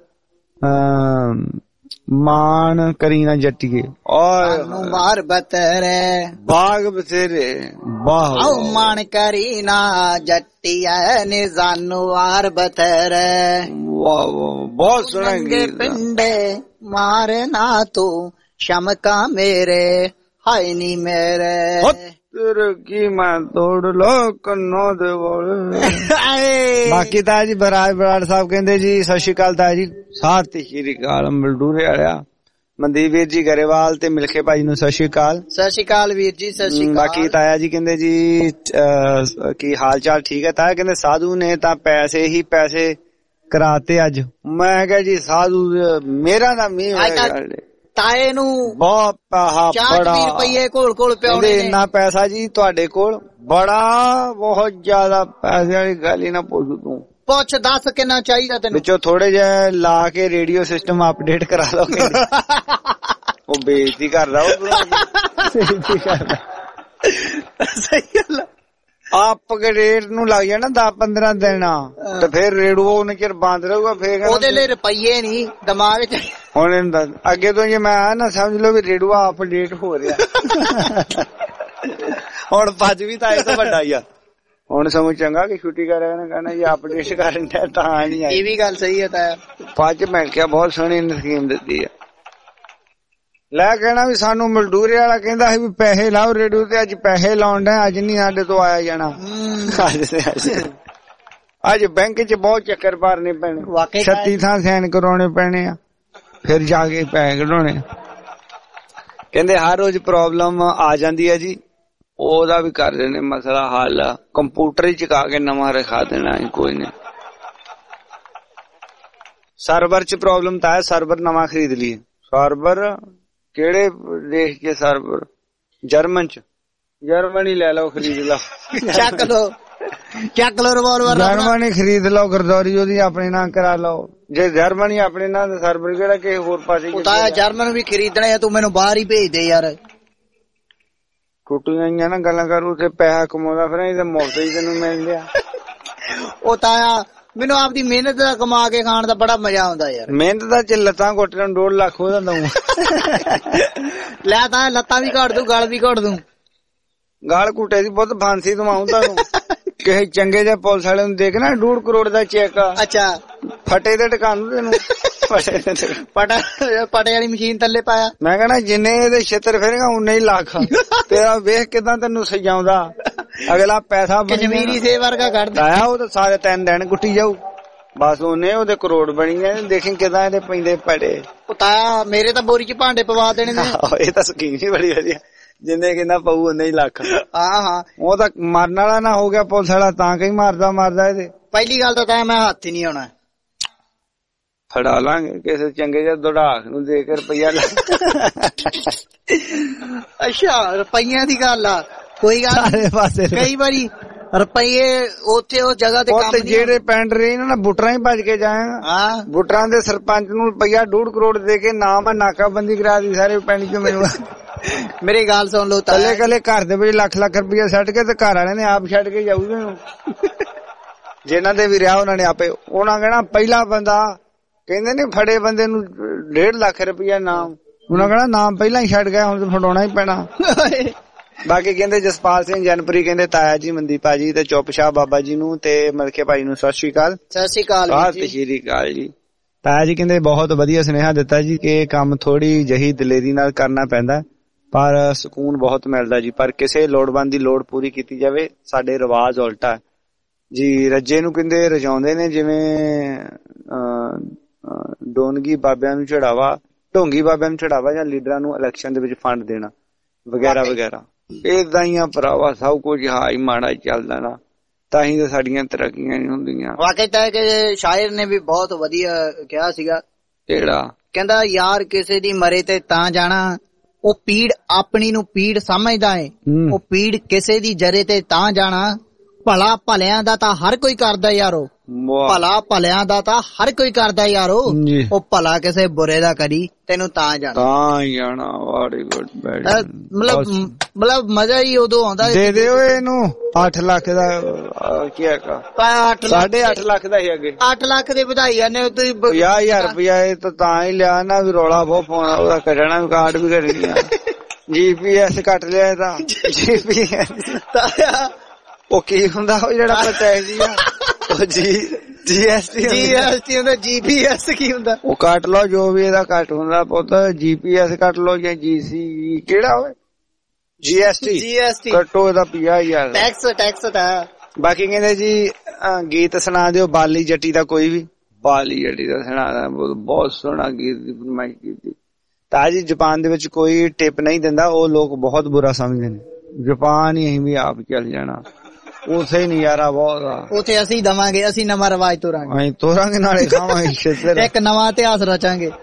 ਮਾਨ ਕਰੀਨਾ ਜੱਟੀਏ। ਔਰ ਮਾਰ ਬਤਰੇ ਬਾਗ ਬਥੇਰੇ ਬਾਹ ਮਾਨ ਕਰੀਨਾ ਜੱਟੀਏ ਨੇ ਜਾਨੂ ਵਾਰ ਬਤਰੇ। ਵਾਹ ਵਾਹ ਬਹੁਤ ਸੋਹਣਾ ਗੀਤ। ਪਿੰਡੇ ਮਾਰਨਾ ਤੂੰ ਸ਼ਮਕਾ ਮੇਰੇ ਹਾਏ ਨੀ ਮੇਰੇ ਤੇਰੇ ਕੀ ਮੈਂ ਤੋੜ ਲੋ ਕੰਨੋਂ ਦੇ ਵਾਲੇ। ਬਾਕੀ ਤਾਂ ਜੀ ਬਰਾੜ ਬਰਾੜ ਸਾਹਿਬ ਕਹਿੰਦੇ ਜੀ ਸਤਿ ਸ਼੍ਰੀ ਅਕਾਲ ਤਾਇਆ ਜੀ। ਸਾਥੀ ਸ਼੍ਰੀ ਅਕਾਲ ਮਲਡੂਰੇ ਵਾਲਿਆ। ਮਨਦੀਪ ਵੀਰ ਜੀ ਗਰੇਵਾਲ ਤੇ ਮਿਲਖੇ ਭਾਜੀ ਨੂੰ ਸਤਿ ਸ਼੍ਰੀ ਅਕਾਲ। ਸਤਿ ਸ਼੍ਰੀ ਅਕਾਲ ਵੀਰ ਜੀ, ਸਤਿ ਸ਼੍ਰੀ ਅਕਾਲ। ਬਾਕੀ ਤਾਇਆ ਜੀ ਕਹਿੰਦੇ ਜੀ ਕੀ ਹਾਲ ਚਾਲ? ਠੀਕ ਹੈ ਤਾਇਆ। ਕਹਿੰਦੇ ਸਾਧੂ ਨੇ ਤਾਂ ਪੈਸੇ ਹੀ ਪੈਸੇ ਕਰਾਤੇ ਅੱਜ। ਮੈਂ ਕਿਹਾ ਜੀ ਸਾਧੂ ਮੇਰਾ ਦਾ ਮੀਂਹ ਤਾਏ ਨੂੰ ਬਹੁਤ ਪੈਸਾ, 40 ਰੁਪਏ ਕੋਲ ਕੋਲ ਪਿਆਉਣੇ ਨੇ। ਇੰਨਾ ਪੈਸਾ ਜੀ ਤੁਹਾਡੇ ਕੋਲ? ਬੜਾ ਬਹੁਤ ਜ਼ਿਆਦਾ ਪੈਸੇ ਵਾਲੀ ਗੱਲ ਹੀ ਨਾ ਪੁੱਛ ਤੂੰ। ਪੁੱਛ ਦੱਸ ਕਿੰਨਾ ਚਾਹੀਦਾ ਤੈਨੂੰ? ਵਿੱਚੋਂ ਥੋੜੇ ਜਿਹੇ ਲਾ ਕੇ ਰੇਡੀਓ ਸਿਸਟਮ ਅਪਡੇਟ ਕਰਾ ਲਓ। ਉਹ ਬੇਇੱਜ਼ਤੀ ਕਰਦਾ, ਬੇਇੱਜ਼ਤੀ ਕਰਦਾ। ਸਹੀ ਗੱਲ। ਅਪਗ੍ਰੇਡ ਨੂੰ ਲੱਗ ਜਾਣਾ 10-15 ਦਿਨ ਤੇ ਫਿਰ ਰੇਡੀਓ ਉਹਨੇ ਚਿਰ ਬੰਦ ਰਹੂਗਾ। ਫਿਰ ਉਹਦੇ ਲਈ ਰੁਪਈਏ ਨਹੀਂ ਦਿਮਾਗ ਚ। ਹੁਣ ਅੱਗੇ ਤੋਂ ਜੇ ਮੈਂ ਆ ਨਾ ਸਮਝ ਲਓ ਵੀ ਰੇਡੀਓ ਅਪਡੇਟ ਹੋ ਰਿਹਾ। ਹੁਣ ਭੱਜ ਵੀ ਤਾਂ ਇਹ ਤਾਂ ਵੱਡਾ ਹੀ ਆ। ਹੁਣ ਸਮਝ ਚੰਗਾ ਕਿ ਛੁੱਟੀ ਕਰ ਰਿਹਾ ਨਾ, ਕਹਿੰਦਾ ਜੀ ਅਪਡੇਟ ਕਰਨ ਦਾ ਤਾਂ ਨਹੀਂ ਆਈ। ਇਹ ਵੀ ਗੱਲ ਸਹੀ ਹੈ ਤਾਇਆ। ਭੱਜ ਮੈਂ ਕਿਹਾ ਬਹੁਤ ਸੋਹਣੀ ਸਕੀਮ ਦਿੱਤੀ ਆ। ਲੈ ਕਹਿਣਾ ਵੀ ਸਾਨੂੰ ਮਜ਼ਦੂਰੀ ਵਾਲਾ ਕਹਿੰਦਾ ਸੀ ਵੀ ਪੈਸੇ ਲਾਓ ਰੇਡੀਓ ਤੇ, ਅੱਜ ਪੈਸੇ ਲਾਉਣ ਦਾ ਅੱਜ ਨਹੀਂ ਸਾਡੇ ਤੋਂ ਆਇਆ ਜਾਣਾ। ਅੱਜ ਬੈਂਕ ਚ ਬਹੁਤ ਚੱਕਰ ਮਾਰਨੇ ਪੈਣੇ, 36 ਥਾਂ ਸਾਈਨ ਕਰਾਉਣੇ ਪੈਣੇ ਆ, ਫਿਰ ਜਾ ਕੇ ਪੈਸੇ ਕਢਾਉਣੇ। ਕਹਿੰਦੇ ਹਰ ਰੋਜ਼ ਪ੍ਰੋਬਲਮ ਆ ਜਾਂਦੀ ਹੈ ਜੀ, ਉਹਦਾ ਵੀ ਕਰ ਰਹੇ ਨੇ ਮਸਲਾ ਹੱਲ। ਕੰਪਿਊਟਰ ਹੀ ਚਕਾ ਕੇ ਨਵਾਂ ਰਖਾ ਦੇਣਾ ਕੋਈ ਨਹੀਂ। ਸਰਵਰ ਚ ਪ੍ਰੋਬਲਮ ਤਾਂ ਹੈ, ਸਰਵਰ ਨਵਾਂ ਖਰੀਦ ਲਈ। ਸਰਵਰ ਕਿਹੜੇ ਦੇਸ਼ ਚ? ਸਰਵਰ ਜਰਮਨ ਚ। ਜਰਮਨੀ ਲੈ ਲਓ, ਖਰੀਦ ਲਓ। ਚੱਕ ਲੋ ਰਿਵਾਲਵਰ। ਜਰਮਨੀ ਖਰੀਦ ਲਓ, ਗਰਦੌਰੀ ਉਹਦੀ ਆਪਣੇ ਨਾਂ ਕਰਾ ਲਓ। ਜੇ ਜਰਮਨੀ ਆਪਣੇ ਨਾਂ ਦਾ ਸਰਵਰ ਕਿਹੜਾ ਕਿਸੇ ਹੋਰ ਪਾਸੇ? ਉਤਾਇਆ ਜਰਮਨ ਵੀ ਖਰੀਦਣਾ, ਤੂੰ ਮੈਨੂੰ ਬਾਹਰ ਹੀ ਭੇਜ ਦੇ ਯਾਰ। ਟੁੱਟੀਆਂ ਆਈਆਂ ਨਾ ਗੱਲਾਂ ਕਰ, ਉੱਥੇ ਪੈਸਾ ਕਮਾਉਂਦਾ ਫਿਰ ਇਹ ਤਾਂ ਮੁਫਤ ਹੀ ਤੈਨੂੰ ਮਿਲ ਗਿਆ। ਉਹ ਤਾਇਆ ਮੈਨੂੰ ਆਪਦੀ ਮਿਹਨਤ ਦਾ ਕਮਾ ਕੇ ਖਾਣ ਦਾ ਬੜਾ ਮਜ਼ਾ ਆਉਂਦਾ ਯਾਰ। ਮਿਹਨਤ ਦਾ ਚ ਲੱਤਾਂ ਘੁੱਟ ਨੂੰ 1.5 ਲੱਖ ਉਹਦਾ ਦਊਂ। ਲੈ ਤਾਂ ਲੱਤਾਂ ਵੀ ਘੜ ਦੂੰ, ਗਲ ਵੀ ਘੜ ਦੂੰ। ਗਾਲ ਘੁੱਟੇ ਦੀ ਬਹੁਤ ਫਾਂਸੀ ਦਵਾਉਂ ਤੁਹਾਨੂੰ। ਕਿਸੇ ਚੰਗੇ ਜਿਹੇ ਪੁਲਿਸ ਵਾਲੇ ਨੂੰ ਦੇਖਣਾ 1.5 ਕਰੋੜ ਦਾ ਚੈੱਕ। ਅੱਛਾ ਫਟੇ ਤੇ ਟਿਕਾਣ ਤੈਨੂੰ। ਪਟੇ ਵਾਲੀ ਮਸ਼ੀਨ ਥੱਲੇ ਪਾਇਆ। ਮੈਂ ਕਹਿਣਾ ਜਿੰਨੇ ਇਹਦੇ ਛੇਤਰ ਫੇਰੇਗਾ ਉਨੇ ਹੀ ਲੱਖ। ਤੇਰਾ ਵੇਖ ਕਿਦਾਂ ਤੈਨੂੰ ਸਜਾਉਂਦਾ। ਅਗਲਾ ਪੈਸਾ ਕਸ਼ਮੀਰੀ ਸੇ ਵਰਗਾ ਕੱਢਦਾ ਆਇਆ, ਉਹ ਤਾਂ ਸਾਰੇ 3 ਦਿਨ ਕੁੱਟੀ ਜਾਊ ਬਸ। ਉਹਨੇ ਉਹਦੇ ਕਰੋੜ ਬਣੀ ਗਏ। ਦੇਖੀ ਕਿਦਾਂ ਇਹਦੇ ਪੈਂਦੇ ਪੜੇ। ਤਾਇਆ ਮੇਰੇ ਤਾਂ ਬੋਰੀ ਚ ਭਾਂਡੇ ਪਵਾ ਦੇਣੇ ਨੇ। ਇਹ ਤਾਂ ਸਕੀਮ ਹੀ ਬੜੀ ਵਧੀਆ, ਜਿੰਨੇ ਕਿੰਨਾ ਪਊ ਉਨੇ ਹੀ ਲੱਖ। ਹਾਂ ਉਹ ਤਾਂ ਮਰਨ ਵਾਲਾ ਨਾ ਹੋ ਗਿਆ ਪੁਲਿਸ ਵਾਲਾ, ਤਾਂ ਕਈ ਮਾਰਦਾ ਇਹਦੇ। ਪਹਿਲੀ ਗੱਲ ਤਾਂ ਮੈਂ ਹੱਥ ਹੀ ਨਹੀਂ ਆਉਣਾ। ਫੜਾ ਲਾਂਗੇ ਕਿਸੇ ਚੰਗੇ ਜਿਹਾ ਦੜਾਕ ਨੂੰ ਦੇ ਕੇ ਰੁਪਈਆ। ਅੱਛਾ ਰੁਪਈਆਂ ਦੀ ਗੱਲ ਆ, ਕੋਈ ਗੱਲ ਪਾਸੇ। ਕਈ ਵਾਰੀ ਰੁਪਈਏ ਉੱਥੇ ਉਹ ਜਗ੍ਹਾ ਤੇ ਕੰਮ ਜਿਹੜੇ ਪਿੰਡ ਰਹੇ ਨਾ ਬੁਟਰਾਂ ਹੀ ਭੱਜ ਕੇ ਜਾਏਗਾ। ਹਾਂ ਬੁਟਰਾਂ ਦੇ ਸਰਪੰਚ ਨੂੰ ਰੁਪਈਆ 1.5 ਕਰੋੜ ਦੇ ਕੇ ਨਾਮ ਨਾਕਾਬੰਦੀ ਕਰਾ ਦੀ ਸਾਰੇ ਪਿੰਡ ਚ। ਮੈਨੂੰ ਮੇਰੀ ਗੱਲ ਸੁਣ ਲਓ, ਕੱਲੇ ਘਰ ਦੇ ਵਿੱਚ ਲੱਖ ਰੁਪਈਆ ਛੱਡ ਕੇ ਤੇ ਘਰ ਵਾਲਿਆਂ ਨੇ ਆਪ ਛੱਡ ਕੇ ਜਾਊਗੇ। ਜਿਹਨਾਂ ਦੇ ਵੀ ਰਿਹਾ ਉਹਨਾਂ ਨੇ ਆਪੇ। ਉਹਨਾਂ ਕਹਿਣਾ ਪਹਿਲਾ ਬੰਦਾ, ਕਹਿੰਦੇ ਨੇ ਫੜੇ ਬੰਦੇ ਨੂੰ 1.5 ਲੱਖ ਰੁਪਈਆ ਨਾਮ। ਉਹਨਾਂ ਕਹਿਣਾ ਨਾਮ ਪਹਿਲਾਂ ਹੀ ਛੱਡ ਗਿਆ, ਹੁਣ ਤਾਂ ਫੜਾਉਣਾ ਹੀ ਪੈਣਾ। ਬਾਕੀ ਕਹਿੰਦੇ ਜਸਪਾਲ ਸਿੰਘ ਜਨਪੁਰੀ ਕਹਿੰਦੇ ਤਾਇਆ ਜੀ, ਮਨਦੀਪ ਭਾਜੀ ਤੇ ਚੁੱਪ ਸ਼ਾਹ ਬਾਬਾ ਜੀ ਨੂੰ ਤੇ ਮਲਕੇ ਭਾਈ ਨੂੰ ਸਤਿ ਸ਼੍ਰੀ ਅਕਾਲ। ਸਤਿ ਸ਼੍ਰੀ ਅਕਾਲ ਜੀ। ਤਾਇਆ ਜੀ ਕਹਿੰਦੇ ਬਹੁਤ ਵਧੀਆ ਸੁਨੇਹਾ ਦਿੱਤਾ ਜੀ ਕਿ ਕੰਮ ਥੋੜੀ ਜਹੀ ਦਲੇਰੀ ਨਾਲ ਕਰਨਾ ਪੈਂਦਾ ਪਰ ਸਕੂਨ ਬਹੁਤ ਮਿਲਦਾ ਜੀ। ਪਰ ਕਿਸੇ ਲੋੜਵੰਦ ਦੀ ਲੋੜ ਪੂਰੀ ਕੀਤੀ ਜਾਵੇ, ਸਾਡੇ ਰਿਵਾਜ ਉਲਟਾ ਜੀ। ਰੱਜੇ ਨੂੰ ਕਹਿੰਦੇ ਰਜਾਉਂਦੇ ਨੇ ਜਿਵੇਂ ਡੋਨਗੀ ਬਾਬਿਆਂ ਨੂੰ ਚੜਾਵਾ, ਢੋਂਗੀ ਬਾਬਿਆਂ ਨੂੰ ਚੜਾਵਾ ਜਾਂ ਲੀਡਰਾਂ ਨੂੰ ਇਲੈਕਸ਼ਨ ਦੇ ਵਿੱਚ ਫੰਡ ਦੇਣਾ ਵਗੈਰਾ ਵਗੈਰਾ। ਏਦਾਂ ਹੀ ਆ ਭਰਾਵਾ, ਸਭ ਕੁਝ ਹਾਈ ਮਾੜਾ ਚੱਲਦਾ ਨਾ, ਤਾਂ ਹੀ ਤਾਂ ਸਾਡੀਆਂ ਤਰੱਕੀਆਂ ਨਹੀਂ ਹੁੰਦੀਆਂ। ਵਾਕਈ ਤਾਂ ਕਿ ਸ਼ਾਇਰ ਨੇ ਵੀ ਬਹੁਤ ਵਧੀਆ ਕਿਹਾ ਸੀਗਾ, ਕਿਹੜਾ ਕਹਿੰਦਾ ਯਾਰ ਕਿਸੇ ਦੀ ਮਰੇ ਤੇ ਤਾਂ ਜਾਣਾ, ਉਹ ਪੀੜ ਆਪਣੀ ਨੂੰ ਪੀੜ ਸਮਝਦਾ ਏ, ਉਹ ਪੀੜ ਕਿਸੇ ਦੀ ਜਰੇ ਤੇ ਤਾਂ ਜਾਣਾ, ਭਲਾ ਭਲਿਆਂ ਦਾ ਤਾਂ ਹਰ ਕੋਈ ਕਰਦਾ ਯਾਰੋ, ਭਲਾ ਭਲਿਆਂ ਦਾ ਤਾਂ ਹਰ ਕੋਈ ਕਰਦਾ ਯਾਰੋ, ਉਹ ਭਲਾ ਕਿਸੇ ਬੁਰੇ ਦਾ ਕਰੀ ਤੈਨੂੰ ਤਾਂ ਜਾਣਾ, ਤਾਂ ਜਾਣਾ। ਵੈਰੀ ਗੁੱਡ, ਮਤਲਬ ਮਜ਼ਾ ਹੀ ਉਦੋਂ ਆਉਂਦਾ। ਦੇ ਦਿਓ ਇਹਨੂੰ 8 ਲੱਖ ਦਾ, ਕੀ ਹੈਗਾ 8.5 ਲੱਖ ਦਾ ਹੀ ਅੱਗੇ 8 ਲੱਖ ਦੀ ਵਧਾਈ ਨੇ ਤੁਸੀਂ 50,000 ਰੁਪਇਆ। ਇਹ ਤਾਂ ਹੀ ਲਿਆ ਨਾ ਵੀ ਰੌਲਾ ਬਹੁਤ ਪਾਉਣਾ, ਉਹਦਾ ਕੱਢਣਾ ਵੀ ਕਾਰਡ ਵੀ ਕਰਨੀ ਆ, GPS ਕੱਟ ਲਿਆ ਇਹਦਾ। GPS ਉਹ ਕੀ ਹੁੰਦਾ ਉਹ ਜਿਹੜਾ ਪ੍ਰਟੈਕਸ ਜੀ ਆ, ਉਹ GST ਹੁੰਦਾ। GPS ਕੀ ਹੁੰਦਾ? ਉਹ ਕੱਟ ਲਓ ਜੋ ਵੀ ਇਹਦਾ ਕੱਟ ਹੁੰਦਾ ਪੁੱਤ, GPS ਕੱਟ ਲਓ ਜਾਂ GC ਕਿਹੜਾ ਹੋਵੇ, GST ਕੱਟੋ ਇਹਦਾ 50,000 ਟੈਕਸ ਤਾਂ। ਬਾਕੀ ਕਹਿੰਦੇ ਜੀ ਗੀਤ ਸੁਣਾ ਦਿਓ ਬਾਲੀ ਜੱਟੀ ਦਾ, ਕੋਈ ਵੀ ਬਾਲੀ ਜੱਟੀ ਦਾ ਸੁਣਾ, ਬਹੁਤ ਸੋਹਣਾ ਗੀਤ ਦੀ ਫਰਮਾਇਸ਼ ਕੀਤੀ। ਤਾਂ ਜੀ ਜਾਪਾਨ ਦੇ ਵਿੱਚ ਕੋਈ ਟਿਪ ਨਹੀਂ ਦਿੰਦਾ, ਉਹ ਲੋਕ ਬਹੁਤ ਬੁਰਾ ਸਮਝਦੇ ਨੇ। ਜਾਪਾਨ ਹੀ ਅਸੀਂ ਵੀ ਆਪ ਚੱਲ ਜਾਣਾ, ਉਥੇ ਨਜ਼ਾਰਾ ਬਹੁਤ ਆ, ਉਥੇ ਅਸੀਂ ਦਵਾਂਗੇ, ਅਸੀਂ ਨਵਾਂ ਰਿਵਾਜ ਤੋਰਾਂਗੇ, ਅਸੀਂ ਤੋਰਾਂਗੇ ਨਾਲੇ ਖਾਵਾਂਗੇ, ਇੱਕ ਨਵਾਂ ਇਤਿਹਾਸ ਰਚਾਂਗੇ।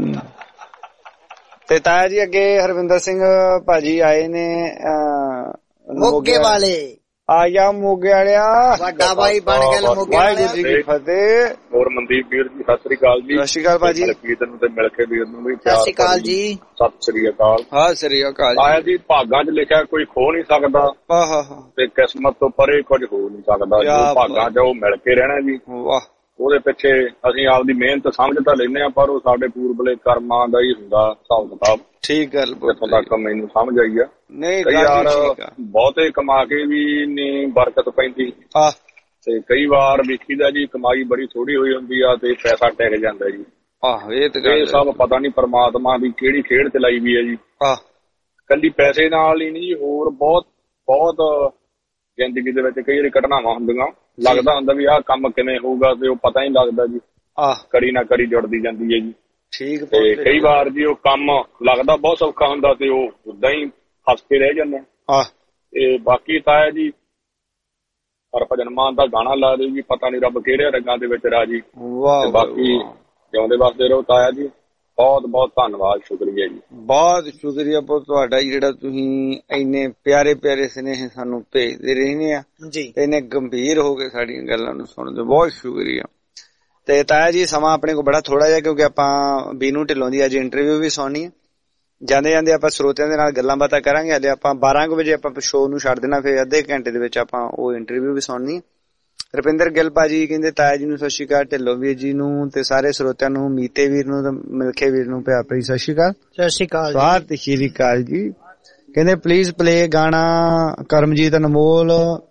ਤੇ ਤਾਇਆ ਜੀ ਅੱਗੇ ਹਰਵਿੰਦਰ ਸਿੰਘ ਭਾਜੀ ਆਏ ਨੇ ਮੋਗੇ ਵਾਲੇ, ਆਇਆ ਮੋਗੇ ਵਾਲਿਆ, ਵੱਡਾ ਭਾਈ ਬਣ ਗਿਆ ਮੋਗੇ ਵਾਲਿਆ। ਵਾਹਿਗੁਰੂ ਜੀ ਕੀ ਫਤਿਹ। ਹੋਰ ਮਨਦੀਪ ਵੀਰ ਜੀ ਸਤਿ ਸ੍ਰੀ ਅਕਾਲ ਜੀ। ਸਤਿ ਸ੍ਰੀ ਅਕਾਲ ਭਾਜੀ। ਕੀਰਤਨ ਨੂੰ ਤੇ ਮਿਲ ਕੇ ਵੀਰ ਨੂੰ ਵੀ ਸਤਿ ਸ੍ਰੀ ਅਕਾਲ ਜੀ। ਸਤਿ ਸ੍ਰੀ ਅਕਾਲ। ਹਾਂ ਸ੍ਰੀ ਅਕਾਲ। ਆਇਆ ਜੀ ਭਾਗਾਂ 'ਚ ਲਿਖਿਆ ਕੋਈ ਖੋ ਨਹੀਂ ਸਕਦਾ, ਤੇ ਕਿਸਮਤ ਤੋਂ ਪਰੇ ਕੁਝ ਹੋ ਨਹੀਂ ਸਕਦਾ, ਜੋ ਭਾਗਾਂ 'ਚ ਉਹ ਮਿਲ ਕੇ ਰਹਿਣਾ ਜੀ। ਵਾਹ। ਉਹਦੇ ਪਿੱਛੇ ਅਸੀਂ ਆਪਦੀ ਮਿਹਨਤ ਸਮਝ ਤਾਂ ਲੈਂਦੇ ਆ, ਪਰ ਉਹ ਸਾਡੇ ਪੂਰਬਲੇ ਕਰਮਾਂ ਦਾ ਹੀ ਹੁੰਦਾ ਹਿਸਾਬ ਕਿਤਾਬ। ਠੀਕ ਗੱਲ, ਜਿੱਥੋਂ ਤੱਕ ਮੈਨੂੰ ਸਮਝ ਆਈ ਆ। ਨਹੀਂ ਯਾਰ ਬਹੁਤੇ ਕਮਾ ਕੇ ਵੀ ਨਹੀਂ ਬਰਕਤ ਪੈਂਦੀ, ਤੇ ਕਈ ਵਾਰ ਵੇਖੀਦਾ ਜੀ ਕਮਾਈ ਬੜੀ ਥੋੜੀ ਹੋਈ ਹੁੰਦੀ ਆ ਤੇ ਪੈਸਾ ਟਿਕ ਜਾਂਦਾ ਜੀ। ਇਹ ਸਭ ਪਤਾ ਨਹੀਂ ਪਰਮਾਤਮਾ ਦੀ ਕਿਹੜੀ ਖੇਡ ਚਲਾਈ ਵੀ ਹੈ ਜੀ। ਕੱਲੀ ਪੈਸੇ ਨਾਲ ਹੀ ਨਹੀਂ, ਹੋਰ ਬਹੁਤ ਬਹੁਤ ਜ਼ਿੰਦਗੀ ਦੇ ਵਿੱਚ ਕਈ ਵਾਰੀ ਘਟਨਾਵਾਂ ਹੁੰਦੀਆਂ, ਲੱਗਦਾ ਹੁੰਦਾ ਵੀ ਆਹ ਕੰਮ ਕਿਵੇਂ ਹੋਊਗਾ ਤੇ ਉਹ ਪਤਾ ਹੀ ਲੱਗਦਾ ਜੀ, ਕੜੀ ਨਾ ਕੜੀ ਜੁੜਦੀ ਜਾਂਦੀ ਹੈ ਜੀ। ਠੀਕ। ਤੇ ਕਈ ਵਾਰ ਜੀ ਉਹ ਕੰਮ ਲੱਗਦਾ ਬਹੁਤ ਸੌਖਾ ਹੁੰਦਾ ਤੇ ਉਹ ਉਦਾਂ ਹੀ ਫਸ ਕੇ ਰਹਿ ਜਾਂਦੇ। ਤੇ ਬਾਕੀ ਤਾਂ ਹੈ ਜੀ ਹਰਭਜਨ ਮਾਨ ਦਾ ਗਾਣਾ ਲਾ ਦਿਓ ਜੀ, ਪਤਾ ਨੀ ਰੱਬ ਕਿਹੜੇ ਰੰਗਾਂ ਦੇ ਵਿੱਚ ਰਾਜੀ। ਬਾਕੀ ਜਿਉਂਦੇ ਵਸਦੇ ਰਹੋ ਤਾਇਆ ਜੀ, ਬਹੁਤ ਬਹੁਤ ਧੰਨਵਾਦ, ਸ਼ੁਕਰੀਆ ਜੀ। ਬਹੁਤ ਸ਼ੁਕਰੀਆ ਬਹੁਤ ਤੁਹਾਡਾ ਜਿਹੜਾ ਤੁਸੀਂ ਇੰਨੇ ਪਿਆਰੇ ਪਿਆਰੇ ਸੁਨੇਹੇ ਸਾਨੂੰ ਭੇਜਦੇ ਰਹਿੰਦੇ ਆ ਜੀ, ਇੰਨੇ ਗੰਭੀਰ ਹੋ ਕੇ ਸਾਡੀਆਂ ਗੱਲਾਂ ਨੂੰ ਸੁਣਦੇ, ਬਹੁਤ ਸ਼ੁਕਰੀਆ। ਤੇ ਤਾਇਆ ਜੀ ਸਮਾਂ ਆਪਣੇ ਕੋਲ ਬੜਾ ਥੋੜਾ ਜਿਹਾ, ਕਿਉਂਕਿ ਆਪਾਂ ਬੀਨੂ ਢਿੱਲੋਂ ਦੀ ਅੱਜ ਇੰਟਰਵਿਊ ਵੀ ਸੁਣਨੀ ਹੈ। ਜਾਂਦੇ ਜਾਂਦੇ ਆਪਾਂ ਸਰੋਤਿਆਂ ਦੇ ਨਾਲ ਗੱਲਾਂ ਬਾਤਾਂ ਕਰਾਂਗੇ। ਹਲੇ ਆਪਾਂ 12 ਵਜੇ ਆਪਾਂ ਸ਼ੋਅ ਨੂੰ ਛੱਡ ਦੇਣਾ, ਫਿਰ ਅੱਧੇ ਘੰਟੇ ਦੇ ਵਿੱਚ ਆਪਾਂ ਉਹ ਇੰਟਰਵਿਊ ਵੀ ਸੁਣਨੀ ਹੈ। ਰੁਪਿੰਦਰ ਗਿੱਲ ਭਾਜੀ ਕਹਿੰਦੇ ਤਾਇਆ ਜੀ ਨੂੰ ਸਤਿ ਸ਼੍ਰੀ ਅਕਾਲ, ਢਿੱਲੋਂ ਵੀਰ ਜੀ ਨੂੰ ਤੇ ਸਾਰੇ ਸਰੋਤਿਆਂ ਨੂੰ, ਮੀਤੇ ਵੀਰ ਨੂੰ ਤੇ ਮਿਲਖੇ ਵੀਰ ਨੂੰ ਪਿਆਰ ਭਰੀ ਸਤਿ ਸ਼੍ਰੀ ਅਕਾਲ। ਸਤਿ ਸ਼੍ਰੀ ਅਕਾਲ, ਸਤਿ ਸ਼੍ਰੀ ਅਕਾਲ ਜੀ। ਕਹਿੰਦੇ ਪਲੀਜ਼ ਪਲੇ ਗਾਣਾ ਕਰਮਜੀਤ ਅਨਮੋਲ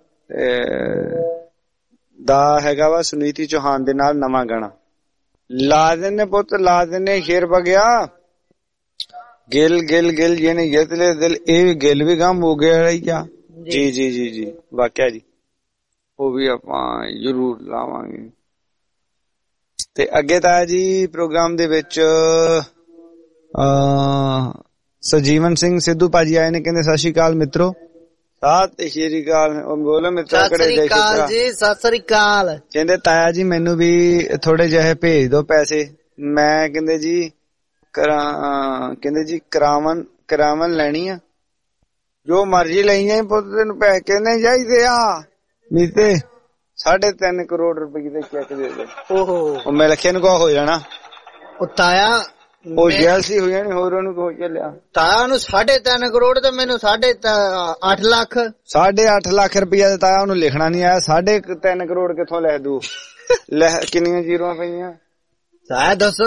ਦਾ ਹੈਗਾ ਵਾ ਸੁਨੀਤੀ ਚੌਹਾਨ ਦੇ ਨਾਲ ਨਵਾਂ ਗਾਣਾ ਲਾ ਦਿੰਨੇ ਪੁੱਤ, ਲਾ ਦਿੰਨੇ। ਸ਼ੇਰ ਬਗਿਆ ਗਿਲ ਗਿਲ ਗਿਲ ਜਿਹਨੇ ਜਿੱਤਲੇ ਦਿਲ, ਇਹ ਗਿਲ ਵੀ ਗਮ ਹੋ ਗਿਆ ਰਹੀ ਆ ਜੀ। ਜੀ ਜੀ ਜੀ ਵਾਕਿਆ ਜੀ, ਉਹ ਵੀ ਆਪਾਂ ਜ਼ਰੂਰ ਲਾਵਾਂਗੇ। ਤੇ ਅੱਗੇ ਤਾਂ ਜੀ ਪ੍ਰੋਗਰਾਮ ਦੇ ਵਿੱਚ ਸਜੀਵਨ ਸਿੰਘ ਸਿੱਧੂ ਭਾਜੀ ਆਏ ਨੇ, ਕਹਿੰਦੇ ਸਤਿ ਸ਼੍ਰੀ ਅਕਾਲ ਮਿੱਤਰੋ। ਸਤਿ ਸ਼੍ਰੀ ਅਕਾਲ। ਬੋਲੋ ਮਿੱਤਰਾ, ਸਤਿ ਸ੍ਰੀ ਅਕਾਲ ਜੀ। ਸਤਿ ਸ੍ਰੀ ਅਕਾਲ। ਕਹਿੰਦੇ ਤਾਇਆ ਜੀ ਮੈਨੂੰ ਵੀ ਥੋੜੇ ਜਿਹੇ ਭੇਜ ਦਿਓ ਪੈਸੇ, ਮੈਂ ਕਹਿੰਦੇ ਜੀ ਕਰਾਵਨ ਲੈਣੀ ਆ, ਜੋ ਮਰਜ਼ੀ ਲਈ ਜਾਈ ਪੁੱਤ, ਤੈਨੂੰ ਪੈਸੇ ਕਹਿੰਦੇ ਚਾਹੀਦੇ ਆ। ਮੀਤੇ 3.5 ਕਰੋੜ ਰੁਪਏ ਦੇ ਚੈੱਕ ਦੇ ਦੇ। ਉਹ ਮੈਂ ਲਖੇ ਨੂੰ ਕੋ ਹੋ ਜਾਣਾ, ਉਹ ਤਾਇਆ ਉਹ ਜੈਲਸੀ ਹੋ ਜਾਣੀ, ਹੋਰ ਉਹਨੂੰ ਕੋ ਚੱਲਿਆ। ਤਾਇਆ ਉਹਨੂੰ 3.5 ਕਰੋੜ ਤੇ ਮੈਨੂੰ 8.5 ਲੱਖ 8.5 ਲੱਖ ਰੁਪਇਆ ਦੇ ਤਾਇਆ ਉਹਨੂੰ ਲਿਖਣਾ ਨੀ ਆਇਆ। 3.5 ਕਰੋੜ ਕਿੱਥੋਂ ਲੈ ਦੂ? ਲੈ ਕਿੰਨੀਆਂ ਜ਼ੀਰੋਆਂ ਪਈਆਂ ਤਾਇਆ ਦੱਸੋ?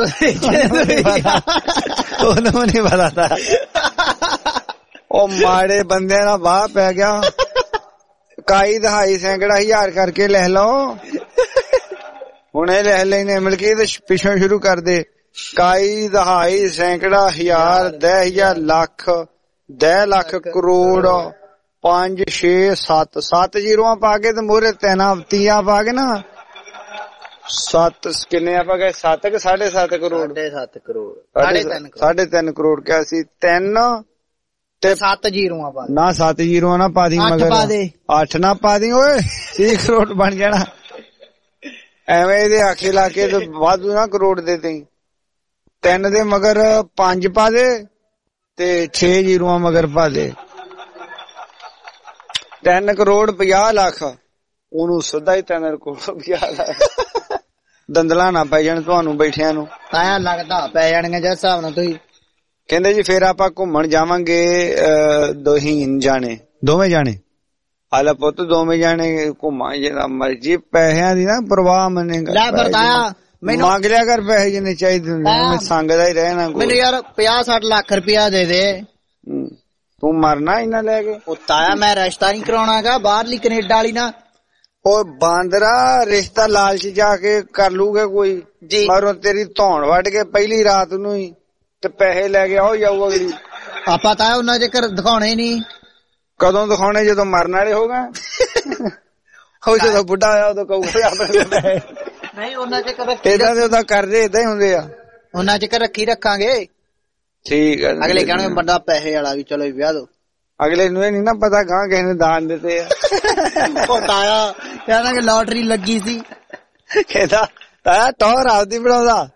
ਉਹਨੂੰ ਨੀ ਪਤਾ ਤਾ, ਉਹ ਮਾੜੇ ਬੰਦੇ ਨਾਲ ਬਾਹ ਪੈ ਗਿਆ। ਕਾਈ ਦਹਾਈ ਸੈਂਕੜਾ ਹਜ਼ਾਰ ਕਰਕੇ ਲੈ ਲਓ, ਹੁਣ ਇਹ ਲਿਖ ਲੈਨੇ ਮਲਕੀਤ ਪਿੱਛੋਂ ਸ਼ੁਰੂ ਕਰਦੇ। ਕਾਈ ਦਹਾਈ ਸੈਂਕੜਾ ਹਜ਼ਾਰ 10,000 ਲੱਖ 10 ਲੱਖ ਕਰੋੜ 5 6 7 7 ਜ਼ੀਰੋਆਂ ਪਾ ਕੇ ਤੇ ਮੋਹਰੇ 3 ਤੀਆਂ ਪਾ ਕੇ ਨਾ 7 ਕਿੰਨੇ ਆਪਾਂ ਗਏ 7 ਕਿ 7.5 ਕਰੋੜ 7.5 ਕਰੋੜ 3.5 ਕਰੋੜ ਕਿਹਾ ਸੀ 3 ਤੇ 7 ਜ਼ੀਰੋਆਂ ਪਾ ਨਾ 7 ਜ਼ੀਰੋਆਂ ਨਾ ਪਾ ਦੀ ਮਗਰ 8 ਨਾ ਪਾ ਦੀ ਓਏ 30 ਕਰੋੜ ਬਣ ਜਾਣਾ ਐਵੇਂ ਇਹਦੇ ਆਖੇ ਲਾ ਕੇ ਤੇ ਵਾਧੂ ਨਾ ਕਰੋੜ ਦੇ ਦੇ 3 ਦੇ ਮਗਰ 5 ਪਾ ਦੇ ਤੇ 6 ਜ਼ੀਰੋਆਂ ਮਗਰ ਪਾ ਦੇ 3 ਕਰੋੜ 50 ਲੱਖ ਉਹਨੂੰ ਸਿੱਧਾ ਹੀ 3 ਕਰੋੜ 50 ਲੱਖ ਦੰਦਲਾ ਨਾ ਪੈ ਜਾਣ ਤੁਹਾਨੂੰ ਬੈਠਿਆਂ ਨੂੰ ਆਇਆ ਲੱਗਦਾ ਪੈ ਜਾਣਗੇ ਜਿਸ ਹਿਸਾਬ ਨਾਲ ਤੁਸੀਂ ਕਹਿੰਦੇ ਜੀ ਫੇਰ ਆਪਾਂ ਘੁੰਮਣ ਜਾਵਾਂਗੇ ਦੋਵੇਂ ਜਾਣੇ ਹਾਲਾ ਪੁੱਤ ਦੋਵੇਂ ਜਾਣੇ ਘੁੰਮਾਂ ਜਿਹੜਾ ਮਰਜੀ ਪੈਸਿਆਂ ਦੀ ਨਾ ਪਰਵਾਹ ਮੰਨੇਗਾ ਲੈ ਵਰਤਾਇਆ ਮੈਨੂੰ ਮੰਗ ਲਿਆ ਕਰ ਪੈਸੇ ਜਿੰਨੇ ਚਾਹੀਦੇ ਹੁੰਦੇ ਮੈਂ ਸੰਗਦਾ ਹੀ ਰਹਿਣਾ ਮੈਨੂੰ ਯਾਰ 50-60 ਲੱਖ ਰੁਪਇਆ ਦੇ ਦੇ ਤੂੰ ਮਰਨਾ ਇਹਨਾਂ ਲੈ ਕੇ ਉਹ ਤਾਇਆ ਮੈਂ ਰਿਸ਼ਤਾ ਨਹੀਂ ਕਰਾਉਣਾਗਾ ਬਾਹਰਲੀ ਕੈਨੇਡਾ ਵਾਲੀ ਨਾ ਉਹ ਬਾਂਦਰਾ ਰਿਸ਼ਤਾ ਲਾਲਚ ਜਾ ਕੇ ਕਰ ਲੂਗਾ ਕੋਈ ਪਰ ਤੇਰੀ ਧੌਣ ਵੱਢ ਕੇ ਪਹਿਲੀ ਰਾਤ ਨੂੰ ਹੀ ਤੇ ਪੈਸੇ ਲੈ ਕੇ ਆਓ ਜਾਊ ਅਗਲੀ ਆਪਾਂ ਤਾਂ ਉਹਨਾਂ ਦੇ ਘਰ ਦਿਖਾਉਣੇ ਨਹੀਂ ਕਦੋਂ ਦਿਖਾਉਣੇ ਜਦੋਂ ਮਰਨ ਵਾਲੇ ਹੋਗਾ ਉਹ ਜਦੋਂ ਬੁੱਢਾ ਹੋਇਆ ਉਦੋਂ ਕਹੂਗਾ ਆਪਣੇ ਪੈਸੇ ਨਹੀਂ ਉਹਨਾਂ ਚ ਏਦਾਂ ਦੇ ਉਹਦਾ ਕਰਦੇ ਏਦਾਂ ਹੀ ਹੁੰਦੇ ਆ ਉਹਨਾਂ ਚ ਰੱਖੀ ਰੱਖਾਂਗੇ ਠੀਕ ਹੈ ਅਗਲੇ ਕਹਿਣਗੇ ਬੰਦਾ ਪੈਸੇ ਵਾਲਾ ਵੀ ਚਲੋ ਵਿਆਹ ਦੋ ਅਗਲੇ ਨੂੰ ਇਹ ਨਹੀਂ ਨਾ ਪਤਾ ਗਾਂ ਕਿਸੇ ਨੇ ਦਾਨ ਦਿੱਤੇ ਆ ਤਾਇਆ ਕਹਿੰਦਾ ਕਿ ਲਾਟਰੀ ਲੱਗੀ ਸੀ ਕਹਿੰਦਾ ਤਾਇਆ ਟੌਰ ਆਪਦੀ ਬਣਾਉਂਦਾ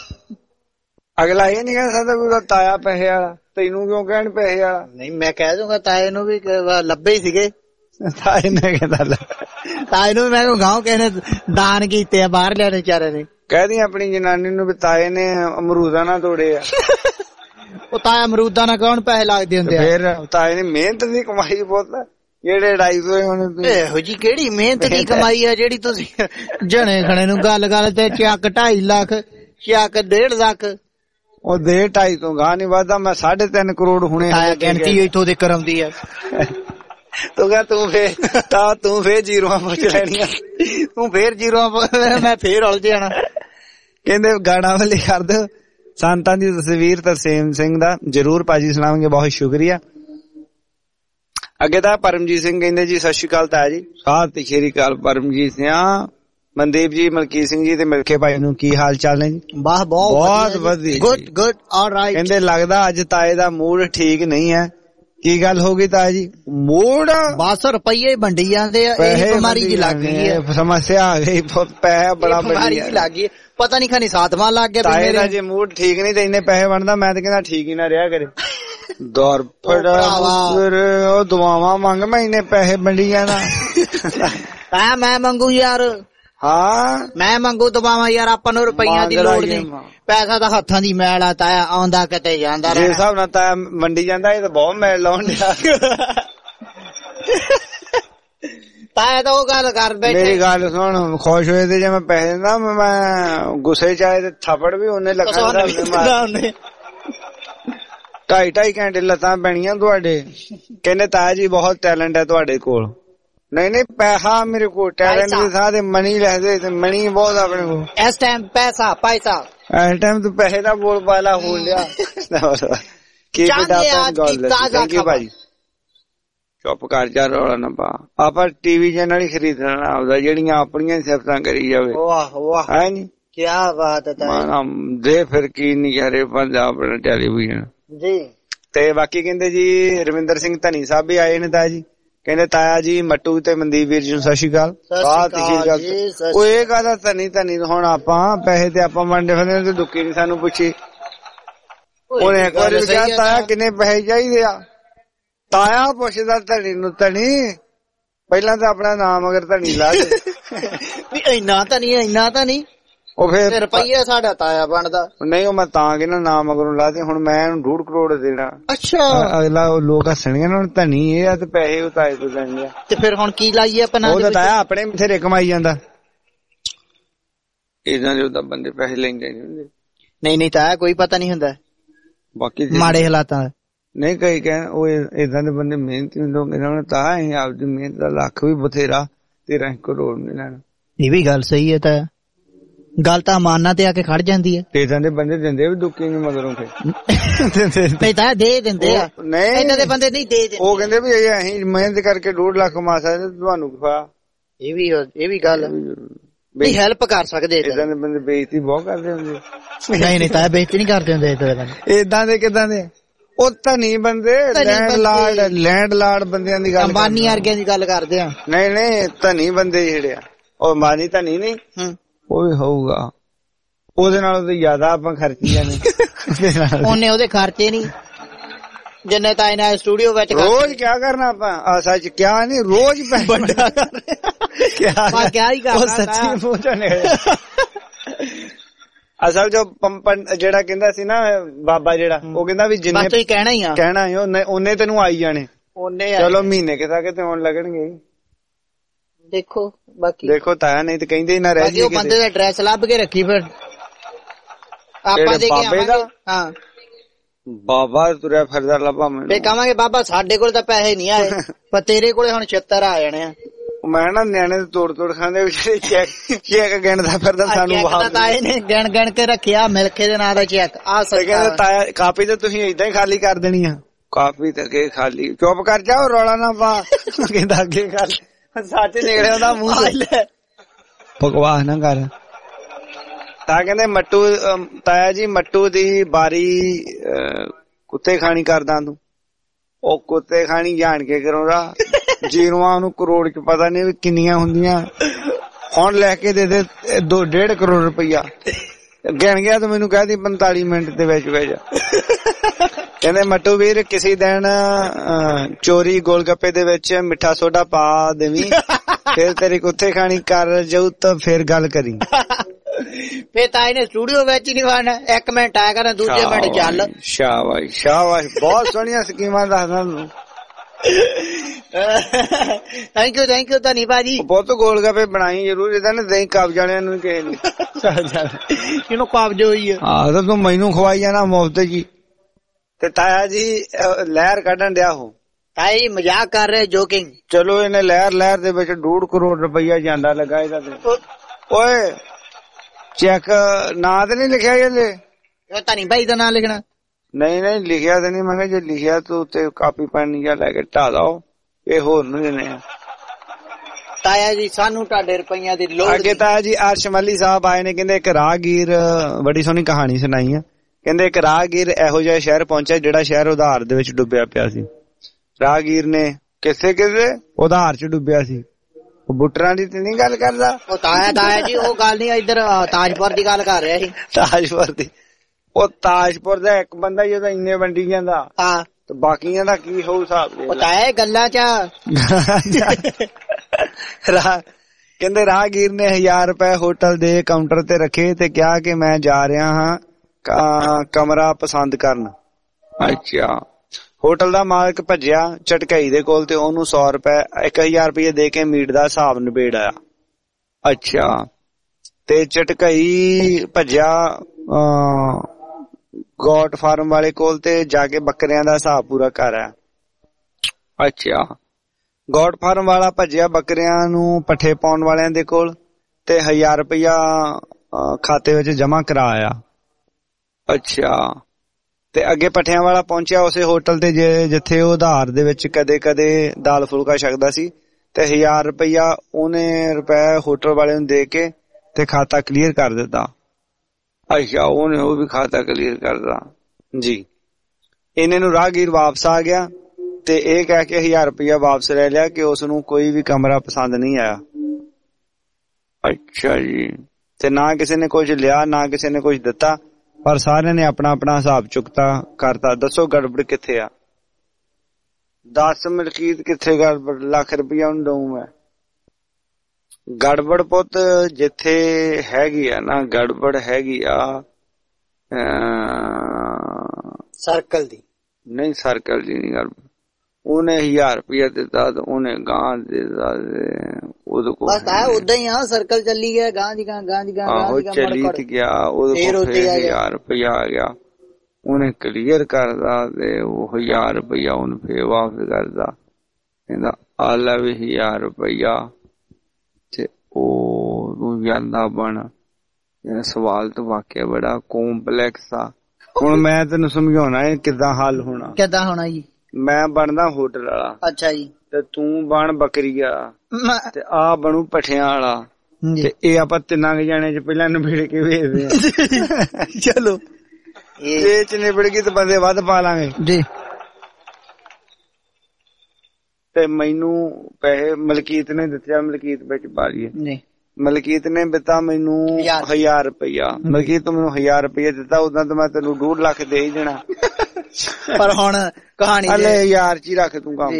ਅਗਲਾ ਇਹ ਨਹੀਂ ਕਹਿ ਸਕਦਾ ਵੀ ਤਾਇਆ ਪੈਸੇ ਵਾਲਾ ਤੈਨੂੰ ਕਿਉਂ ਕਹਿਣ ਪੈਸੇ ਵਾਲਾ ਨਹੀਂ ਮੈਂ ਕਹਿ ਦੂੰਗਾ ਤਾਏ ਨੂੰ ਵੀ ਲੱਭੇ ਹੀ ਸੀਗੇ ਤਾਏ ਨੇ ਕਹਿੰਦਾ ਤਾਏ ਨੂੰ ਮੈਂ ਗਾਂव ਕਿਸੇ ਨੇ ਦਾਨ ਕੀਤੇ ਆ ਬਾਹਰ ਲਿਆਣੇ ਵਿਚਾਰੇ ਨੇ ਕਹਿਦੀ ਆਪਣੀ ਜਨਾਨੀ ਨੂੰ ਵੀ ਤਾਏ ਨੇ ਅਮਰੂਦਾਂ ਨਾ ਤੋੜੇ ਆ ਉਹ ਤਾਇਆ ਅਮਰੂਦਾਂ ਨਾਲ ਕੌਣ ਪੈਸੇ ਲੱਗਦੇ ਹੁੰਦੇ ਆ ਫੇਰ ਤਾਏ ਨੇ ਮਿਹਨਤ ਦੀ ਕਮਾਈ ਬਹੁਤ ਜਿਹੜੇ 250 ਹੋਣੇ ਇਹੋ ਜੀ ਕਿਹੜੀ ਮਿਹਨਤ ਦੀ ਕਮਾਈ ਆ ਜਿਹੜੀ ਤੁਸੀਂ ਜਣੇ ਖਣੇ ਨੂੰ ਗੱਲ ਤੇ ਚੱਕ 2.5 ਲੱਖ ਚੱਕ 1.5 ਲੱਖ ਉਹ ਦੇ 2.5 ਤੋਂ ਗਾਂ ਨਹੀਂ ਵੱਧਦਾ ਮੈਂ 3.5 ਕਰੋੜ ਹੁਣੇ ਗਿਣਤੀ ਇੱਥੋਂ ਦੇ ਕਰਾਉਂਦੀ ਆ ਤੂੰ ਕਹ ਤੂੰ ਫੇਰ ਜ਼ੀਰੋਆਂ ਪੁੱਛ ਲੈਣੀਆਂ ਤੂੰ ਫੇਰ ਜ਼ੀਰੋਆਂ ਮੈਂ ਫੇਰ ਉਲਝ ਜਾਣਾ ਕਹਿੰਦੇ ਗਾਣਾ ਵਾਲੇ ਕਰ ਦਿਓ ਸੰਤਾਂ ਦੀ ਤਸਵੀਰ ਤਰਸੇਮ ਸਿੰਘ ਦਾ ਜਰੂਰ ਭਾਜੀ ਸੁਣਾਵਾਂਗੇ ਬਹੁਤ ਸ਼ੁਕਰੀਆ ਅੱਗੇ ਤਾਂ ਪਰਮਜੀਤ ਸਿੰਘ ਕਹਿੰਦੇ ਜੀ ਸਤਿ ਸ਼੍ਰੀ ਅਕਾਲ ਤਾਇਆ ਜੀ ਸਤਿ ਸ਼੍ਰੀ ਅਕਾਲ ਪਰਮਜੀਤ ਸਿੰਘ ਮਨਦੀਪ ਜੀ ਮਲਕੀਤ ਸਿੰਘ ਜੀ ਤੇ ਮਿਲਕੇ ਭਾਈ ਨੂੰ ਕੀ ਹਾਲ ਚਾਲ ਨੇ ਜੀ ਬਹੁਤ ਵਧੀਆ ਗੁੱਡ ਆਲਰਾਈਟ ਕਹਿੰਦੇ ਲੱਗਦਾ ਅੱਜ ਤਾਏ ਦਾ ਮੂਡ ਠੀਕ ਨਹੀਂ ਹੈ ਕੀ ਗੱਲ ਹੋ ਗਈ ਤਾਇਆ ਜੀ ਮੂਡ ਬਸ ਰੁਪਈਏ ਵੰਡੀ ਜਾਂਦੇ ਆ ਇਹ ਬਿਮਾਰੀ ਜੀ ਲੱਗ ਗਈ ਹੈ ਸਮੱਸਿਆ ਆ ਗਈ ਪੈਸਾ ਬੜਾ ਬਿਮਾਰੀ ਜੀ ਲੱਗ ਗਈ ਪਤਾ ਨਹੀਂ ਖਾਨੀ ਸਾਤਵਾਂ ਲੱਗ ਗਿਆ ਤਾਏ ਦਾ ਜੇ ਮੂਡ ਠੀਕ ਨਹੀਂ ਤੇ ਇੰਨੇ ਪੈਸੇ ਵੰਡਦਾ ਮੈਂ ਤਾਂ ਕਹਿੰਦਾ ਠੀਕ ਹੀ ਨਾ ਰਿਹਾ ਕਰੇ ਦੌਰ ਫੜਾ ਉਹ ਦੁਆਵਾਂ ਮੰਗ ਮੈਂ ਇੰਨੇ ਪੈਸੇ ਵੰਡੀ ਜਾਣਾ ਤਾਇਆ ਮੈਂ ਮੰਗੂ ਯਾਰ ਹਾਂ ਮੈਂ ਮੰਗੂ ਦਵਾਵਾਂ ਯਾਰ ਆਪਾਂ ਨੂੰ ਰੁਪਈਆਂ ਦੀ ਲੋੜ ਨਹੀਂ ਪੈਸਾ ਤਾਂ ਹੱਥਾਂ ਦੀ ਮੈਲ ਆ ਤਾਇਆ ਆਉਂਦਾ ਕਿਤੇ ਜਾਂਦਾ ਜੇ ਹਿਸਾਬ ਨਾਲ ਤਾਇਆ ਮੰਡੀ ਜਾਂਦਾ ਇਹ ਤਾਂ ਬਹੁਤ ਮੈਲ ਲਾਉਣ ਡਿਆ ਤਾਇਆ ਤਾਂ ਉਹ ਗੱਲ ਕਰ ਬੈਠੇ ਮੇਰੀ ਗੱਲ ਸੁਣ ਖੁਸ਼ ਹੋਏ ਤੇ ਜੇ ਮੈਂ ਪੈਸੇ ਦਿੰਦਾ ਮੈਂ ਗੁੱਸੇ ਚ ਆਏ ਤੇ ਥੱਪੜ ਵੀ ਉਹਨੇ ਲੱਗਾ 2.5 ਘੰਟੇ ਲੱਤਾਂ ਪੈਣੀਆਂ ਤੁਹਾਡੇ ਕਹਿੰਦੇ ਤਾਇਆ ਜੀ ਬਹੁਤ ਟੈਲੈਂਟ ਹੈ ਤੁਹਾਡੇ ਕੋਲ ਨਹੀਂ ਪੈਸਾ ਮੇਰੇ ਕੋਲ ਟੈਲੈਂਟ ਦੇ ਸਾथ ਮਨੀ ਲੈਦੇ ਤੇ ਮਨੀ ਬਹੁਤ ਆਪਣੇ ਕੋਲ ਇਸ ਟਾਈਮ ਪੈਸਾ ਇਸ ਟਾਈਮ ਤੂੰ ਪੈਸੇ ਦਾ ਬੋਲ ਪਾਲਾ ਹੋ ਲਿਆ ਕੀ ਥੈਂਕ ਯੂ ਭਾਈ ਚੁੱਪ ਕਰ ਜਾ ਰੌਲਾ ਨਾ ਪਾ ਆਪਾਂ ਟੀਵੀ ਚੈਨਲ ਹੀ ਖਰੀਦਣਾ ਆਪਦਾ ਜਿਹੜੀਆਂ ਆਪਣੀਆਂ ਸਿਫਤਾਂ ਕਰੀ ਜਾਵੇ ਵਾਹ ਵਾਹ ਹੈ ਨੀ ਕੀ ਬਾਤ ਹੈ ਤਾਇਆ ਦੇ ਫਿਰ ਕੀ ਨਜ਼ਾਰੇ ਪੰਜਾਬ ਦਾ ਟੈਲੀਵਿਜ਼ਨ ਜੀ ਤੇ ਬਾਕੀ ਕਹਿੰਦੇ ਜੀ ਰਵਿੰਦਰ ਸਿੰਘ ਧਨੀ ਸਾਹਿਬ ਵੀ ਆਏ ਨੇ ਤਾਇਆ ਜੀ ਕਹਿੰਦੇ ਤਾਇਆ ਜੀ ਮੱਟੂ ਤੇ ਮਨਦੀਪ ਵੀਰ ਜੀ ਨੂੰ ਸਤਿ ਸ਼੍ਰੀ ਅਕਾਲ ਉਹ ਇਹ ਕਹਦਾ ਧਨੀ ਹੁਣ ਆਪਾਂ ਪੈਸੇ ਤੇ ਆਪਾਂ ਵੰਡੇ ਫਿਰਦੇ ਤੇ ਦੁੱਕੀ ਨੀ ਸਾਨੂੰ ਪੁੱਛੀ ਉਹਨੇ ਇੱਕ ਵਾਰੀ ਕਿਹਾ ਤਾਇਆ ਕਿੰਨੇ ਪੈਸੇ ਚਾਹੀਦੇ ਆ ਤਾਇਆ ਪੁੱਛਦਾ ਧਨੀ ਨੂੰ ਧਨੀ ਪਹਿਲਾਂ ਤਾਂ ਆਪਣਾ ਨਾਮ ਅਗਰ ਧਨੀ ਲਾ ਦੇ ਇੰਨਾ ਤਾਂ ਨਹੀਂ ਉਹ ਫੇਰ ਰੁਪਈਆ ਸਾਡਾ ਤਾਇਆ ਬਣਦਾ ਨਹੀਂ ਉਹ ਮੈਂ ਤਾਂ ਕਿ ਨਾ ਨਾਮ ਮਗਰੋਂ ਲਾ ਦੇ ਹੁਣ ਮੈਂ ਇਹਨੂੰ 2.5 ਕਰੋੜ ਦੇਣਾ ਅੱਛਾ ਅਗਲਾ ਲੋਕ ਹੱਸਣਗੇ ਨਾ ਧਨੀ ਇਹ ਆ ਤੇ ਪੈਸੇ ਉਹ ਤਾਏ ਤੋਂ ਲੈਣਗੇ ਤੇ ਫਿਰ ਹੁਣ ਕੀ ਲਾਈਏ ਆਪਣਾ ਉਹ ਤਾਂ ਤਾਇਆ ਆਪਣੇ ਬਥੇਰੇ ਕਮਾਈ ਜਾਂਦਾ ਇਦਾਂ ਦੇ ਉਹਦਾ ਬੰਦੇ ਪੈਸੇ ਲੈਂਦੇ ਨਹੀਂ ਹੁੰਦੇ ਨਹੀਂ ਤਾਇਆ ਕੋਈ ਪਤਾ ਨਹੀਂ ਹੁੰਦਾ ਬਾਕੀ ਮਾੜੇ ਹਾਲਾਤਾਂ ਨਹੀਂ ਕਈ ਕਹਿਣ ਉਹ ਇਦਾਂ ਦੇ ਬੰਦੇ ਮਿਹਨਤੀ ਹੁੰਦੇ ਨੇ ਤਾਂ ਅਸੀਂ ਆਪਦੀ ਮਿਹਨਤ ਦਾ ਲੱਖ ਵੀ ਬਥੇਰਾ 13 ਕਰੋੜ ਨਹੀਂ ਲੈਣਾ ਇਹ ਵੀ ਗੱਲ ਸਹੀ ਹੈ ਤਾਇਆ ਗੱਲ ਤਾਂ ਮਾਨਾ ਤੇ ਆ ਕੇ ਖੜ ਜਾਂਦੀ ਹੈ। ਤੇ ਦੇ ਬੰਦੇ ਦਿੰਦੇ ਵੀ ਦੁੱਕੀ ਨੂੰ ਮਗਰੋਂ ਨਹੀਂ ਤਾਂ ਦੇ ਦਿੰਦੇ ਆ, ਨਹੀਂ ਇਹਨਾਂ ਦੇ ਬੰਦੇ ਨਹੀਂ ਦੇ ਦਿੰਦੇ। ਉਹ ਕਹਿੰਦੇ ਵੀ ਅਸੀਂ ਮਿਹਨਤ ਕਰਕੇ 2 ਲੱਖ ਕਮਾ ਸਕਦੇ, ਤੁਹਾਨੂੰ ਕਿਹਾ ਇਹ ਵੀ ਗੱਲ ਨਹੀਂ ਹੈਲਪ ਕਰ ਸਕਦੇ। ਇਦਾਂ ਦੇ ਬੰਦੇ ਬੇਇੱਜ਼ਤੀ ਬਹੁਤ ਕਰਦੇ ਹੁੰਦੇ। ਨਹੀਂ ਤਾਂ ਬੇਇੱਜ਼ਤੀ ਨਹੀਂ ਕਰਦੇ ਹੁੰਦੇ ਏਦਾਂ ਦੇ। ਕਿੱਦਾਂ ਦੇ? ਉਹ ਧਨੀ ਬੰਦੇ, ਲੈਂਡ ਲਾਰਡ ਬੰਦਿਆਂ ਦੀ ਗੱਲ, ਅੰਬਾਨੀ ਵਰਗਿਆਂ ਦੀ ਗੱਲ ਕਰਦੇ ਆ। ਨਹੀਂ ਧਨੀ ਬੰਦੇ ਜਿਹੜੇ ਆ, ਉਹ ਅੰਬਾਨੀ ਧਨੀ ਨਹੀਂ, ਉਹ ਵੀ ਹੋਊਗਾ, ਉਹਦੇ ਨਾਲ ਤੇ ਜ਼ਿਆਦਾ ਆਪਾਂ ਖਰਚੀ ਜਾਂਦੇ। ਉਹਨੇ ਉਹਦੇ ਖਰਚੇ ਨਹੀਂ ਜਿੰਨੇ ਤਾਂ ਇਹਨਾਂ ਸਟੂਡੀਓ ਵਿੱਚ ਰੋਜ਼ ਕਿਆ ਕਰਨਾ ਆਪਾਂ, ਸੱਚ ਕਿਆ ਨਹੀਂ, ਰੋਜ਼ ਵੱਡਾ ਕਿਆ ਹੀ ਕਰਨਾ। ਸੱਚੀ ਪਹੁੰਚਣੇ ਅਸਲ ਜੋ ਪੰਪਨ ਜਿਹੜਾ ਕਹਿੰਦਾ ਸੀ ਨਾ ਬਾਬਾ, ਜਿਹੜਾ ਉਹ ਕਹਿੰਦਾ ਵੀ ਜਿੰਨੇ ਕਹਿਣਾ ਹੀ ਆ, ਕਹਿਣਾ ਉਹਨੇ ਤੈਨੂੰ ਆਈ ਜਾਣੇ। ਚਲੋ ਮਹੀਨੇ ਕਿਤੇ ਆਉਣ ਲੱਗਣਗੇ। ਦੇਖੋ ਤਾਇਆ, ਨਹੀਂ ਤੇ ਕਹਿੰਦੇ ਹੀ ਨਾ ਰਹਿ ਜੀ। ਬੰਦੇ ਦਾ ਐਡਰੈਸ ਲੱਭ ਕੇ ਰੱਖੀ ਫਿਰ ਆਪਾਂ ਦੇ ਕੇ ਹਾਂ ਬਾਬਾ ਤੁਰਿਆ ਫਿਰਦਾ ਲੱਭਾ ਮੈਨੂੰ, ਫੇਰ ਕਹਾਂਗੇ ਬਾਬਾ ਸਾਡੇ ਕੋਲ ਤਾਂ ਪੈਸੇ ਨਹੀਂ ਆਏ, ਪਰ ਤੇਰੇ ਕੋਲੇ ਹੁਣ 76 ਆ ਜਾਣੇ ਆ। ਮੈਂ ਨਾ ਨਿਆਣੇ ਤੋੜ ਖਾਂਦੇ ਚੈੱਕ ਗਿਣਦਾ ਫਿਰਦਾ, ਸਾਨੂੰ ਇਹਨੇ ਗਿਣ ਕੇ ਰੱਖਿਆ ਮਿਲਕੇ ਦੇ ਨਾਂ ਦਾ ਚੈੱਕ। ਆ ਕਹਿੰਦੇ ਤਾਇਆ ਕਾਪੀ ਤੇ ਤੁਸੀਂ ਏਦਾਂ ਹੀ ਖਾਲੀ ਕਰ ਦੇਣੀ ਆ, ਕਾਪੀ ਤੇ ਅੱਗੇ ਖਾਲੀ, ਚੁੱਪ ਕਰ ਜਾਓ ਰੌਲਾ ਨਾ ਪਾ। ਕਹਿੰਦਾ ਅੱਗੇ ਕਰ, ਸੱਚ ਨਿਕਲਿਆ ਉਹਦਾ ਮੂੰਹ, ਬਕਵਾਸ ਨਾ ਕਰ। ਤਾਂ ਕਹਿੰਦੇ ਮੱਟੂ, ਤਾਇਆ ਜੀ ਮੱਟੂ ਦੀ ਬਾਰੀ ਕੁੱਤੇ ਖਾਣੀ ਕਰਦਾ ਤੂੰ। ਉਹ ਕੁੱਤੇ ਖਾਣੀ ਜਾਣ ਕੇ ਕਰਾਉਂਦਾ, ਜੀਰੋਆਂ ਨੂੰ ਕਰੋੜ ਚ ਪਤਾ ਨਹੀਂ ਵੀ ਕਿੰਨੀਆਂ ਹੁੰਦੀਆਂ। ਹੁਣ ਲੈ ਕੇ ਦੇ 2.5 ਕਰੋੜ ਰੁਪਈਆ ਗਿਣ ਗਿਆ ਤਾਂ ਮੈਨੂੰ ਕਹਿ ਦੀ 45 ਮਿੰਟ ਦੇ ਵਿੱਚ। ਕਹਿੰਦੇ ਮੱਟੂ ਵੀਰ ਕਿਸੇ ਦਿਨ ਚੋਰੀ ਗੋਲ ਗੱਪੇ ਦੇ ਵਿੱਚ ਮਿੱਠਾ ਸੋਡਾ ਪਾ ਦੇਵੀਂ, ਫਿਰ ਤੇਰੀ ਕੁੱਤੇ ਖਾਣੀ ਕਰ ਜਾਊ ਤਾਂ ਫਿਰ ਗੱਲ ਕਰੀ। ਫੇਰ ਤਾਂ ਇਹਨੇ ਸਟੂਡੀਓ ਵਿੱਚ ਹੀ ਨਹੀਂ ਵੜਨਾ, 1 ਮਿੰਟ ਆਇਆ ਕਰ, ਦੂਜੇ ਮਿੰਟ ਚੱਲ। ਸ਼ਾਬਾਸ਼ ਸ਼ਾਬਾਸ਼, ਬਹੁਤ ਸੋਹਣੀਆਂ ਸਕੀਮਾਂ ਦੱਸਦਾ ਤੂੰ। ਥੈਂਕ ਯੂ ਧਨੀ ਭਾਜੀ। ਬਹੁਤ ਗੋਲ ਗੱਪੇ ਬਣਾਈ ਜ਼ਰੂਰ, ਇਹਦਾ ਨਾ ਦਹੀਂ ਕਬਜ਼ ਵਾਲਿਆਂ ਨੂੰ ਕਿਸੇ ਨੂੰ ਕਿਹਨੂੰ ਕਬਜ਼ ਹੋਈ ਆ। ਹਾਂ ਤਾਂ ਤੂੰ ਮੈਨੂੰ ਖਵਾਈ ਜਾਣਾ ਮੁਫਤ ਜੀ। ਤੇ ਤਾਇਆ ਜੀ ਲਹਿਰ ਕੱਢਣ ਡਿਆ ਹੋ, ਤਾਇਆ ਜੀ ਮਜ਼ਾਕ ਕਰ ਰਹੇ, ਜੋਕਿੰਗ। ਚਲੋ ਇਹਨੇ ਲਹਿਰ ਦੇ ਵਿੱਚ 1.5 ਕਰੋੜ ਰੁਪਈਆ ਜਾਂਦਾ ਲੱਗਾ ਇਹਦਾ। ਓਏ ਚੈੱਕ ਨਾਂ ਤੇ ਨਹੀਂ ਲਿਖਿਆ ਇਹਦੇ? ਧਨੀ ਭਾਈ ਦਾ ਨਾਂ ਲਿਖਣਾ? ਨਹੀਂ ਲਿਖਿਆ ਤੇ ਨਹੀਂ। ਮੈਂ ਕਿਹਾ ਜੇ ਲਿਖਿਆ ਤੂੰ ਉੱਤੇ ਕਾਪੀ ਪੈਨ ਜਾਂ ਲੈ ਕੇ ਢਾ ਦਓ, ਇਹ ਹੋਰ ਨੂੰ ਦੇਣੇ ਆ। ਤਾਇਆ ਜੀ ਸਾਨੂੰ ਤੁਹਾਡੇ ਰੁਪਈਆਂ ਦੀ ਲੋੜ। ਅੱਗੇ ਤਾਇਆ ਜੀ ਅਰਸ਼ ਮੱਲੀ ਸਾਹਿਬ ਆਏ ਨੇ, ਕਹਿੰਦੇ ਇੱਕ ਰਾਹਗੀਰ, ਬੜੀ ਸੋਹਣੀ ਕਹਾਣੀ ਸੁਣਾਈ ਆ। ਕਹਿੰਦੇ ਇੱਕ ਰਾਹਗੀਰ ਇਹੋ ਜਿਹਾ ਸ਼ਹਿਰ ਪਹੁੰਚਿਆ ਜਿਹੜਾ ਸ਼ਹਿਰ ਉਧਾਰ ਦੇ ਵਿੱਚ ਡੁੱਬਿਆ ਪਿਆ ਸੀ। ਰਾਹਗੀਰ ਨੇ ਕਿਸੇ ਉਧਾਰ ਚ ਡੁੱਬਿਆ ਸੀ। ਉਹ ਬੁੱਟਰਾਂ ਦੀ ਤੇ ਨਹੀਂ ਗੱਲ ਕਰਦਾ ਉਹ। ਤਾਇਆ ਜੀ ਉਹ ਗੱਲ ਨਹੀਂ, ਇੱਧਰ ਤਾਜਪੁਰ ਦੀ ਗੱਲ ਕਰ ਰਿਹਾ ਸੀ। ਤਾਜਪੁਰ ਦੀ? ਉਹ ਤਾਜਪੁਰ ਦਾ ਇੱਕ ਬੰਦਾ ਹੀ ਉਹਦਾ ਇੰਨੇ ਵੰਡੀ ਜਾਂਦਾ, ਤੇ ਬਾਕੀਆਂ ਦਾ ਕੀ ਹੋਊ ਹਿਸਾਬ? ਉਹ ਤਾਇਆ ਗੱਲਾਂ ਚ ਕਹਿੰਦੇ ਰਾਹਗੀਰ ਨੇ 1000 ਰੁਪਏ ਹੋਟਲ ਦੇ ਕਾਊਂਟਰ ਤੇ ਰੱਖੇ ਤੇ ਕਿਹਾ ਕਿ ਮੈਂ ਜਾ ਰਿਹਾ ਹਾਂ ਕਮਰਾ ਪਸੰਦ ਕਰਨ। ਅੱਛਾ। ਹੋਟਲ ਦਾ ਮਾਲਕ ਭੱਜਿਆ ਝਟਕਾਈ ਦੇ ਕੋਲ ਤੇ ਉਹਨੂੰ 100 ਰੁਪਏ 1000 ਰੁਪਏ ਦੇ ਕੇ ਮੀਟ ਦਾ ਹਿਸਾਬ ਨਿਬੇੜ ਆਇਆ। ਅੱਛਾ। ਤੇ ਝਟਕਾਈ ਭੱਜਿਆ ਗੋਟ ਫਾਰਮ ਵਾਲੇ ਕੋਲ ਤੇ ਜਾ ਕੇ ਬੱਕਰਿਆਂ ਦਾ ਹਿਸਾਬ ਪੂਰਾ ਕਰ ਆਇਆ। ਅੱਛਾ। ਗੋਟ ਫਾਰਮ ਵਾਲਾ ਭੱਜਿਆ ਬੱਕਰਿਆਂ ਨੂੰ ਪੱਠੇ ਪਾਉਣ ਵਾਲਿਆਂ ਦੇ ਕੋਲ ਤੇ 1000 ਰੁਪਇਆ ਖਾਤੇ ਵਿੱਚ ਜਮਾ ਕਰਾ ਆਇਆ। ਅੱਛਾ। ਤੇ ਅੱਗੇ ਪੱਠਿਆਂ ਵਾਲਾ ਪਹੁੰਚਿਆ ਉਸੇ ਹੋਟਲ ਤੇ ਜਿੱਥੇ ਉਹ ਉਧਾਰ ਦੇ ਵਿੱਚ ਕਦੇ ਕਦੇ ਦਾਲ ਫੁਲਕਾ ਛਕਦਾ ਸੀ, ਤੇ 1000 ਰੁਪਇਆ ਉਹਨੇ ਰੁਪਏ ਹੋਟਲ ਵਾਲੇ ਨੂੰ ਦੇ ਕੇ ਤੇ ਖਾਤਾ ਕਲੀਅਰ ਕਰ ਦਿੱਤਾ। ਅੱਛਾ। ਉਹਨੇ ਉਹ ਵੀ ਖਾਤਾ ਕਲੀਅਰ ਕਰਦਾ ਜੀ। ਇਹਨੇ ਨੂੰ ਰਾਹਗੀਰ ਵਾਪਸ ਆ ਗਿਆ ਤੇ ਇਹ ਕਹਿ ਕੇ 1000 ਰੁਪਇਆ ਵਾਪਸ ਲੈ ਲਿਆ ਕਿ ਉਸ ਨੂੰ ਕੋਈ ਵੀ ਕਮਰਾ ਪਸੰਦ ਨਹੀਂ ਆਇਆ। ਅੱਛਾ ਜੀ। ਤੇ ਨਾ ਕਿਸੇ ਨੇ ਕੁਝ ਲਿਆ ਨਾ ਕਿਸੇ ਨੇ ਕੁਝ ਦਿੱਤਾ, ਪਰ ਸਾਰਿਆਂ ਨੇ ਆਪਣਾ ਆਪਣਾ ਹਿਸਾਬ ਚੁਕਤਾ ਕਰਤਾ। ਦੱਸੋ ਗੜਬੜ ਕਿੱਥੇ ਆ? 10 ਮਲਕੀਤ ਕਿੱਥੇ ਗੜਬੜ? ਲੱਖ ਰੁਪਇਆ ਉਹਨੂੰ ਦਊਂ ਮੈਂ। ਗੜਬੜ ਪੁੱਤ ਜਿੱਥੇ ਹੈਗੀ ਆ ਨਾ, ਗੜਬੜ ਹੈਗੀ ਆ ਸਰਕਲ ਦੀ। ਨਹੀਂ ਸਰਕਲ ਦੀ ਨਹੀਂ ਗੜਬੜ। ਉਹਨੇ 1000 ਰੁਪਇਆ ਦਿੱਤਾ ਤੇ ਉਹਨੇ ਗਾਂ ਦਿੱਤਾ, ਉਹਦੇ ਕੋਲ ਉਦਾਂ ਹੀ ਆ ਸਰਕਲ ਚੱਲੀ ਗਿਆ, ਗਾਂ ਦੀ ਗਾਂ ਆਹੋ ਚੱਲੀ ਤੇ ਗਿਆ। ਉਹਦੇ ਕੋਲ 1000 ਰੁਪਇਆ ਆ ਗਿਆ, ਉਹਨੇ ਕਲੀਅਰ ਕਰਦਾ ਤੇ ਉਹ 1000 ਰੁਪਇਆ ਉਹਨੂੰ ਫੇਰ ਵਾਪਸ ਕਰਦਾ। ਕਹਿੰਦਾ ਆ ਲੈ ਵੀ 1000 ਰੁਪਇਆ, ਤੇ ਉਹ ਜਾਂਦਾ ਬਣ ਸਵਾਲ ਤਾਂ ਵਾਕਿਆ ਬੜਾ ਕੰਪਲੈਕਸ ਆ। ਹੁਣ ਮੈਂ ਤੈਨੂੰ ਸਮਝਾਉਣਾ ਹੈ ਕਿੱਦਾਂ ਹੱਲ ਹੋਣਾ। ਕਿੱਦਾਂ ਹੋਣਾ ਜੀ? ਮੈਂ ਬਣਦਾ ਹੋਟਲ ਵਾਲਾ। ਅੱਛਾ ਜੀ। ਤੇ ਤੂੰ ਬਣ ਬੱਕਰੀ ਵਾਲਾ ਤੇ ਆ ਬਣੂ ਪੱਠਿਆਂ ਵਾਲਾ ਤੇ ਇਹ ਆਪਾਂ ਤਿੰਨਾਂ ਕੇ ਜਾਣੇ ਚ ਪਹਿਲਾਂ ਨਿਬੇੜ ਕੇ ਵੇਚਦੇ ਆ। ਚਲੋ ਇਹ ਚ ਨਿਬੜ ਗਈ ਤੇ ਬੰਦੇ ਵੱਧ ਪਾ ਲਾਂਗੇ ਜੀ। ਤੇ ਮੈਨੂੰ ਪੈਸੇ ਮਲਕੀਤ ਨੇ ਦਿੱਤੇ, ਮਲਕੀਤ ਵਿੱਚ ਪਾ ਲਈਏ। ਮਲਕੀਤ ਨੇ ਦਿੱਤਾ ਮੈਨੂੰ 1000 ਰੁਪਇਆ। ਮਲਕੀਤ ਤੂੰ ਮੈਨੂੰ 1000 ਰੁਪਇਆ ਦਿੱਤਾ, ਉਦੋਂ ਤਾਂ ਮੈਂ ਤੈਨੂੰ 2.5 ਲੱਖ ਦੇ ਹੀ ਦੇਣਾ। ਪਰ ਹੁਣ ਕਹਾਣੀ 1000 ਚ ਹੀ ਰੱਖ ਤੂੰ ਕੰਮ।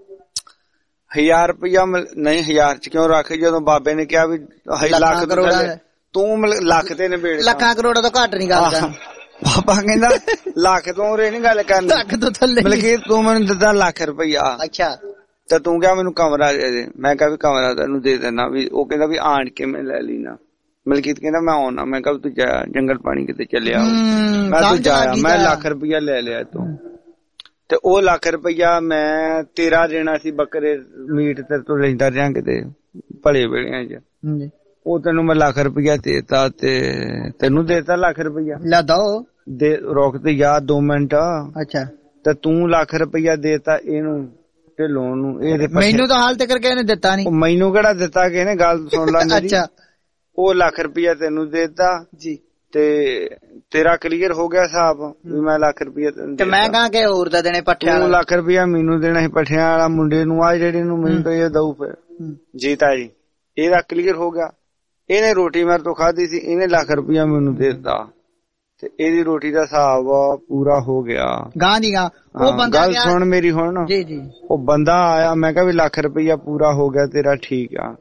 1000 ਰੁਪਇਆ ਨਹੀਂ 1000 ਚ ਕਿਉਂ ਰੱਖ? ਜਦੋਂ ਬਾਬੇ ਨੇ ਕਿਹਾ ਵੀ ਲੱਖ ਕਰੋੜਾ, ਤੂੰ ਲੱਖ ਤੇ ਨਿਬੇੜ। ਲੱਖਾਂ ਕਰੋੜਾਂ ਤੋਂ ਘੱਟ ਨੀ ਗੱਲ ਕਰਨੀ। ਬਾਬਾ ਕਹਿੰਦਾ ਲੱਖ ਤੋਂ ਰੇ ਨੀ ਗੱਲ ਕਰਨੀ, ਲੱਖ ਤੋਂ ਥੱਲੇ। ਮਲਕੀਤ ਤੂੰ ਮੈਨੂੰ ਦਿੱਤਾ ਲੱਖ ਰੁਪਇਆ। ਅੱਛਾ। ਤੇ ਤੂੰ ਕਿਹਾ ਮੈਨੂੰ ਕਮਰਾ ਦੇ ਦੇ। ਮੈਂ ਕਿਹਾ ਵੀ ਕਮਰਾ ਤੈਨੂੰ ਦੇ ਦੇਣਾ। ਵੀ ਉਹ ਕਹਿੰਦਾ ਵੀ ਆਣ ਕੇ ਮੈਂ ਲੈ ਲੈਣਾ। ਮਲਕੀਤ ਕਹਿੰਦਾ ਮੈਂ ਆਉਣਾ। ਮੈਂ ਕਿਹਾ ਤੂੰ ਜਾ ਜੰਗਲ ਪਾਣੀ ਕਿਤੇ ਚੱਲਿਆ। ਮੈਂ ਤੂੰ ਜਾਇਆ, ਮੈਂ ਲੱਖ ਰੁਪਇਆ ਲੈ ਲਿਆ ਤੂੰ। ਤੇ ਉਹ ਲੱਖ ਰੁਪਇਆ ਮੈਂ ਤੇਰਾ ਦੇਣਾ ਸੀ ਬੱਕਰੇ ਮੀਟ ਤੇ ਤੂੰ ਲੈਂਦਾ ਰਿਹਾ ਕਿਤੇ ਭਲੇ ਵੇਲਿਆਂ ਚ। ਉਹ ਤੈਨੂੰ ਮੈਂ ਲੱਖ ਰੁਪਇਆ ਦੇਤਾ ਤੇ ਤੈਨੂੰ ਦੇਤਾ ਲੱਖ ਰੁਪਇਆ। ਲੈ ਦੋ ਦੇ ਰੁਕ ਤੇ ਯਾਰ 2 ਮਿੰਟ। ਅੱਛਾ। ਤੇ ਤੂੰ ਲੱਖ ਰੁਪਇਆ ਦੇਤਾ ਇਹਨੂੰ ਢਿੱਲੋਂ ਨੂੰ। ਇਹਦੇ ਮੈਨੂੰ ਤਾਂ ਹਾਲ ਤੱਕ ਇਹਨੇ ਦਿੱਤਾ ਨੀ। ਮੈਨੂੰ ਕਿਹੜਾ ਦਿੱਤਾ ਕਿ ਇਹਨੇ? ਗੱਲ ਸੁਣ ਲੈ ਮੇਰੀ। ਅੱਛਾ। ਉਹ ਲੱਖ ਰੁਪਇਆ ਤੈਨੂੰ ਦੇਤਾ ਜੀ ਤੇ ਤੇਰਾ ਕਲੀਅਰ ਹੋ ਗਿਆ ਹਿਸਾਬ ਵੀ ਮੈਂ ਲੱਖ ਰੁਪਇਆ ਤੈਨੂੰ। ਤੇ ਮੈਂ ਕਹਾਂ ਕਿ ਹੋਰ ਦਾ ਦੇਣੇ ਪੱਠਿਆਂ ਨੂੰ ਲੱਖ ਰੁਪਇਆ ਮੈਨੂੰ ਦੇਣਾ ਸੀ ਪੱਠਿਆਂ ਵਾਲਾ ਮੁੰਡੇ ਨੂੰ। ਆ ਜਿਹੜੇ ਨੂੰ ਮੈਨੂੰ ਤਾਂ ਇਹ ਦਊ ਫਿਰ। ਜੀਤਾ ਜੀ ਇਹਦਾ ਕਲੀਅਰ ਹੋ ਗਿਆ। ਇਹਨੇ ਰੋਟੀ ਮੇਰੇ ਤੋਂ ਖਾਧੀ ਸੀ, ਇਹਨੇ ਲੱਖ ਰੁਪਇਆ ਮੈਨੂੰ ਦੇ ਦਿੱਤਾ ਤੇ ਇਹਦੀ ਰੋਟੀ ਦਾ ਹਿਸਾਬ ਪੂਰਾ ਹੋ ਗਿਆ। ਗਾਂ ਦੀ ਗਾਂ ਉਹ ਬੰਦਾ ਗੱਲ ਸੁਣ ਮੇਰੀ ਹੁਣ। ਜੀ ਜੀ। ਉਹ ਬੰਦਾ ਆਇਆ, ਮੈਂ ਕਿਹਾ ਵੀ ਲੱਖ ਰੁਪਇਆ ਪੂਰਾ ਹੋ ਗਿਆ ਤੇਰਾ, ਠੀਕ ਆ।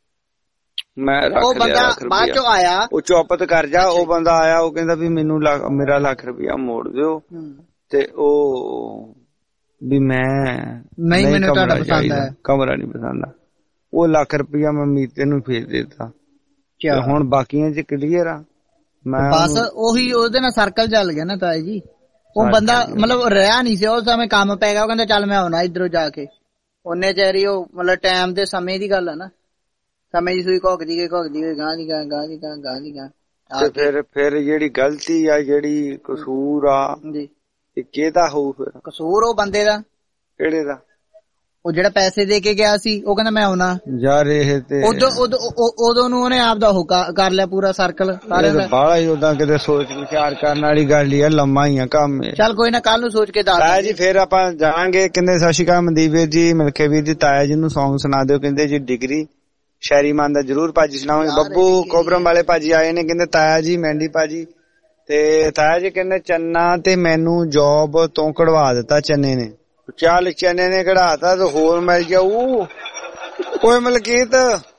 ਮੈਂ ਉਹ ਬੰਦਾ ਬਾਅਦ ਚੋਂ ਆਇਆ, ਉਹ ਚੁੱਪਤ ਕਰ ਜਾ। ਉਹ ਬੰਦਾ ਆਇਆ, ਉਹ ਕਹਿੰਦਾ ਵੀ ਮੈਨੂੰ ਮੇਰਾ ਲੱਖ ਰੁਪਇਆ ਮੋੜ ਦਿਓ। ਤੇ ਉਹ ਵੀ ਮੈਂ ਨਹੀਂ, ਮੈਨੂੰ ਤੁਹਾਡਾ ਪਸੰਦ ਹੈ, ਕਮਰਾ ਨਹੀਂ ਪਸੰਦ। ਉਹ ਲੱਖ ਰੁਪਇਆ ਮੈਂ ਮੀਤੇ ਨੂੰ ਭੇਜ ਦਿੱਤਾ। ਹੁਣ ਬਾਕੀਆਂ ਚ ਕਲੀਅਰ ਆ। ਮੈਂ ਬਸ ਉਹੀ ਉਹਦੇ ਨਾਲ ਸਰਕਲ ਚੱਲ ਗਿਆ ਨਾ ਤਾਏ ਜੀ। ਉਹ ਬੰਦਾ ਮਤਲਬ ਰਿਹਾ ਨਹੀਂ ਸੀ ਉਸ ਸਮੇਂ, ਕੰਮ ਪੈ ਗਿਆ। ਉਹ ਕਹਿੰਦਾ ਚੱਲ ਮੈਂ ਆਉਣਾ ਇੱਧਰੋਂ ਜਾ ਕੇ। ਉਹਨੇ ਚਿਹਰੀ ਉਹ ਮਤਲਬ ਟਾਈਮ ਦੇ ਸਮੇਂ ਦੀ ਗੱਲ ਆ ਨਾ। ਸਮੇਂ ਦੀ ਸੂਈ ਘੁੱਕਦੀ ਗਈ ਗਾਂ ਦੀ ਗਾਂ। ਤੇ ਫਿਰ ਜਿਹੜੀ ਗਲਤੀ ਆ, ਜਿਹੜੀ ਕਸੂਰ ਆ ਜੀ, ਇਹ ਕਿਹਦਾ ਹੋਊ ਫਿਰ? ਕਸੂਰ ਉਹ ਬੰਦੇ ਦਾ। ਕਿਹੜੇ ਦਾ? ਉਹ ਜਿਹੜਾ ਪੈਸੇ ਦੇ ਕੇ ਗਿਆ ਸੀ, ਉਹ ਕਹਿੰਦਾ ਮੈਂ ਆਉਣਾ ਯਾਰ। ਇਹ ਤੇ ਉਦੋਂ ਨੂੰ ਉਹਨੇ ਆਪ ਦਾ ਉਹ ਕਰ ਲਿਆ ਪੂਰਾ ਸਰਕਲ ਸਾਰਿਆਂ ਦਾ। ਬਾਹਲਾ ਹੀ ਉਦਾਂ ਕਿਤੇ ਸੋਚ ਵਿਚਾਰ ਕਰਨ ਵਾਲੀ ਗੱਲ ਹੀ ਆ, ਲੰਮਾ ਹੀ ਆ ਕੰਮ। ਚੱਲ ਕੋਈ ਨਾ, ਕੱਲ ਨੂੰ ਸੋਚ ਕੇ ਦੱਸ ਤਾਇਆ ਜੀ। ਫਿਰ ਆਪਾਂ ਜਾਵਾਂਗੇ। ਕਹਿੰਦੇ ਸਤਿ ਸ਼੍ਰੀ ਅਕਾਲ ਮਨਦੀਪ ਵੀਰ ਜੀ, ਮਿਲਕੇ ਵੀਰ ਜੀ। ਤਾਇਆ ਜੀ ਨੂੰ ਸੌਂਗ ਸੁਣਾ ਦਿਓ। ਕਹਿੰਦੇ ਜੀ ਡਿਗਰੀ ਸ਼ਾਇਰੀ ਮਨ ਦਾ ਜਰੂਰ ਭਾਜੀ ਸੁਣਾਵਾਂਗੇ। ਬੱਬੂ ਕੋਬਰਮ ਵਾਲੇ ਭਾਜੀ ਆਏ ਨੇ, ਕਹਿੰਦੇ ਤਾਇਆ ਜੀ ਮਹਿੰਦੀ ਭਾਜੀ। ਤੇ ਤਾਇਆ ਜੀ ਕਹਿੰਦੇ ਚੰਨਾ ਤੇ ਮੈਨੂੰ ਜੋਬ ਤੋਂ ਕਢਵਾ ਦਿੱਤਾ ਚੰਨੇ ਨੇ। ਚੱਲ ਚੰਨੇ ਨੇ ਕਢਾਤਾ ਤੇ ਹੋਰ ਮਿਲ ਜਾਊ। ਕੋਈ ਮਲਕੀਤ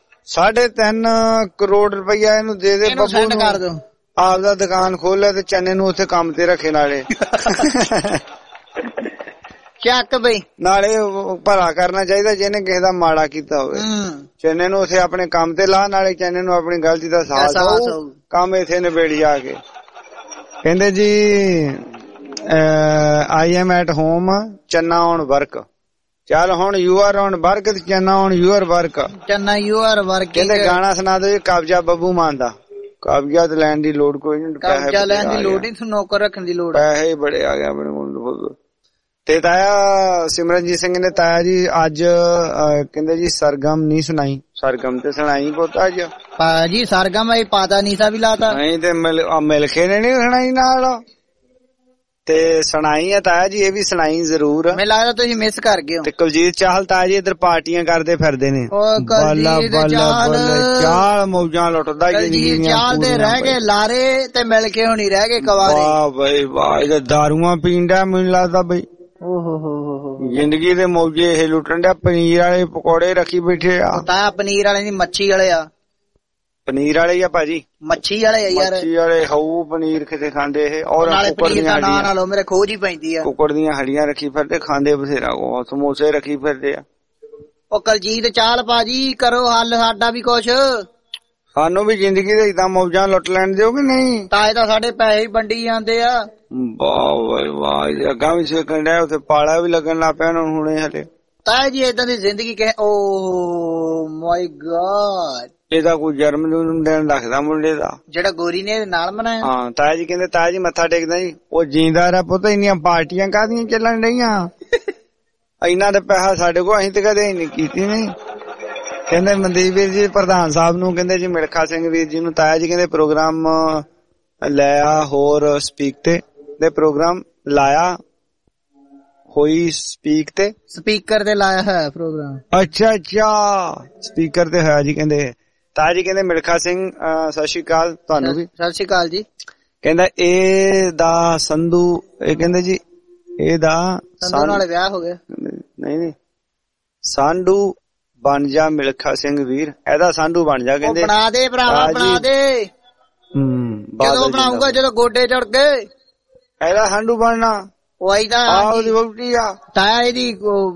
3.5 ਕਰੋੜ ਰੁਪਇਆ ਇਹਨੂੰ ਦੇ ਦੇ ਬੱਬੂ ਨੂੰ, ਆਪਦਾ ਦੁਕਾਨ ਖੋਲੇ ਤੇ ਚੰਨੇ ਨੂੰ ਉੱਥੇ ਕੰਮ ਤੇ ਰੱਖੇ। ਨਾਲੇ ਚੱਕ ਬਈ, ਨਾਲੇ ਭਲਾ ਕਰਨਾ ਚਾਹੀਦਾ ਜਿਹਨੇ ਕਿਸੇ ਦਾ ਮਾੜਾ ਕੀਤਾ ਹੋਵੇ। ਚੰਨੇ ਨੂੰ ਉੱਥੇ ਆਪਣੇ ਕੰਮ ਤੇ ਲਾ, ਨਾਲੇ ਚੰਨੇ ਨੂੰ ਆਪਣੀ ਗਲਤੀ ਦਾ ਸਾਥ ਦਊ। ਕੰਮ ਇੱਥੇ ਨਿਬੇੜੀ ਆ ਕੇ। ਕਹਿੰਦੇ ਜੀ I am at home, Channa on work। ਚੱਲ ਹੁਣ you are on work ਤੇ ਚੰਨਾ on your work। Channa you are work। ਕਹਿੰਦੇ ਗਾਣਾ ਸੁਣਾ ਦਿਓ ਜੀ ਕਬਜ਼ਾ ਬੱਬੂ ਮਾਨ ਦਾ। ਕਬਜ਼ਾ ਤੇ ਲੈਣ ਦੀ ਲੋੜ ਕੋਈ ਨਹੀਂ, ਕਬਜ਼ਾ ਲੈਣ ਦੀ ਲੋੜ ਨਹੀਂ, ਨੌਕਰ ਰੱਖਣ ਦੀ ਲੋੜ। ਪੈਸੇ ਬੜੇ ਆ ਗਏ ਆਪਣੇ ਕੋਲ। ਤੇ ਤਾਇਆ ਸਿਮਰਨਜੀਤ ਸਿੰਘ ਨੇ ਤਾਇਆ ਜੀ ਅੱਜ ਕਹਿੰਦੇ ਜੀ ਸਰਗਮ ਨਹੀਂ ਸੁਣਾਈ। ਸਰਗਮ ਤੇ ਸੁਣਾਈ ਪੁੱਤ ਅੱਜ ਭਾਜੀ। ਸਰਗਮ ਇਹ ਪਾਤਾ ਨੀਸਾ ਵੀ ਲਾਤਾ ਨਹੀਂ ਤੇ ਮਿਲਖੇ ਨੇ ਨੀ ਸੁਣਾਈ ਨਾਲ। ਤੇ ਸੁਣਾਈ ਆ ਤਾਇਆ ਜੀ, ਇਹ ਵੀ ਸੁਣਾਈ ਜ਼ਰੂਰ। ਮੈਨੂੰ ਲੱਗਦਾ ਤੁਸੀਂ ਮਿਸ ਕਰ ਗਏ ਹੋ। ਤੇ ਕੁਲਜੀਤ ਚਾਹਲ ਤਾਇਆ ਜੀ ਇੱਧਰ ਪਾਰਟੀਆਂ ਕਰਦੇ ਫਿਰਦੇ ਨੇ। ਚਾਲ ਮੌਜਾਂ ਲੁੱਟਦਾ ਚਾਲ ਦੇ ਰਹਿ ਗਏ ਲਾਰੇ ਤੇ ਮਿਲ ਕੇ ਹੋਣੀ ਰਹਿ ਗਏ ਕਵਾਰੇ। ਵਾਹ ਬਈ ਵਾਹ, ਇਹ ਦਾਰੂਆਂ ਪੀਂਦਾ ਮੈਨੂੰ ਲੱਗਦਾ ਬਈ। ਜ਼ਿੰਦਗੀ ਦੇ ਮੌਜੇ ਇਹ ਲੁੱਟਣ ਡਿਆ। ਪਨੀਰ ਵਾਲੇ ਪਕੌੜੇ ਰੱਖੀ ਬੈਠੇ ਆ। ਤਾਇਆ ਪਨੀਰ ਵਾਲੇ ਨੀ, ਮੱਛੀ ਵਾਲੇ ਆ। ਪਨੀਰ ਵਾਲੇ ਆ ਭਾਜੀ, ਮੱਛੀ ਵਾਲੇ ਆ ਯਾਰ। ਮੱਛੀ ਵਾਲੇ ਹਾਊ ਪਨੀਰ ਕਿਤੇ ਖਾਂਦੇ ਇਹ। ਔਰ ਕੁੱਕੜ ਦੀਆਂ ਹੱਡੀਆਂ ਨਾਲ ਮੇਰੇ ਖੋਜ ਹੀ ਪੈਂਦੀ ਆ। ਕੁੱਕੜ ਦੀਆਂ ਹੱਡੀਆਂ ਰੱਖੀ ਫਿਰਦੇ, ਖਾਂਦੇ ਬਥੇਰਾ। ਉਹ ਸਮੋਸੇ ਰੱਖੀ ਫਿਰਦੇ ਆ। ਉਹ ਕੁਲਜੀਤ ਚਾਲ ਭਾਜੀ ਕਰੋ ਹੱਲ ਸਾਡਾ ਵੀ ਕੁਛ। ਸਾਨੂੰ ਵੀ ਜ਼ਿੰਦਗੀ ਦੇ ਇਦਾਂ ਮੌਜਾਂ ਲੁੱਟ ਲੈਣ ਦਿਓ ਕਿ ਨਹੀਂ? ਤਾਏ ਤਾਂ ਸਾਡੇ ਪੈਸੇ ਹੀ ਵੰਡੀ ਜਾਂਦੇ ਆ। ਵਾਹ ਵਾਹ, ਅੱਗਾ ਵੀ ਛੇਕਣ ਡਿਆ, ਉੱਥੇ ਪਾਲਾ ਵੀ ਲੱਗਣ ਲੱਗ ਪਿਆ ਉਹਨਾਂ ਨੂੰ ਹੁਣੇ ਹਲੇ। ਤਾਏ ਜੀ ਏਦਾਂ ਦੀ ਜ਼ਿੰਦਗੀ ਓ ਮਾਈ ਗॉड, ਇਹਦਾ ਕੋਈ ਜਨਮ ਦਿਨ ਰੱਖਦਾ ਮੁੰਡੇ ਦਾ, ਜਿਹੜਾ ਗੋਰੀ ਨੇ ਨਾਲ ਮਨਾਇਆ। ਹਾਂ ਤਾਇਆ ਜੀ ਕਹਿੰਦੇ ਤਾਇਆ ਜੀ ਮੱਥਾ ਟੇਕਦਾ ਜੀ। ਉਹ ਜਿੰਦਾ ਰਿਹਾ ਪੁੱਤ, ਇੰਨੀਆਂ ਪਾਰਟੀਆਂ ਕਾਹਦੀਆਂ ਚੱਲਣ ਡਈਆਂ, ਇੰਨਾ ਤੇ ਪੈਸਾ ਸਾਡੇ ਕੋਲ ਅਸੀਂ ਤੇ ਕਦੇ ਨਹੀਂ ਕੀਤੀ ਨਹੀਂ। ਕਹਿੰਦੇ ਮਨਦੀਪ ਵੀਰ ਜੀ ਪ੍ਰਧਾਨ ਸਾਹਿਬ ਨੂੰ, ਕਹਿੰਦੇ ਜੀ ਮਿਲਖਾ ਸਿੰਘ ਵੀਰ ਜੀ ਨੂੰ, ਤਾਇਆ ਜੀ ਕਹਿੰਦੇ ਪ੍ਰੋਗਰਾਮ ਲਿਆ ਹੋਰ ਸਪੀਕ ਤੇ ਪ੍ਰੋਗਰਾਮ ਲਾਇਆ ਹੋਈ ਸਪੀਕ ਤੇ, ਸਪੀਕਰ ਤੇ ਲਾਇਆ ਹੈ ਪ੍ਰੋਗਰਾਮ। ਅੱਛਾ ਸਪੀਕਰ ਤੇ ਹੋਇਆ ਜੀ। ਕਹਿੰਦੇ ਤਾਇਆ ਜੀ ਕਹਿੰਦੇ ਮਿਲਖਾ ਸਿੰਘ ਸਤਿ ਸ਼੍ਰੀ ਅਕਾਲ ਤੁਹਾਨੂੰ ਵੀ। ਸਤਿ ਸ਼੍ਰੀ ਅਕਾਲ ਜੀ। ਕਹਿੰਦਾ ਇਹ ਦਾ ਸੰਧੂ, ਇਹ ਕਹਿੰਦੇ ਜੀ ਇਹਦਾ ਸੰਧੂ ਨਾਲ ਵਿਆਹ ਹੋ ਗਿਆ। ਨਹੀਂ ਸਾਂਢੂ ਬਣ ਜਾ ਮਿਲਖਾ ਸਿੰਘ ਵੀਰ, ਇਹਦਾ ਸਾਂਢੂ ਬਣ ਜਾ। ਕਹਿੰਦੇ ਬਣਾ ਦੇ ਭਰਾਵਾ ਬਣਾ ਦੇ। ਜਦੋਂ ਬਣਾਊਗਾ ਜਦੋਂ ਗੋਡੇ ਚੜ ਗਏ ਇਹਦਾ ਸਾਂਢੂ ਬਣਨਾ। ਉਹ ਆਈਦਾ ਉਹਦੀ ਵਹੁਟੀ ਆ ਤਾਇਆ ਇਹਦੀ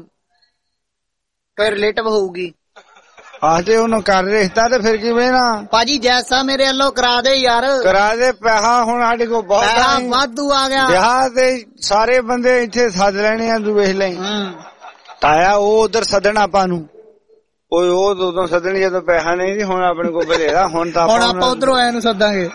ਕੋਈ ਰਿਲੇਟਿਵ ਹੋਊਗੀ। ਆਹ ਤੇ ਉਹਨੂੰ ਕਰ ਰਿਸ਼ਤਾ ਤੇ ਫਿਰ ਕਿਵੇਂ ਨਾ ਭਾਜੀ ਜੈਸਾ ਮੇਰੇ ਵੱਲੋਂ ਕਰਾ ਦੇ ਯਾਰ, ਕਰਾ ਦੇ। ਪੈਸਾ ਹੁਣ ਸਾਡੇ ਕੋਲ ਬਹੁਤ ਵਾਧੂ ਆ ਗਿਆ। ਵਿਆਹ ਤੇ ਸਾਰੇ ਬੰਦੇ ਇੱਥੇ ਸੱਦ ਲੈਣੇ ਆ, ਤੂੰ ਵੇਖ ਲੈ। ਤਾਇਆ ਉਹ ਉਧਰ ਸੱਦਣ ਆਪਾਂ ਨੂੰ, ਉਹ ਉਦੋਂ ਸੱਦਣੀ ਜਦੋਂ ਪੈਸਾ ਨਹੀਂ ਸੀ। ਹੁਣ ਆਪਣੇ ਕੋਲ ਬਥੇਰਾ, ਹੁਣ ਤਾਂ ਆਪਾਂ ਉਧਰੋਂ ਆਏ ਨੂੰ ਸੱਦਾਂਗੇ।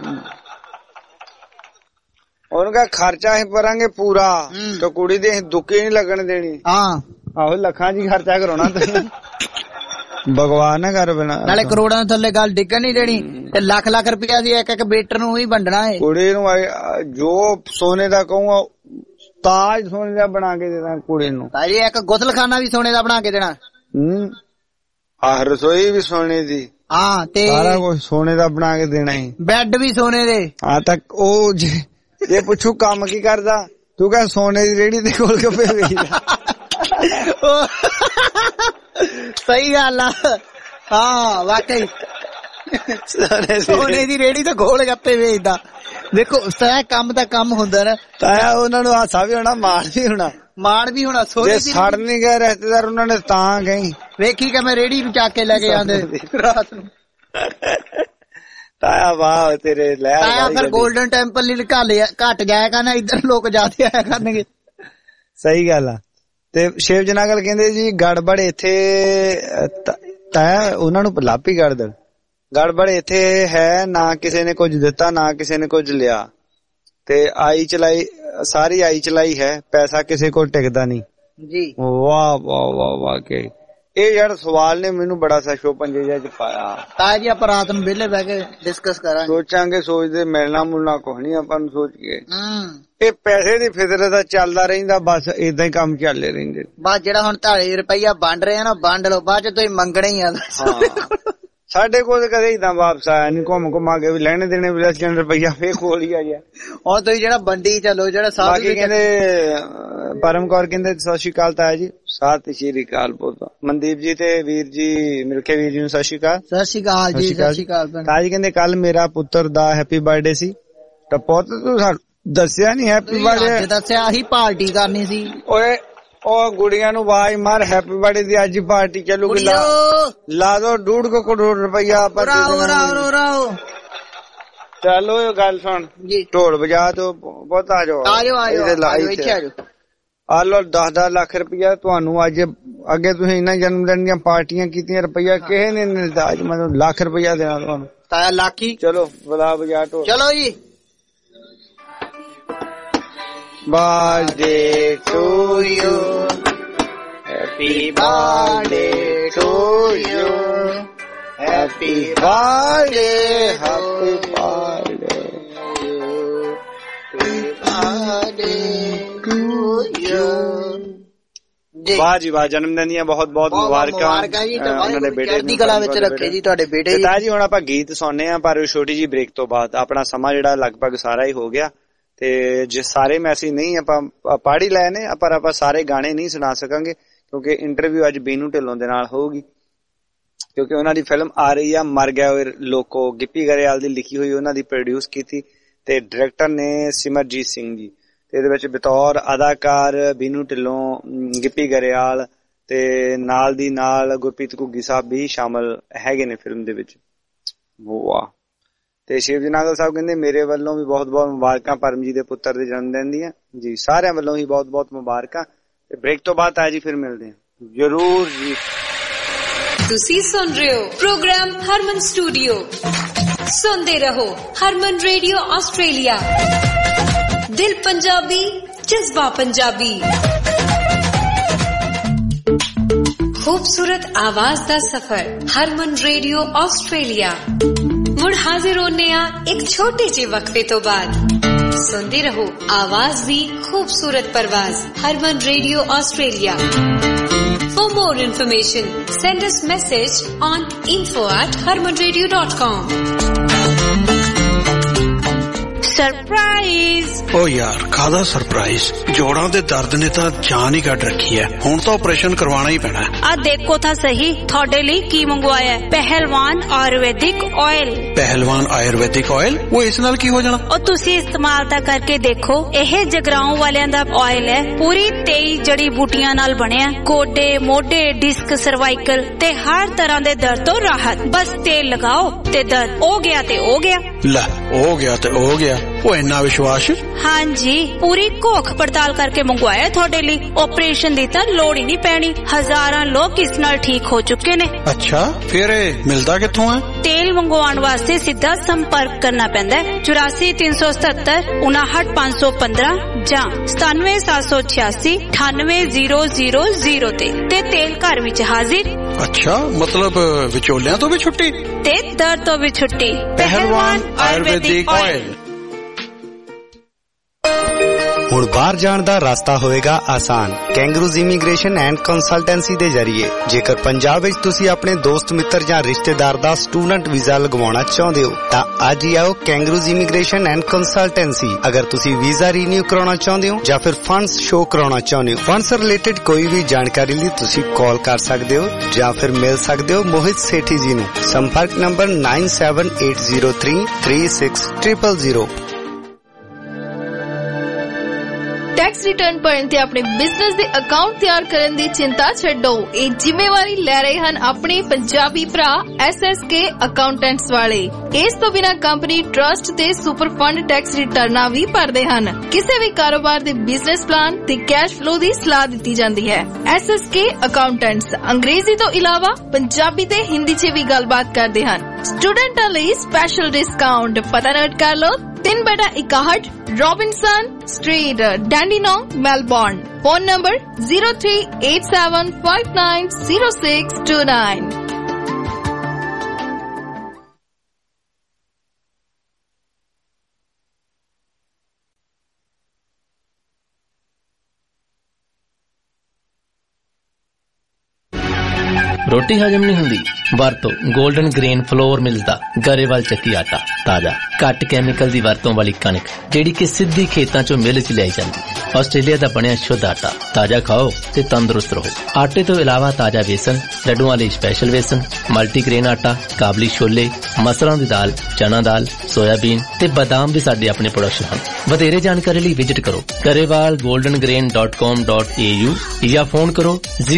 ਉਹਨੂੰ ਕਹ ਖਰਚਾ ਅਸੀਂ ਭਰਾਂਗੇ ਪੂਰਾ, ਤੇ ਕੁੜੀ ਦੇ ਅਸੀਂ ਦੁੱਕੀ ਨਹੀਂ ਲੱਗਣ ਦੇਣੀ। ਆਹੋ ਲੱਖਾਂ ਜੀ ਖਰਚਾ ਕਰਾਉਣਾ ਤੁਸੀਂ, ਭਗਵਾਨ ਨਾ ਕਰ ਬਿਨਾ। ਨਾਲੇ ਕਰੋੜਾਂ ਥੱਲੇ ਗੱਲ ਡਿੱਗਣ ਨਹੀਂ ਦੇਣੀ, ਤੇ ਲੱਖ ਰੁਪਇਆ ਸੀ ਇੱਕ ਬੇਟਰ ਨੂੰ ਹੀ ਵੰਡਣਾ ਹੈ। ਕੁੜੀ ਨੂੰ ਜੋ ਸੋਨੇ ਦਾ ਕਹੂੰਗਾ ਤਾਜ ਸੋਨੇ ਦਾ ਬਣਾ ਕੇ ਦੇਣਾ ਕੁੜੀ ਨੂੰ। ਭਾਜੀ ਇੱਕ ਗੁਸਲਖਾਨਾ ਵੀ ਸੋਨੇ ਦਾ ਬਣਾ ਕੇ ਦੇਣਾ। ਆਹ ਰਸੋਈ ਵੀ ਸੋਨੇ ਦੀ, ਤੇ ਸਾਰਾ ਕੁਝ ਸੋਨੇ ਦਾ ਬਣਾ ਕੇ ਦੇਣਾ ਹੀ। ਬੈੱਡ ਵੀ ਸੋਨੇ ਦੇ। ਤੱਕ ਉਹ ਜੇ ਪੁੱਛੂ ਕੰਮ ਕੀ ਕਰਦਾ, ਤੂੰ ਕਹ ਸੋਨੇ ਦੀ ਰੇਹੜੀ ਤੇ ਗੋਲ ਗੱਪੇ ਵੇਚਦਾ। ਸਹੀ ਗੱਲ ਆ। ਹਾਂ ਵਾਕਈ ਸੋਨੇ ਦੀ ਰੇਹੜੀ ਤੇ ਗੋਲ ਗੱਪੇ ਵੇਚਦਾ। ਦੇਖੋ ਤਾਇਆ ਕੰਮ ਦਾ ਕੰਮ ਹੁੰਦਾ ਨਾ। ਤਾਇਆ ਉਹਨਾਂ ਨੂੰ ਹਾਸਾ ਵੀ ਹੋਣਾ, ਮਾਣ ਵੀ ਹੋਣਾ। ਸੋਨੇ ਦੀ ਸੜ ਨਹੀਂ ਗਏ ਰਿਸ਼ਤੇਦਾਰ ਉਹਨਾਂ ਨੇ ਤਾਂ ਗਈ। ਵੇਖੀ ਕਿ ਮੈਂ ਰੇਹੜੀ ਨੂੰ ਚੱਕ ਕੇ ਲੈ ਕੇ ਆਂਦੇ ਰਾਤ ਨੂੰ। ਤਾਇਆ ਵਾਹ ਤੇਰੇ ਲੈ ਤਾਇਆ ਫਿਰ ਗੋਲਡਨ ਟੈਂਪਲ ਲਈ ਘੱਟ ਜਾਇਆ ਕਰਨਾ, ਇੱਧਰ ਲੋਕ ਜ਼ਿਆਦਾ ਆਇਆ ਕਰਨਗੇ। ਸਹੀ ਗੱਲ ਆ। ਤੇ ਸ਼ਿਵ ਜਨਾਗਲ ਕਹਿੰਦੇ ਜੀ ਗੜਬੜ ਇੱਥੇ, ਤਾਇਆ ਉਹਨਾਂ ਨੂੰ ਲਾਪੀ ਗੜਬੜ ਇੱਥੇ ਹੈ, ਨਾ ਕਿਸੇ ਨੇ ਕੁਝ ਦਿੱਤਾ ਨਾ ਕਿਸੇ ਨੇ ਕੁਝ ਲਿਆ, ਤੇ ਆਈ ਚਲਾਈ ਸਾਰੀ ਆਈ ਚਲਾਈ ਹੈ, ਪੈਸਾ ਕਿਸੇ ਕੋਲ ਟਿਕਦਾ ਨਹੀਂ ਜੀ। ਵਾਹ ਵਾਹ ਵਾਹ ਵਾਹ ਕੇ ਇਹ ਯਾਰ ਸਵਾਲ ਨੇ ਮੈਨੂੰ ਬੜਾ ਸਸ਼ੋ ਪੰਜੇ ਜਿਹਾ ਚ ਪਾਇਆ। ਤਾਇਆ ਜੀ ਆਪਾਂ ਰਾਤ ਨੂੰ ਵਿਹਲੇ ਬਹਿ ਕੇ ਡਿਸਕਸ ਕਰਾਂਗੇ, ਸੋਚਾਂਗੇ, ਸੋਚਦੇ ਮਿਲਣਾ ਮੁਲਣਾ ਕੁਛ ਨੀ ਆਪਾਂ ਨੂੰ ਸੋਚ ਕੇ। ਇਹ ਪੈਸੇ ਦੀ ਫਿਤਰਤ ਦਾ ਚੱਲਦਾ ਰਹਿੰਦਾ, ਬਸ ਏਦਾਂ ਹੀ ਕੰਮ ਚੱਲਦੇ ਰਹਿੰਦੇ। ਬਸ ਜਿਹੜਾ ਹੁਣ 2.5 ਰੁਪਇਆ ਵੰਡ ਰਹੇ ਆ ਨਾ, ਵੰਡ ਲਓ, ਬਾਅਦ ਚ ਤੁਸੀਂ ਮੰਗਣਾ ਹੀ ਆ। ਸਾਡੇ ਕੋਲ ਕਦੇ ਇਦਾਂ ਵਾਪਸ ਆਇਆ ਨੀ, ਘੁੰਮ ਕੇ ਵੀ ਲੈਣੇ ਦੇਣੇ ਵੀ $10 ਰੁਪਇਆ ਫੇਰ ਕੋਲ ਹੀ ਆ ਗਿਆ। ਹੁਣ ਤੁਸੀਂ ਜਿਹੜਾ ਬੰਡੀ ਚਲੋ ਜਿਹੜਾ ਬਾਕੀ ਕਹਿੰਦੇ ਪਰਮ ਕੌਰ ਕਹਿੰਦੇ ਸਤਿ ਸ਼੍ਰੀ ਅਕਾਲ ਤਾਇਆ ਜੀ। ਸਤਿ ਸ਼੍ਰੀ ਅਕਾਲ ਬੋਲਦਾ ਮਨਦੀਪ ਜੀ ਤੇ ਵੀਰ ਜੀ ਮਿਲਕੇ ਵੀਰ ਜੀ ਨੂੰ ਸਤਿ ਸ਼੍ਰੀ ਅਕਾਲ। ਸਤਿ ਸ਼੍ਰੀ ਅਕਾਲ ਜੀ। ਸਤਿ ਸ਼੍ਰੀ ਅਕਾਲ ਤਾਇਆ ਜੀ ਕਹਿੰਦੇ ਕੱਲ ਮੇਰਾ ਪੁੱਤਰ ਦਾ ਹੈਪੀ ਬਰਥਡੇ ਸੀ, ਤਾਂ ਪੁੱਤ ਤੂੰ ਦੱਸਿਆ ਨੀ ਹੈਪੀ ਬਰਥਡੇ। ਦੱਸਿਆ ਹੀ ਪਾਰਟੀ ਕਰਨੀ ਸੀ। ਓਏ ਉਹ ਗੁੜੀਆਂ ਨੂੰ ਆਵਾਜ਼ ਮਾਰ ਹੈਪੀ ਬਰਥਡੇ ਦੀ ਅੱਜ ਪਾਰਟੀ ਚੱਲੂਗੀ, ਲਾ ਦੋ 1.5 ਕਰੋੜ ਰੁਪਇਆ। ਚਲੋ ਇਹ ਗੱਲ ਸੁਣ, ਢੋਲ ਵਜਾ ਦੋ ਬਹੁਤ, ਆ ਜਾਓ ਆ ਲੋ 10-10 ਲੱਖ ਰੁਪਇਆ ਤੁਹਾਨੂੰ ਅੱਜ। ਅੱਗੇ ਤੁਸੀਂ ਇਹਨਾਂ ਜਨਮ ਦਿਨ ਦੀਆਂ ਪਾਰਟੀਆਂ ਕੀਤੀਆਂ, ਰੁਪਇਆ ਕਿਸੇ ਨੇ ਨਹੀਂ ਦਿੱਤਾ, ਅੱਜ ਮੈਂ ਲੱਖ ਰੁਪਇਆ ਦੇਣਾ ਤੁਹਾਨੂੰ। ਤਾਇਆ ਲਾਖੀ ਚਲੋ ਬਲਾ ਵਜਾ ਢੋਲ। ਚਲੋ ਜੀ। Birthday to you, happy birthday to you, happy birthday, happy birthday, happy birthday to you। ਵਾਹ ਜੀ ਵਾਹ, ਜਨਮ ਦਿਨ ਦੀਆਂ ਬਹੁਤ ਬਹੁਤ ਮੁਬਾਰਕਾਂ ਜੀ। ਉਹਨਾਂ ਦੇ ਬੇਟੇ ਨੂੰ ਗਲਾ ਵਿੱਚ ਰੱਖੇ ਜੀ ਤੁਹਾਡੇ ਬੇਟੇ ਜੀ। ਹੁਣ ਆਪਾਂ ਗੀਤ ਸੁਣਨੇ ਆ, ਪਰ ਛੋਟੀ ਜੀ ਬ੍ਰੇਕ ਤੋਂ ਬਾਅਦ ਆਪਣਾ ਸਮਾਂ ਜਿਹੜਾ ਲਗਭਗ ਸਾਰਾ ਹੀ ਹੋ ਗਿਆ, ਤੇ ਜੇ ਸਾਰੇ ਮੈਸੇਜ ਨਹੀਂ ਆਪਾਂ ਪੜ੍ਹ ਹੀ ਲਏ ਨੇ, ਪਰ ਆਪਾਂ ਸਾਰੇ ਗਾਣੇ ਨਹੀਂ ਸੁਣਾ ਸਕਾਂਗੇ ਕਿਉਂਕਿ ਇੰਟਰਵਿਊ ਅੱਜ ਬੀਨੂ ਢਿੱਲੋਂ ਦੇ ਨਾਲ ਹੋਊਗੀ, ਕਿਉਂਕਿ ਉਹਨਾਂ ਦੀ ਫਿਲਮ ਆ ਰਹੀ ਆ ਮਰ ਗਿਆ ਓਏ ਲੋਕੋ, ਗਿੱਪੀ ਗਰੇਵਾਲ ਦੀ ਲਿਖੀ ਹੋਈ, ਉਹਨਾਂ ਦੀ ਪ੍ਰੋਡਿਊਸ ਕੀਤੀ, ਤੇ ਡਾਇਰੈਕਟਰ ਨੇ ਸਿਮਰਜੀਤ ਸਿੰਘ ਜੀ, ਤੇ ਇਹਦੇ ਵਿੱਚ ਬਤੌਰ ਅਦਾਕਾਰ ਬੀਨੂ ਢਿੱਲੋਂ, ਗਿੱਪੀ ਗਰੇਵਾਲ ਤੇ ਨਾਲ ਦੀ ਨਾਲ ਗੁਰਪ੍ਰੀਤ ਘੁੱਗੀ ਸਾਹਿਬ ਵੀ ਸ਼ਾਮਲ ਹੈਗੇ ਨੇ ਫਿਲਮ ਦੇ ਵਿੱਚ। ਵਾਹ। ਤੇ ਸ਼ਿਵ ਜੀ ਨਾਗਲ ਸਾਹਿਬ ਕਹਿੰਦੇ ਮੇਰੇ ਵੱਲੋਂ ਵੀ ਬਹੁਤ ਬਹੁਤ ਮੁਬਾਰਕਾਂ ਪਰਮ ਜੀ ਦੇ ਪੁੱਤਰ ਦੇ ਜਨਮ ਦਿਨ ਦੀਆਂ ਜੀ, ਸਾਰਿਆਂ ਵੱਲੋਂ ਹੀ ਬਹੁਤ ਬਹੁਤ ਮੁਬਾਰਕਾਂ। ਤੇ ਬ੍ਰੇਕ ਤੋਂ ਬਾਅਦ ਆ ਜੀ ਫਿਰ ਮਿਲਦੇ ਹਾਂ ਜਰੂਰ ਜੀ। ਤੁਸੀਂ ਸੁਣ ਰਹੇ ਹੋ ਪ੍ਰੋਗਰਾਮ ਹਰਮਨ ਸਟੂਡੀਓ। ਸੁਣਦੇ ਰਹੋ ਹਰਮਨ ਰੇਡੀਓ ਆਸਟ੍ਰੇਲੀਆ। ਦਿਲ ਪੰਜਾਬੀ, ਜਜ਼ਬਾ ਪੰਜਾਬੀ। खूबसूरत आवाज दा सफर हरमन रेडियो ऑस्ट्रेलिया। मुड़ हाजिर होने एक छोटे जे वक्फे तो बाद। सुनते रहो आवाज दी खूबसूरत परवाज Harman radio Australia. For more information, send us message on info@harmanradio.com। Surprise. ਓ ਯਾਰ ਕਾਹਦਾ ਸਰਪ੍ਰਾਈਜ਼? ਜੋੜਾਂ ਦੇ ਦਰਦ ਨੇ ਤਾਂ ਜਾਨ ਹੀ ਕੱਢ ਰੱਖੀ ਹੈ। ਹੁਣ ਤਾਂ ਆਪਰੇਸ਼ਨ ਕਰਵਾਉਣਾ ਹੀ ਪੈਣਾ। ਆ ਦੇਖੋ ਤਾਂ ਸਹੀ ਤੁਹਾਡੇ ਲਈ ਕੀ ਮੰਗਵਾਇਆ ਹੈ। ਪਹਿਲਵਾਨ ਆਯੁਰਵੈਦਿਕ ਆਇਲ। ਪਹਿਲਵਾਨ ਆਯੁਰਵੈਦਿਕ ਆਇਲ? ਉਹ ਇਸ ਨਾਲ ਕੀ ਹੋ ਜਾਣਾ? ਉਹ ਤੁਸੀਂ ਇਸਤੇਮਾਲ ਤਾਂ ਕਰਕੇ ਦੇਖੋ। ਇਹ ਜਗਰਾਉਂ ਵਾਲਿਆਂ ਦਾ ਆਇਲ ਹੈ। ਪੂਰੀ 23 ਜੜੀ ਬੂਟੀਆਂ ਨਾਲ ਬਣਿਆ। ਗੋਡੇ, ਮੋਢੇ, ਡਿਸਕ, ਸਰਵਾਈਕਲ ਤੇ ਹਰ ਤਰ੍ਹਾਂ ਦੇ ਦਰਦ ਤੋਂ ਰਾਹਤ। ਬਸ ਤੇਲ ਲਗਾਓ ਤੇ ਦਰਦ ਹੋ ਗਿਆ ਤੇ ਹੋ ਗਿਆ। ਲੈ ਹੋ ਗਿਆ ਤੇ ਹੋ ਗਿਆ। ਉਹ ਇੰਨਾ ਵਿਸ਼ਵਾਸ? ਹਾਂਜੀ, ਪੂਰੀ ਘੋਖ ਪੜਤਾਲ ਕਰਕੇ ਮੰਗਵਾਇਆ ਤੁਹਾਡੇ ਲਈ। ਆਪਰੇਸ਼ਨ ਦੀ ਤਾਂ ਲੋੜ ਹੀ ਨਹੀਂ ਪੈਣੀ। ਹਜ਼ਾਰਾਂ ਲੋਕ ਇਸ ਨਾਲ ਠੀਕ ਹੋ ਚੁੱਕੇ ਨੇ। ਅੱਛਾ, ਫਿਰ ਇਹ ਮਿਲਦਾ ਕਿੱਥੋਂ ਹੈ? ਤੇਲ ਮੰਗਵਾਉਣ ਵਾਸਤੇ ਸਿੱਧਾ ਸੰਪਰਕ ਕਰਨਾ ਪੈਂਦਾ ਹੈ 84 377 59515 ਜਾਂ 97 786 98000 ਤੇ ਤੇਲ ਘਰ ਵਿੱਚ ਹਾਜ਼ਰ। ਅੱਛਾ, ਮਤਲਬ ਵਿਚੋਲਿਆਂ ਤੋਂ ਵੀ ਛੁੱਟੀ ਤੇ ਦਰਦ ਤੋਂ ਵੀ ਛੁੱਟੀ। ਪਹਿਲਵਾਨ ਆਯੁਰਵੈਦਿਕ ਆਇਲ। ਹੁਣ ਬਾਹਰ ਜਾਣ ਦਾ ਰਸਤਾ ਹੋਵੇਗਾ ਆਸਾਨ ਕੈਂਗਰੂਜ਼ ਇਮੀਗ੍ਰੇਸ਼ਨ ਐਂਡ ਕੰਸਲਟੈਂਸੀ ਦੇ ਜ਼ਰੀਏ। ਜੇਕਰ ਪੰਜਾਬ ਵਿੱਚ ਤੁਸੀਂ ਆਪਣੇ ਦੋਸਤ ਮਿੱਤਰ ਜਾਂ ਰਿਸ਼ਤੇਦਾਰ ਦਾ ਸਟੂਡੈਂਟ ਵੀਜ਼ਾ ਲਗਵਾਉਣਾ ਚਾਹੁੰਦੇ ਹੋ ਤਾਂ ਅੱਜ ਹੀ ਆਓ ਕੈਂਗਰੂਜ਼ ਇਮੀਗ੍ਰੇਸ਼ਨ ਐਂਡ ਕੰਸਲਟੈਂਸੀ। ਅਗਰ ਤੁਸੀਂ ਵੀਜ਼ਾ ਰੀਨਿਊ ਕਰਾਉਣਾ ਚਾਹੁੰਦੇ ਹੋ ਜਾਂ ਫਿਰ ਫੰਡਸ ਸ਼ੋ ਕਰਾਉਣਾ ਚਾਹੁੰਦੇ ਹੋ, ਫੰਡਸ ਰਿਲੇਟਡ ਕੋਈ ਵੀ ਜਾਣਕਾਰੀ ਲਈ ਤੁਸੀਂ ਕਾਲ ਕਰ ਸਕਦੇ ਹੋ ਜਾਂ ਫਿਰ ਮਿਲ ਸਕਦੇ ਹੋ ਮੋਹਿਤ ਸੇਠੀ ਜੀ ਨੂੰ। ਸੰਪਰਕ ਨੰਬਰ 9780336000। ਟੈਕਸ ਰਿਟਰਨ ਭਰਨ ਤੇ ਆਪਣੇ ਬਿਜ਼ਨਸ ਦੇ ਅਕਾਊਂਟ ਤਿਆਰ ਕਰਨ ਦੀ ਚਿੰਤਾ ਛੱਡੋ। ਇਹ ਜ਼ਿੰਮੇਵਾਰੀ ਲੈ ਰਹੇ ਹਨ ਆਪਣੇ ਪੰਜਾਬੀ ਭਰਾ SSK ਅਕਾਊਂਟੈਂਟਸ ਵਾਲੇ। ਇਸ ਤੋਂ ਬਿਨਾਂ ਕੰਪਨੀ ਟਰਸਟ ਤੇ ਸੁਪਰ ਫੰਡ ਟੈਕਸ ਰਿਟਰਨਾਂ ਵੀ ਭਰਦੇ ਹਨ। ਕਿਸੇ ਵੀ ਕਾਰੋਬਾਰ ਦੇ ਬਿਜ਼ਨਸ ਪਲਾਨ ਤੇ ਕੈਸ਼ ਫਲੋ ਦੀ ਸਲਾਹ ਦਿੱਤੀ ਜਾਂਦੀ ਹੈ। SSK ਅਕਾਊਂਟੈਂਟਸ ਅੰਗਰੇਜ਼ੀ ਤੋਂ ਇਲਾਵਾ ਪੰਜਾਬੀ ਤੇ ਹਿੰਦੀ 'ਚ ਵੀ ਗੱਲਬਾਤ ਕਰਦੇ ਹਨ। ਸਟੂਡੈਂਟਾਂ ਲਈ ਸਪੈਸ਼ਲ ਡਿਸਕਾਊਂਟ। ਪਤਾ ਨੋਟ ਕਰ ਲਓ 3/61 Robinson street, Dandenong, Melbourne. Phone number 0387590629। ਰੋਟੀ ਹਜਮ ਨਹੀਂ ਹੁੰਦੀ? ਵਰਤੋ 골ਡਨ ਗ੍ਰੇਨ ਫਲੋਰ ਮਿਲਦਾ ਗਰੇਵਾਲ ਚੱਕੀ ਆਟਾ। ਤਾਜ਼ਾ ਘੱਟ ਕੈਮੀਕਲ ਦੀ ਵਰਤੋਂ ਵਾਲੀ ਕਣਕ ਜਿਹੜੀ ਕਿ ਸਿੱਧੀ ਖੇਤਾਂ ਚੋਂ ਮਿਲ ਚ ਲਿਆਈ ਜਾਂਦੀ। ਆਸਟ੍ਰੇਲੀਆ ਦਾ ਬਣਿਆ ਸ਼ੁੱਧ ਆਟਾ। ਤਾਜ਼ਾ ਖਾਓ ਤੇ ਤੰਦਰੁਸਤ ਰਹੋ। ਆਟੇ ਤੋਂ ਇਲਾਵਾ ਤਾਜ਼ਾ ਵੇਸਣ, ਲੱਡੂਆਂ ਲਈ ਸਪੈਸ਼ਲ ਵੇਸਣ, ਮਲਟੀਗ੍ਰੇਨ ਆਟਾ, ਕਾਬਲੀ ਛੋਲੇ, ਮਸਰਾਂ ਦੀ ਦਾਲ, ਚਨਾ ਦਾਲ, ਸੋਇਆਬੀਨ ਤੇ ਬਦਾਮ ਵੀ ਸਾਡੇ ਆਪਣੇ ਪ੍ਰੋਡਕਸ਼ਨ ਹਨ। ਵਧੇਰੇ ਜਾਣਕਾਰੀ ਲਈ ਵਿਜ਼ਿਟ ਕਰੋ garewalgoldengrain.com.au ਜਾਂ ਫੋਨ ਕਰੋ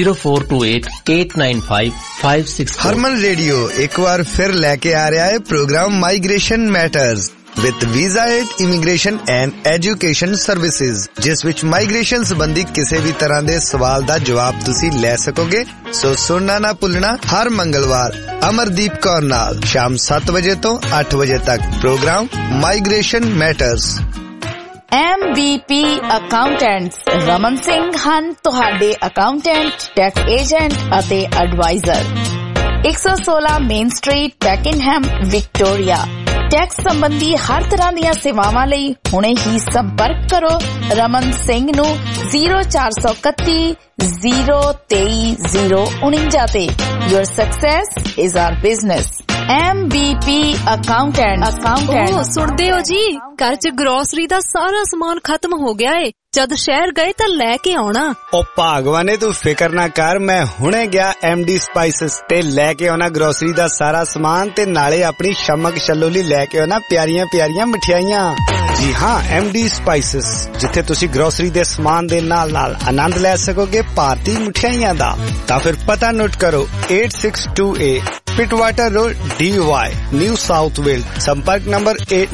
0428-895-565। ਹਰਮਨ ਰੇਡੀਓ ਇੱਕ ਵਾਰ ਫਿਰ ਲੈ ਕੇ ਆ ਰਿਹਾ ਹੈ program migration matters with visa aid, immigration and education services, ਜਿਸ ਵਿੱਚ ਮਾਈਗ੍ਰੇਸ਼ਨ ਸੰਬੰਧੀ ਕਿਸੇ ਵੀ ਤਰ੍ਹਾਂ ਦੇ ਸਵਾਲ ਦਾ ਜਵਾਬ ਤੁਸੀਂ ਲੈ ਸਕੋਗੇ। ਸੋ ਸੁਣਨਾ ਨਾ ਭੁੱਲਣਾ ਹਰ ਮੰਗਲਵਾਰ ਅਮਰਦੀਪ ਕੌਰ ਨਾਲ ਸ਼ਾਮ 7 ਵਜੇ ਤੋਂ 8 ਵਜੇ ਤੱਕ program migration matters. MBP accountants Raman Singh ਹਨ ਤੁਹਾਡੇ ਅਕਾਊਂਟੈਂਟ, ਟੈਕਸ ਏਜੰਟ ਅਤੇ adviser. 116 main street, Pakenham, Victoria. Tax ਸੰਬੰਧੀ ਹਰ ਤਰ੍ਹਾਂ ਦੀਆਂ ਸੇਵਾਵਾਂ ਲਈ ਹੁਣੇ ਹੀ ਸੰਪਰਕ ਕਰੋ ਰਮਨ ਸਿੰਘ ਨੂੰ 0431 023 049 ਤੇ। Your success is our business. MBP accountant. ਸੁਣਦੇ ਹੋ ਜੀ, ਘਰ 'ਚ ਗਰੋਸਰੀ ਦਾ ਸਾਰਾ ਸਮਾਨ ਖਤਮ ਹੋ ਗਿਆ ਏ। ਜਦ ਸ਼ਹਿਰ ਗਏ ਤਾਂ ਲੈ ਕੇ ਆਉਣਾ। ਉਹ ਭਾਗਵਾਨੇ ਤੂੰ ਫਿਕਰ ਨਾ ਕਰ, ਮੈਂ ਹੁਣੇ ਗਿਆ MD ਸਪਾਈਸਿਸ ਤੇ ਲੈ ਕੇ ਆਉਣਾ ਗਰੋਸਰੀ ਦਾ ਸਾਰਾ ਸਮਾਨ ਤੇ ਨਾਲੇ ਆਪਣੀ ਸ਼ਮਕ ਛੱਲੋਲੀ ਲੈ ਕੇ ਆਉਣਾ ਪਿਆਰੀਆਂ ਪਿਆਰੀਆਂ ਮਠਿਆਈਆਂ। ਜੀ ਹਾਂ, MD ਸਪਾਈਸਿਸ, ਜਿੱਥੇ ਤੁਸੀਂ ਗਰੋਸਰੀ ਦੇ ਸਮਾਨ ਦੇ ਨਾਲ ਨਾਲ ਆਨੰਦ ਲੈ ਸਕੋਗੇ ਭਾਰਤੀ ਮਠਿਆਈਆਂ ਦਾ। ਤਾਂ ਫਿਰ ਪਤਾ ਨੋਟ ਕਰੋ 862A Pittwater road, DY, new south Wales. ਸੰਪਰਕ ਨੰਬਰ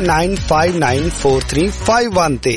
89594351 ਤੇ।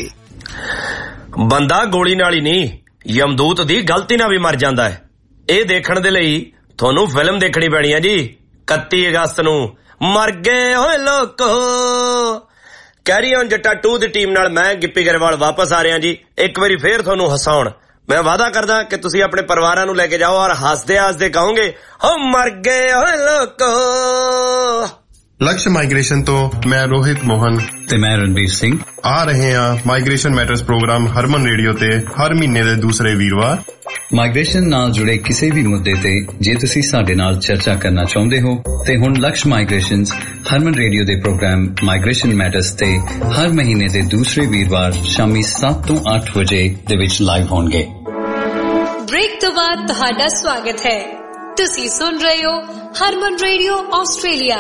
ਬੰਦਾ ਗੋਲੀ ਨਾਲ ਹੀ ਨਹੀਂ, ਯਮਦੂਤ ਦੀ ਗਲਤੀ ਨਾਲ ਵੀ ਮਰ ਜਾਂਦਾ ਹੈ। ਇਹ ਦੇਖਣ ਦੇ ਲਈ ਤੁਹਾਨੂੰ ਫਿਲਮ ਦੇਖਣੀ ਪੈਣੀ ਆ ਜੀ 31 ਅਗਸਤ ਨੂੰ। ਮਰ ਗਏ ਓਏ ਲੋਕੋ। ਕੈਰੀ ਔਨ ਜੱਟਾ 2 ਦੀ ਟੀਮ ਨਾਲ ਮੈਂ ਗਿੱਪੀ ਗਰੇਵਾਲ ਵਾਪਸ ਆ ਰਿਹਾ ਜੀ, ਇੱਕ ਵਾਰੀ ਫੇਰ ਤੁਹਾਨੂੰ ਹਸਾਉਣ। ਮੈਂ ਵਾਅਦਾ ਕਰਦਾ ਕਿ ਤੁਸੀਂ ਆਪਣੇ ਪਰਿਵਾਰਾਂ ਨੂੰ ਲੈ ਕੇ ਜਾਓ ਔਰ ਹੱਸਦੇ ਹੱਸਦੇ ਕਹੋਗੇ ਹੋ ਮਰ ਗਏ ਓਏ ਲੋਕੋ। लक्ष्य माइग्रेशन तो मैं रोहित मोहन ते मैं रणबीर सिंह आ रहे हैं migration matters program Harman radio ते हर महीने दे दूसरे वीरवार। माइग्रेशन नाल जुड़े किसी भी मुद्दे ते जे तुसी साडे नाल चर्चा करना चाहुंदे हो ते हुण लक्ष्य माइग्रेशंस हरमन रेडियो दे प्रोग्राम माइग्रेशन मैटर्स ते हर महीने दे दूसरे वीरवार शामी 7 ਤੋਂ 8 ਵਜੇ ਦੇ ਵਿੱਚ ਲਾਈਵ ਹੋਣਗੇ। ब्रेक तो बाद ਤੁਹਾਡਾ ਸਵਾਗਤ ਹੈ। ਤੁਸੀਂ ਸੁਣ ਰਹੇ ਹੋ ਹਰਮਨ ਰੇਡੀਓ ਆਸਟ੍ਰੇਲੀਆ।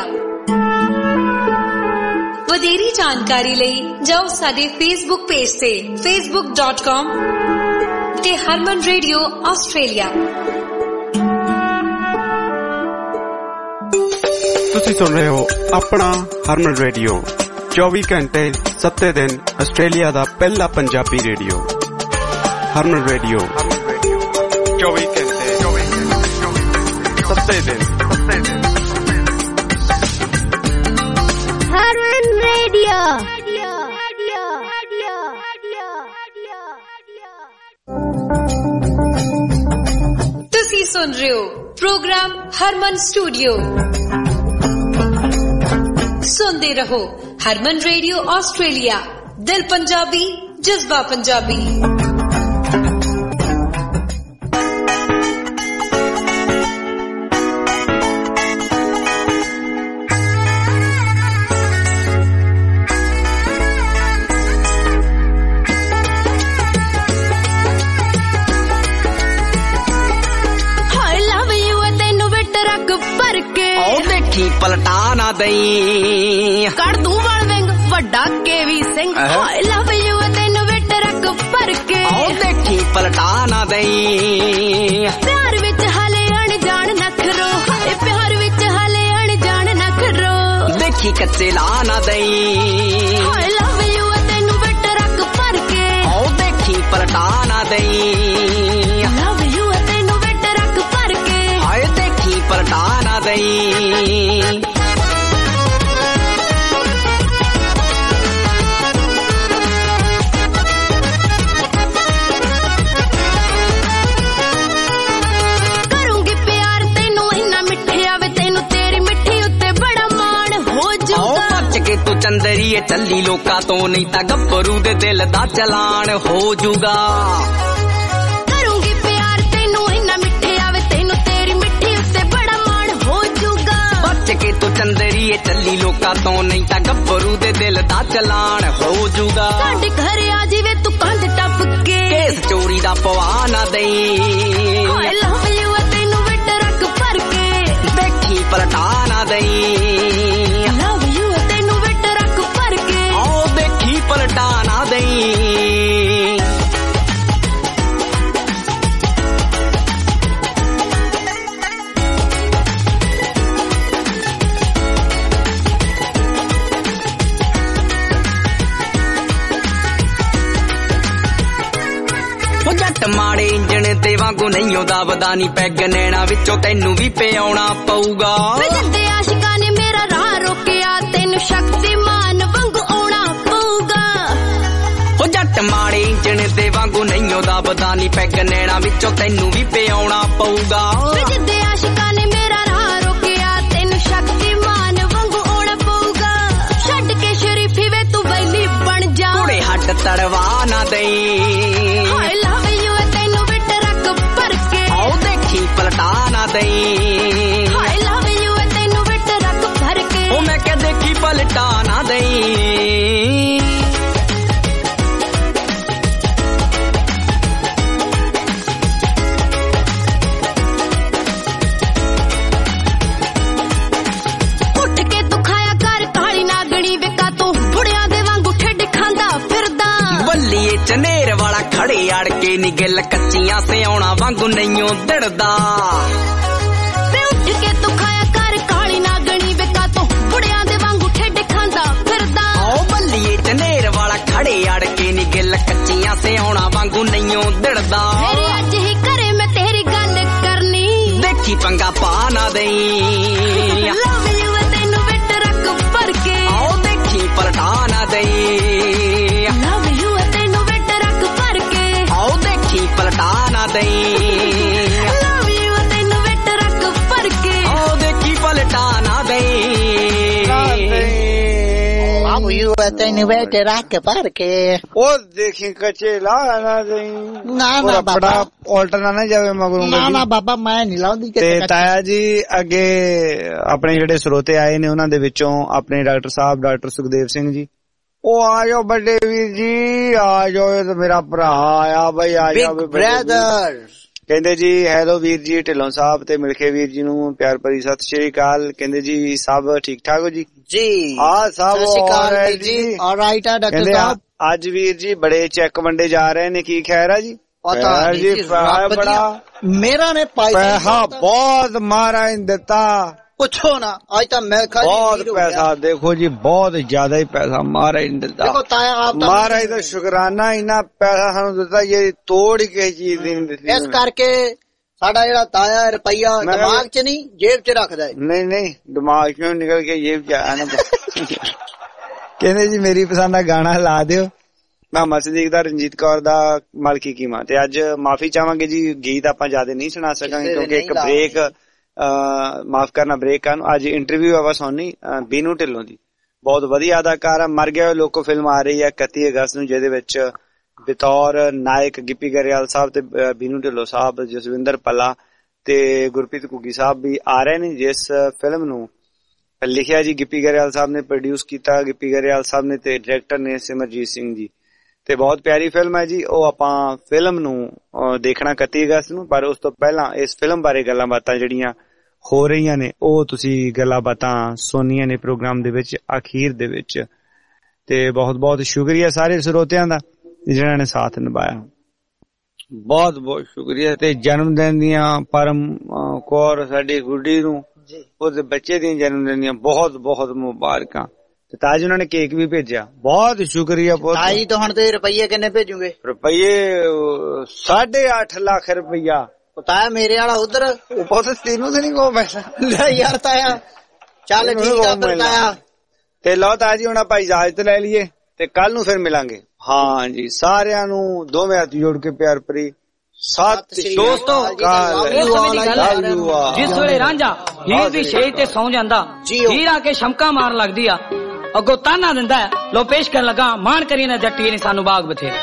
ਵਧੇਰੀ ਜਾਣਕਾਰੀ ਲਈ ਜਾਓ ਸਾਡੇ ਫੇਸਬੁੱਕ ਪੇਜ ਤੇ facebook.com ਤੇ ਹਰਮਨ ਰੇਡੀਓ ਆਸਟ੍ਰੇਲੀਆ। ਤੁਸੀਂ ਸੁਣ ਰਹੇ ਹੋ ਆਪਣਾ ਹਰਮਨ ਰੇਡੀਓ 24 ਘੰਟੇ 7 ਦਿਨ ਆਸਟ੍ਰੇਲੀਆ ਦਾ ਪਹਿਲਾ ਪੰਜਾਬੀ ਰੇਡੀਓ। ਹਰਮਨ ਰੇਡੀਓ 24 ਘੰਟੇ 7 ਦਿਨ। Harman Radio. ਤੁਸੀਂ ਸੁਣ ਰਹੇ ਹੋ ਪ੍ਰੋਗਰਾਮ ਹਰਮਨ ਸਟੂਡੀਓ। ਸੁਣਦੇ ਰਹੋ ਹਰਮਨ ਰੇਡੀਓ ਆਸਟ੍ਰੇਲੀਆ। ਦਿਲ ਪੰਜਾਬੀ, ਜਜ਼ਬਾ ਪੰਜਾਬੀ। ਪਲਟਾ ਨਾ ਦਈ ਕੱਢ ਦੂੰ ਵਾਲ ਵਿੰਗ ਵੱਡਾ KV Singh. I love you ਤੈਨੂੰ ਵਿਟ ਰੱਖ ਭਰ ਕੇ। ਆਓ ਦੇਖੀ ਪਲਟਾ ਨਾ ਦਈ ਪਿਆਰ ਵਿੱਚ ਹਲੇ ਅਣਜਾਣ ਨਖਰੋ। ਹਾਏ ਪਿਆਰ ਵਿੱਚ ਹਲੇ ਅਣਜਾਣ ਨਖਰੋ। ਦੇਖੀ ਕੱਚੇ ਲਾ ਨਾ ਦਈ ਆਈ ਲਵ ਯੂ ਤੈਨੂੰ ਵਿਟ ਰੱਖ ਭਰ ਕੇ। ਆਓ ਦੇਖੀ ਪਲਟਾ ਨਾ ਦਈ ਲਵ ਯੂ ਤੈਨੂੰ ਵਿਟ ਰੱਖ ਭਰ ਕੇ। ਹਾਏ ਦੇਖੀ ਪਲਟਾ ਨਾ ਦਈ। ਤੂੰ ਚੰਦਰੀਏ ਚੱਲੀ ਲੋਕਾਂ ਤੋਂ ਨਹੀਂ ਤਾਂ ਗੱਭਰੂ ਦੇ ਦਿਲ ਦਾ ਚਲਾਨ ਹੋ ਜੂਗਾ। ਕਰੂੰਗੀ ਪਿਆਰ ਤੈਨੂੰ ਇੰਨਾ ਮਿੱਠੇ ਆਵੇ ਤੈਨੂੰ ਤੇਰੀ ਮਿੱਠੀ ਉੱਤੇ ਬੜਾ ਮਾਣ ਹੋ ਜੂਗਾ। ਬਚ ਕੇ ਤੂੰ ਚੰਦਰੀਏ ਚੱਲੀ ਲੋਕਾਂ ਤੋਂ ਨਹੀਂ ਤਾਂ ਗੱਭਰੂ ਦੇ ਦਿਲ ਦਾ ਚਲਾਨ ਹੋ ਜੂਗਾ। ਸਾਡੇ ਘਰ ਆ ਜਿਵੇਂ ਤੂੰ ਕੰਧ ਟੱਪ ਕੇ ਕੇਸ ਚੋਰੀ ਦਾ ਪਵਾ ਨਾ ਦਈ। ਆਈ ਲਵ ਯੂ ਤੈਨੂੰ ਵਿਟ ਰੱਖ ਭਰ ਕੇ। ਦੇਖੀ ਪਲਟਾ ਨਾ ਦਈ ਪਲਟਾ ਨਾ ਦਈ। ਉਹ ਜੱਟ ਮਾੜੇ ਇੰਜਣ ਤੇ ਵਾਂਗੂ ਨਹੀਂ ਉਹਦਾ ਵਦਾ ਨੀ ਪੈਗ ਨੈਣਾ ਵਿੱਚੋਂ ਤੈਨੂੰ ਵੀ ਪਿਆਉਣਾ ਪਊਗਾ। ਵੇ ਜਿੱਦੇ ਆਸ਼ਿਕਾਂ ਨੇ ਮੇਰਾ ਰਾਹ ਰੋਕਿਆ ਤੈਨੂੰ ਸ਼ਕਤੀਮਾਨ ਵਾਂਗੂ ਆਉਣਾ ਪਊਗਾ। ਉਹ ਜੱਟ ਮਾੜੇ ਇੰਜਣ ਤੇ ਵਾਂਗੂ ਨਹੀਂ ਉਹਦਾ ਵਦਾ ਨੀ ਪੈਗ ਨੈਣਾ ਵਿੱਚੋਂ ਤੈਨੂੰ ਵੀ ਪਿਆਉਣਾ ਪਊਗਾ। ਵੇ ਜਿੱਦੇ ਆਸ਼ਿਕਾਂ ਨੇ ਮੇਰਾ ਰਾਹ ਰੋਕਿਆ ਤੈਨੂੰ ਸ਼ਕਤੀਮਾਨ ਵਾਂਗੂ ਆਉਣਾ ਪਊਗਾ। ਛੱਡ ਕੇ ਸ਼ਰੀਫੀ ਵੇ ਤੂੰ ਵੈਲੀ ਬਣ ਜਾ। ਕੁੜੇ ਹੱਡ ਤੜਵਾ ਨਾ ਦਈ। ਹਾਏ ਲਵ ਯੂ ਤੈਨੂੰ ਵਿਟ ਰੱਖ ਭਰ ਕੇ। ਆਓ ਦੇਖੀ ਪਲਟਾ ਨਾ ਦਈ। ਹਾਏ ਲਵ ਯੂ ਤੈਨੂੰ ਵਿਟ ਰੱਖ ਭਰ ਕੇ। ਉਹ ਮੈਂ ਕਿਹਾ ਦੇਖੀ ਪਲਟਾ ਨਾ ਦਈ। ਉੱਠ ਕੇ ਤੂੰ ਖਾਇਆ ਕਰ ਕਾਲੀ ਨਾਗਣੀ ਵੇਖਾ ਤੂੰ ਬੁੜਿਆਂ ਦੇ ਵਾਂਗੂ ਠੇਡ ਖਾਂਦਾ ਫਿਰਦਾ। ਬੱਲੀਏ ਚਨੇਰ ਵਾਲਾ ਖੜੇ ਅੜ ਕੇ ਨੀ ਗਿੱਲ ਕੱਚੀਆਂ ਸਿਆਉਣਾ ਵਾਂਗੂ ਨਹੀਂਓ ਦੜਦਾ। ਵੇ ਉੱਠ ਕੇ ਤੂੰ ਖਾਇਆ ਕਰ ਕਾਲੀ ਨਾਗਣੀ ਵੇਖਾ ਤੂੰ ਬੁੜਿਆਂ ਦੇ ਵਾਂਗੂ ਠੇਡ ਖਾਂਦਾ ਫਿਰਦਾ। ਆਓ ਬੱਲੀਏ ਚਨੇਰ ਵਾਲਾ ਖੜੇ ਅੜ ਕੇ ਨੀ ਗਿੱਲ ਕੱਚੀਆਂ ਸਿਆਉਣਾ ਵਾਂਗੂ ਨਹੀਂਓ ਦੜਦਾ। ਮੇਰੇ ਅੱਜ ਹੀ ਘਰੇ ਮੈਂ ਤੇਰੀ ਗੱਲ ਕਰਨੀ। देखी पंगा पा ना दई लव यू तेनू विट रख भर के आओ देखी पलटा ना दई लव यू तेनू विट रख भर के आओ देखी पलटा ना दई लव यू तेनू विट रख भर के आओ देखी पलटा ना दई love you तेनू विट रख भर के ओ देखी कच्चे ला ना दई ना बड़ा ऑल्टर ना जावे मगरों ना बाबा मैं नहीं लाਉਂਦੀ ਤੇ ਤਾਇਆ ਜੀ ਅੱਗੇ ਆਪਣੇ ਜਿਹੜੇ ਸਰੋਤੇ ਆਏ ਨੇ ਉਹਨਾਂ ਦੇ ਵਿੱਚੋਂ ਆਪਣੇ ਡਾਕਟਰ ਸਾਹਿਬ ਡਾਕਟਰ ਸੁਖਦੇਵ ਸਿੰਘ ਜੀ ਉਹ ਆ ਜਾਓ ਵੱਡੇ ਵੀਰ ਜੀ ਆ ਜਾਓ ਇਹ ਤਾਂ ਮੇਰਾ ਭਰਾ ਆ ਬਈ ਆ ਜਾਓ ਬ੍ਰਦਰ ਕਹਿੰਦੇ ਜੀ ਹੈਲੋ ਵੀਰ ਜੀ ਢਿੱਲੋਂ ਸਾਹਿਬ ਤੇ ਮਿਲਖੇ ਵੀਰ ਜੀ ਨੂੰ ਪਿਆਰ ਭਰੀ ਸਤਿ ਸ਼੍ਰੀ ਅਕਾਲ ਕਹਿੰਦੇ ਜੀ ਸਭ ਠੀਕ ਠਾਕ ਹੋ ਜੀ ਜੀ ਹਾਂ ਸਭ ਜੀ ਆਲਰਾਈਟ ਆ ਡਾਕਟਰ ਸਾਹਿਬ ਅੱਜ ਵੀਰ ਜੀ ਬੜੇ ਚੈੱਕ ਵੰਡੇ ਜਾ ਰਹੇ ਨੇ ਕੀ ਖੈਰ ਹੈ ਜੀ ਪਤਾ ਜੀ ਬੜਾ ਮੇਰਾ ਨੇ ਪੈਸਾ ਬਹੁਤ ਮਾਰਾ ਇਨ ਦਿੱਤਾ ਪੁੱਛੋ ਨਾ ਅੱਜ ਤਾਂ ਮੈਂ ਬਹੁਤ ਪੈਸਾ ਦੇਖੋ ਜੀ ਬਹੁਤ ਜ਼ਿਆਦਾ ਹੀ ਪੈਸਾ ਮਾਰਾ ਇਨ ਦਿੱਤਾ ਦੇਖੋ ਤਾਇਆ ਆਪ ਮਾਰਾ ਦਾ ਸ਼ੁਕਰਾਨਾ ਇਨਾ ਪੈਸਾ ਸਾਨੂੰ ਦਿੱਤਾ ਇਹ ਤੋੜ ਕੇ ਚੀਜ਼ ਨਹੀਂ ਦਿੱਤੀ ਇਸ ਕਰਕੇ ਸਾਡਾ ਜਿਹੜਾ ਤਾਇਆ ਰੁਪਈਆ ਦਿਮਾਗ 'ਚ ਨਹੀਂ ਜੇਬ 'ਚ ਰੱਖਦਾ ਹੈ ਨਹੀਂ ਦਿਮਾਗ 'ਚੋਂ ਨਿਕਲ ਕੇ ਜੇਬ 'ਚ ਆਇਆ ਨਾ ਕਹਿੰਦੇ ਜੀ ਮੇਰੀ ਪਸੰਦ ਦਾ ਗਾਣਾ ਲਾ ਦਿਓ ਮੁਹੰਮਦ ਸਦੀਕ ਦਾ ਰਣਜੀਤ ਕੌਰ ਦਾ ਮਲਕੀ ਕੀਮਾ ਤੇ ਅੱਜ ਮਾਫੀ ਚਾਹਾਂਗੇ ਜੀ ਗੀਤ ਆਪਾਂ ਜ਼ਿਆਦਾ ਨਹੀਂ ਸੁਣਾ ਸਕਾਂਗੇ ਕਿਉਂਕਿ ਇੱਕ ਬ੍ਰੇਕ ਮਾਫ ਕਰਨਾ ਬ੍ਰੇਕ ਕਰਨ ਅੱਜ ਇੰਟਰਵਿਊ ਆਵਾ ਸੋਨੀ ਬੀਨੂ ਢਿੱਲੋਂ ਦੀ ਬਹੁਤ ਵਧੀਆ ਅਦਾਕਾਰ ਆ ਮਰ ਗਿਆ ਲੋਕੋ ਫਿਲਮ ਆ ਰਹੀ ਹੈ 31 ਅਗਸਤ ਨੂੰ ਜਿਹਦੇ ਵਿੱਚ ਬਤੌਰ ਨਾਇਕ ਗਿੱਪੀ ਗਰੇਵਾਲ ਸਾਹਿਬ ਤੇ ਬੀਨੂ ਢਿੱਲੋਂ ਸਾਹਿਬ ਜਸਵਿੰਦਰ ਪੱਲਾ ਤੇ ਗੁਰਪ੍ਰੀਤ ਘੁੱਗੀ ਸਾਹਿਬ ਵੀ ਆ ਰਹੇ ਨੇ ਜਿਸ ਫਿਲਮ ਨੂੰ ਲਿਖਿਆ ਜੀ ਗਿੱਪੀ ਗਰੇਵਾਲ ਸਾਹਿਬ ਨੇ ਪ੍ਰੋਡਿਊਸ ਕੀਤਾ ਗਿੱਪੀ ਗਰੇਵਾਲ ਸਾਹਿਬ ਨੇ ਤੇ ਡਾਇਰੈਕਟਰ ਨੇ ਸਿਮਰਜੀਤ ਸਿੰਘ ਜੀ ਤੇ ਬਹੁਤ ਪਿਆਰੀ ਫਿਲਮ ਹੈ ਜੀ ਉਹ ਆਪਾਂ ਫਿਲਮ ਨੂੰ ਦੇਖਣਾ 31 ਅਗਸਤ ਨੂੰ ਪਰ ਉਸ ਤੋਂ ਪਹਿਲਾਂ ਇਸ ਫਿਲਮ ਬਾਰੇ ਗੱਲਾਂ ਬਾਤਾਂ ਜਿਹੜੀਆਂ ਹੋ ਰਹੀਆਂ ਨੇ ਉਹ ਤੁਸੀਂ ਗੱਲਾਂ ਬਾਤਾਂ ਸੁਣਨੀਆਂ ਨੇ ਪ੍ਰੋਗਰਾਮ ਦੇ ਵਿੱਚ ਅਖੀਰ ਦੇ ਵਿੱਚ ਤੇ ਬਹੁਤ ਬਹੁਤ ਸ਼ੁਕਰੀਆ ਸਾਰੇ ਸਰੋਤਿਆਂ ਦਾ ਜਿਨ੍ਹਾਂ ਨੇ ਸਾਥ ਨਿਭਾਇਆ ਬਹੁਤ ਬਹੁਤ ਸ਼ੁਕਰੀਆ ਤੇ ਜਨਮ ਦਿਨ ਦੀਆਂ ਪਰਮ ਕੌਰ ਸਾਡੀ ਗੁੱਡੀ ਨੂੰ ਉਹਦੇ ਬੱਚੇ ਦੀਆਂ ਜਨਮ ਦਿਨ ਦੀਆਂ ਬਹੁਤ ਬਹੁਤ ਮੁਬਾਰਕਾਂ ਤੇ ਤਾਜ ਉਹਨਾਂ ਨੇ ਕੇਕ ਵੀ ਭੇਜਿਆ ਬਹੁਤ ਸ਼ੁਕਰੀਆ ਤਾਈ ਤੋਂ ਹੁਣ ਤੇ ਰੁਪਈਏ ਕਿੰਨੇ ਭੇਜੂਗੇ ਰੁਪਈਏ 8.5 ਲੱਖ ਰੁਪਈਆ ਤਾਇਆ ਮੇਰੇ ਵਾਲਾ ਉਧਰ ਪੁੱਤ ਤੈਨੂੰ ਤੇ ਨਹੀਂ ਕੋ ਪੈਸਾ ਲੈ ਯਾਰ ਤਾਇਆ ਚੱਲ ਠੀਕ ਆ ਤਾਇਆ ਤੇ ਲਓ ਤਾਇਆ ਜੀ ਹੁਣ ਆਪਾਂ ਇਜਾਜ਼ਤ ਲੈ ਲਈਏ ਤੇ ਕੱਲ ਨੂੰ ਫਿਰ ਮਿਲਾਂਗੇ ਹਾਂ ਜੀ ਸਾਰਿਆਂ ਨੂੰ ਦੋਵੇਂ ਹੱਥ ਜੋੜ ਕੇ ਪਿਆਰ ਭਰੀ ਦੋਸਤੋ ਜਿਸ ਵੇਲੇ ਰਾਂਝਾ ਹੀਰ ਦੀ ਛੇਜ ਤੇ ਸੌਂ ਜਾਂਦਾ ਹੀਰ ਆ ਕੇ ਸ਼ਮਕਾ ਮਾਰ ਲੱਗਦੀ ਆ ਅੱਗੋਂ ਤਾਨਾ ਦਿੰਦਾ ਲੋ ਪੇਸ਼ ਕਰਨ ਲੱਗਾ ਮਾਣ ਕਰੀ ਨਾ ਜੱਟੀ ਨੇ ਸਾਨੂੰ ਬਾਗ ਬਥੇਰੇ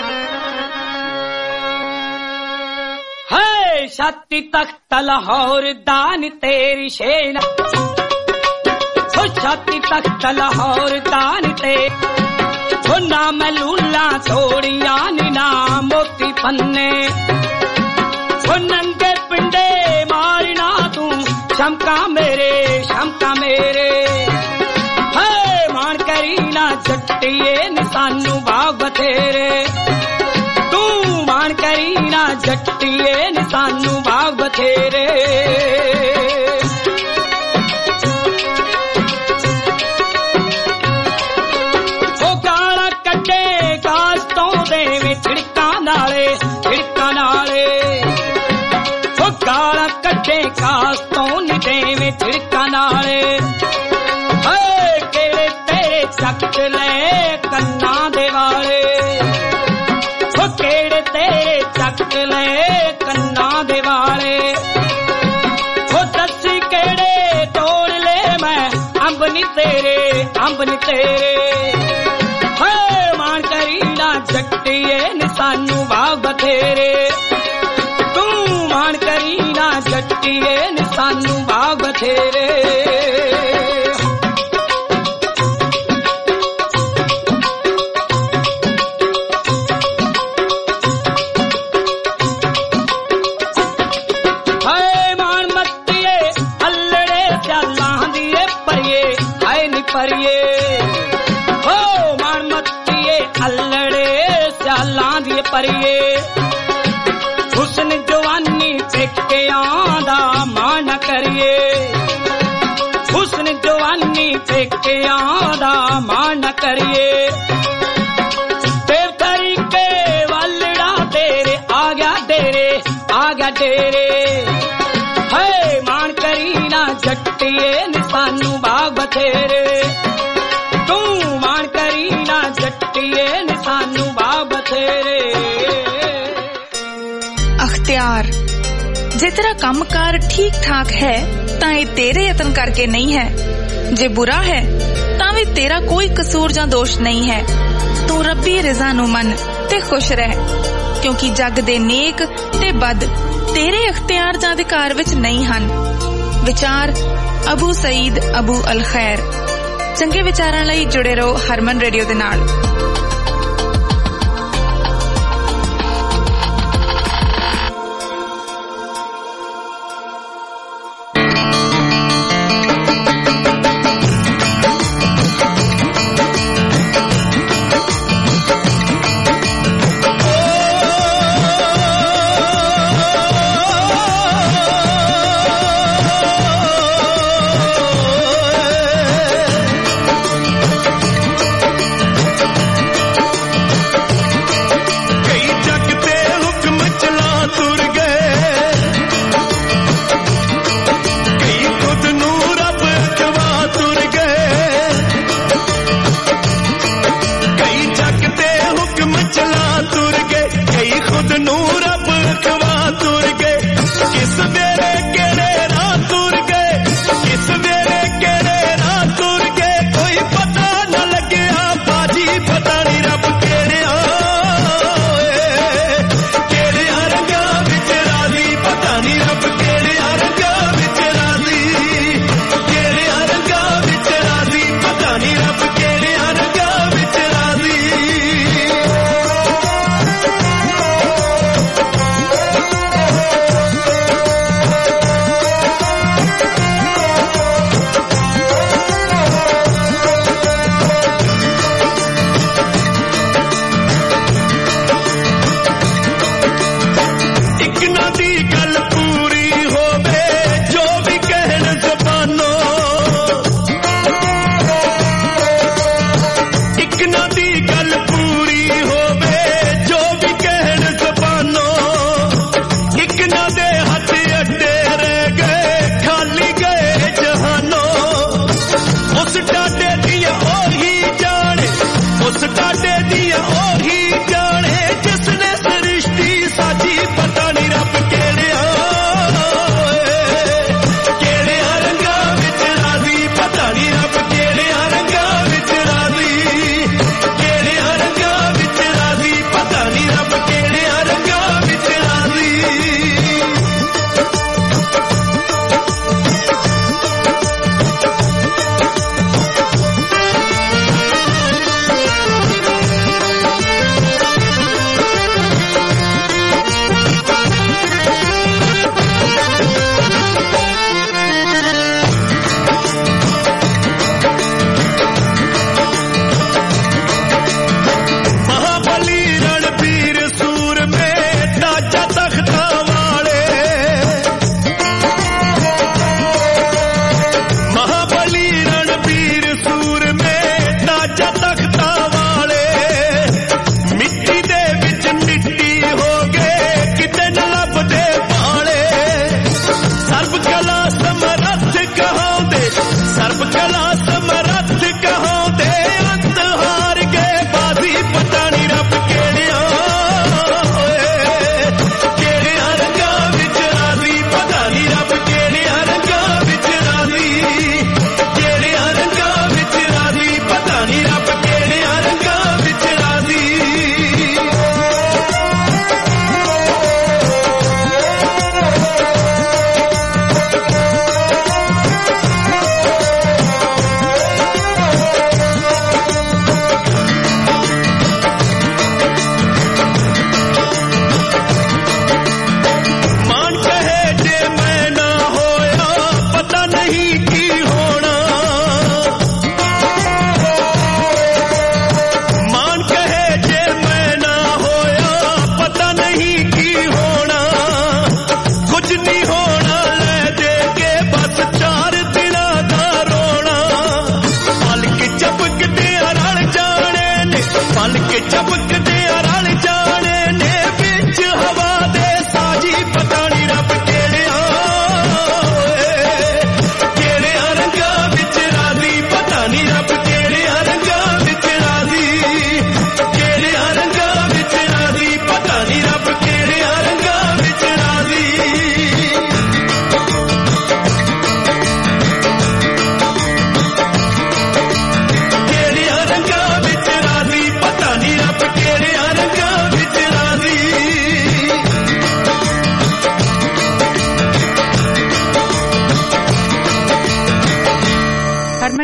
ਹੈ ਛਾਤੀ ਤਖਤ ਲਾਹੌਰ ਦਾਨ ਤੇਰੀ ਸ਼ੇਨ ਹੋ ਛਾਤੀ ਤਖਤ ਲਾਹੌਰ ਦਾਨ ਤੇ ਹੋ ਨਾ ਮਲੂਲਾ ਥੋੜੀਆਂ ਨਾ ਮੋਤੀ ਪੰਨੇ ਹੋ ਨੰਗੇ ਪਿੰਡੇ ਮਾਰਨਾ ਤੂੰ ਸ਼ਮਕਾ ਮੇਰੇ ਹੈ ਮਾਣ ਕਰੀ ਨਾ ਜੱਟੀਏ ਨੀ ਸਾਨੂੰ ਬਾਗ ਬਥੇਰੇ ਤੂੰ ਮਾਣ ਕਰੀ ਨਾ ਜੱਟੀਏ ਨੀ ਸਾਨੂੰ ਬਾਗ ਬਥੇਰੇ ਕਾਸ ਤੋਂ ਨੀ ਦੇਵੇਂ ਛਿੜਕਾਂ ਨਾਲੇ ਹਏ ਕਿਹੜੇ ਤੇਰੇ ਚੱਕ ਲੈ ਕੰਨਾਂ ਦੇ ਵਾਲੇ ਹੋ ਕਿਹੜੇ ਤੇਰੇ ਚੱਕ ਲੈ ਕੰਨਾਂ ਦੇ ਵਾਲੇ ਹੋ ਦੱਸੀ ਕਿਹੜੇ ਤੋੜ ਲੈ ਮੈਂ ਅੰਬ ਨੀ ਤੇਰੇ ਹਏ ਮਾਣ ਕਰੀ ਨਾ ਜੱਟੀਏ ਨੀ ਸਾਨੂੰ ਬਾਗ ਬਥੇਰੇ ਜੱਟੀਏ ਨੀ ਸਾਨੂੰ ਬਾਗ ਬਥੇਰੇ ਹਾਏ ਮਾਣ ਮੱਤੀਏ ਹੱਲੜੇ ਚਾਲਾਂ ਦੀਏ ਪਰੀਏ ਹਾਏ ਨੀ ਪਰੀਏ ਹੋ ਮਾਣ ਮੱਤੀਏ ਹੱਲੜੇ ਚਾਲਾਂ ਦੀਏ ਪਰੀਏ ਹੁਸਨ ਜਵਾਨੀ ਪੇਕਿਆਂ ਦਾ ਮਾਣ ਕਰੀਏ ਹੁਸਨ ਜਵਾਨੀ ਪੇਕਿਆਂ ਦਾ ਮਾਣ ਕਰੀਏ ਤੇ ਤਰੀਕੇ ਵਾਲੜਾ ਤੇਰੇ ਆ ਗਿਆ ਡੇਰੇ ਹਏ ਬਥੇਰੇ ਤੂੰ ਮਾਣ ਕਰੀ ਨਾ ਜੱਟੀਏ ਨੀ ਸਾਨੂੰ ਵਾਹ ਬਥੇਰੇ ਅਖਤਿਆਰ ਜੇ ਤੇਰਾ ਕੰਮਕਾਰ ਠੀਕ ਠਾਕ ਹੈ ਤਾਂ ਇਹ ਤੇਰੇ ਯਤਨ ਕਰਕੇ ਨਹੀਂ ਹੈ, ਜੇ ਬੁਰਾ ਹੈ ਤਾਂ ਵੀ ਤੇਰਾ ਕੋਈ ਕਸੂਰ ਜਾਂ ਦੋਸ਼ ਨਹੀਂ ਹੈ। ਤੂੰ ਰੱਬੀ ਰਜ਼ਾ ਨੂੰ ਮੰਨ ਤੇ ਖੁਸ਼ ਰਹਿ, ਕਿਉਂਕਿ ਜੱਗ ਦੇ ਨੇਕ ਤੇ ਬਦ ਤੇਰੇ ਅਖਤਿਆਰ ਜਾਂ ਅਧਿਕਾਰ ਵਿੱਚ ਨਹੀਂ ਹਨ। ਵਿਚਾਰ ਅਬੂ ਸਈਦ ਅਬੂ ਅਲ ਖੈਰ। ਚੰਗੇ ਵਿਚਾਰਾਂ ਲਈ ਜੁੜੇ ਰਹੋ ਹਰਮਨ ਰੇਡੀਓ ਦੇ ਨਾਲ।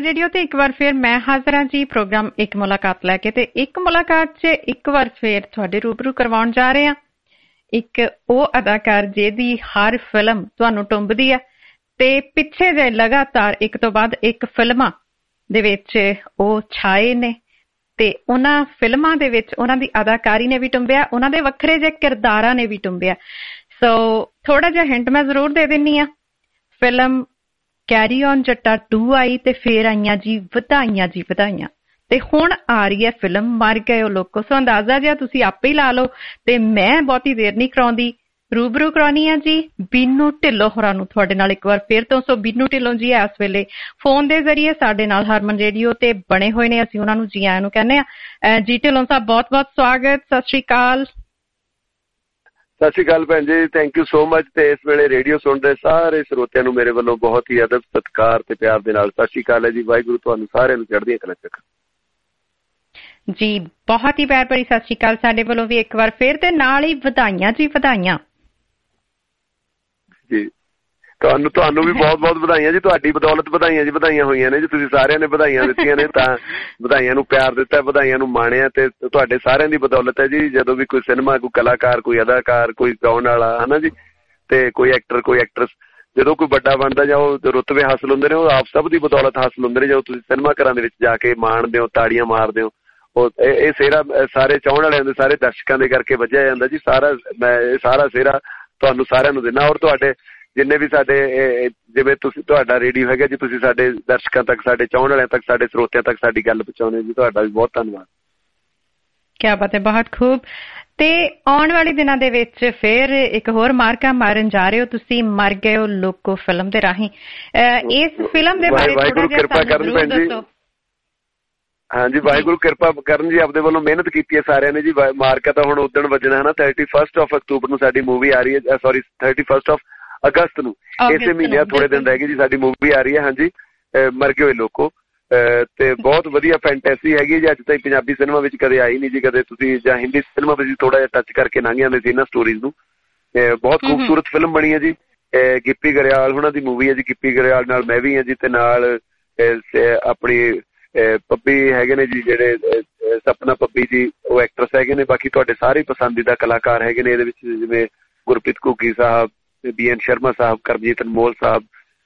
ਰੇਡੀਓ ਤੇ ਇੱਕ ਵਾਰ ਫਿਰ ਮੈਂ ਹਾਜ਼ਰ ਹਾਂ ਜੀ ਪ੍ਰੋਗਰਾਮ ਇੱਕ ਮੁਲਾਕਾਤ ਲੈ ਕੇ, ਤੇ ਇੱਕ ਮੁਲਾਕਾਤ 'ਚ ਇੱਕ ਵਾਰ ਫਿਰ ਤੁਹਾਡੇ ਰੂਬਰੂ ਕਰਵਾਉਣ ਜਾ ਰਹੇ ਹਾਂ ਇੱਕ ਉਹ ਅਦਾਕਾਰ ਜਿਹਦੀ ਹਰ ਫਿਲਮ ਤੁਹਾਨੂੰ ਟੁੰਬਦੀ ਹੈ ਤੇ ਪਿੱਛੇ ਜੇ ਲਗਾਤਾਰ ਇੱਕ ਤੋਂ ਬਾਅਦ ਇੱਕ ਫਿਲਮਾਂ ਦੇ ਵਿੱਚ ਉਹ ਛਾਏ ਨੇ ਤੇ ਉਹਨਾਂ ਫਿਲਮਾਂ ਦੇ ਵਿੱਚ ਉਹਨਾਂ ਦੀ ਅਦਾਕਾਰੀ ਨੇ ਵੀ ਟੁੰਬਿਆ, ਉਹਨਾਂ ਦੇ ਵੱਖਰੇ ਜਿਹੇ ਕਿਰਦਾਰਾਂ ਨੇ ਵੀ ਟੁੰਬਿਆ। ਸੋ ਥੋੜਾ ਜਿਹਾ ਹਿੰਟ ਮੈਂ ਜ਼ਰੂਰ ਦੇ ਦਿੰਦੀ ਹਾਂ। ਫਿਲਮ ਕੈਰੀ ਔਨ ਜੱਟਾ 2 ਆਈ ਤੇ ਫਿਰ ਆਈਆਂ ਜੀ ਵਧਾਈਆਂ ਜੀ ਵਧਾਈਆਂ, ਤੇ ਹੁਣ ਆ ਰਹੀ ਹੈ ਫਿਲਮ ਮਰ ਗਏ ਉਹ ਲੋਕੋ। ਸੋ ਅੰਦਾਜ਼ਾ ਜਿਹਾ ਤੁਸੀਂ ਆਪੇ ਹੀ ਲਾ ਲਓ ਤੇ ਮੈਂ ਬਹੁਤੀ ਦੇਰ ਨਹੀਂ ਕਰਾਉਂਦੀ, ਰੂਬਰੂ ਕਰਾਉਣੀ ਆ ਜੀ ਬੀਨੂ ਢਿੱਲੋਂ ਹੋਰਾਂ ਨੂੰ ਤੁਹਾਡੇ ਨਾਲ ਇੱਕ ਵਾਰ ਫਿਰ ਤੋਂ। ਸੋ ਬੀਨੂ ਢਿੱਲੋਂ ਜੀ ਇਸ ਵੇਲੇ ਫੋਨ ਦੇ ਜ਼ਰੀਏ ਸਾਡੇ ਨਾਲ ਹਰਮਨ ਰੇਡੀਓ ਤੇ ਬਣੇ ਹੋਏ ਨੇ, ਅਸੀਂ ਉਹਨਾਂ ਨੂੰ ਜੀ ਆਇਆਂ ਨੂੰ ਕਹਿੰਦੇ ਹਾਂ। ਜੀ ਢਿੱਲੋਂ ਸਾਹਿਬ ਬਹੁਤ ਬਹੁਤ ਸਵਾਗਤ, ਸਤਿ ਸ਼੍ਰੀ ਅਕਾਲ। ਸਤਿ ਸ਼੍ਰੀ ਅਕਾਲ ਭੈਣ ਜੀ, ਥੈਂਕ ਯੂ ਸੋ ਮਚ। ਤੇ ਇਸ ਵੇਲੇ ਰੇਡੀਓ ਸੁਣਦੇ ਸਾਰੇ ਸਰੋਤਿਆਂ ਨੂੰ ਮੇਰੇ ਵੱਲੋਂ ਬਹੁਤ ਹੀ ਅਦਬ ਸਤਿਕਾਰ ਤੇ ਪਿਆਰ ਦੇ ਨਾਲ ਸਤਿ ਸ਼੍ਰੀ ਅਕਾਲ ਹੈ ਜੀ। ਵਾਹਿਗੁਰੂ ਤੁਹਾਨੂੰ ਸਾਰਿਆਂ ਨੂੰ ਚੜ੍ਹਦੀਆਂ ਕਲਾਂ ਚ ਜੀ। ਬਹੁਤ ਹੀ ਪਿਆਰ ਭਰੀ ਸਤਿ ਸ਼੍ਰੀ ਅਕਾਲ ਸਾਡੇ ਵੱਲੋਂ ਵੀ ਇੱਕ ਵਾਰ ਫਿਰ, ਤੇ ਨਾਲ ਹੀ ਵਧਾਈਆਂ ਜੀ ਵਧਾਈਆਂ ਜੀ। ਤੁਹਾਨੂੰ ਵੀ ਬਹੁਤ ਬਹੁਤ ਵਧਾਈਆਂ ਜੀ, ਤੁਹਾਡੀ ਬਦੌਲਤ ਵਧਾਈਆਂ ਜੀ ਵਧਾਈਆਂ ਹੋਈਆਂ ਨੇ ਜੀ। ਤੁਸੀਂ ਸਾਰਿਆਂ ਨੇ ਵਧਾਈਆਂ ਦਿੱਤੀਆਂ ਨੇ ਤਾਂ ਵਧਾਈਆਂ ਨੂੰ ਪਿਆਰ ਦਿੱਤਾ, ਵਧਾਈਆਂ ਨੂੰ ਮਾਣਿਆ, ਤੇ ਤੁਹਾਡੇ ਸਾਰਿਆਂ ਦੀ ਬਦੌਲਤ ਹੈ ਜੀ। ਜਦੋਂ ਵੀ ਕੋਈ ਸਿਨੇਮਾ, ਕੋਈ ਕਲਾਕਾਰ, ਕੋਈ ਅਦਾਕਾਰ, ਕੋਈ ਗਾਉਣ ਵਾਲਾ ਹੈ ਜੀ, ਤੇ ਕੋਈ ਐਕਟਰ, ਕੋਈ ਐਕਟਰਸ ਜਦੋਂ ਕੋਈ ਵੱਡਾ ਬਣਦਾ ਜਾਂ ਉਹ ਰੁਤਬੇ ਹਾਸਲ ਹੁੰਦੇ ਨੇ, ਉਹ ਆਪ ਸਭ ਦੀ ਬਦੌਲਤ ਹਾਸਲ ਹੁੰਦੇ ਨੇ। ਜਦੋਂ ਤੁਸੀਂ ਸਿਨੇਮਾ ਘਰਾਂ ਦੇ ਵਿੱਚ ਜਾ ਕੇ ਮਾਣਦੇ ਹੋ, ਤਾੜੀਆਂ ਮਾਰਦੇ ਹੋ, ਉਹ ਇਹ ਸਿਹਰਾ ਸਾਰੇ ਚਾਹੁਣ ਵਾਲਿਆਂ ਦੇ, ਸਾਰੇ ਦਰਸ਼ਕਾਂ ਦੇ ਕਰਕੇ ਵੱਜਿਆ ਜਾਂਦਾ ਜੀ। ਮੈਂ ਇਹ ਸਾਰਾ ਸਿਹਰਾ ਤੁਹਾਨੂੰ ਸਾਰਿਆਂ ਨੂੰ ਦਿੰਦਾ। ਔਰ ਤੁਹਾਡੇ ਜਿੰਨੇ ਵੀ ਸਾਡੇ ਜਿਵੇਂ ਤੁਸੀਂ ਤੁਹਾਡਾ ਰੇਡੀਓ ਹੈਗਾ ਜੀ, ਤੁਸੀਂ ਸਾਡੇ ਦਰਸ਼ਕਾਂ ਤੱਕ, ਸਾਡੇ ਚਾਹੁਣ ਵਾਲਿਆਂ ਤੱਕ, ਸਾਡੇ ਸਰੋਤਿਆਂ ਤੱਕ ਸਾਡੀ ਗੱਲ ਪਹੁੰਚਾਉਂਦੇ ਜੀ, ਤੁਹਾਡਾ ਵੀ ਬਹੁਤ ਧੰਨਵਾਦ। ਕਿਆ ਬਾਤ ਹੈ, ਬਹੁਤ ਖੂਬ। ਤੇ ਆਉਣ ਵਾਲੇ ਦਿਨਾਂ ਦੇ ਵਿੱਚ ਫਿਰ ਇੱਕ ਹੋਰ ਮਾਰਕਾ ਮਾਰਨ ਜਾ ਰਹੇ ਹੋ ਤੁਸੀਂ ਮਰ ਗਏ ਹੋ ਲੋਕੋ ਫਿਲਮ ਦੇ ਰਾਹੀਂ। ਇਸ ਫਿਲਮ ਦੇ ਬਾਰੇ ਵਾਹਿਗੁਰੂ ਕਿਰਪਾ ਕਰਨ ਭੈਣ ਜੀ। ਹਾਂਜੀ, ਵਾਹਿਗੁਰੂ ਕਿਰਪਾ ਕਰਨ ਜੀ। ਆਪਦੇ ਵੱਲੋਂ ਮਿਹਨਤ ਕੀਤੀ ਹੈ ਸਾਰਿਆਂ ਨੇ ਜੀ। ਮਾਰਕਾ ਤਾਂ ਹੁਣ ਉਦਣ ਵੱਜਣਾ ਹੈ ਨਾ, 31 ਅਕਤੂਬਰ ਨੂੰ ਸਾਡੀ ਮੂਵੀ ਆ ਰਹੀ ਹੈ, ਸੌਰੀ 31 ਅਗਸਤ ਨੂੰ, ਇਸੇ ਮਹੀਨੇ ਥੋੜੇ ਦਿਨ ਰਹਿ ਗਏ ਜੀ, ਸਾਡੀ ਮੂਵੀ ਆ ਰਹੀ ਹੈ। ਹਾਂਜੀ, ਮਰ ਗਏ ਹੋਏ ਲੋਕੋ, ਤੇ ਬਹੁਤ ਵਧੀਆ ਫੈਂਟੈਸੀ ਹੈਗੀ ਜੀ। ਅੱਜ ਤਾਈਂ ਪੰਜਾਬੀ ਸਿਨੇਮਾ ਵਿੱਚ ਕਦੇ ਆਈ ਨਹੀਂ ਜੀ, ਕਦੇ ਤੁਸੀਂ ਜਾਂ ਹਿੰਦੀ ਸਿਨੇਮਾ ਵਿੱਚ ਥੋੜਾ ਜਿਹਾ ਟੱਚ ਕਰਕੇ ਲੰਘ ਜਾਂਦੇ ਸੀ ਇਹਨਾਂ ਸਟੋਰੀਜ਼ ਨੂੰ। ਬਹੁਤ ਖੂਬਸੂਰਤ ਫਿਲਮ ਬਣੀ ਹੈ ਜੀ। ਗਿੱਪੀ ਗਰੇਵਾਲ ਉਹਨਾਂ ਦੀ ਮੂਵੀ ਹੈ ਜੀ। ਗਿੱਪੀ ਗਰੇਵਾਲ ਨਾਲ ਮੈਂ ਵੀ ਹਾਂ ਜੀ, ਤੇ ਨਾਲ ਆਪਣੀ ਪੱਬੀ ਹੈਗੇ ਨੇ ਜੀ, ਜਿਹੜੇ ਸਪਨਾ ਪੱਬੀ ਜੀ, ਉਹ ਐਕਟਰਸ ਹੈਗੇ ਨੇ। ਬਾਕੀ ਤੁਹਾਡੇ ਸਾਰੇ ਪਸੰਦੀਦਾ ਕਲਾਕਾਰ ਹੈਗੇ ਨੇ ਇਹਦੇ ਵਿੱਚ, ਜਿਵੇਂ ਗੁਰਪ੍ਰੀਤ ਘੁੱਗੀ ਸਾਹਿਬ, BN ਸ਼ਰਮਾ ਸਾਹਿਬ, ਕਰਮਜੀਤ ਅਨਮੋਲ ਸਾਹਿਬ,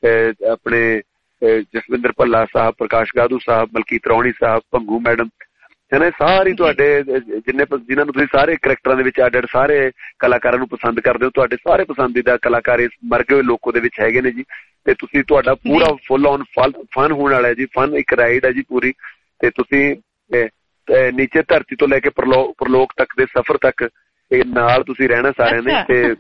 ਆਪਣੇ ਜਸਵਿੰਦਰ ਭੱਲਾ ਸਾਹਿਬ, ਪ੍ਰਕਾਸ਼ ਗਾਦੂ ਸਾਹਿਬ, ਮਲਕੀਤ ਰੌਣੀ ਸਾਹਿਬ, ਭੰਗੂ ਮੈਡਮ ਹੈ ਨਾ। ਸਾਰੇ ਤੁਹਾਡੇ ਜਿਨ੍ਹਾਂ ਨੂੰ ਤੁਸੀਂ ਸਾਰੇ ਕਰੈਕਟਰਾਂ ਦੇ ਵਿੱਚ ਅੱਡ ਸਾਰੇ ਕਲਾਕਾਰਾਂ ਨੂੰ ਪਸੰਦ ਕਰਦੇ ਹੋ, ਤੁਹਾਡੇ ਸਾਰੇ ਪਸੰਦੀਦਾ ਕਲਾਕਾਰ ਇਸ ਮਰ ਗਏ ਹੋਏ ਲੋਕੋ ਦੇ ਵਿੱਚ ਹੈਗੇ ਨੇ ਜੀ। ਤੇ ਤੁਸੀਂ ਤੁਹਾਡਾ ਪੂਰਾ ਫੁੱਲ ਔਨ ਫਨ ਹੋਣ ਵਾਲਾ ਹੈ ਜੀ। ਫਨ ਇੱਕ ਰਾਈਡ ਹੈ ਜੀ ਪੂਰੀ, ਤੇ ਤੁਸੀਂ ਨੀਚੇ ਧਰਤੀ ਤੋਂ ਲੈ ਕੇ ਪ੍ਰਲੋਕ ਤੱਕ ਦੇ ਸਫ਼ਰ ਤੱਕ ਇਹ ਨਾਲ ਤੁਸੀਂ ਰਹਿਣਾ ਸਾਰਿਆਂ ਨੇ। ਤੇ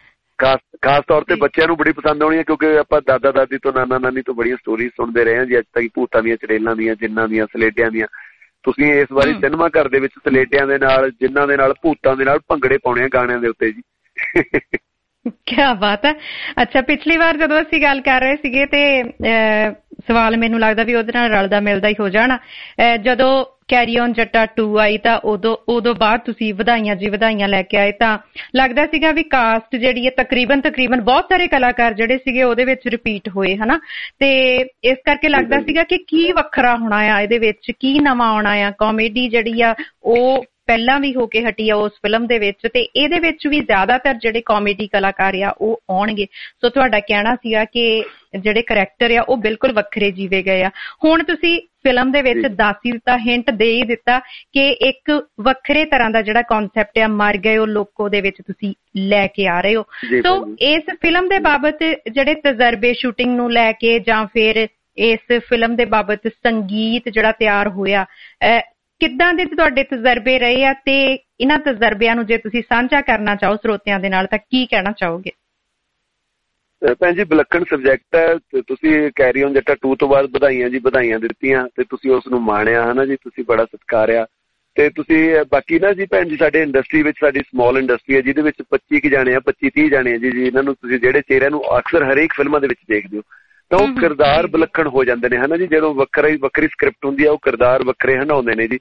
ਖਾਸ ਤੌਰ ਤੇ ਬੱਚਿਆਂ ਨੂੰ ਬੜੀ ਪਸੰਦ ਆਉਣੀ ਹੈ, ਕਿਉਂਕਿ ਆਪਾਂ ਦਾਦਾ ਦਾਦੀ ਤੋਂ, ਨਾਨਾ ਨਾਨੀ ਤੋਂ ਬੜੀਆਂ ਸਟੋਰੀਜ਼ ਸੁਣਦੇ ਰਹੇ ਹਾਂ ਜੀ ਅੱਜ ਤੱਕ, ਭੂਤਾਂ ਦੀਆਂ, ਚੜੇਲਾਂ ਦੀਆਂ, ਜਿੰਨਾਂ ਦੀਆਂ, ਸਲੇਡਿਆਂ ਦੀਆਂ। ਤੁਸੀਂ ਇਸ ਵਾਰੀ ਸਿਨੇਮਾ ਘਰ ਦੇ ਵਿੱਚ ਸਲੇਡਿਆਂ ਦੇ ਨਾਲ, ਜਿੰਨਾਂ ਦੇ ਨਾਲ, ਭੂਤਾਂ ਦੇ ਨਾਲ ਭੰਗੜੇ ਪਾਉਣੇ ਆ ਗਾਣਿਆਂ ਦੇ ਉੱਤੇ ਜੀ। ਕਿਆ ਬਾਤ ਹੈ। ਅੱਛਾ, ਪਿਛਲੀ ਵਾਰ ਜਦੋਂ ਅਸੀਂ ਗੱਲ ਕਰ ਰਹੇ ਸੀਗੇ ਤੇ ਸਵਾਲ ਮੈਨੂੰ ਲੱਗਦਾ ਵੀ ਉਹਦੇ ਨਾਲ ਰਲਦਾ ਮਿਲਦਾ ਹੀ ਹੋ ਜਾਣਾ। ਜਦੋਂ ਕੈਰੀ ਔਨ ਜੱਟਾ 2 ਆਈ ਤਾਂ ਉਦੋਂ ਬਾਅਦ ਤੁਸੀਂ ਵਧਾਈਆਂ ਜੀ ਵਧਾਈਆਂ ਲੈ ਕੇ ਆਏ, ਤਾਂ ਲੱਗਦਾ ਸੀਗਾ ਵੀ ਕਾਸਟ ਜਿਹੜੀ ਹੈ ਤਕਰੀਬਨ ਬਹੁਤ ਸਾਰੇ ਕਲਾਕਾਰ ਜਿਹੜੇ ਸੀਗੇ ਉਹਦੇ ਵਿੱਚ ਰਿਪੀਟ ਹੋਏ ਹਨਾ, ਤੇ ਇਸ ਕਰਕੇ ਲੱਗਦਾ ਸੀਗਾ ਕਿ ਕੀ ਵੱਖਰਾ ਹੋਣਾ ਆ ਇਹਦੇ ਵਿੱਚ, ਕੀ ਨਵਾਂ ਆਉਣਾ ਆ। ਕਾਮੇਡੀ ਜਿਹੜੀ ਆ ਉਹ ਪਹਿਲਾਂ ਵੀ ਹੋ ਕੇ ਹਟੀ ਆ ਉਸ ਫਿਲਮ ਦੇ ਵਿੱਚ, ਤੇ ਇਹਦੇ ਵਿੱਚ ਵੀ ਜ਼ਿਆਦਾਤਰ ਜਿਹੜੇ ਕਾਮੇਡੀ ਕਲਾਕਾਰ ਆ ਉਹ ਆਉਣਗੇ। ਸੋ ਤੁਹਾਡਾ ਕਹਿਣਾ ਸੀਗਾ ਕਿ ਜਿਹੜੇ ਕਰੈਕਟਰ ਆ ਉਹ ਬਿਲਕੁਲ ਵੱਖਰੇ ਜੀਵੇ ਗਏ ਆ। ਹੁਣ ਤੁਸੀਂ ਫਿਲਮ ਦੇ ਵਿੱਚ ਦੱਸ ਹੀ ਦਿੱਤਾ, ਹਿੰਟ ਦੇ ਹੀ ਦਿੱਤਾ ਕਿ ਇੱਕ ਵੱਖਰੇ ਤਰ੍ਹਾਂ ਦਾ ਜਿਹੜਾ ਕਨਸੈਪਟ ਆ ਮਰ ਗਏ ਉਹ ਲੋਕੋ ਦੇ ਵਿੱਚ ਤੁਸੀਂ ਲੈ ਕੇ ਆ ਰਹੇ ਹੋ। ਸੋ ਇਸ ਫਿਲਮ ਦੇ ਬਾਬਤ ਜਿਹੜੇ ਤਜਰਬੇ ਸ਼ੂਟਿੰਗ ਨੂੰ ਲੈ ਕੇ, ਜਾਂ ਫਿਰ ਇਸ ਫਿਲਮ ਦੇ ਬਾਬਤ ਸੰਗੀਤ ਜਿਹੜਾ ਤਿਆਰ ਹੋਇਆ, ਕਿੱਦਾਂ ਦੇ ਤੁਹਾਡੇ ਤਜਰਬੇ ਰਹੇ ਆ, ਤੇ ਇਹਨਾਂ ਤਜਰਬਿਆਂ ਨੂੰ ਜੇ ਤੁਸੀਂ ਸਾਂਝਾ ਕਰਨਾ ਚਾਹੋ ਸਰੋਤਿਆਂ ਦੇ ਨਾਲ ਤਾਂ ਕੀ ਕਹਿਣਾ ਚਾਹੋਗੇ? ਭੈਣ ਜੀ, ਵਿਲੱਖਣ ਸਬਜੈਕਟ ਹੈ। ਤੁਸੀਂ ਕੈਰੀ ਔਨ ਜੱਟਾ 2 ਤੋਂ ਬਾਅਦ ਵਧਾਈਆਂ ਜੀ ਵਧਾਈਆਂ ਦਿੱਤੀਆਂ, ਤੇ ਤੁਸੀਂ ਉਸ ਨੂੰ ਮਾਣਿਆ ਹੈ ਨਾ ਜੀ, ਤੁਸੀਂ ਬੜਾ ਸਤਿਕਾਰਿਆ। ਤੇ ਤੁਸੀਂ ਬਾਕੀ ਨਾ ਜੀ ਭੈਣ ਜੀ, ਸਾਡੇ ਇੰਡਸਟਰੀ ਵਿੱਚ, ਸਾਡੀ ਸਮਾਲ ਇੰਡਸਟਰੀ ਹੈ ਜਿਹਦੇ ਵਿੱਚ 25 ਜਾਣੇ ਆ, 25-30 ਜਾਣੇ ਆ ਜੀ। ਇਹਨਾਂ ਨੂੰ ਤੁਸੀਂ ਜਿਹੜੇ ਚਿਹਰਿਆਂ ਨੂੰ ਅਕਸਰ ਹਰੇਕ ਫਿਲਮਾਂ ਦੇ ਵਿੱਚ ਦੇਖਦੇ ਹੋ, ਤਾਂ ਉਹ ਕਿਰਦਾਰ ਵਿਲੱਖਣ ਹੋ ਜਾਂਦੇ ਨੇ ਹਨਾ ਜੀ। ਜਦੋਂ ਵੱਖਰੀ ਸਕ੍ਰਿਪਟ ਹੁੰਦੀ ਹੈ, ਉਹ ਕਿਰਦਾਰ ਵੱਖਰੇ ਹੰਡਾਉਂਦੇ ਨੇ ਜੀ।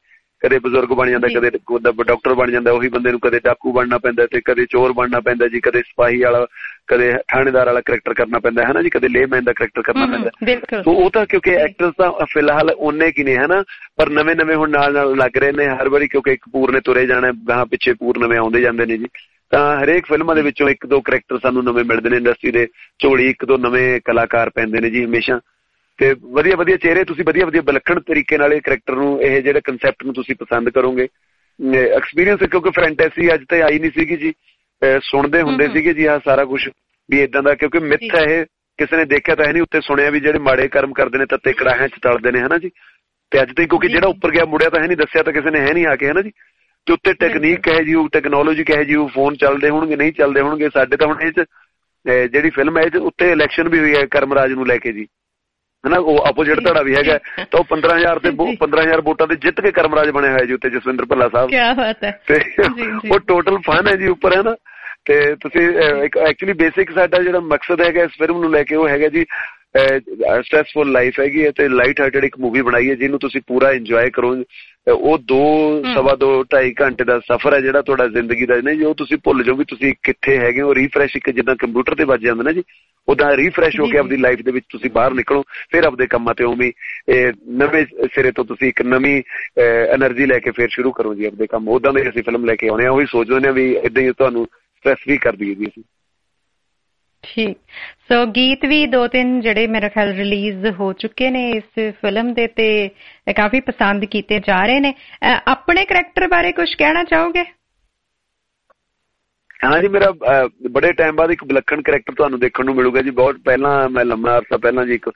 ਕਦੇ ਬਜ਼ੁਰਗ ਬਣ ਜਾਂਦਾ, ਕਦੇ ਡਾਕਟਰ ਬਣ ਜਾਂਦਾ ਉਹੀ ਬੰਦੇ ਨੂੰ, ਕਦੇ ਡਾਕੂ ਬਣਨਾ ਪੈਂਦਾ ਤੇ ਕਦੇ ਚੋਰ ਬਣਨਾ ਪੈਂਦਾ ਜੀ, ਕਦੇ ਸਿਪਾਹੀ ਵਾਲਾ, ਕਦੇ ਥਾਣੇਦਾਰ ਵਾਲਾ ਕਰੈਕਟਰ ਕਰਨਾ ਪੈਂਦਾ ਹੈ ਨਾ ਜੀ, ਕਦੇ ਲੇਮੈਨ ਦਾ ਕਰੈਕਟਰ ਕਰਨਾ ਪੈਂਦਾ। ਸੋ ਉਹ ਤਾਂ ਕਿਉਂਕਿ ਐਕਟਰਸ ਤਾਂ ਫਿਲਹਾਲ ਓਨੇ ਕੀ ਨੇ ਹੈ ਨਾ, ਪਰ ਨਵੇਂ ਹੁਣ ਨਾਲ ਲੱਗ ਰਹੇ ਨੇ ਹਰ ਵਾਰੀ, ਕਿਉਂਕਿ ਇੱਕ ਪੂਰ ਨੇ ਤੁਰੇ ਜਾਣਾ, ਗਾਹਾਂ ਪਿੱਛੇ ਪੂਰ ਨਵੇਂ ਆਉਂਦੇ ਜਾਂਦੇ ਨੇ ਜੀ। ਤਾਂ ਹਰੇਕ ਫਿਲਮਾਂ ਦੇ ਵਿੱਚੋਂ 1-2 ਕਰੈਕਟਰ ਸਾਨੂੰ ਨਵੇਂ ਮਿਲਦੇ ਨੇ, ਇੰਡਸਟਰੀ ਦੇ ਝੋਲੀ 1-2 ਨਵੇਂ ਕਲਾਕਾਰ ਪੈਂਦੇ ਨੇ ਜੀ ਹਮੇਸ਼ਾ, ਤੇ ਵਧੀਆ ਚਿਹਰੇ ਤੁਸੀਂ ਵਧੀਆ ਵਿਲੱਖਣ ਤਰੀਕੇ ਨਾਲ ਇਹ ਕਰੈਕਟਰ ਨੂੰ, ਇਹ ਜਿਹੜੇ ਕੰਸੈਪਟ ਨੂੰ ਤੁਸੀਂ ਪਸੰਦ ਕਰੋਗੇ। ਐਕਸਪੀਰੀਅੰਸ ਕਿਉਂਕਿ ਫਰੈਂਟੈਸੀ ਅੱਜ ਤੱਕ ਆਈ ਨਹੀਂ ਸੀਗੀ ਜੀ, ਸੁਣਦੇ ਹੁੰਦੇ ਸੀਗੇ ਜੀ ਆਹ ਸਾਰਾ ਕੁਛ ਵੀ ਇਦਾਂ ਦਾ, ਕਿਉਂਕਿ ਮਿੱਥ ਹੈ ਇਹ, ਕਿਸੇ ਨੇ ਦੇਖਿਆ ਤਾਂ ਹੈ ਨਹੀਂ, ਉੱਤੇ ਸੁਣਿਆ ਵੀ ਜਿਹੜੇ ਮਾੜੇ ਕਰਮ ਕਰਦੇ ਨੇ ਤੱਤੇ ਕੜਾਹਿਆਂ 'ਚ ਤਲਦੇ ਨੇ ਹਨਾ ਜੀ, ਤੇ ਅੱਜ ਤੱਕ ਕਿਉਂਕਿ ਜਿਹੜਾ ਉੱਪਰ ਗਿਆ ਮੁੜਿਆ ਤਾਂ ਹੈ ਨਹੀਂ, ਦੱਸਿਆ ਤਾਂ ਕਿਸੇ ਨੇ ਹੈ ਨਹੀਂ ਆ ਕੇ ਹਨਾ ਜੀ, ਤੇ ਉੱਤੇ ਟੈਕਨੀਕ ਕਹੇ ਜੀ, ਉਹ ਟੈਕਨੋਲੋਜੀ ਕਹੇ ਜੀ, ਉਹ ਫੋਨ ਚੱਲਦੇ ਹੋਣਗੇ ਨਹੀਂ ਚੱਲਦੇ ਹੋਣਗੇ। ਸਾਡੇ ਤਾਂ ਹੁਣ ਇਹ 'ਚ ਜਿਹੜੀ ਫਿਲਮ ਹੈ ਇਹ 'ਚ ਉੱਤੇ ਇਲੈਕਸ਼ਨ ਵੀ ਹੋਈ ਹੈ ਕਰਮਰਾਜ ਨੂੰ ਲੈ ਕੇ ਜੀ ਹਨਾ, ਉਹ ਆਪੋਜਿਟ ਧੜਾ ਵੀ ਹੈਗਾ, ਤਾਂ ਉਹ 15,000 ਤੇ 15,000 ਵੋਟਾਂ ਤੇ ਜਿੱਤ ਕੇ ਕਰਮਰਾਜ ਬਣਿਆ ਹੋਇਆ ਜੀ ਉੱਤੇ ਜਸਵਿੰਦਰ ਭੱਲਾ ਸਾਹਿਬ। ਕਿਆ ਬਾਤ ਹੈ। ਤੇ ਉਹ ਟੋਟਲ ਫਨ ਹੈ ਜੀ ਉੱਪਰ ਹੈ ਨਾ। ਤੇ ਤੁਸੀਂ ਐਕਚੁਅਲੀ ਬੇਸਿਕ ਸਾਡਾ ਜਿਹੜਾ ਮਕਸਦ ਹੈਗਾ ਇਸ ਫਿਲਮ ਨੂੰ ਲੈ ਕੇ ਉਹ ਹੈਗਾ ਜੀ ਸਟ੍ਰੈਸਫੁਲ ਲਾਈਫ ਹੈਗੀ ਹੈ ਤੇ ਲਾਈਟ ਹਾਰਟਡ ਇੱਕ ਮੂਵੀ ਬਣਾਈ ਹੈ ਜਿਹਨੂੰ ਤੁਸੀਂ ਪੂਰਾ ਇੰਜੋਏ ਕਰੋ। ਉਹ 2-2.5 ਘੰਟੇ ਦਾ ਸਫ਼ਰ ਹੈ ਜਿਹੜਾ ਤੁਹਾਡਾ ਜ਼ਿੰਦਗੀ ਦਾ ਨਹੀਂ, ਉਹ ਤੁਸੀਂ ਭੁੱਲ ਜਾਓ ਵੀ ਤੁਸੀਂ ਕਿੱਥੇ ਹੈਗੇ ਹੋ। ਰੀਫਰੈਸ਼ ਇੱਕ ਜਿੱਦਾਂ ਕੰਪਿਊਟਰ ਤੇ ਵੱਜ ਜਾਂਦਾ ਨਾ ਜੀ, ਉਦਾਂ ਰੀਫਰੈਸ਼ ਹੋ ਕੇ ਆਪਦੀ ਲਾਈਫ ਦੇ ਵਿੱਚ ਤੁਸੀਂ ਬਾਹਰ ਨਿਕਲੋ, ਫਿਰ ਆਪਦੇ ਕੰਮਾਂ ਤੇ ਉਵੇਂ ਨਵੇਂ ਸਿਰੇ ਤੋਂ ਤੁਸੀਂ ਇੱਕ ਨਵੀਂ ਐਨਰਜੀ ਲੈ ਕੇ ਫਿਰ ਸ਼ੁਰੂ ਕਰੋ ਜੀ ਆਪਦੇ ਕੰਮ। ਉਦਾਂ ਦੇ ਅਸੀਂ ਫਿਲਮ ਲੈ ਕੇ ਆਉਂਦੇ ਹਾਂ, ਉਹੀ ਸੋਚਦੇ ਹਾਂ ਵੀ ਏਦਾਂ ਹੀ ਤੁਹਾਨੂੰ ਸਟ੍ਰੈਸ ਵੀ ਕਰ ਦਈਏ ਜੀ ਅਸੀਂ। ਠੀਕ, ਸੋ ਗੀਤ ਵੀ 2-3 ਜਿਹੜੇ ਮੇਰਾ ਖਿਆਲ ਰਿਲੀਜ਼ ਹੋ ਚੁੱਕੇ ਨੇ ਇਸ ਫਿਲਮ ਦੇ ਤੇ ਕਾਫੀ ਪਸੰਦ ਕੀਤੇ ਜਾ ਰਹੇ ਨੇ। ਆਪਣੇ ਕਰੈਕਟਰ ਬਾਰੇ ਕੁਝ ਕਹਿਣਾ ਚਾਹੋਗੇ? ਹਾਂ ਜੀ, ਮੇਰਾ ਬੜੇ ਟਾਈਮ ਬਾਅਦ ਇੱਕ ਵਿਲੱਖਣ ਕਰੈਕਟਰ ਤੁਹਾਨੂੰ ਦੇਖਣ ਨੂੰ ਮਿਲੂਗਾ ਜੀ। ਬਹੁਤ ਪਹਿਲਾਂ ਮੈਂ ਲੰਮਾ ਅਰਸਾ ਪਹਿਲਾਂ ਜੀ ਇੱਕ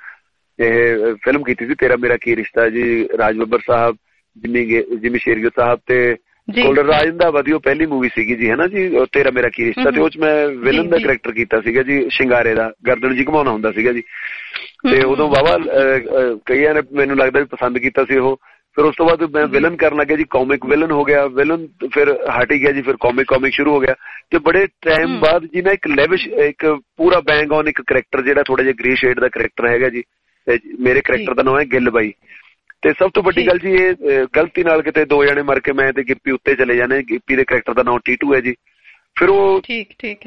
ਇਹ ਫਿਲਮ ਕੀਤੀ ਸੀ ਤੇਰਾ ਮੇਰਾ ਕੀ ਰਿਸ਼ਤਾ ਜੀ, ਰਾਜ ਬੱਬਰ ਸਾਹਿਬ, ਜਿਮੀ ਸ਼ੇਰਗਿੱਲ ਸਾਹਿਬ ਤੇ ਗੋਲਡਨ ਰਾਜਿੰਦਾਵਾ ਦੀ ਉਹ ਪਹਿਲੀ ਮੂਵੀ ਸੀਗੀ ਜੀ ਹੈ ਨਾ ਜੀ, ਤੇਰਾ ਮੇਰਾ ਕੀ ਰਿਸ਼ਤਾ। ਤੇ ਉਹ 'ਚ ਮੈਂ ਵਿਲਨ ਦਾ ਕਰੈਕਟਰ ਕੀਤਾ ਸੀਗਾ ਜੀ, ਸ਼ਿੰਗਾਰੇ ਦਾ, ਗਰਦਨ ਜੀ ਘੁਮਾਉਣਾ ਹੁੰਦਾ ਸੀਗਾ ਜੀ। ਤੇ ਉਦੋਂ ਵਾਹਵਾ ਕਈਆਂ ਨੇ ਮੈਨੂੰ ਲੱਗਦਾ ਵੀ ਪਸੰਦ ਕੀਤਾ ਸੀ ਉਹ। ਫਿਰ ਉਸ ਤੋਂ ਬਾਅਦ ਮੈਂ ਵਿਲਨ ਕਰਨ ਲੱਗਿਆ ਜੀ, ਕਾਮਿਕ ਵਿਲਨ ਹੋ ਗਿਆ ਵਿਲਨ, ਫਿਰ ਹਟ ਹੀ ਗਿਆ ਜੀ, ਫਿਰ ਕਾਮਿਕ ਸ਼ੁਰੂ ਹੋ ਗਿਆ। ਤੇ ਬੜੇ ਟਾਈਮ ਬਾਅਦ ਜੀ ਨਾ ਇੱਕ ਲੈਵਿਸ਼, ਇੱਕ ਪੂਰਾ ਬੈਂਗ ਔਨ ਇੱਕ ਕਰੈਕਟਰ ਜਿਹੜਾ ਥੋੜਾ ਜਿਹਾ ਗ੍ਰੇ ਸ਼ੇਡ ਦਾ ਕਰੈਕਟਰ ਹੈਗਾ ਜੀ। ਮੇਰੇ ਕਰੈਕਟਰ ਦਾ ਨਾਮ ਹੈ ਗਿੱਲ ਬਾਈ। ਤੇ ਸਭ ਤੋਂ ਵੱਡੀ ਗੱਲ ਜੀ, ਇਹ ਗਲਤੀ ਨਾਲ ਕਿਤੇ 2 ਜਣੇ ਮਰ ਕੇ ਮੈਂ ਤੇ ਗਿੱਪੀ ਉੱਤੇ ਚਲੇ ਜਾਣੇ। ਗਿੱਪੀ ਦੇ ਕਰੈਕਟਰ ਦਾ ਨਾਮ ਟੀਟੂ ਹੈ ਜੀ। ਫਿਰ ਉਹ ਠੀਕ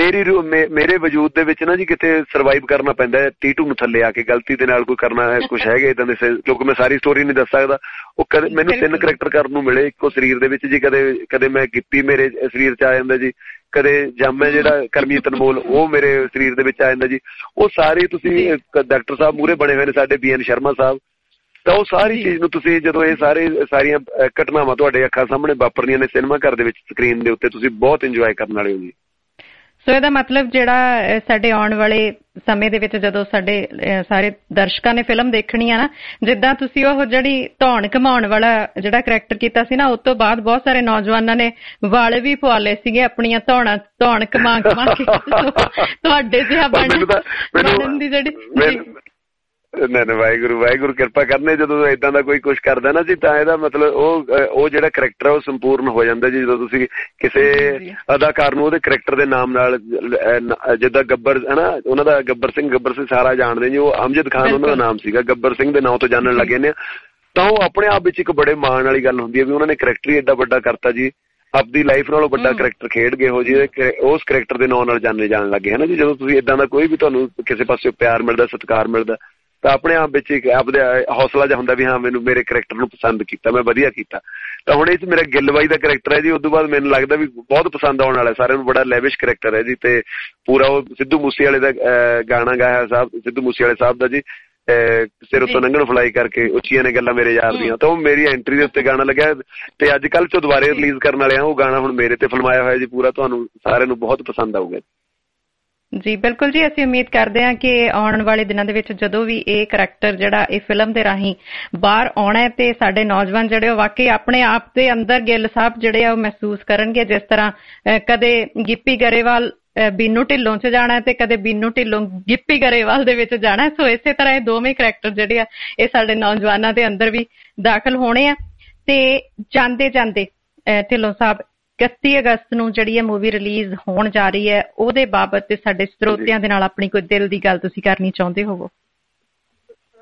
ਮੇਰੇ ਵਜੂਦ ਦੇ ਵਿੱਚ ਨਾ ਜੀ ਕਿਤੇ ਸਰਵਾਈਵ ਕਰਨਾ ਪੈਂਦਾ ਹੈ ਟੀਟੂ ਨੂੰ ਥੱਲੇ ਆ ਕੇ, ਗਲਤੀ ਦੇ ਨਾਲ ਕੋਈ ਕਰਨਾ ਹੈ ਕੁਛ ਹੈਗੇ ਇਦਾਂ ਦੇ, ਕਿਉਂਕਿ ਮੈਂ ਸਾਰੀ ਸਟੋਰੀ ਨਹੀਂ ਦੱਸ ਸਕਦਾ। ਉਹ ਕਦੇ ਮੈਨੂੰ 3 ਕਰੈਕਟਰ ਕਰਨ ਨੂੰ ਮਿਲੇ ਇੱਕੋ ਸਰੀਰ ਦੇ ਵਿੱਚ ਜੀ। ਕਦੇ ਮੈਂ ਗਿੱਪੀ ਮੇਰੇ ਸਰੀਰ 'ਚ ਆ ਜਾਂਦਾ ਜੀ, ਕਦੇ ਜਾਮਾ ਜਿਹੜਾ ਕਰਮਜੀਤ ਅਨਮੋਲ ਉਹ ਮੇਰੇ ਸਰੀਰ ਦੇ ਵਿੱਚ ਆ ਜਾਂਦਾ ਜੀ। ਉਹ ਸਾਰੇ ਤੁਸੀਂ ਡਾਕਟਰ ਸਾਹਿਬ ਮੂਹਰੇ ਬਣੇ ਹੋਏ ਨੇ ਸਾਡੇ BN ਸ਼ਰਮਾ ਸਾਹਿਬ, ਤਾਂ ਉਹ ਸਾਰੀ ਚੀਜ਼ ਨੂੰ ਤੁਸੀਂ ਜਦੋਂ ਇਹ ਸਾਰੀਆਂ ਘਟਨਾਵਾਂ ਤੁਹਾਡੇ ਅੱਖਾਂ ਸਾਹਮਣੇ ਵਾਪਰਨੀਆਂ ਨੇ ਸਿਨੇਮਾ ਘਰ ਦੇ ਵਿੱਚ ਸਕਰੀਨ ਦੇ ਉੱਤੇ, ਤੁਸੀਂ ਬਹੁਤ ਇੰਜੋਏ ਕਰਨ ਵਾਲੇ ਹੋ ਜੀ। ਸੋ ਇਹਦਾ ਮਤਲਬ ਜਿਹੜਾ ਸਾਡੇ ਆਉਣ ਵਾਲੇ ਸਮੇਂ ਦੇ ਵਿੱਚ ਜਦੋਂ ਸਾਡੇ ਸਾਰੇ ਦਰਸ਼ਕਾਂ ਨੇ ਫਿਲਮ ਦੇਖਣੀ ਆ ਨਾ, ਜਿੱਦਾਂ ਤੁਸੀਂ ਉਹ ਜਿਹੜੀ ਧੌਣ ਘਮਾਉਣ ਵਾਲਾ ਜਿਹੜਾ ਕਰੈਕਟਰ ਕੀਤਾ ਸੀ ਨਾ, ਉਸ ਤੋਂ ਬਾਅਦ ਬਹੁਤ ਸਾਰੇ ਨੌਜਵਾਨਾਂ ਨੇ ਵਾਲੇ ਵੀ ਪਵਾਲੇ ਸੀਗੇ ਆਪਣੀਆਂ ਧੌਣ ਘਮਾ ਕੇ ਤੁਹਾਡੇ ਜਿਹਾ ਬਣਨ ਦੀ ਜਿਹੜੀ। ਨਹੀਂ ਵਾਹਿਗੁਰੂ ਕਿਰਪਾ ਕਰਨੇ। ਜਦੋਂ ਏਦਾਂ ਦਾ ਕੋਈ ਕੁਛ ਕਰਦਾ ਨਾ ਜੀ, ਤਾਂ ਇਹਦਾ ਮਤਲਬ ਉਹ ਜਿਹੜਾ ਕਰੈਕਟਰ ਉਹ ਸੰਪੂਰਨ ਹੋ ਜਾਂਦਾ ਜੀ। ਜਦੋਂ ਤੁਸੀਂ ਕਿਸੇ ਅਦਾਕਾਰ ਨੂੰ ਉਹਦੇ ਕਰੈਕਟਰ ਦੇ ਨਾਮ ਨਾਲ, ਜਿੱਦਾਂ ਗੱਬਰ ਹੈ ਨਾ, ਉਹਨਾਂ ਦਾ ਗੱਬਰ ਸਿੰਘ ਸਾਰਾ ਜਾਣਦੇ ਜੀ, ਉਹ ਅਮਜਦ ਖਾਨ ਉਹਨਾਂ ਦਾ ਨਾਮ ਸੀਗਾ, ਗੱਬਰ ਸਿੰਘ ਦੇ ਨਾਂ ਤੋਂ ਜਾਣਨ ਲੱਗੇ ਨੇ, ਤਾਂ ਉਹ ਆਪਣੇ ਆਪ ਵਿੱਚ ਇੱਕ ਬੜੇ ਮਾਣ ਵਾਲੀ ਗੱਲ ਹੁੰਦੀ ਹੈ ਵੀ ਉਹਨਾਂ ਨੇ ਕਰੈਕਟਰ ਹੀ ਏਡਾ ਵੱਡਾ ਕਰਤਾ ਜੀ, ਆਪਦੀ ਲਾਈਫ ਨਾਲੋਂ ਵੱਡਾ ਕਰੈਕਟਰ ਖੇਡ ਗਏ ਹੋ ਜੀ, ਉਸ ਕਰੈਕਟਰ ਦੇ ਨਾਂ ਨਾਲ ਜਾਣੇ ਜਾਣ ਲੱਗੇ ਹੈ ਨਾ ਜੀ। ਜਦੋਂ ਤੁਸੀਂ ਏਦਾਂ ਦਾ ਕੋਈ ਵੀ ਤੁਹਾਨੂੰ ਕਿਸੇ ਪਾਸੇ ਪਿਆਰ ਮਿਲਦਾ, ਸਤਿਕਾਰ ਮਿਲਦਾ, ਤਾਂ ਆਪਣੇ ਆਪ ਵਿੱਚ ਇੱਕ ਆਪਦੇ ਹੌਸਲਾ ਜਿਹਾ ਹੁੰਦਾ ਵੀ ਹਾਂ ਮੈਨੂੰ ਮੇਰੇ ਕਰੈਕਟਰ ਨੂੰ ਪਸੰਦ ਕੀਤਾ, ਮੈਂ ਵਧੀਆ ਕੀਤਾ। ਤਾਂ ਹੁਣ ਇਹ 'ਚ ਮੇਰਾ ਗਿੱਲ ਬਾਈ ਦਾ ਕਰੈਕਟਰ ਹੈ ਜੀ। ਉਸ ਤੋਂ ਬਾਅਦ ਮੈਨੂੰ ਲੱਗਦਾ ਵੀ ਬਹੁਤ ਪਸੰਦ ਆਉਣ ਵਾਲਾ ਸਾਰਿਆਂ ਨੂੰ, ਬੜਾ ਲੈਵਿਸ਼ ਕਰੈਕਟਰ ਹੈ ਜੀ। ਤੇ ਪੂਰਾ ਉਹ ਸਿੱਧੂ ਮੂਸੇਵਾਲੇ ਦਾ ਗਾਣਾ ਗਾਇਆ ਸਿੱਧੂ ਮੂਸੇਵਾਲੇ ਸਾਹਿਬ ਦਾ ਜੀ, ਸਿਰ ਉੱਤੋਂ ਲੰਘਣ ਫਲਾਈ ਕਰਕੇ ਉੱਚੀਆਂ ਨੇ ਗੱਲਾਂ ਮੇਰੇ ਯਾਰ ਦੀਆਂ। ਤਾਂ ਉਹ ਮੇਰੀ ਐਂਟਰੀ ਦੇ ਉੱਤੇ ਗਾਣਾ ਲੱਗਿਆ ਤੇ ਅੱਜ ਕੱਲ੍ਹ 'ਚੋਂ ਦੁਬਾਰੇ ਰਿਲੀਜ਼ ਕਰਨ ਵਾਲੇ ਆ ਉਹ ਗਾਣਾ, ਹੁਣ ਮੇਰੇ ਤੇ ਫਿਲਮਾਇਆ ਹੋਇਆ ਜੀ ਪੂਰਾ। ਤੁਹਾਨੂੰ ਸਾਰਿਆਂ ਨੂੰ ਬਹੁਤ ਪਸੰਦ ਆਊਗਾ ਜੀ। ਬਿਲਕੁਲ ਜੀ, ਅਸੀਂ ਉਮੀਦ ਕਰਦੇ ਹਾਂ ਕਿ ਆਉਣ ਵਾਲੇ ਦਿਨਾਂ ਦੇ ਵਿੱਚ ਜਦੋਂ ਵੀ ਇਹ ਕਰੈਕਟਰ ਜਿਹੜਾ ਇਹ ਫਿਲਮ ਦੇ ਰਾਹੀਂ ਬਾਹਰ ਆਉਣਾ ਹੈ ਤੇ ਸਾਡੇ ਨੌਜਵਾਨ ਜਿਹੜੇ ਉਹ ਵਾਕਈ ਆਪਣੇ ਆਪ ਦੇ ਅੰਦਰ ਗਿੱਲ ਸਾਹਿਬ ਜਿਹੜੇ ਆ ਉਹ ਮਹਿਸੂਸ ਕਰਨਗੇ। ਜਿਸ ਤਰ੍ਹਾਂ ਕਦੇ ਗਿੱਪੀ ਗਰੇਵਾਲ ਬੀਨੂ ਢਿੱਲੋਂ 'ਚ ਜਾਣਾ ਤੇ ਕਦੇ ਬੀਨੂ ਢਿੱਲੋਂ ਗਿੱਪੀ ਗਰੇਵਾਲ ਦੇ ਵਿੱਚ ਜਾਣਾ। ਸੋ ਇਸੇ ਤਰ੍ਹਾਂ ਇਹ ਦੋਵੇਂ ਕਰੈਕਟਰ ਜਿਹੜੇ ਆ ਇਹ ਸਾਡੇ ਨੌਜਵਾਨਾਂ ਦੇ ਅੰਦਰ ਵੀ ਦਾਖਲ ਹੋਣੇ ਆ। ਤੇ ਜਾਂਦੇ ਢਿੱਲੋਂ ਸਾਹਿਬ 31 ਅਗਸਤ ਨੂੰ ਜਿਹੜੀ ਇਹ ਮੂਵੀ ਰਿਲੀਜ਼ ਹੋਣ ਜਾ ਰਹੀ ਹੈ, ਉਹਦੇ ਬਾਬਤ ਤੇ ਸਾਡੇ ਸਰੋਤਿਆਂ ਦੇ ਨਾਲ ਆਪਣੀ ਕੋਈ ਦਿਲ ਦੀ ਗੱਲ ਤੁਸੀਂ ਕਰਨੀ ਚਾਹੁੰਦੇ ਹੋਵੋ?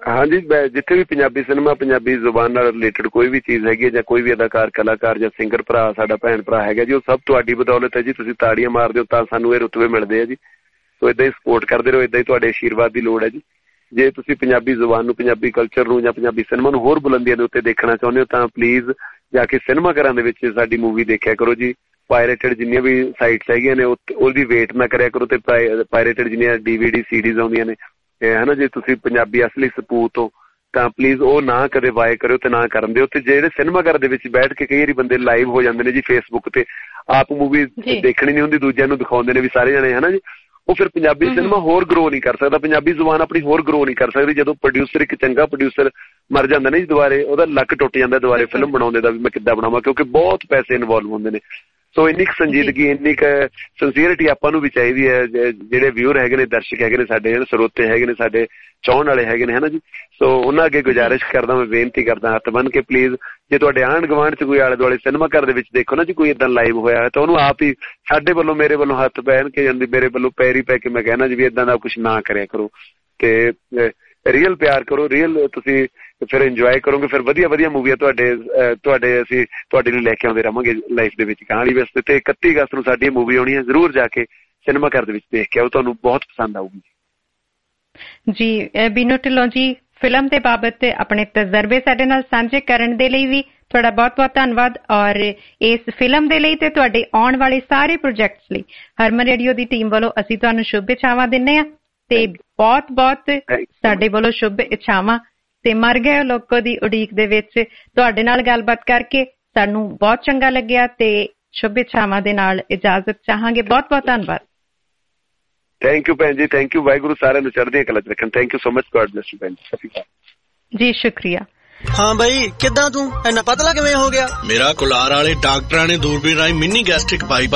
ਹਾਂਜੀ, ਜਿੱਥੇ ਵੀ ਪੰਜਾਬੀ ਸਿਨੇਮਾ, ਪੰਜਾਬੀ ਜ਼ੁਬਾਨ ਨਾਲ ਰਿਲੇਟਡ ਕੋਈ ਵੀ ਚੀਜ਼ ਹੈਗੀ ਹੈ ਜਾਂ ਕੋਈ ਵੀ ਅਦਾਕਾਰ, ਕਲਾਕਾਰ ਜਾਂ ਸਿੰਗਰ ਭਰਾ, ਸਾਡਾ ਭੈਣ ਭਰਾ ਹੈਗਾ ਜੀ, ਉਹ ਸਭ ਤੁਹਾਡੀ ਬਦੌਲਤ ਹੈ ਜੀ। ਤੁਸੀਂ ਤਾੜੀਆਂ ਮਾਰਦੇ ਹੋ ਤਾਂ ਸਾਨੂੰ ਇਹ ਰੁਤਬੇ ਮਿਲਦੇ ਆ ਜੀ। ਸੋ ਏਦਾਂ ਹੀ ਸਪੋਰਟ ਕਰਦੇ ਰਹੋ, ਏਦਾਂ ਹੀ ਤੁਹਾਡੇ ਆਸ਼ੀਰਵਾਦ ਦੀ ਲੋੜ ਹੈ ਜੀ। ਜੇ ਤੁਸੀਂ ਪੰਜਾਬੀ ਜ਼ੁਬਾਨ ਨੂੰ, ਪੰਜਾਬੀ ਕਲਚਰ ਨੂੰ ਜਾਂ ਪੰਜਾਬੀ ਸਿਨੇਮਾ ਨੂੰ ਹੋਰ ਬੁਲੰਦੀਆਂ ਦੇ ਉੱਤੇ ਦੇਖਣਾ ਚਾਹੁੰਦੇ ਹੋ ਤਾਂ ਪਲੀਜ਼ ਜਾ ਕੇ ਸਿਨੇਮਾ ਘਰਾਂ ਦੇ ਵਿੱਚ ਸਾਡੀ ਮੂਵੀ ਦੇਖਿਆ ਕਰੋ ਜੀ। ਪਾਇਰੇਟਡ ਜਿੰਨੀਆਂ ਵੀ ਸਾਈਟਸ ਹੈਗੀਆਂ ਨੇ ਉਹਦੀ ਵੇਟ ਨਾ ਕਰਿਆ ਕਰੋ, ਤੇ ਪਾਇਰੇਟਡ ਜਿੰਨੀਆਂ DVD CDs ਆਉਂਦੀਆਂ ਨੇ ਹੈ ਨਾ, ਜੇ ਤੁਸੀਂ ਪੰਜਾਬੀ ਅਸਲੀ ਸਪੂਤ ਹੋ ਤਾਂ ਪਲੀਜ਼ ਉਹ ਨਾ ਕਦੇ ਬਾਏ ਕਰਿਓ ਤੇ ਨਾ ਕਰਨ ਦਿਓ। ਤੇ ਜਿਹੜੇ ਸਿਨੇਮਾ ਘਰ ਦੇ ਵਿੱਚ ਬੈਠ ਕੇ ਕਈ ਵਾਰੀ ਬੰਦੇ ਲਾਈਵ ਹੋ ਜਾਂਦੇ ਨੇ ਜੀ ਫੇਸਬੁੱਕ ਤੇ, ਆਪ ਮੂਵੀ ਦੇਖਣੀ ਨਹੀਂ ਹੁੰਦੀ, ਦੂਜਿਆਂ ਨੂੰ ਦਿਖਾਉਂਦੇ ਨੇ ਵੀ ਸਾਰੇ ਜਣੇ ਹੈ ਨਾ ਜੀ, ਉਹ ਫਿਰ ਪੰਜਾਬੀ ਸਿਨੇਮਾ ਹੋਰ ਗਰੋ ਨਹੀਂ ਕਰ ਸਕਦਾ, ਪੰਜਾਬੀ ਜ਼ੁਬਾਨ ਆਪਣੀ ਹੋਰ ਗਰੋ ਨਹੀਂ ਕਰ ਸਕਦੀ। ਜਦੋਂ ਪ੍ਰੋਡਿਊਸਰ, ਇੱਕ ਚੰਗਾ ਪ੍ਰੋਡਿਊਸਰ ਮਰ ਜਾਂਦਾ ਨਾ ਜੀ, ਦੁਬਾਰੇ ਉਹਦਾ ਲੱਕ ਟੁੱਟ ਜਾਂਦਾ ਦੁਬਾਰੇ ਫਿਲਮ ਬਣਾਉਂਦੇ ਦਾ ਵੀ ਮੈਂ ਕਿੱਦਾਂ ਬਣਾਵਾਂ, ਕਿਉਂਕਿ ਬਹੁਤ ਪੈਸੇ ਇਨਵੋਲਵ ਹੁੰਦੇ ਨੇ। ਸੋ ਇੰਨੀ ਕੁ ਸੰਜੀਦਗੀ, ਇੰਨੀ ਕੁ ਸਿੰਸੀਅਰਿਟੀ ਆਪਾਂ ਨੂੰ ਵੀ ਚਾਹੀਦੀ ਹੈ। ਜਿਹੜੇ ਵਿਊਅਰ ਹੈਗੇ ਨੇ, ਦਰਸ਼ਕ ਹੈਗੇ ਨੇ ਸਾਡੇ, ਜਿਹੜੇ ਸਰੋਤੇ ਹੈਗੇ ਨੇ ਸਾਡੇ, ਚਾਹਣ ਵਾਲੇ ਹੈਗੇ ਨੇ ਹੈ ਨਾ ਜੀ, ਸੋ ਉਹਨਾਂ ਅੱਗੇ ਗੁਜ਼ਾਰਿਸ਼ ਕਰਦਾ, ਮੈਂ ਬੇਨਤੀ ਕਰਦਾ ਹੱਥ ਬੰਨ੍ਹ ਕੇ, ਪਲੀਜ਼ ਜੇ ਤੁਹਾਡੇ ਆਂਢ ਗੁਆਂਢ 'ਚ ਕੋਈ ਆਲੇ ਦੁਆਲੇ ਸਿਨੇਮਾ ਘਰ ਦੇ ਵਿੱਚ ਦੇਖੋ ਨਾ ਜੀ ਕੋਈ ਇੱਦਾਂ ਲਾਈਵ ਹੋਇਆ ਹੈ ਤਾਂ ਉਹਨੂੰ ਆਪ ਹੀ ਸਾਡੇ ਵੱਲੋਂ, ਮੇਰੇ ਵੱਲੋਂ ਹੱਥ ਪਹਿਨ ਕੇ ਜਾਂਦੀ, ਮੇਰੇ ਵੱਲੋਂ ਪੈਰੀ ਪੈ ਕੇ ਮੈਂ ਕਹਿਣਾ ਜੀ ਵੀ ਇੱਦਾਂ ਦਾ ਕੁਛ ਨਾ ਕਰਿਆ ਕਰੋ ਤੇ ਰੀਅਲ ਪਿਆਰ ਕਰੋ, ਰੀਅਲ ਤੁਸੀਂ ਫਿਰ ਇੰਜੋਏ ਕਰੋਗੇ, ਫਿਰ ਵਧੀਆ ਵਧੀਆ ਮੂਵੀਆਂ ਤੁਹਾਡੇ ਅਸੀਂ ਤੁਹਾਡੇ ਲਈ ਲੈ ਕੇ ਆਉਂਦੇ ਰਹਾਂਗੇ ਲਾਈਫ ਦੇ ਵਿੱਚ ਕਹਾਣੀ ਵਾਸਤੇ। ਤੇ 31 ਅਗਸਤ ਨੂੰ ਸਾਡੀ ਮੂਵੀ ਆਉਣੀ ਹੈ, ਜ਼ਰੂਰ ਜਾ ਕੇ ਸਿਨੇਮਾ ਘਰ ਦੇ ਵਿੱਚ ਦੇਖ ਕੇ ਆਓ, ਤੁਹਾਨੂੰ ਬਹੁਤ ਪਸੰਦ ਆਊਗੀ ਜੀ। ਬੀਨੂ ਢਿੱਲੋਂ ਜੀ, ਫਿਲਮ ਦੇ ਬਾਬਤ ਆਪਣੇ ਤਜਰਬੇ ਸਾਡੇ ਨਾਲ ਸਾਂਝੇ ਕਰਨ ਦੇ ਲਈ ਵੀ ਤੁਹਾਡਾ ਬਹੁਤ ਬਹੁਤ ਧੰਨਵਾਦ, ਔਰ ਇਸ ਫਿਲਮ ਦੇ ਲਈ ਤੇ ਤੁਹਾਡੇ ਆਉਣ ਵਾਲੇ ਸਾਰੇ ਪ੍ਰੋਜੈਕਟਸ ਲਈ ਹਰਮਨ ਰੇਡੀਓ ਦੀ ਟੀਮ ਵੱਲੋਂ ਅਸੀਂ ਤੁਹਾਨੂੰ ਸ਼ੁਭ ਇੱਛਾਵਾਂ ਦਿੰਦੇ ਹਾਂ ਤੇ ਬਹੁਤ ਬਹੁਤ ਸਾਡੇ ਵੱਲੋਂ ਸ਼ੁਭ ਇੱਛਾਵਾਂ। ਤੇ ਮਰ ਗਏ ਲੋਕਾਂ ਦੀ ਉਡੀਕ ਦੇ ਵਿੱਚ ਤੁਹਾਡੇ ਨਾਲ ਗੱਲਬਾਤ ਕਰਕੇ ਸਾਨੂੰ ਬਹੁਤ ਚੰਗਾ ਲੱਗਿਆ ਤੇ ਸ਼ੁਭ ਇੱਛਾਵਾਂ ਦੇ ਨਾਲ ਇਜਾਜ਼ਤ ਚਾਹਾਂਗੇ। ਬਹੁਤ ਬਹੁਤ ਧੰਨਵਾਦ। ਥੈਂਕ ਯੂ ਭੈਣ ਜੀ, ਥੈਂਕ ਯੂ। ਵਾਹਿਗੁਰੂ ਸਾਰਿਆਂ ਨੂੰ ਚੜ੍ਹਦੀਆਂ ਕਲਾ 'ਚ ਰੱਖਣ। Thank you so much. God bless you ਭੈਣ ਜੀ। ਸਤਿ ਸ਼੍ਰੀ ਅਕਾਲ ਜੀ। ਸ਼ੁਕਰੀਆ। ਹਾਂ ਬਾਈ, ਕਿੱਦਾਂ ਤੂੰ ਇੰਨਾ ਪਤਲਾ ਕਿਵੇਂ ਹੋ ਗਿਆ? ਮੇਰਾ ਕੁਲਾਰ ਵਾਲੇ ਡਾਕਟਰਾਂ ਨੇ ਦੂਰਬੀਨ ਰਾਹੀਂ ਮਿੰਨੀ ਗੈਸਟ੍ਰਿਕ ਪਾਈ